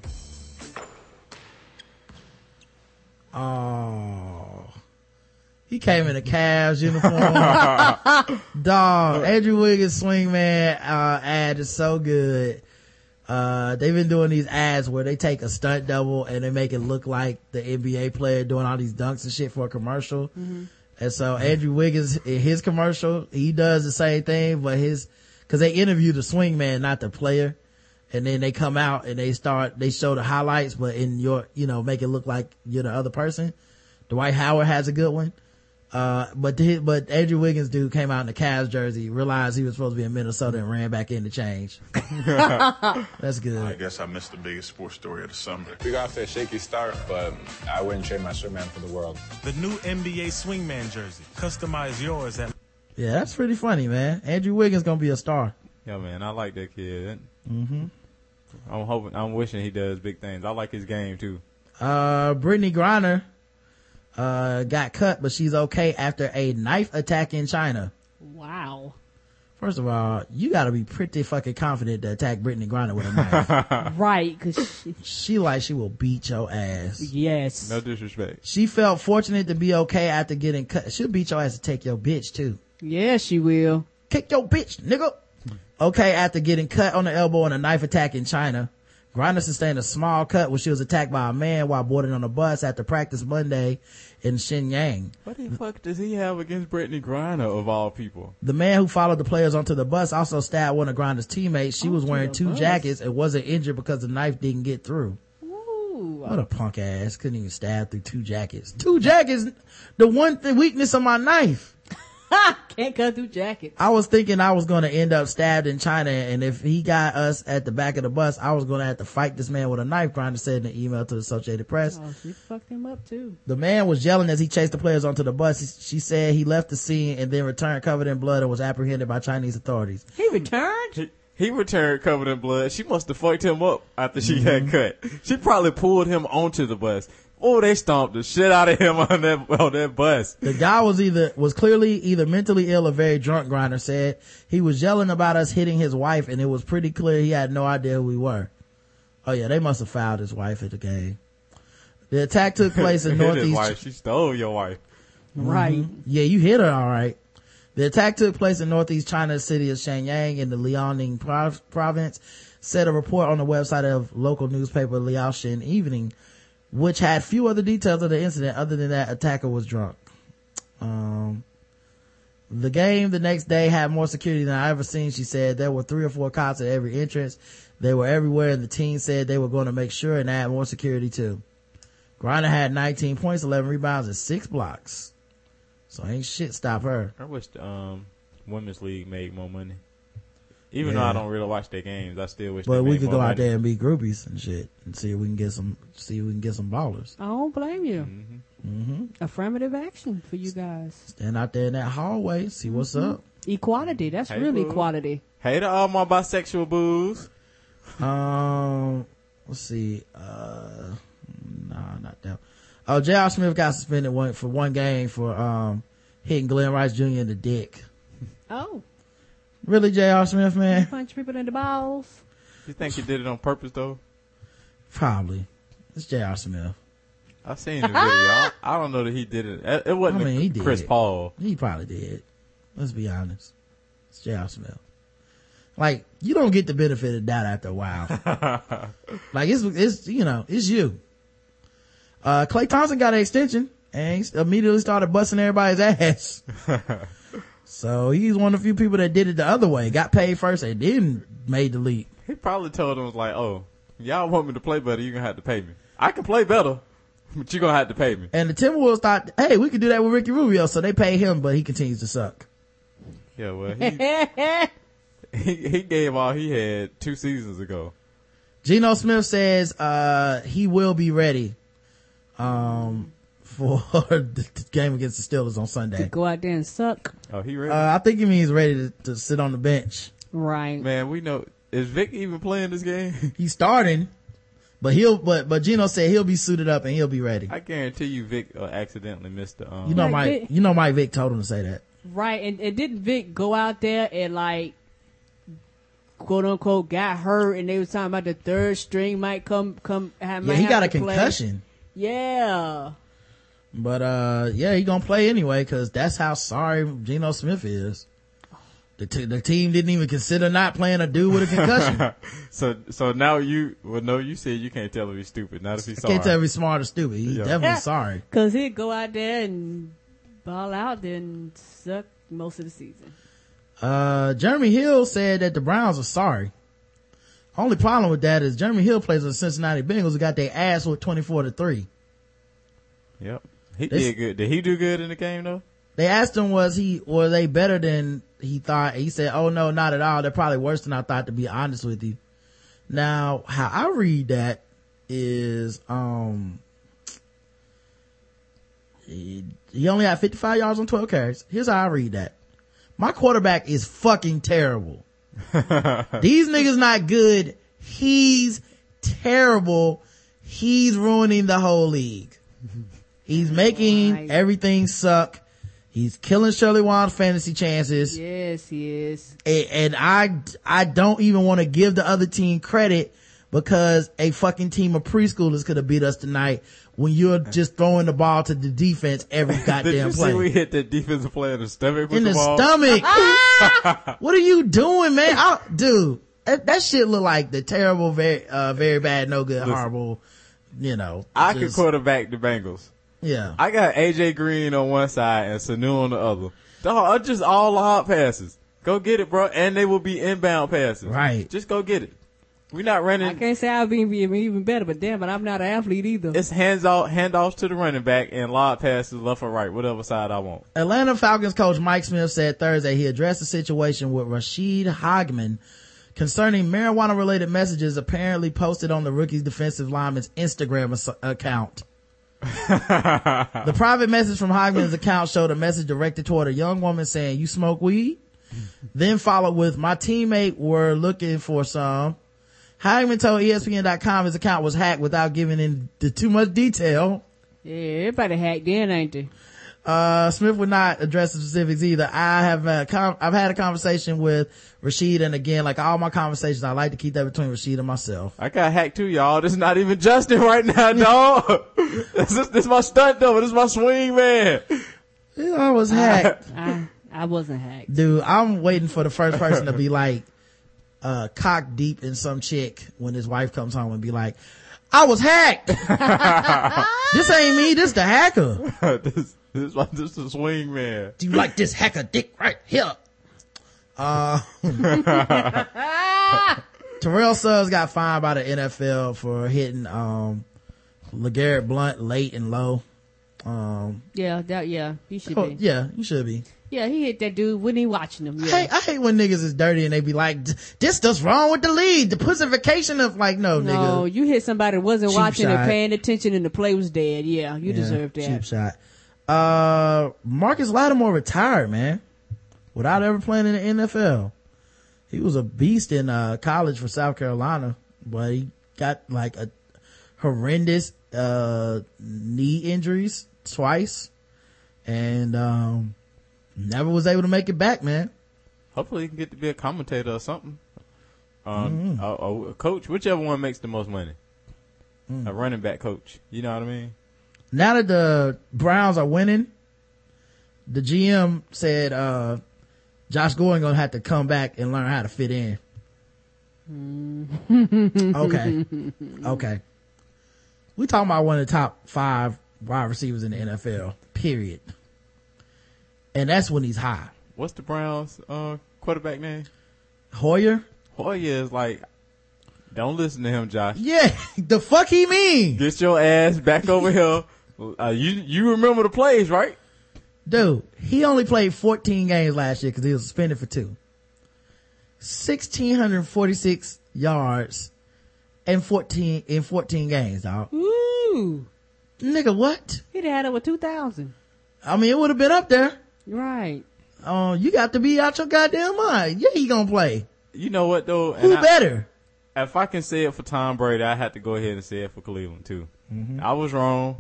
Speaker 2: Oh, he came in a Cavs uniform. Dog, Andrew Wiggins swingman uh, ad is so good. Uh, they've been doing these ads where they take a stunt double and they make it look like the N B A player doing all these dunks and shit for a commercial.
Speaker 5: Mm-hmm.
Speaker 2: And so Andrew Wiggins, in his commercial, he does the same thing, but his, cause they interview the swingman, not the player. And then they come out and they start, they show the highlights, but in your, you know, make it look like you're the other person. Dwight Howard has a good one. Uh, but the, but Andrew Wiggins dude came out in the Cavs jersey, realized he was supposed to be in Minnesota and ran back in to change. That's good.
Speaker 16: I guess I missed the biggest sports story of the summer.
Speaker 17: We got off to a shaky start, but I wouldn't trade my swingman for the world.
Speaker 18: The new N B A swingman jersey. Customize yours at.
Speaker 2: Yeah, that's pretty funny, man. Andrew Wiggins gonna be a star.
Speaker 3: Yeah, man, I like that kid.
Speaker 2: Mm-hmm.
Speaker 3: I'm hoping, I'm wishing he does big things. I like his game too.
Speaker 2: Uh, Brittany Griner, uh, got cut, but she's okay after a knife attack in China.
Speaker 5: Wow.
Speaker 2: First of all, you gotta be pretty fucking confident to attack Brittany Griner with a knife.
Speaker 5: Right, cause she,
Speaker 2: she like she will beat your ass.
Speaker 5: Yes.
Speaker 3: No disrespect.
Speaker 2: She felt fortunate to be okay after getting cut. She'll beat your ass to take your bitch too.
Speaker 5: Yeah, she will.
Speaker 2: Kick your bitch, nigga. Okay, after getting cut on the elbow in a knife attack in China, Griner sustained a small cut when she was attacked by a man while boarding on a bus after practice Monday in Shenyang.
Speaker 3: What the fuck does he have against Brittany Griner of all people?
Speaker 2: The man who followed the players onto the bus also stabbed one of Griner's teammates. She was
Speaker 5: Onto
Speaker 2: wearing
Speaker 5: the
Speaker 2: two
Speaker 5: bus.
Speaker 2: jackets and wasn't injured because the knife didn't get through.
Speaker 5: Ooh.
Speaker 2: What a punk ass. Couldn't even stab through two jackets. Two jackets, the one th- weakness of my knife.
Speaker 5: Can't cut through jackets.
Speaker 2: I was thinking I was going to end up stabbed in China, and if he got us at the back of the bus, I was going to have to fight this man with a knife, Grindr said in an email to the Associated Press.
Speaker 5: Oh, she fucked him up too.
Speaker 2: The man was yelling as he chased the players onto the bus. She said he left the scene and then returned covered in blood and was apprehended by Chinese authorities.
Speaker 5: He returned?
Speaker 3: He, he returned covered in blood. She must have fucked him up after she mm-hmm. got cut. She probably pulled him onto the bus. Oh, they stomped the shit out of him on that on that bus.
Speaker 2: The guy was either was clearly either mentally ill or very drunk, Grindr said. He was yelling about us hitting his wife, and it was pretty clear he had no idea who we were. Oh yeah, they must have fouled his wife at the game. The attack took place in northeast.
Speaker 3: His wife, she stole your wife.
Speaker 5: Right.
Speaker 2: Mm-hmm. Yeah, you hit her all right. The attack took place in northeast China's city of Shenyang in the Liaoning prov- province, said a report on the website of local newspaper Liaoshen Evening, which had few other details of the incident other than that attacker was drunk. Um, the game the next day had more security than I ever seen, she said. There were three or four cops at every entrance. They were everywhere, and the team said they were going to make sure and add more security too. Grindr had nineteen points, eleven rebounds, and six blocks. So ain't shit stop her.
Speaker 3: I wish the um, women's league made more money. Even
Speaker 2: yeah.
Speaker 3: though I don't really watch their games, I still wish.
Speaker 2: But
Speaker 3: they
Speaker 2: we
Speaker 3: made
Speaker 2: could
Speaker 3: more
Speaker 2: go out
Speaker 3: money.
Speaker 2: there and be groupies and shit, and see if we can get some. See if we can get some ballers.
Speaker 5: I don't blame you.
Speaker 3: Mm-hmm.
Speaker 2: Mm-hmm.
Speaker 5: Affirmative action for you guys.
Speaker 2: Stand out there in that hallway, see what's
Speaker 5: mm-hmm.
Speaker 2: up.
Speaker 5: Equality. That's
Speaker 3: Hey,
Speaker 5: really
Speaker 3: boo.
Speaker 5: equality.
Speaker 3: Hey to all my bisexual boos.
Speaker 2: Um, let's see. Uh, nah, not that. Oh, J R. Smith got suspended one for one game for um hitting Glenn Rice Junior in the dick.
Speaker 5: Oh.
Speaker 2: Really, J R. Smith, man?
Speaker 5: Punch people in the balls.
Speaker 3: You think he did it on purpose though?
Speaker 2: Probably. It's J R. Smith.
Speaker 3: I seen the video. I, I don't know that he did it. It wasn't
Speaker 2: I mean, he did.
Speaker 3: Chris Paul.
Speaker 2: He probably did. Let's be honest. It's J R. Smith. Like, you don't get the benefit of the doubt after a while. Like, it's, it's, you know, it's you. Uh, Klay Thompson got an extension and he immediately started busting everybody's ass. So he's one of the few people that did it the other way. Got paid first and then made the leap.
Speaker 3: He probably told him, like, oh, y'all want me to play better, you're going to have to pay me. I can play better, but you're going to have to pay me.
Speaker 2: And the Timberwolves thought, hey, we could do that with Ricky Rubio. So they paid him, but he continues to suck.
Speaker 3: Yeah, well, he, he, he gave all he had two seasons ago.
Speaker 2: Geno Smith says, uh, he will be ready, um, for the game against the Steelers on Sunday.
Speaker 5: To go out there and suck.
Speaker 3: Oh, he ready?
Speaker 2: Uh, I think he means ready to, to sit on the bench.
Speaker 5: Right.
Speaker 3: Man, we know. Is Vic even playing this game?
Speaker 2: He's starting, but he'll, but, but Geno said he'll be suited up and he'll be ready.
Speaker 3: I guarantee you Vic uh, accidentally missed the, um.
Speaker 2: You know,
Speaker 5: Like
Speaker 2: Mike,
Speaker 5: Vic-
Speaker 2: you know, Mike Vic told him to say that.
Speaker 5: Right. And, and didn't Vic go out there and like, quote unquote, got hurt and they was talking about the third string might come, come, have,
Speaker 2: Yeah,
Speaker 5: might
Speaker 2: he
Speaker 5: have
Speaker 2: got a
Speaker 5: to play.
Speaker 2: concussion.
Speaker 5: Yeah.
Speaker 2: But, uh, yeah, he gonna play anyway, cause that's how sorry Geno Smith is. The, t- the team didn't even consider not playing a dude with a concussion.
Speaker 3: so, so now you, well, no, you said you can't tell him he's stupid. Not if he's sorry.
Speaker 2: Can't tell if he's smart or stupid. He's
Speaker 3: Yeah.
Speaker 2: definitely sorry.
Speaker 5: Cause he'd go out there and ball out then suck most of the season.
Speaker 2: Uh, Jeremy Hill said that the Browns are sorry. Only problem with that is Jeremy Hill plays with the Cincinnati Bengals who got their ass with twenty-four to three.
Speaker 3: Yep. He
Speaker 2: This-
Speaker 3: did good. Did he do good in the game though?
Speaker 2: They asked him, was he, were they better than he thought? He said, oh no, not at all. They're probably worse than I thought, to be honest with you. Now, how I read that is, um, he, he only had fifty-five yards on twelve carries. Here's how I read that. My quarterback is fucking terrible. These niggas not good. He's terrible. He's ruining the whole league. He's making everything suck. He's killing Shirley Wong's fantasy chances.
Speaker 5: Yes, he is.
Speaker 2: And, and I, I don't even want to give the other team credit because a fucking team of preschoolers could have beat us tonight when you're just throwing the ball to the defense every
Speaker 3: Did
Speaker 2: goddamn
Speaker 3: you
Speaker 2: play.
Speaker 3: see we hit that defensive player in the stomach with
Speaker 2: In the,
Speaker 3: the ball?
Speaker 2: stomach. What are you doing, man? I, dude, that, that shit look like the terrible, very, uh, very bad, no good,
Speaker 3: Listen,
Speaker 2: horrible, you know.
Speaker 3: I could
Speaker 2: just-
Speaker 3: quarterback the Bengals.
Speaker 2: Yeah.
Speaker 3: I got A J Green on one side and Sanu on the other. Dog, just all the hot passes. Go get it, bro. And they will be inbound passes.
Speaker 2: Right.
Speaker 3: Just go get it. We're not running.
Speaker 5: I can't say I'll be even better, but damn it, I'm not an athlete either.
Speaker 3: It's hands off, handoffs to the running back and lob passes left or right, whatever side I want.
Speaker 2: Atlanta Falcons coach Mike Smith said Thursday he addressed the situation with Rashid Hagman concerning marijuana-related messages apparently posted on the rookie's defensive lineman's Instagram as- account. The private message from Hagman's account showed a message directed toward a young woman saying, "You smoke weed?" Then followed with, "My teammate were looking for some." Hagman told E S P N dot com his account was hacked without giving into too much detail.
Speaker 5: Yeah, everybody hacked in, ain't they?
Speaker 2: Uh, Smith would not address the specifics either. I have, uh, com- I've had a conversation with Rashid, and again, like all my conversations, I like to keep that between Rashid and myself.
Speaker 3: I got hacked too, y'all. This is not even Justin right now, dog. this, is, this is my stunt double. This is my swing man.
Speaker 2: I was hacked.
Speaker 5: I, I wasn't hacked.
Speaker 2: Dude, I'm waiting for the first person to be like, uh, cock deep in some chick when his wife comes home and be like, "I was hacked." This ain't me. This the hacker.
Speaker 3: this, this, is my, this is the swing man.
Speaker 2: Do you like this hacker dick right here? Uh, Terrell Suggs got fined by the N F L for hitting, um, LeGarrette Blount late and low. Um,
Speaker 5: Yeah, that, yeah, he should
Speaker 2: oh,
Speaker 5: be.
Speaker 2: yeah, you should be.
Speaker 5: Yeah, he hit that dude when he watching him. Yeah.
Speaker 2: I hate, I hate when niggas is dirty and they be like, "This does wrong with the league. The pussification of," like, no,
Speaker 5: no,
Speaker 2: nigga.
Speaker 5: you hit somebody that wasn't
Speaker 2: Cheap
Speaker 5: watching
Speaker 2: shot.
Speaker 5: or paying attention and the play was dead. Yeah, you
Speaker 2: Yeah,
Speaker 5: deserve that.
Speaker 2: cheap shot. Uh, Marcus Lattimore retired, man, without ever playing in the N F L. He was a beast in, uh, college for South Carolina, but he got like a horrendous, uh, knee injuries twice and, um, never was able to make it back, man.
Speaker 3: Hopefully he can get to be a commentator or something. Um,
Speaker 2: Mm-hmm.
Speaker 3: a, a coach, whichever one makes the most money.
Speaker 2: Mm.
Speaker 3: A running back coach. You know what I mean?
Speaker 2: Now that the Browns are winning, the G M said, uh, Josh Gordon gonna have to come back and learn how to fit in. Okay. Okay. We talking about one of the top five wide receivers in the N F L, period. And that's when he's high.
Speaker 3: What's the Browns, uh, quarterback name?
Speaker 2: Hoyer?
Speaker 3: Hoyer is like, don't listen to him, Josh.
Speaker 2: Yeah, the fuck he mean?
Speaker 3: Get your ass back over here. Uh, you, you remember the plays, right?
Speaker 2: Dude, he only played fourteen games last year because he was suspended for two. one thousand six hundred forty-six yards and fourteen, in fourteen games, dog.
Speaker 5: Ooh.
Speaker 2: Nigga, what?
Speaker 5: He'd have had over two thousand.
Speaker 2: I mean, it would have been up there.
Speaker 5: Right.
Speaker 2: Oh, uh, you got to be out your goddamn mind. Yeah, he gonna play.
Speaker 3: You know what though?
Speaker 2: Who
Speaker 3: And I-
Speaker 2: better?
Speaker 3: If I can say it for Tom Brady, I had to go ahead and say it for Cleveland too.
Speaker 2: Mhm.
Speaker 3: I was wrong.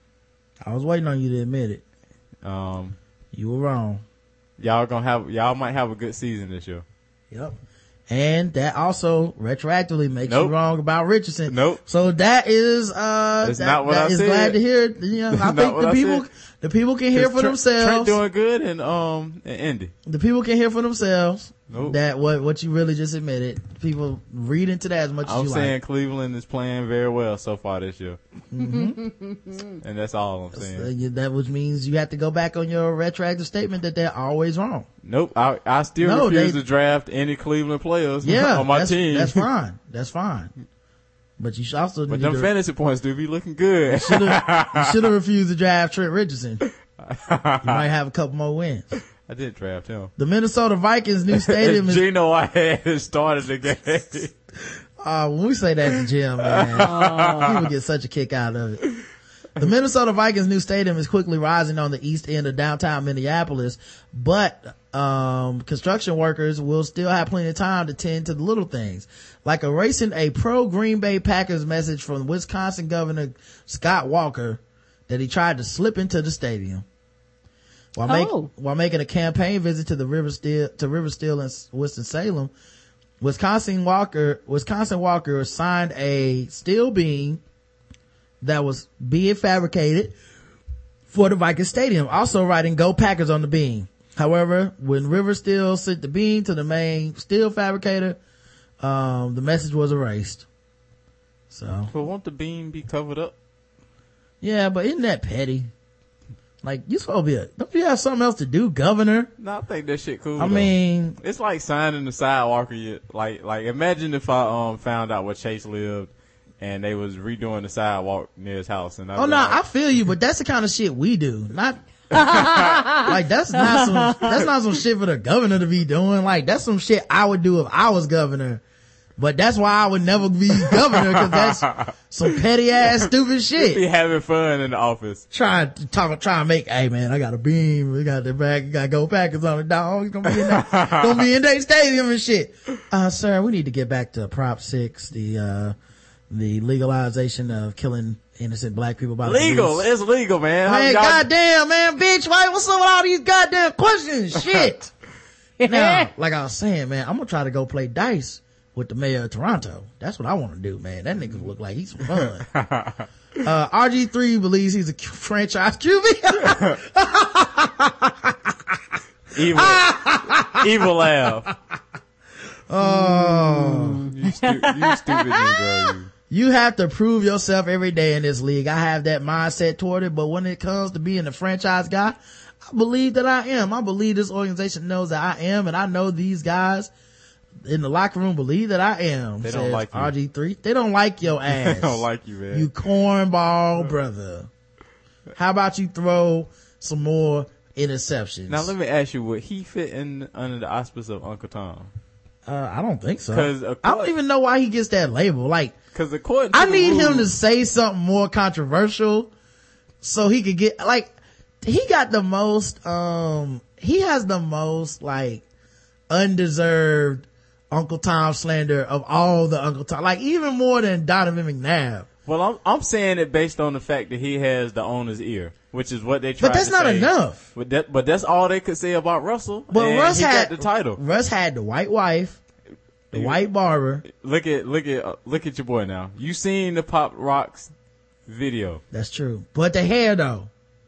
Speaker 2: I was waiting on you to admit it.
Speaker 3: Um,
Speaker 2: You were wrong.
Speaker 3: y'all gonna have, y'all might have a good season this year.
Speaker 2: Yep. And that also retroactively makes
Speaker 3: Nope.
Speaker 2: you wrong about Richardson.
Speaker 3: Nope.
Speaker 2: So that is, uh,
Speaker 3: That's
Speaker 2: that,
Speaker 3: not what
Speaker 2: that
Speaker 3: I
Speaker 2: is
Speaker 3: said.
Speaker 2: glad to hear. You know, I
Speaker 3: That's not
Speaker 2: think
Speaker 3: what
Speaker 2: the
Speaker 3: I
Speaker 2: people,
Speaker 3: said.
Speaker 2: the people can hear
Speaker 3: 'Cause
Speaker 2: for
Speaker 3: Trent-
Speaker 2: themselves.
Speaker 3: Trent doing good and, um, and Indy.
Speaker 2: The people can hear for themselves.
Speaker 3: Nope.
Speaker 2: That what, what you really just admitted. People read into that as much as
Speaker 3: I'm
Speaker 2: you
Speaker 3: saying
Speaker 2: like.
Speaker 3: Cleveland is playing very well so far this year.
Speaker 2: Mhm.
Speaker 3: And that's all I'm
Speaker 2: So
Speaker 3: saying.
Speaker 2: you- that which means you have to go back on your retroactive statement that they're always wrong.
Speaker 3: Nope. I, I still
Speaker 2: No,
Speaker 3: refuse
Speaker 2: they-
Speaker 3: to draft any Cleveland players
Speaker 2: Yeah,
Speaker 3: on my
Speaker 2: that's,
Speaker 3: team.
Speaker 2: that's fine. That's fine. But you should also
Speaker 3: But
Speaker 2: need
Speaker 3: them
Speaker 2: to,
Speaker 3: fantasy points do be looking good.
Speaker 2: you should have refused to draft Trent Richardson. You might have a couple more wins.
Speaker 3: I did draft him.
Speaker 2: The Minnesota Vikings new stadium is,
Speaker 3: Gino I had started the game.
Speaker 2: uh, when we say that to Jim, man, people get such a kick out of it. The Minnesota Vikings new stadium is quickly rising on the east end of downtown Minneapolis, but, um, construction workers will still have plenty of time to tend to the little things, like erasing a pro Green Bay Packers message from Wisconsin Governor Scott Walker that he tried to slip into the stadium. While, make,
Speaker 5: Oh.
Speaker 2: while making a campaign visit to the River Steel, to River Steel in Winston-Salem, Wisconsin Walker, Wisconsin Walker signed a steel beam that was being fabricated for the Viking Stadium, also writing "Go Packers" on the beam. However, when River Steel sent the beam to the main steel fabricator, um, the message was erased. So,
Speaker 3: But won't the beam be covered up?
Speaker 2: yeah, but isn't that petty? Like, you supposed to be a, don't you have something else to do, governor?
Speaker 3: No, I think that shit cool.
Speaker 2: I
Speaker 3: though.
Speaker 2: mean,
Speaker 3: it's like signing the sidewalker. You, like, like imagine if I um found out where Chase lived, and they was redoing the sidewalk near his house. And I
Speaker 2: oh no,
Speaker 3: like,
Speaker 2: I feel you, but that's the kind of shit we do. Not like that's not some that's not some shit for the governor to be doing. Like that's some shit I would do if I was governor. But that's why I would never be governor, because that's some petty ass stupid shit.
Speaker 3: Be having fun in the office.
Speaker 2: Trying to talk, trying to make, hey man, I got a beam, we got the back, you gotta go Packers on the dog. It's gonna be in that, gonna be in that stadium and shit. Uh, sir, we need to get back to Prop six, the, uh, the legalization of killing innocent black people by the
Speaker 3: legal.
Speaker 2: police.
Speaker 3: It's legal, man.
Speaker 2: Man, goddamn, man, bitch, why, what's up with all these goddamn questions? Shit. Now, like I was saying, man, I'm gonna try to go play dice with the mayor of Toronto. That's what I want to do, man. That nigga look like he's fun. uh, R G three believes he's a franchise Q B.
Speaker 3: evil, evil laugh.
Speaker 2: Oh,
Speaker 3: you, stu- you stupid nigga. You.
Speaker 2: You have to prove yourself every day in this league. I have that mindset toward it, but when it comes to being a franchise guy, I believe that I am. I believe this organization knows that I am, and I know these guys in the locker room believe that I am.
Speaker 3: They don't like you.
Speaker 2: R G three. They don't like your ass.
Speaker 3: They don't like you, man.
Speaker 2: You cornball brother. How about you throw some more interceptions?
Speaker 3: Now let me ask you, would he fit in under the auspice of Uncle Tom?
Speaker 2: Uh, I don't think so.
Speaker 3: Cause
Speaker 2: I don't even know why he gets that label. Like,
Speaker 3: cause according to
Speaker 2: I
Speaker 3: the
Speaker 2: need
Speaker 3: rules,
Speaker 2: him to say something more controversial so he could get, like, he got the most, um, he has the most, like, undeserved Uncle Tom slander of all the Uncle Tom, like even more than Donovan McNabb.
Speaker 3: Well, I'm I'm saying it based on the fact that he has the owner's ear, which is what they try.
Speaker 2: But that's
Speaker 3: to
Speaker 2: not
Speaker 3: say.
Speaker 2: enough.
Speaker 3: But that, but that's all they could say about Russell.
Speaker 2: But
Speaker 3: and
Speaker 2: Russ
Speaker 3: he
Speaker 2: had
Speaker 3: got the title.
Speaker 2: Russ had the white wife, the white barber.
Speaker 3: Look at look at uh, look at your boy now. You seen the Pop Rocks video?
Speaker 2: That's true. But the hair though.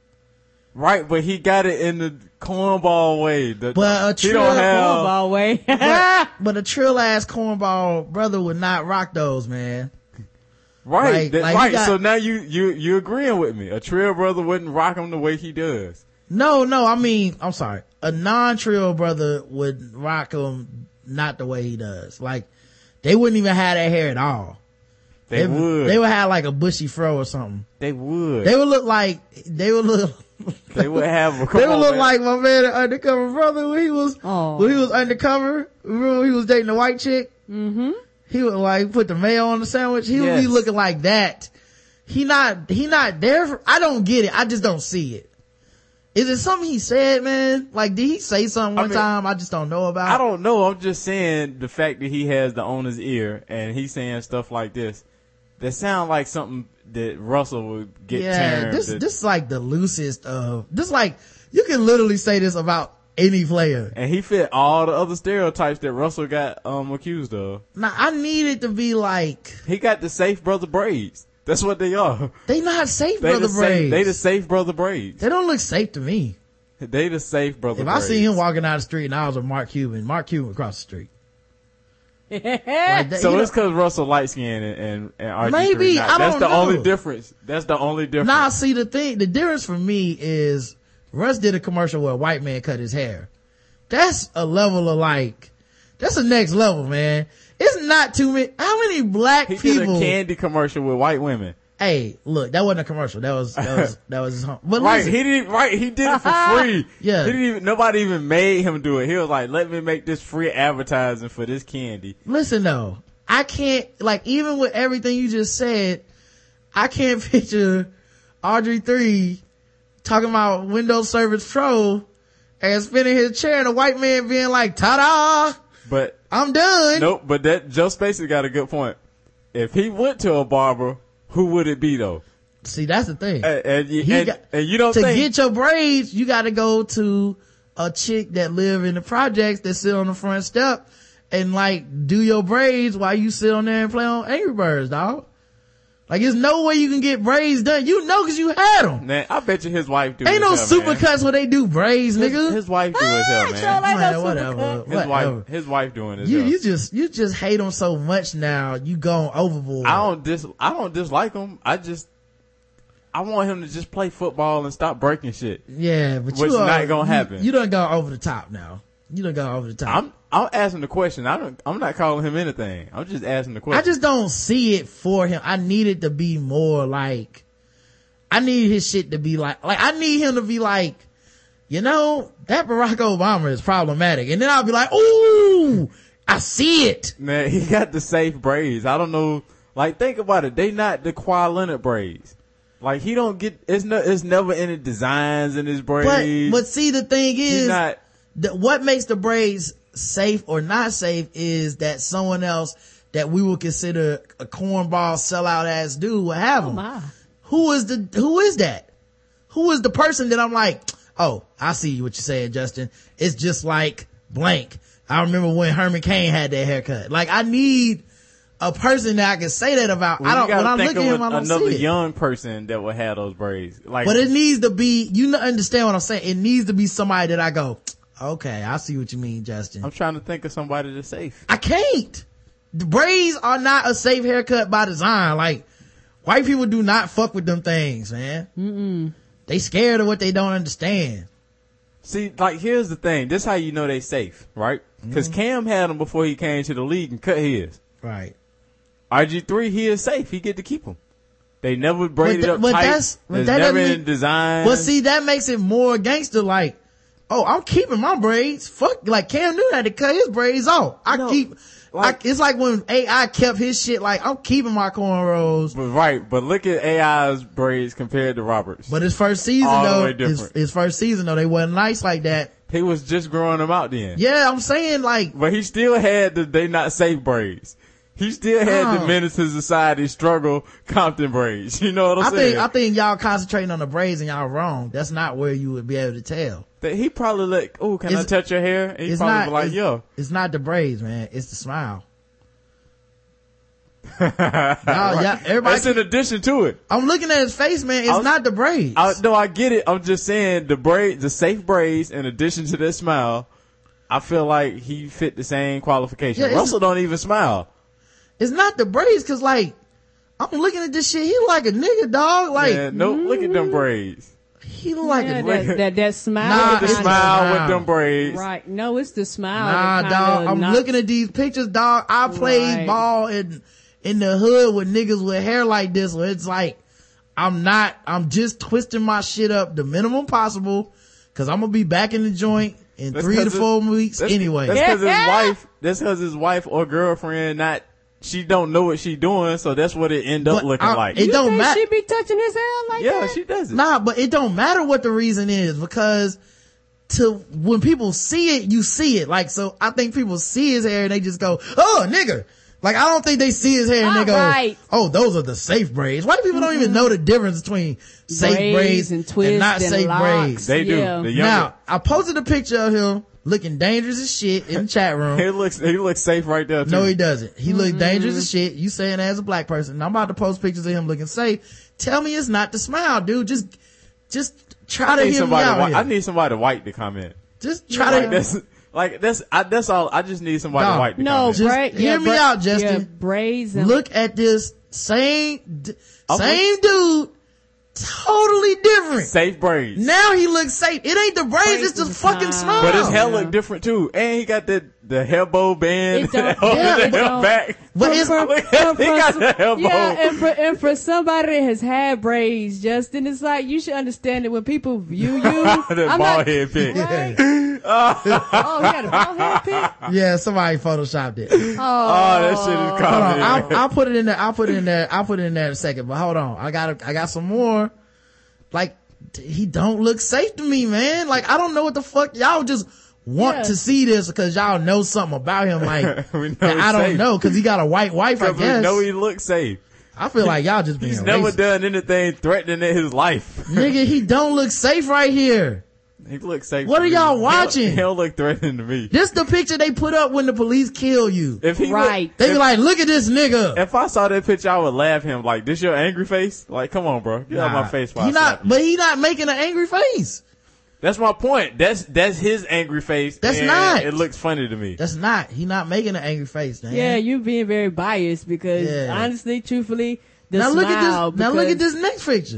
Speaker 3: Right, but he got it in the cornball way. The,
Speaker 2: But a
Speaker 3: he
Speaker 2: trill
Speaker 3: don't have,
Speaker 5: cornball way.
Speaker 2: but, but a trill ass cornball brother would not rock those, man.
Speaker 3: Right,
Speaker 2: Like-
Speaker 3: that-
Speaker 2: like he
Speaker 3: right.
Speaker 2: got-
Speaker 3: so now you you you agreeing with me? A Trill brother wouldn't rock him the way he does.
Speaker 2: No, no, I mean, I'm sorry. A non-trill brother would rock him not the way he does. Like, they wouldn't even have that hair at all.
Speaker 3: They,
Speaker 2: They
Speaker 3: would.
Speaker 2: They would have like a bushy fro or something.
Speaker 3: They would.
Speaker 2: They would look like, they would look,
Speaker 3: They would have. A,
Speaker 2: they would
Speaker 3: on,
Speaker 2: look
Speaker 3: man.
Speaker 2: like my man, the undercover brother, when he was,
Speaker 5: Oh.
Speaker 2: when he was undercover. Remember when he was dating the white chick?
Speaker 5: Mm-hmm.
Speaker 2: He would like put the mayo on the sandwich. He would
Speaker 3: Yes.
Speaker 2: be looking like that. He not, he not there for, I don't get it. I just don't see it. Is it something he said, man? Like, did he say something one
Speaker 3: I mean,
Speaker 2: time I just don't know about?
Speaker 3: I don't know. I'm just saying the fact that he has the owner's ear and he's saying stuff like this. That sound like something that Russell would get
Speaker 2: Yeah,
Speaker 3: turned.
Speaker 2: this,
Speaker 3: to,
Speaker 2: this is like the loosest of, this like, you can literally say this about any player.
Speaker 3: and he fit all the other stereotypes that Russell got um accused of.
Speaker 2: Now, I need it to be like,
Speaker 3: He got the safe brother braids. That's what they are.
Speaker 2: they not safe
Speaker 3: They
Speaker 2: brother
Speaker 3: the
Speaker 2: braids.
Speaker 3: safe, they the safe brother braids.
Speaker 2: They don't look safe to me.
Speaker 3: They the safe brother
Speaker 2: If I
Speaker 3: braids.
Speaker 2: see him walking down the street and I was with Mark Cuban, Mark Cuban across the street. Like that,
Speaker 3: So
Speaker 2: you
Speaker 3: it's
Speaker 2: know-
Speaker 3: because Russell light skin and, and, and R G three
Speaker 2: Maybe,
Speaker 3: not.
Speaker 2: I
Speaker 3: That's
Speaker 2: don't
Speaker 3: the
Speaker 2: know.
Speaker 3: only difference. That's the only difference.
Speaker 2: Nah, see the thing, the difference for me is Russ did a commercial where a white man cut his hair. That's a level of like, that's the next level, man. It's not too many, how many black
Speaker 3: He
Speaker 2: people?
Speaker 3: did a candy commercial with white women.
Speaker 2: Hey, look, that wasn't a commercial. That was, that was, that was his home. But
Speaker 3: Right,
Speaker 2: listen,
Speaker 3: he didn't. Right, he did it for free.
Speaker 2: Yeah.
Speaker 3: he didn't even. Nobody even made him do it. He was like, "Let me make this free advertising for this candy."
Speaker 2: listen though, I can't, like, even with everything you just said, I can't picture R G three talking about Windows Service Pro and spinning his chair and a white man being like, ta-da,
Speaker 3: But
Speaker 2: I'm done.
Speaker 3: nope. But that Joe Spacey got a good point. If he went to a barber, who would it be though?
Speaker 2: See, that's the thing.
Speaker 3: And, and, you-
Speaker 2: He
Speaker 3: and,
Speaker 2: got-
Speaker 3: and you don't
Speaker 2: to
Speaker 3: think
Speaker 2: get your braids, you got to go to a chick that live in the projects that sit on the front step and like do your braids while you sit on there and play on Angry Birds, dog. Like, there's no way you can get braids done. You know, cause you had them.
Speaker 3: Man, I bet you his wife do.
Speaker 2: Ain't
Speaker 3: as
Speaker 2: no
Speaker 3: hell,
Speaker 2: super
Speaker 3: man.
Speaker 2: cuts where they do braids,
Speaker 3: His,
Speaker 2: nigga.
Speaker 3: his wife do as hell, man.
Speaker 5: like
Speaker 2: Man,
Speaker 5: no
Speaker 2: whatever.
Speaker 5: supercut.
Speaker 3: His
Speaker 2: whatever.
Speaker 3: wife, his wife doing his
Speaker 2: You,
Speaker 3: hell.
Speaker 2: you just, you just hate them so much now. You going overboard.
Speaker 3: I don't dis. I don't dislike him. I just I want him to just play football and stop breaking shit.
Speaker 2: Yeah, but
Speaker 3: which
Speaker 2: you are,
Speaker 3: not gonna
Speaker 2: you,
Speaker 3: happen.
Speaker 2: You done go over the top now. You done go over the top.
Speaker 3: I'm I'm asking the question. I don't. I'm not calling him anything. I'm just asking the question.
Speaker 2: I just don't see it for him. I need it to be more like. I need his shit to be like. Like I need him to be like. You know that Barack Obama is problematic, and then I'll be like, ooh, I see it.
Speaker 3: Man, he got the safe braids. I don't know. Like, think about it. They not the Kawhi Leonard braids. Like, he don't get, it's no, it's never any designs in his braids.
Speaker 2: But, but see, the thing is,
Speaker 3: not,
Speaker 2: the, what makes the braids safe or not safe is that someone else that we would consider a cornball sellout ass dude will have them.
Speaker 5: Oh my.
Speaker 2: Who is the, who is that? Who is the person that I'm like, oh, I see what you're saying, Justin. It's just like blank. I remember when Herman Cain had that haircut. Like, I need a person that I can say that about.
Speaker 3: Well,
Speaker 2: I don't, when I'm
Speaker 3: think
Speaker 2: looking at
Speaker 3: of
Speaker 2: him, I don't
Speaker 3: another
Speaker 2: see it.
Speaker 3: young person that would have those braids. Like,
Speaker 2: But it needs to be, you understand what I'm saying? It needs to be somebody that I go, okay, I see what you mean, Justin.
Speaker 3: I'm trying to think of somebody that's safe.
Speaker 2: I can't. The braids are not a safe haircut by design. Like, white people do not fuck with them things, man.
Speaker 5: Mm-mm.
Speaker 2: They scared of what they don't understand.
Speaker 3: See, like, here's the thing. This how you know they safe, right? Because
Speaker 2: Mm-hmm.
Speaker 3: Cam had them before he came to the league and cut his.
Speaker 2: Right.
Speaker 3: R G three, he is safe. He get to keep them. They never braided
Speaker 2: But th-
Speaker 3: up
Speaker 2: but
Speaker 3: tight.
Speaker 2: that's- but
Speaker 3: There's
Speaker 2: that
Speaker 3: never
Speaker 2: doesn't
Speaker 3: any
Speaker 2: mean-
Speaker 3: design.
Speaker 2: Well, see, that makes it more gangster. Like, oh, I'm keeping my braids. Fuck, like Cam Newton had to cut his braids off. I
Speaker 3: No,
Speaker 2: keep, like, I, it's like when A I kept his shit. Like, I'm keeping my cornrows.
Speaker 3: But right, but look at A I's braids compared to Robert's.
Speaker 2: But his first season
Speaker 3: All the
Speaker 2: though,
Speaker 3: way
Speaker 2: his,
Speaker 3: different.
Speaker 2: his first season though, they wasn't nice like that.
Speaker 3: He was just growing them out then.
Speaker 2: Yeah, I'm saying like,
Speaker 3: But he still had the they not safe braids. He still had
Speaker 2: No.
Speaker 3: the Menace to Society struggle Compton braids. You know what I'm
Speaker 2: I
Speaker 3: saying?
Speaker 2: think, I think y'all concentrating on the braids and y'all wrong. That's not where you would be able to tell.
Speaker 3: That he probably like, oh, can I
Speaker 2: It's-
Speaker 3: touch your hair? And he
Speaker 2: It's
Speaker 3: probably
Speaker 2: not,
Speaker 3: be like,
Speaker 2: it's,
Speaker 3: yo.
Speaker 2: it's not the braids, man. It's the smile.
Speaker 3: Right.
Speaker 2: yeah, everybody
Speaker 3: That's in addition to it.
Speaker 2: I'm looking at his face, man. It's
Speaker 3: I was-
Speaker 2: not the braids.
Speaker 3: I, no, I get it. I'm just saying the braid, the safe braids, in addition to that smile, I feel like he fit the same qualification.
Speaker 2: Yeah, it's-
Speaker 3: Russell don't even smile.
Speaker 2: It's not the braids, cause like, I'm looking at this shit. He look like a nigga, dog. Like,
Speaker 3: Man, no, look at them braids.
Speaker 2: he look like
Speaker 5: Yeah,
Speaker 2: a
Speaker 5: that, that, that smile.
Speaker 2: Nah,
Speaker 3: Look at the
Speaker 2: it's
Speaker 5: kinda-
Speaker 3: smile with
Speaker 2: smile.
Speaker 3: them braids.
Speaker 5: Right. No, it's the smile.
Speaker 2: Nah,
Speaker 5: that
Speaker 2: dog.
Speaker 5: kinda
Speaker 2: I'm
Speaker 5: knocks-
Speaker 2: looking at these pictures, dog. I played
Speaker 5: Right.
Speaker 2: ball in in the hood with niggas with hair like this. Where it's like, I'm not. I'm just twisting my shit up the minimum possible, cause I'm gonna be back in the joint in
Speaker 3: That's
Speaker 2: three to
Speaker 3: 'cause
Speaker 2: four
Speaker 3: it-
Speaker 2: weeks
Speaker 3: That's,
Speaker 2: anyway.
Speaker 3: That's because his wife. That's because his wife or girlfriend not. She don't know what she doing, so that's what it end up
Speaker 2: But
Speaker 3: looking
Speaker 2: I-
Speaker 3: like.
Speaker 2: it
Speaker 5: You
Speaker 2: don't
Speaker 5: think
Speaker 2: matter.
Speaker 5: she be touching his hair like
Speaker 3: Yeah,
Speaker 5: that?
Speaker 3: she does it.
Speaker 2: Nah, but it don't matter what the reason is, because to when people see it, you see it. Like, so I think people see his hair and they just go, oh, nigga. Like, I don't think they see his hair and they go,
Speaker 5: Alright.
Speaker 2: oh, those are the safe braids. White people don't even know the difference between safe
Speaker 5: Braids
Speaker 2: braids
Speaker 5: and
Speaker 2: and,
Speaker 5: twists
Speaker 2: not
Speaker 5: and
Speaker 2: safe
Speaker 5: locks.
Speaker 2: braids.
Speaker 3: They do.
Speaker 5: Yeah.
Speaker 3: The younger,
Speaker 2: Now, I posted a picture of him looking dangerous as shit in the chat room.
Speaker 3: he looks. He looks safe right there. Too.
Speaker 2: No, he doesn't. He looked dangerous as shit. You saying that as a black person. And I'm about to post pictures of him looking safe. Tell me it's not the smile, dude. Just, just try
Speaker 3: I
Speaker 2: to
Speaker 3: need
Speaker 2: hear me
Speaker 3: somebody.
Speaker 2: out
Speaker 3: White,
Speaker 2: here.
Speaker 3: I need somebody white to comment.
Speaker 2: Just try
Speaker 3: Like
Speaker 2: to.
Speaker 3: that's like that's. I, that's all. I just need somebody
Speaker 2: Dog.
Speaker 3: white to
Speaker 5: No,
Speaker 3: comment.
Speaker 2: Just
Speaker 5: braid.
Speaker 2: hear
Speaker 5: yeah,
Speaker 2: me
Speaker 5: bra-
Speaker 2: out, Justin.
Speaker 5: Yeah, braids and
Speaker 2: Look at this same, d-
Speaker 3: I'm
Speaker 2: same dude, totally different.
Speaker 3: Safe braids.
Speaker 2: Now he looks safe. It ain't the braids,
Speaker 5: Braids
Speaker 2: it's the
Speaker 5: is
Speaker 2: fucking
Speaker 5: smile.
Speaker 2: smile.
Speaker 3: But his hair
Speaker 5: Yeah.
Speaker 3: look different too, and he got the the hair bow band
Speaker 5: It don't-
Speaker 3: over
Speaker 2: yeah,
Speaker 3: the
Speaker 2: it
Speaker 3: hair
Speaker 5: don't-
Speaker 3: back.
Speaker 2: But it's,
Speaker 5: For-
Speaker 3: Look
Speaker 5: for-
Speaker 3: at- he
Speaker 5: for
Speaker 3: got
Speaker 5: some-
Speaker 3: the hair bow.
Speaker 5: Yeah, and for, and for somebody that has had braids, Justin, it's like you should understand that when people view you,
Speaker 3: that
Speaker 5: I'm
Speaker 3: bald
Speaker 5: not,
Speaker 3: head pick.
Speaker 5: Right? oh, he had a bald head pick.
Speaker 2: yeah, somebody photoshopped it.
Speaker 5: Oh,
Speaker 3: Oh, that shit is
Speaker 2: Hold on,
Speaker 3: comedy.
Speaker 2: I'll, I'll put it in there. I'll put it in there. I'll put it in there in a second. But hold on, I got I got some more. Like, he don't look safe to me, man. Like, I don't know what the fuck y'all just want
Speaker 5: Yeah.
Speaker 2: to see this because y'all know something about him. Like,
Speaker 3: We know
Speaker 2: that
Speaker 3: he's
Speaker 2: I don't
Speaker 3: safe.
Speaker 2: know because he got a white wife. I
Speaker 3: Because we
Speaker 2: guess.
Speaker 3: know he looks safe.
Speaker 2: I feel like y'all just being
Speaker 3: He's never
Speaker 2: racist.
Speaker 3: done anything threatening in his life.
Speaker 2: Nigga, he don't look safe right here.
Speaker 3: He looks safe.
Speaker 2: What
Speaker 3: to
Speaker 2: are
Speaker 3: me.
Speaker 2: y'all
Speaker 3: He don't-
Speaker 2: watching?
Speaker 3: He don't look threatening to me.
Speaker 2: This the picture they put up when the police kill you.
Speaker 3: If he
Speaker 5: Right.
Speaker 3: look,
Speaker 2: They be
Speaker 3: if,
Speaker 2: like, look at this nigga.
Speaker 3: if I saw that picture, I would laugh him like, "This your angry face? Like, come on, bro, get out
Speaker 2: Nah,
Speaker 3: my face." While
Speaker 2: He
Speaker 3: I slap
Speaker 2: not,
Speaker 3: you.
Speaker 2: but he not making an angry face.
Speaker 3: That's my point. That's that's his angry face.
Speaker 2: That's
Speaker 3: and
Speaker 2: not.
Speaker 3: It looks funny to me.
Speaker 2: That's not. He not making an angry face, man.
Speaker 5: Yeah, you being very biased because
Speaker 2: Yeah.
Speaker 5: honestly, truthfully, the
Speaker 2: Now
Speaker 5: smile.
Speaker 2: look at this. Now look at
Speaker 5: because-
Speaker 2: this next picture.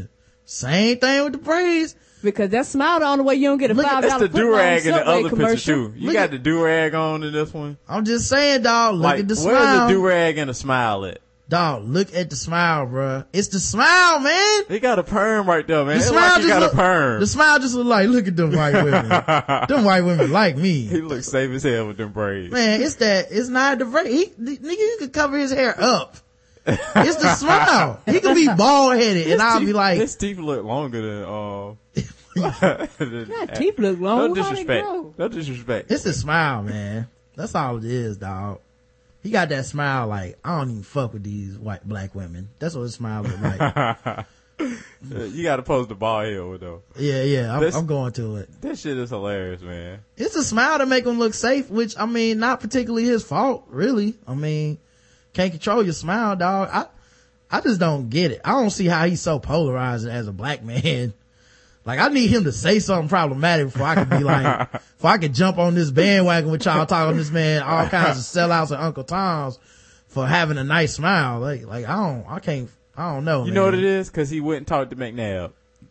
Speaker 2: Same thing with the braids.
Speaker 5: Because that smile the only way you don't get a
Speaker 2: Look,
Speaker 5: five
Speaker 2: that's
Speaker 5: dollar
Speaker 3: That's the do-rag in the other
Speaker 5: commercial.
Speaker 3: picture too. You
Speaker 2: Look
Speaker 3: got
Speaker 2: at-
Speaker 3: the do-rag on in this one.
Speaker 2: I'm just saying, dog, look
Speaker 3: Like,
Speaker 2: at the
Speaker 3: where's
Speaker 2: smile.
Speaker 3: the do-rag and the smile at?
Speaker 2: Dog, look at the smile, bruh. It's the smile, man.
Speaker 3: He got a perm right there, man.
Speaker 2: The
Speaker 3: It's
Speaker 2: smile
Speaker 3: like he
Speaker 2: just
Speaker 3: got
Speaker 2: look,
Speaker 3: a perm.
Speaker 2: The smile just look like, look at them white women. Them white women like me.
Speaker 3: He looks safe as hell with them braids.
Speaker 2: Man, it's that, it's not the braid. He, the, nigga, you could cover his hair up. It's the smile. He could be bald headed and I'll
Speaker 3: teeth,
Speaker 2: be like,
Speaker 3: his teeth look longer than, uh,
Speaker 5: God, teeth look long.
Speaker 3: No
Speaker 5: How they
Speaker 3: disrespect.
Speaker 5: grow?
Speaker 3: No disrespect.
Speaker 2: it's the smile, man. That's all it is, dog. He got that smile like, I don't even fuck with these white, black women. That's what his smile look like.
Speaker 3: You gotta post the ball hill though.
Speaker 2: Yeah, yeah, I'm,
Speaker 3: This-
Speaker 2: I'm going to it.
Speaker 3: That shit is hilarious, man.
Speaker 2: It's a smile to make him look safe, which, I mean, not particularly his fault, really. I mean, can't control your smile, dog. I, I just don't get it. I don't see how he's so polarizing as a black man. Like, I need him to say something problematic before I can be like, before I can jump on this bandwagon with y'all talking this man, all kinds of sellouts and Uncle Toms for having a nice smile. Like, like, I don't, I can't, I don't know,
Speaker 3: You
Speaker 2: man.
Speaker 3: know what it is? Cause he went and talked to McNabb.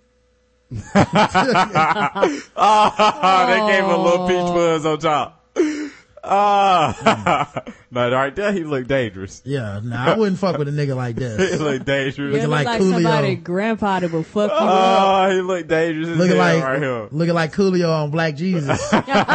Speaker 3: oh, they gave him a little peach fuzz on top. Ah, no, right there he looked dangerous.
Speaker 2: Yeah, nah, I wouldn't fuck with a nigga like
Speaker 3: He
Speaker 2: this.
Speaker 3: looked dangerous.
Speaker 5: Yeah,
Speaker 2: Looking
Speaker 5: look
Speaker 2: like
Speaker 5: like,
Speaker 2: Coolio.
Speaker 5: somebody grandpa that will fuck you up.
Speaker 3: Oh, he looked dangerous as
Speaker 2: Looking
Speaker 3: hell
Speaker 2: like,
Speaker 3: right here.
Speaker 2: looking like Coolio on Black Jesus.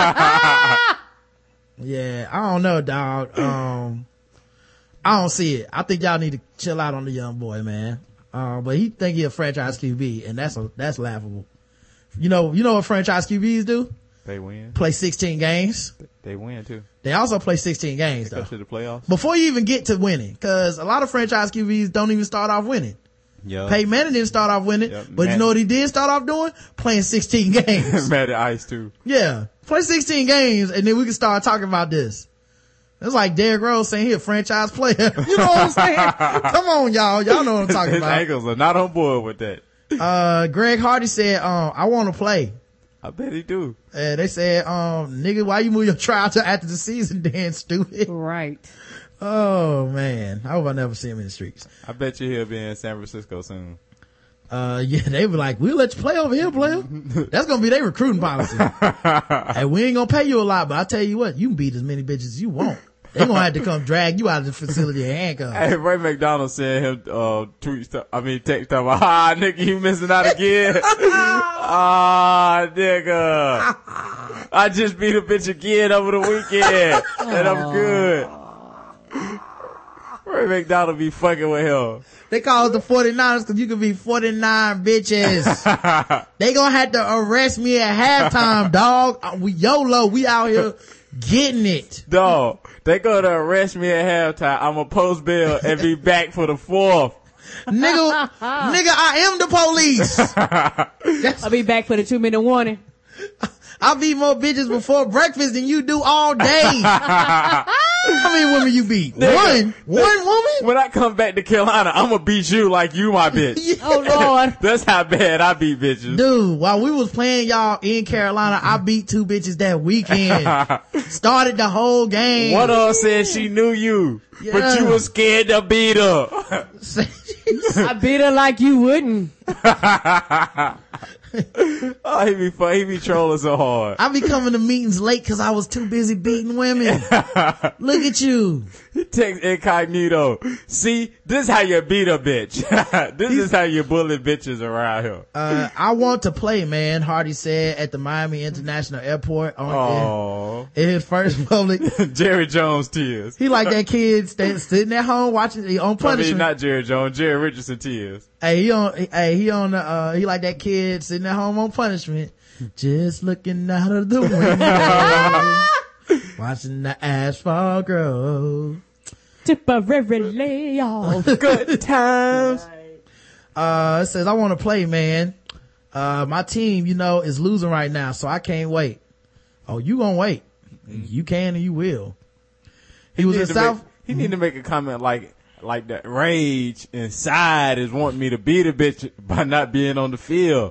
Speaker 2: Yeah, I don't know, dog. Um, I don't see it. I think y'all need to chill out on the young boy, man. Uh, but he think he a franchise Q B, and that's a, that's laughable. You know, you know what franchise Q Bs do?
Speaker 3: They win.
Speaker 2: Play sixteen games.
Speaker 3: They win too.
Speaker 2: They also play sixteen games
Speaker 3: They
Speaker 2: though.
Speaker 3: go to the playoffs.
Speaker 2: Before you even get to winning, cause a lot of franchise Q Bs don't even start off winning.
Speaker 3: Yeah.
Speaker 2: Peyton Manning didn't start off winning,
Speaker 3: Yep.
Speaker 2: but you
Speaker 3: Man-
Speaker 2: know what he did start off doing? Playing sixteen games.
Speaker 3: Mad at Ice too.
Speaker 2: Yeah. Play sixteen games and then we can start talking about this. It's like Derrick Rose saying he a franchise player. You know what I'm saying? Come on, y'all. Y'all know what I'm talking
Speaker 3: His
Speaker 2: about.
Speaker 3: ankles are not on board with that.
Speaker 2: Uh, Greg Hardy said, um, I want to play.
Speaker 3: I bet he do.
Speaker 2: And they said, um, nigga, why you move your trial to after the season then, stupid?
Speaker 5: Right.
Speaker 2: Oh, man. I hope I never see him in the streets.
Speaker 3: I bet you he'll be in San Francisco soon.
Speaker 2: Uh, yeah, they were like, we'll let you play over here, player. That's gonna be their recruiting policy. Hey, we ain't gonna pay you a lot, but I tell you what, you can beat as many bitches as you want. They gonna have to come drag you out of the facility in handcuffs.
Speaker 3: Hey, Ray McDonald sent him, uh, tweet stuff, I mean, text stuff, ah, nigga, you missing out again. Ah, nigga. I just beat a bitch again over the weekend, and I'm good. Ray McDonald be fucking with him.
Speaker 2: They call it the forty-niners because you can be forty-nine bitches. They gonna have to arrest me at halftime, dog. Uh, We YOLO. We out here getting it.
Speaker 3: Dog, they gonna arrest me at halftime. I'm gonna post bail and be back for the fourth.
Speaker 2: Nigga, nigga, I am the police.
Speaker 5: I'll be back for the two minute warning.
Speaker 2: I beat more bitches before breakfast than you do all day. How many women you beat?
Speaker 3: Nigga,
Speaker 2: One? One woman?
Speaker 3: When I come back to Carolina, I'm gonna beat you like you my bitch.
Speaker 5: Oh Lord.
Speaker 3: That's how bad I beat bitches.
Speaker 2: Dude, while we was playing y'all in Carolina, I beat two bitches that weekend. Started the whole game.
Speaker 3: One of them said she knew you,
Speaker 2: Yeah.
Speaker 3: but you was scared to beat her.
Speaker 5: I beat her like you wouldn't.
Speaker 3: Oh, he be fun. He be trolling so hard.
Speaker 2: I be coming to meetings late cause I was too busy beating women. Look at you.
Speaker 3: He text incognito. See, this is how you beat a bitch. This is how you bully bitches around here.
Speaker 2: Uh, I want to play, man, Hardy said at the Miami International Airport on
Speaker 3: Oh,
Speaker 2: in, in his first public.
Speaker 3: Jerry Jones tears.
Speaker 2: He like that kid stand, sitting at home watching he on
Speaker 3: I mean,
Speaker 2: punishment.
Speaker 3: not Jerry Jones. Jerry Richardson tears.
Speaker 2: Hey, he on, hey, he on the, uh, he like that kid sitting at home on punishment. Just looking out of the window. Watching the asphalt grow.
Speaker 5: Temporarily off.
Speaker 3: Good times.
Speaker 2: Uh, it says, I want to play, man. Uh, my team, you know, is losing right now, so I can't wait. Oh, you gonna wait. You can and you will. He, was
Speaker 3: need
Speaker 2: in
Speaker 3: to
Speaker 2: South.
Speaker 3: Make, he need to make a comment like, like that rage inside is wanting me to beat a bitch by not being on the field.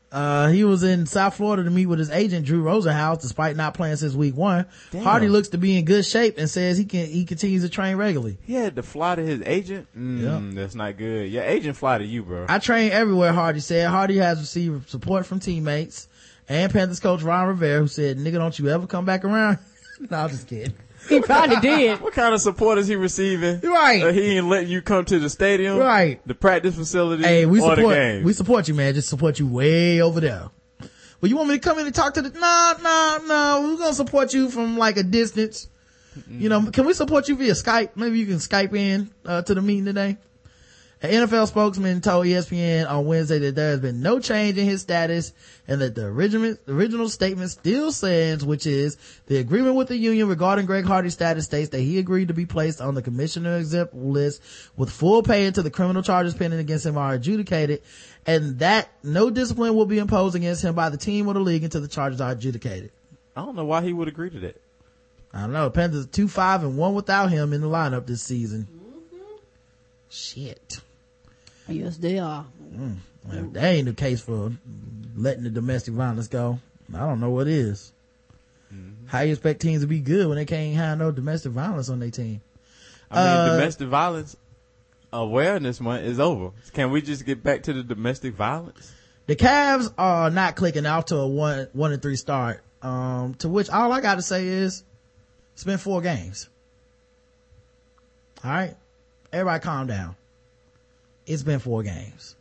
Speaker 2: Uh, he was in South Florida to meet with his agent, Drew Rosenhaus, despite not playing since week one.
Speaker 3: Damn.
Speaker 2: Hardy looks to be in good shape and says he can, he continues to train regularly.
Speaker 3: He had to fly to his agent? Mm,
Speaker 2: Yep.
Speaker 3: That's not good. Your agent fly to you, bro.
Speaker 2: I train everywhere, Hardy said. Hardy has received support from teammates and Panthers coach Ron Rivera, who said, nigga, don't you ever come back around? No, I'm just kidding.
Speaker 5: He probably did.
Speaker 3: What kind of support is he receiving?
Speaker 2: Right.
Speaker 3: Uh, he ain't letting you come to the stadium?
Speaker 2: Right.
Speaker 3: The practice facility?
Speaker 2: Hey, we
Speaker 3: or
Speaker 2: support,
Speaker 3: the game?
Speaker 2: we support you, man. Just support you way over there. Well, you want me to come in and talk to the, no, no, no, we're gonna support you from like a distance. Mm-hmm. You know, can we support you via Skype? Maybe you can Skype in, uh, to the meeting today. An N F L spokesman told E S P N on Wednesday that there has been no change in his status and that the original, original statement still stands, which is the agreement with the union regarding Greg Hardy's status states that he agreed to be placed on the commissioner exempt list with full pay until the criminal charges pending against him are adjudicated, and that no discipline will be imposed against him by the team or the league until the charges are adjudicated.
Speaker 3: I don't know why he would agree to that.
Speaker 2: I don't know. The Panthers are two five and one without him in the lineup this season. Mm-hmm. Shit.
Speaker 5: Yes, they are.
Speaker 2: Mm. Well, that ain't the case for letting the domestic violence go. I don't know what is. Mm-hmm. How you expect teams to be good when they can't have no domestic violence on their team?
Speaker 3: I mean,
Speaker 2: uh,
Speaker 3: domestic violence awareness month is over. Can we just get back to the domestic violence?
Speaker 2: The Cavs are not clicking out to a one, one and three start. Um, to which all I got to say is, it's been four games. All right, everybody, calm down. It's been four games.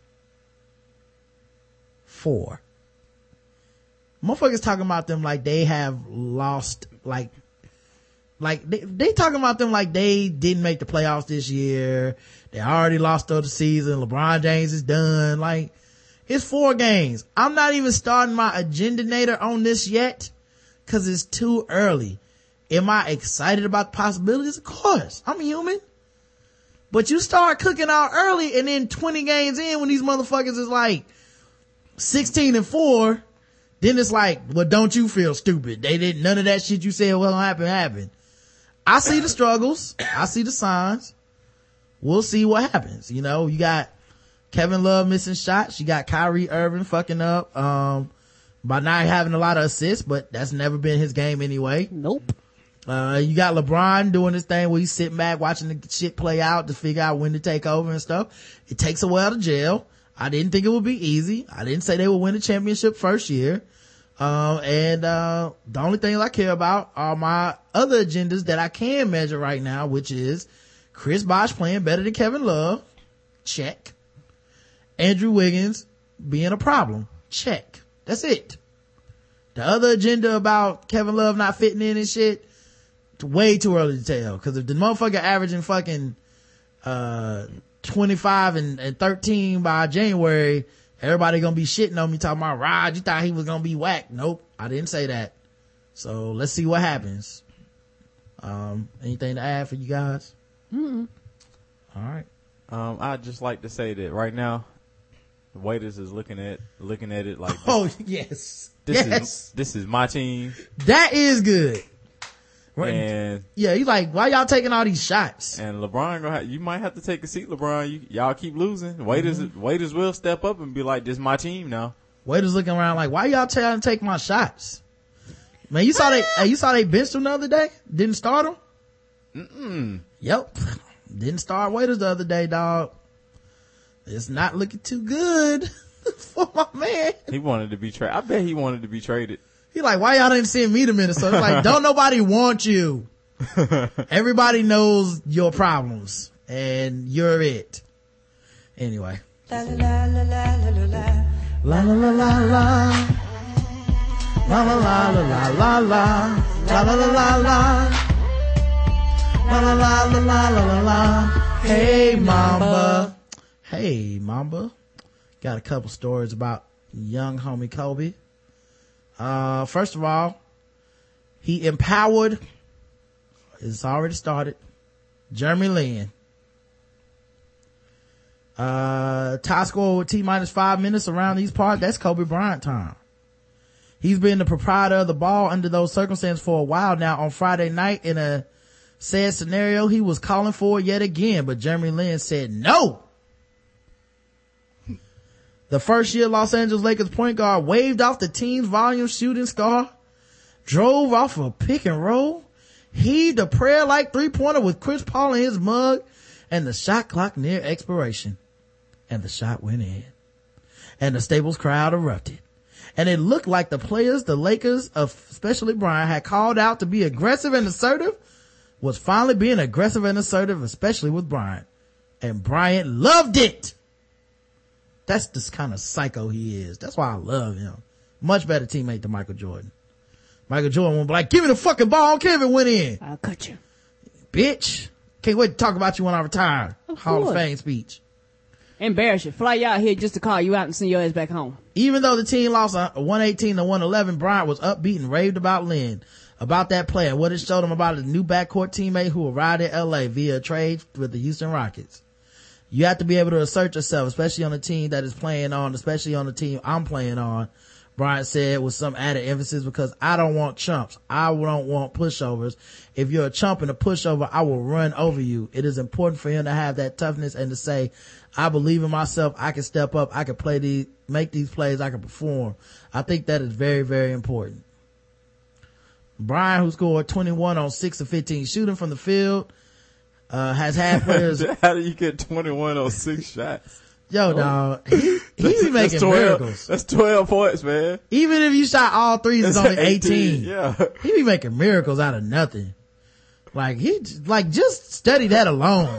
Speaker 2: Four. Motherfuckers talking about them like they have lost, like, like they, they talking about them like they didn't make the playoffs this year. They already lost the season. LeBron James is done. Like, it's four games. I'm not even starting my agendator on this yet because it's too early. Am I excited about the possibilities? Of course. I'm human. But you start cooking out early and then twenty games in when these motherfuckers is like sixteen and four, then it's like, well, don't you feel stupid? They didn't, none of that shit you said will happen, happen. I see the struggles. I see the signs. We'll see what happens. You know, you got Kevin Love missing shots. You got Kyrie Irving fucking up, um, by not having a lot of assists, but that's never been his game anyway.
Speaker 5: Nope.
Speaker 2: Uh, you got LeBron doing this thing where he's sitting back watching the shit play out to figure out when to take over and stuff. It takes a while to gel. I didn't think it would be easy. I didn't say they would win the championship first year. Um, and, uh, the only things I care about are my other agendas that I can measure right now, which is Chris Bosh playing better than Kevin Love. Check. Andrew Wiggins being a problem. Check. That's it. The other agenda about Kevin Love not fitting in and shit, way too early to tell. Cause if the motherfucker averaging fucking, uh, twenty-five and, and thirteen by January, everybody gonna be shitting on me talking about Rod, you thought he was gonna be whack. Nope. I didn't say that. So let's see what happens. Um, anything to add for you guys?
Speaker 5: Mm-hmm.
Speaker 2: All right.
Speaker 3: Um, I'd just like to say that right now, the waiters is looking at, looking at it like, this,
Speaker 2: oh, yes.
Speaker 3: This
Speaker 2: yes.
Speaker 3: is, this is my team.
Speaker 2: That is good.
Speaker 3: And
Speaker 2: yeah, he's like, why y'all taking all these shots?
Speaker 3: And LeBron gonna have, you might have to take a seat, LeBron. You, y'all keep losing. Waiters, mm-hmm. waiters will step up and be like, this is my team now.
Speaker 2: Waiters looking around like, why y'all trying to take my shots? Man, you saw they, hey, you saw they benched him the other day? Didn't start him?
Speaker 3: Mm-mm.
Speaker 2: Yep. Didn't start Waiters the other day, dog. It's not looking too good for my man.
Speaker 3: He wanted to be traded. I bet he wanted to be traded.
Speaker 2: He like, why y'all didn't send me to Minnesota? Like, don't nobody want you. Everybody knows your problems and you're it. Anyway. La la la la la la la. La la la la la. La la la la la la la. La la la la la. La la la la la la la. Hey Mamba. Hey Mamba. Got a couple stories about young homie Kobe. Uh, first of all, he empowered, it's already started, Jeremy Lin. Uh, tie score with T minus five minutes around these parts, that's Kobe Bryant time. He's been the proprietor of the ball under those circumstances for a while now. On Friday night, in a sad scenario, he was calling for it yet again, but Jeremy Lin said no. The first year Los Angeles Lakers point guard waved off the team's volume shooting scar, drove off a pick and roll, heaved a prayer-like three-pointer with Chris Paul in his mug, and the shot clock near expiration. And the shot went in. And the Staples crowd erupted. And it looked like the players the Lakers, especially Bryant, had called out to be aggressive and assertive was finally being aggressive and assertive, especially with Bryant. And Bryant loved it. That's the kind of psycho he is. That's why I love him. Much better teammate than Michael Jordan. Michael Jordan won't be like, give me the fucking ball. Kevin went in.
Speaker 5: I'll cut you.
Speaker 2: Bitch. Can't wait to talk about you when I retire.
Speaker 5: Of
Speaker 2: Hall
Speaker 5: course.
Speaker 2: of Fame speech.
Speaker 5: Embarrass you. Fly you out here just to call you out and send your ass back home.
Speaker 2: Even though the team lost one eighteen to one eleven, Bryant was upbeat and raved about Lynn, about that play and what it showed him about his new backcourt teammate who arrived in L A via a trade with the Houston Rockets. You have to be able to assert yourself, especially on the team that is playing on, especially on the team I'm playing on, Bryant said with some added emphasis, because I don't want chumps. I don't want pushovers. If you're a chump and a pushover, I will run over you. It is important for him to have that toughness and to say, I believe in myself. I can step up. I can play these, make these plays. I can perform. I think that is very, very important. Bryant, who scored twenty-one on six of fifteen shooting from the field, uh, has had players.
Speaker 3: How do you get twenty-one on six shots?
Speaker 2: Yo, dog, he, he be making
Speaker 3: twelve,
Speaker 2: miracles.
Speaker 3: That's twelve points, man.
Speaker 2: Even if you shot all threes, it's only eighteen.
Speaker 3: Yeah.
Speaker 2: He be making miracles out of nothing. Like, he, like, just study that alone.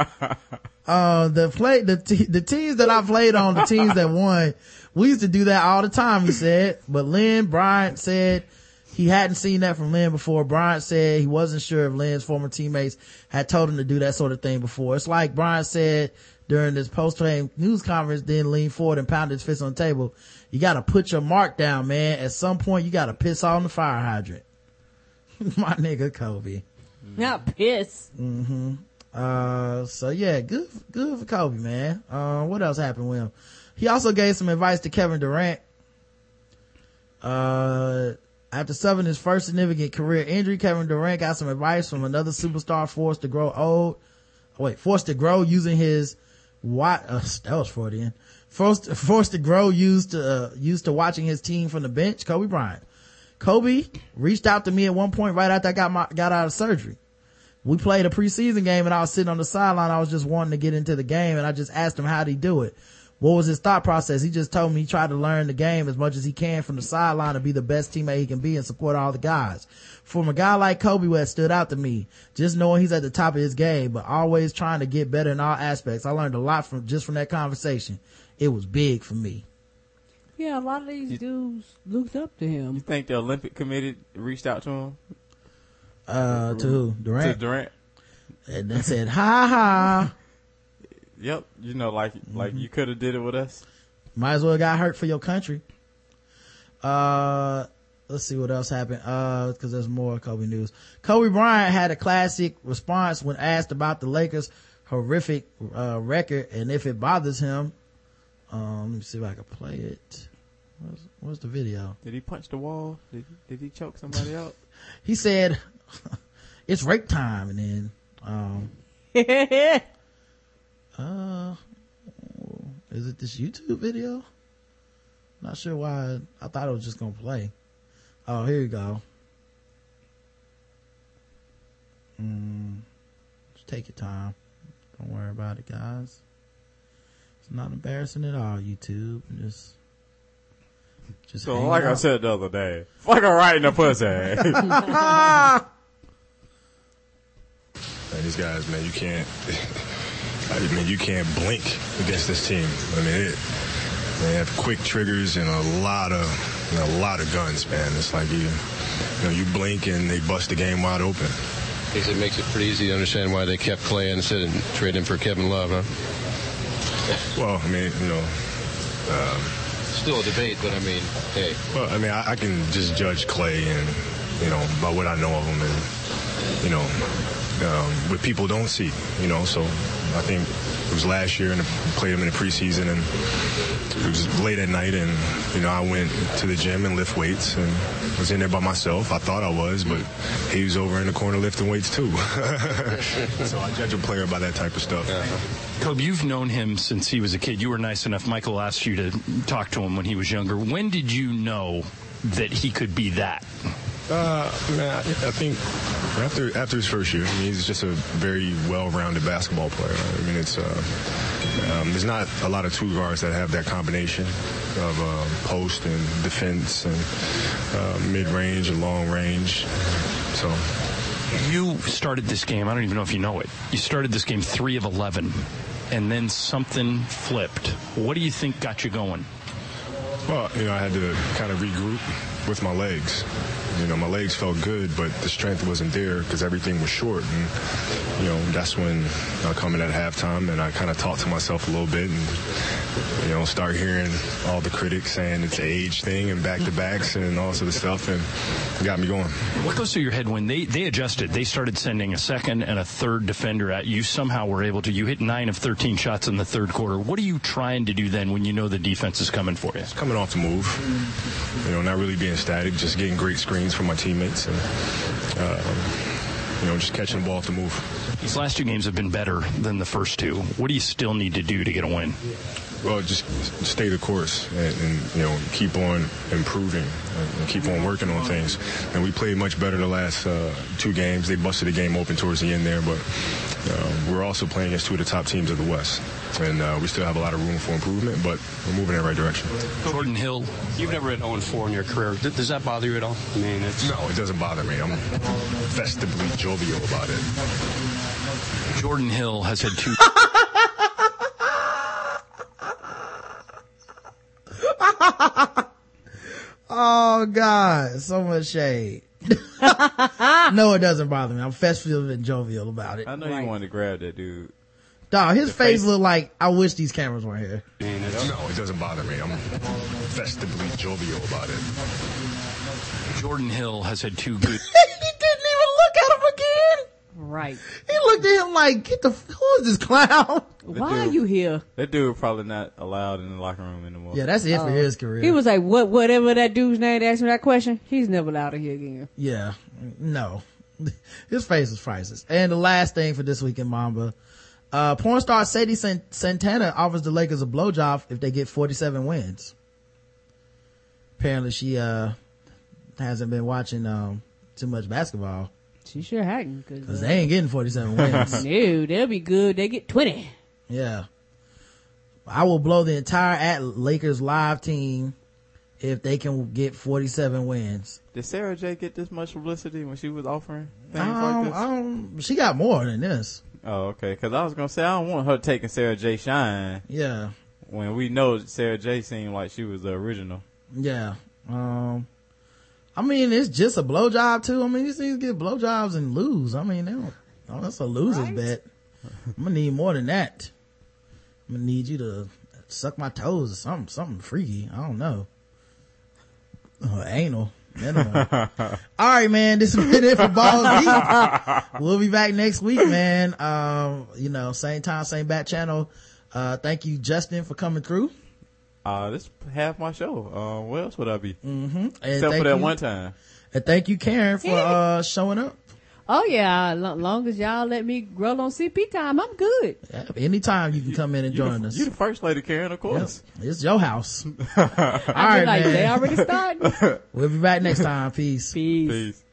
Speaker 2: uh, the play, the, t- the teams that I played on, the teams that won, we used to do that all the time, he said. But Lynn Bryant said he hadn't seen that from Lynn before. Bryant said he wasn't sure if Lynn's former teammates had told him to do that sort of thing before. It's like Bryant said during this post-game news conference, then leaned forward and pounded his fist on the table. You gotta put your mark down, man. At some point, you gotta piss on the fire hydrant. My nigga Kobe.
Speaker 5: Not piss.
Speaker 2: Mm-hmm. Uh, so yeah, good, good for Kobe, man. Uh, what else happened with him? He also gave some advice to Kevin Durant. Uh, after suffering his first significant career injury, Kevin Durant got some advice from another superstar forced to grow old. Wait, forced to grow using his what? Uh, that was Freudian. Forced, forced to grow used to, uh, used to watching his team from the bench. Kobe Bryant. Kobe reached out to me at one point right after I got my, got out of surgery. We played a preseason game and I was sitting on the sideline. I was just wanting to get into the game and I just asked him how'd he do it. What was his thought process? He just told me he tried to learn the game as much as he can from the sideline to be the best teammate he can be and support all the guys. From a guy like Kobe, what stood out to me, just knowing he's at the top of his game, but always trying to get better in all aspects. I learned a lot from just from that conversation. It was big for me.
Speaker 5: Yeah, a lot of these dudes looked up to him.
Speaker 3: You think the Olympic Committee reached out to him?
Speaker 2: Uh, to who? Durant?
Speaker 3: To Durant.
Speaker 2: And they said, ha ha.
Speaker 3: Yep. You know, like, like
Speaker 2: Mm-hmm.
Speaker 3: you could have did it with us.
Speaker 2: Might as well got hurt for your country. Uh, let's see what else happened. Uh, cause there's more Kobe news. Kobe Bryant had a classic response when asked about the Lakers' horrific, uh, record and if it bothers him. Um, let me see if I can play it. Where's, where's the video?
Speaker 3: Did he punch the wall? Did, did he choke somebody out?
Speaker 2: He said, it's rape time. And then, um, uh, is it this YouTube video? Not sure why. I thought it was just gonna play. Oh, here you go. Mm, just take your time. Don't worry about it, guys. It's not embarrassing at all, YouTube. Just, just
Speaker 3: So
Speaker 2: hang
Speaker 3: like I
Speaker 2: out.
Speaker 3: said the other day, fuck her right in the pussy.
Speaker 19: Man, these guys, man, you can't. I mean, you can't blink against this team. I mean, it, they have quick triggers and a lot of, you know, a lot of guns, man. It's like you, you know, you blink and they bust the game wide open.
Speaker 20: I guess it makes it pretty easy to understand why they kept Clay instead of trading for Kevin Love, huh?
Speaker 19: Well, I mean, you know. Um,
Speaker 20: Still a debate, but I mean, hey.
Speaker 19: Well, I mean, I, I can just judge Clay and, you know, by what I know of him and, you know, um, what people don't see, you know, so I think it was last year, and I played him in the preseason, and it was late at night, and you know I went to the gym and lift weights, and was in there by myself. I thought I was, but he was over in the corner lifting weights too. So I judge a player by that type of stuff.
Speaker 21: Kobe, you've known him since he was a kid. You were nice enough. Michael asked you to talk to him when he was younger. When did you know that he could be that?
Speaker 19: Uh, man, I, I think after after his first year, I mean, he's just a very well-rounded basketball player. I mean, it's uh, um, there's not a lot of two guards that have that combination of uh, post and defense and uh, mid-range and long range. So.
Speaker 21: You started this game, I don't even know if you know it, you started this game three of eleven, and then something flipped. What do you think got you going?
Speaker 19: Well, you know, I had to kind of regroup with my legs. You know, my legs felt good, but the strength wasn't there because everything was short. And, you know, that's when I come in at halftime and I kind of talk to myself a little bit and, you know, start hearing all the critics saying it's an age thing and back-to-backs and all sort of stuff, and it got me going.
Speaker 21: What goes through your head when they, they adjusted? They started sending a second and a third defender at you. Somehow were able to. You hit nine of thirteen shots in the third quarter. What are you trying to do then when you know the defense is coming for you?
Speaker 19: It's coming off the move. You know, not really being static, just getting great screens from my teammates and, uh, you know, just catching the ball off the move.
Speaker 21: These last two games have been better than the first two. What do you still need to do to get a win?
Speaker 19: Well, just stay the course and, and you know, keep on improving and keep on working on things. And we played much better the last uh, two games. They busted the game open towards the end there, but uh, we're also playing against two of the top teams of the West. And uh, we still have a lot of room for improvement, but we're moving in the right direction.
Speaker 21: Jordan Hill,
Speaker 22: you've never hit oh and four in your career. Does that bother you at all? I mean, it's...
Speaker 19: No, it doesn't bother me. I'm festively jovial about it.
Speaker 21: Jordan Hill has had two...
Speaker 2: Oh, God. So much shade. No, it doesn't bother me. I'm festive and jovial about it.
Speaker 3: I know
Speaker 2: Like,
Speaker 3: you wanted to grab that dude.
Speaker 2: Dog, his
Speaker 3: The
Speaker 2: face
Speaker 3: face-
Speaker 2: looked like, I wish these cameras weren't here.
Speaker 19: No, it doesn't bother me. I'm festively jovial about it.
Speaker 21: Jordan Hill has had two good...
Speaker 2: He didn't even look at him again.
Speaker 5: Right.
Speaker 2: He looked at him like, get the, who is this clown?
Speaker 5: Why are you here?
Speaker 3: That dude probably not allowed in the locker room anymore.
Speaker 2: Yeah, that's it for
Speaker 5: Oh.
Speaker 2: his career.
Speaker 5: He was like, what, whatever that dude's name asked me that question, he's never allowed to hear again.
Speaker 2: Yeah, no. His face is priceless. And the last thing for this week in Mamba, uh, porn star Sadie Sant- Santana offers the Lakers a blowjob if they get forty-seven wins. Apparently she, uh, hasn't been watching, um, too much basketball.
Speaker 5: She sure hadn't. Cause,
Speaker 2: Cause
Speaker 5: uh,
Speaker 2: they ain't getting forty-seven wins.
Speaker 5: No, they'll be good. They get twenty.
Speaker 2: Yeah. I will blow the entire at Lakers live team if they can get forty-seven wins.
Speaker 3: Did Sarah J get this much publicity when she was offering things
Speaker 2: I
Speaker 3: like
Speaker 2: don't,
Speaker 3: this?
Speaker 2: I don't, she got more than this.
Speaker 3: Oh, okay. Because I was gonna say I don't want her taking Sarah J shine.
Speaker 2: Yeah.
Speaker 3: When we know Sarah J seemed like she was the original.
Speaker 2: Yeah. Um, I mean, it's just a blowjob too. I mean, these things get blowjobs and lose. I mean, they don't, oh, that's a loser's
Speaker 5: Right?
Speaker 2: bet. I'm gonna need more than that. I'm gonna need you to suck my toes or something, something freaky. I don't know. Uh, anal. Anyway. All right, man. This has been it for Balls Deep. We'll be back next week, man. Um, you know, same time, same bat channel. Uh, thank you, Justin, for coming through.
Speaker 3: Uh, this half my show. Uh, where else would I be?
Speaker 2: Mm-hmm.
Speaker 3: Except for that one time.
Speaker 2: And thank you, Karen, for uh showing up.
Speaker 5: Oh yeah, lo- long as y'all let me grow on C P time, I'm good.
Speaker 2: Yeah, anytime you can come in and
Speaker 3: You
Speaker 2: join
Speaker 3: the,
Speaker 2: us.
Speaker 3: You the first lady, Karen, of course.
Speaker 2: Yes, it's your house. All
Speaker 5: I'll
Speaker 2: right,
Speaker 5: be like,
Speaker 2: man.
Speaker 5: they already started.
Speaker 2: We'll be back next time. Peace.
Speaker 5: Peace.
Speaker 3: Peace.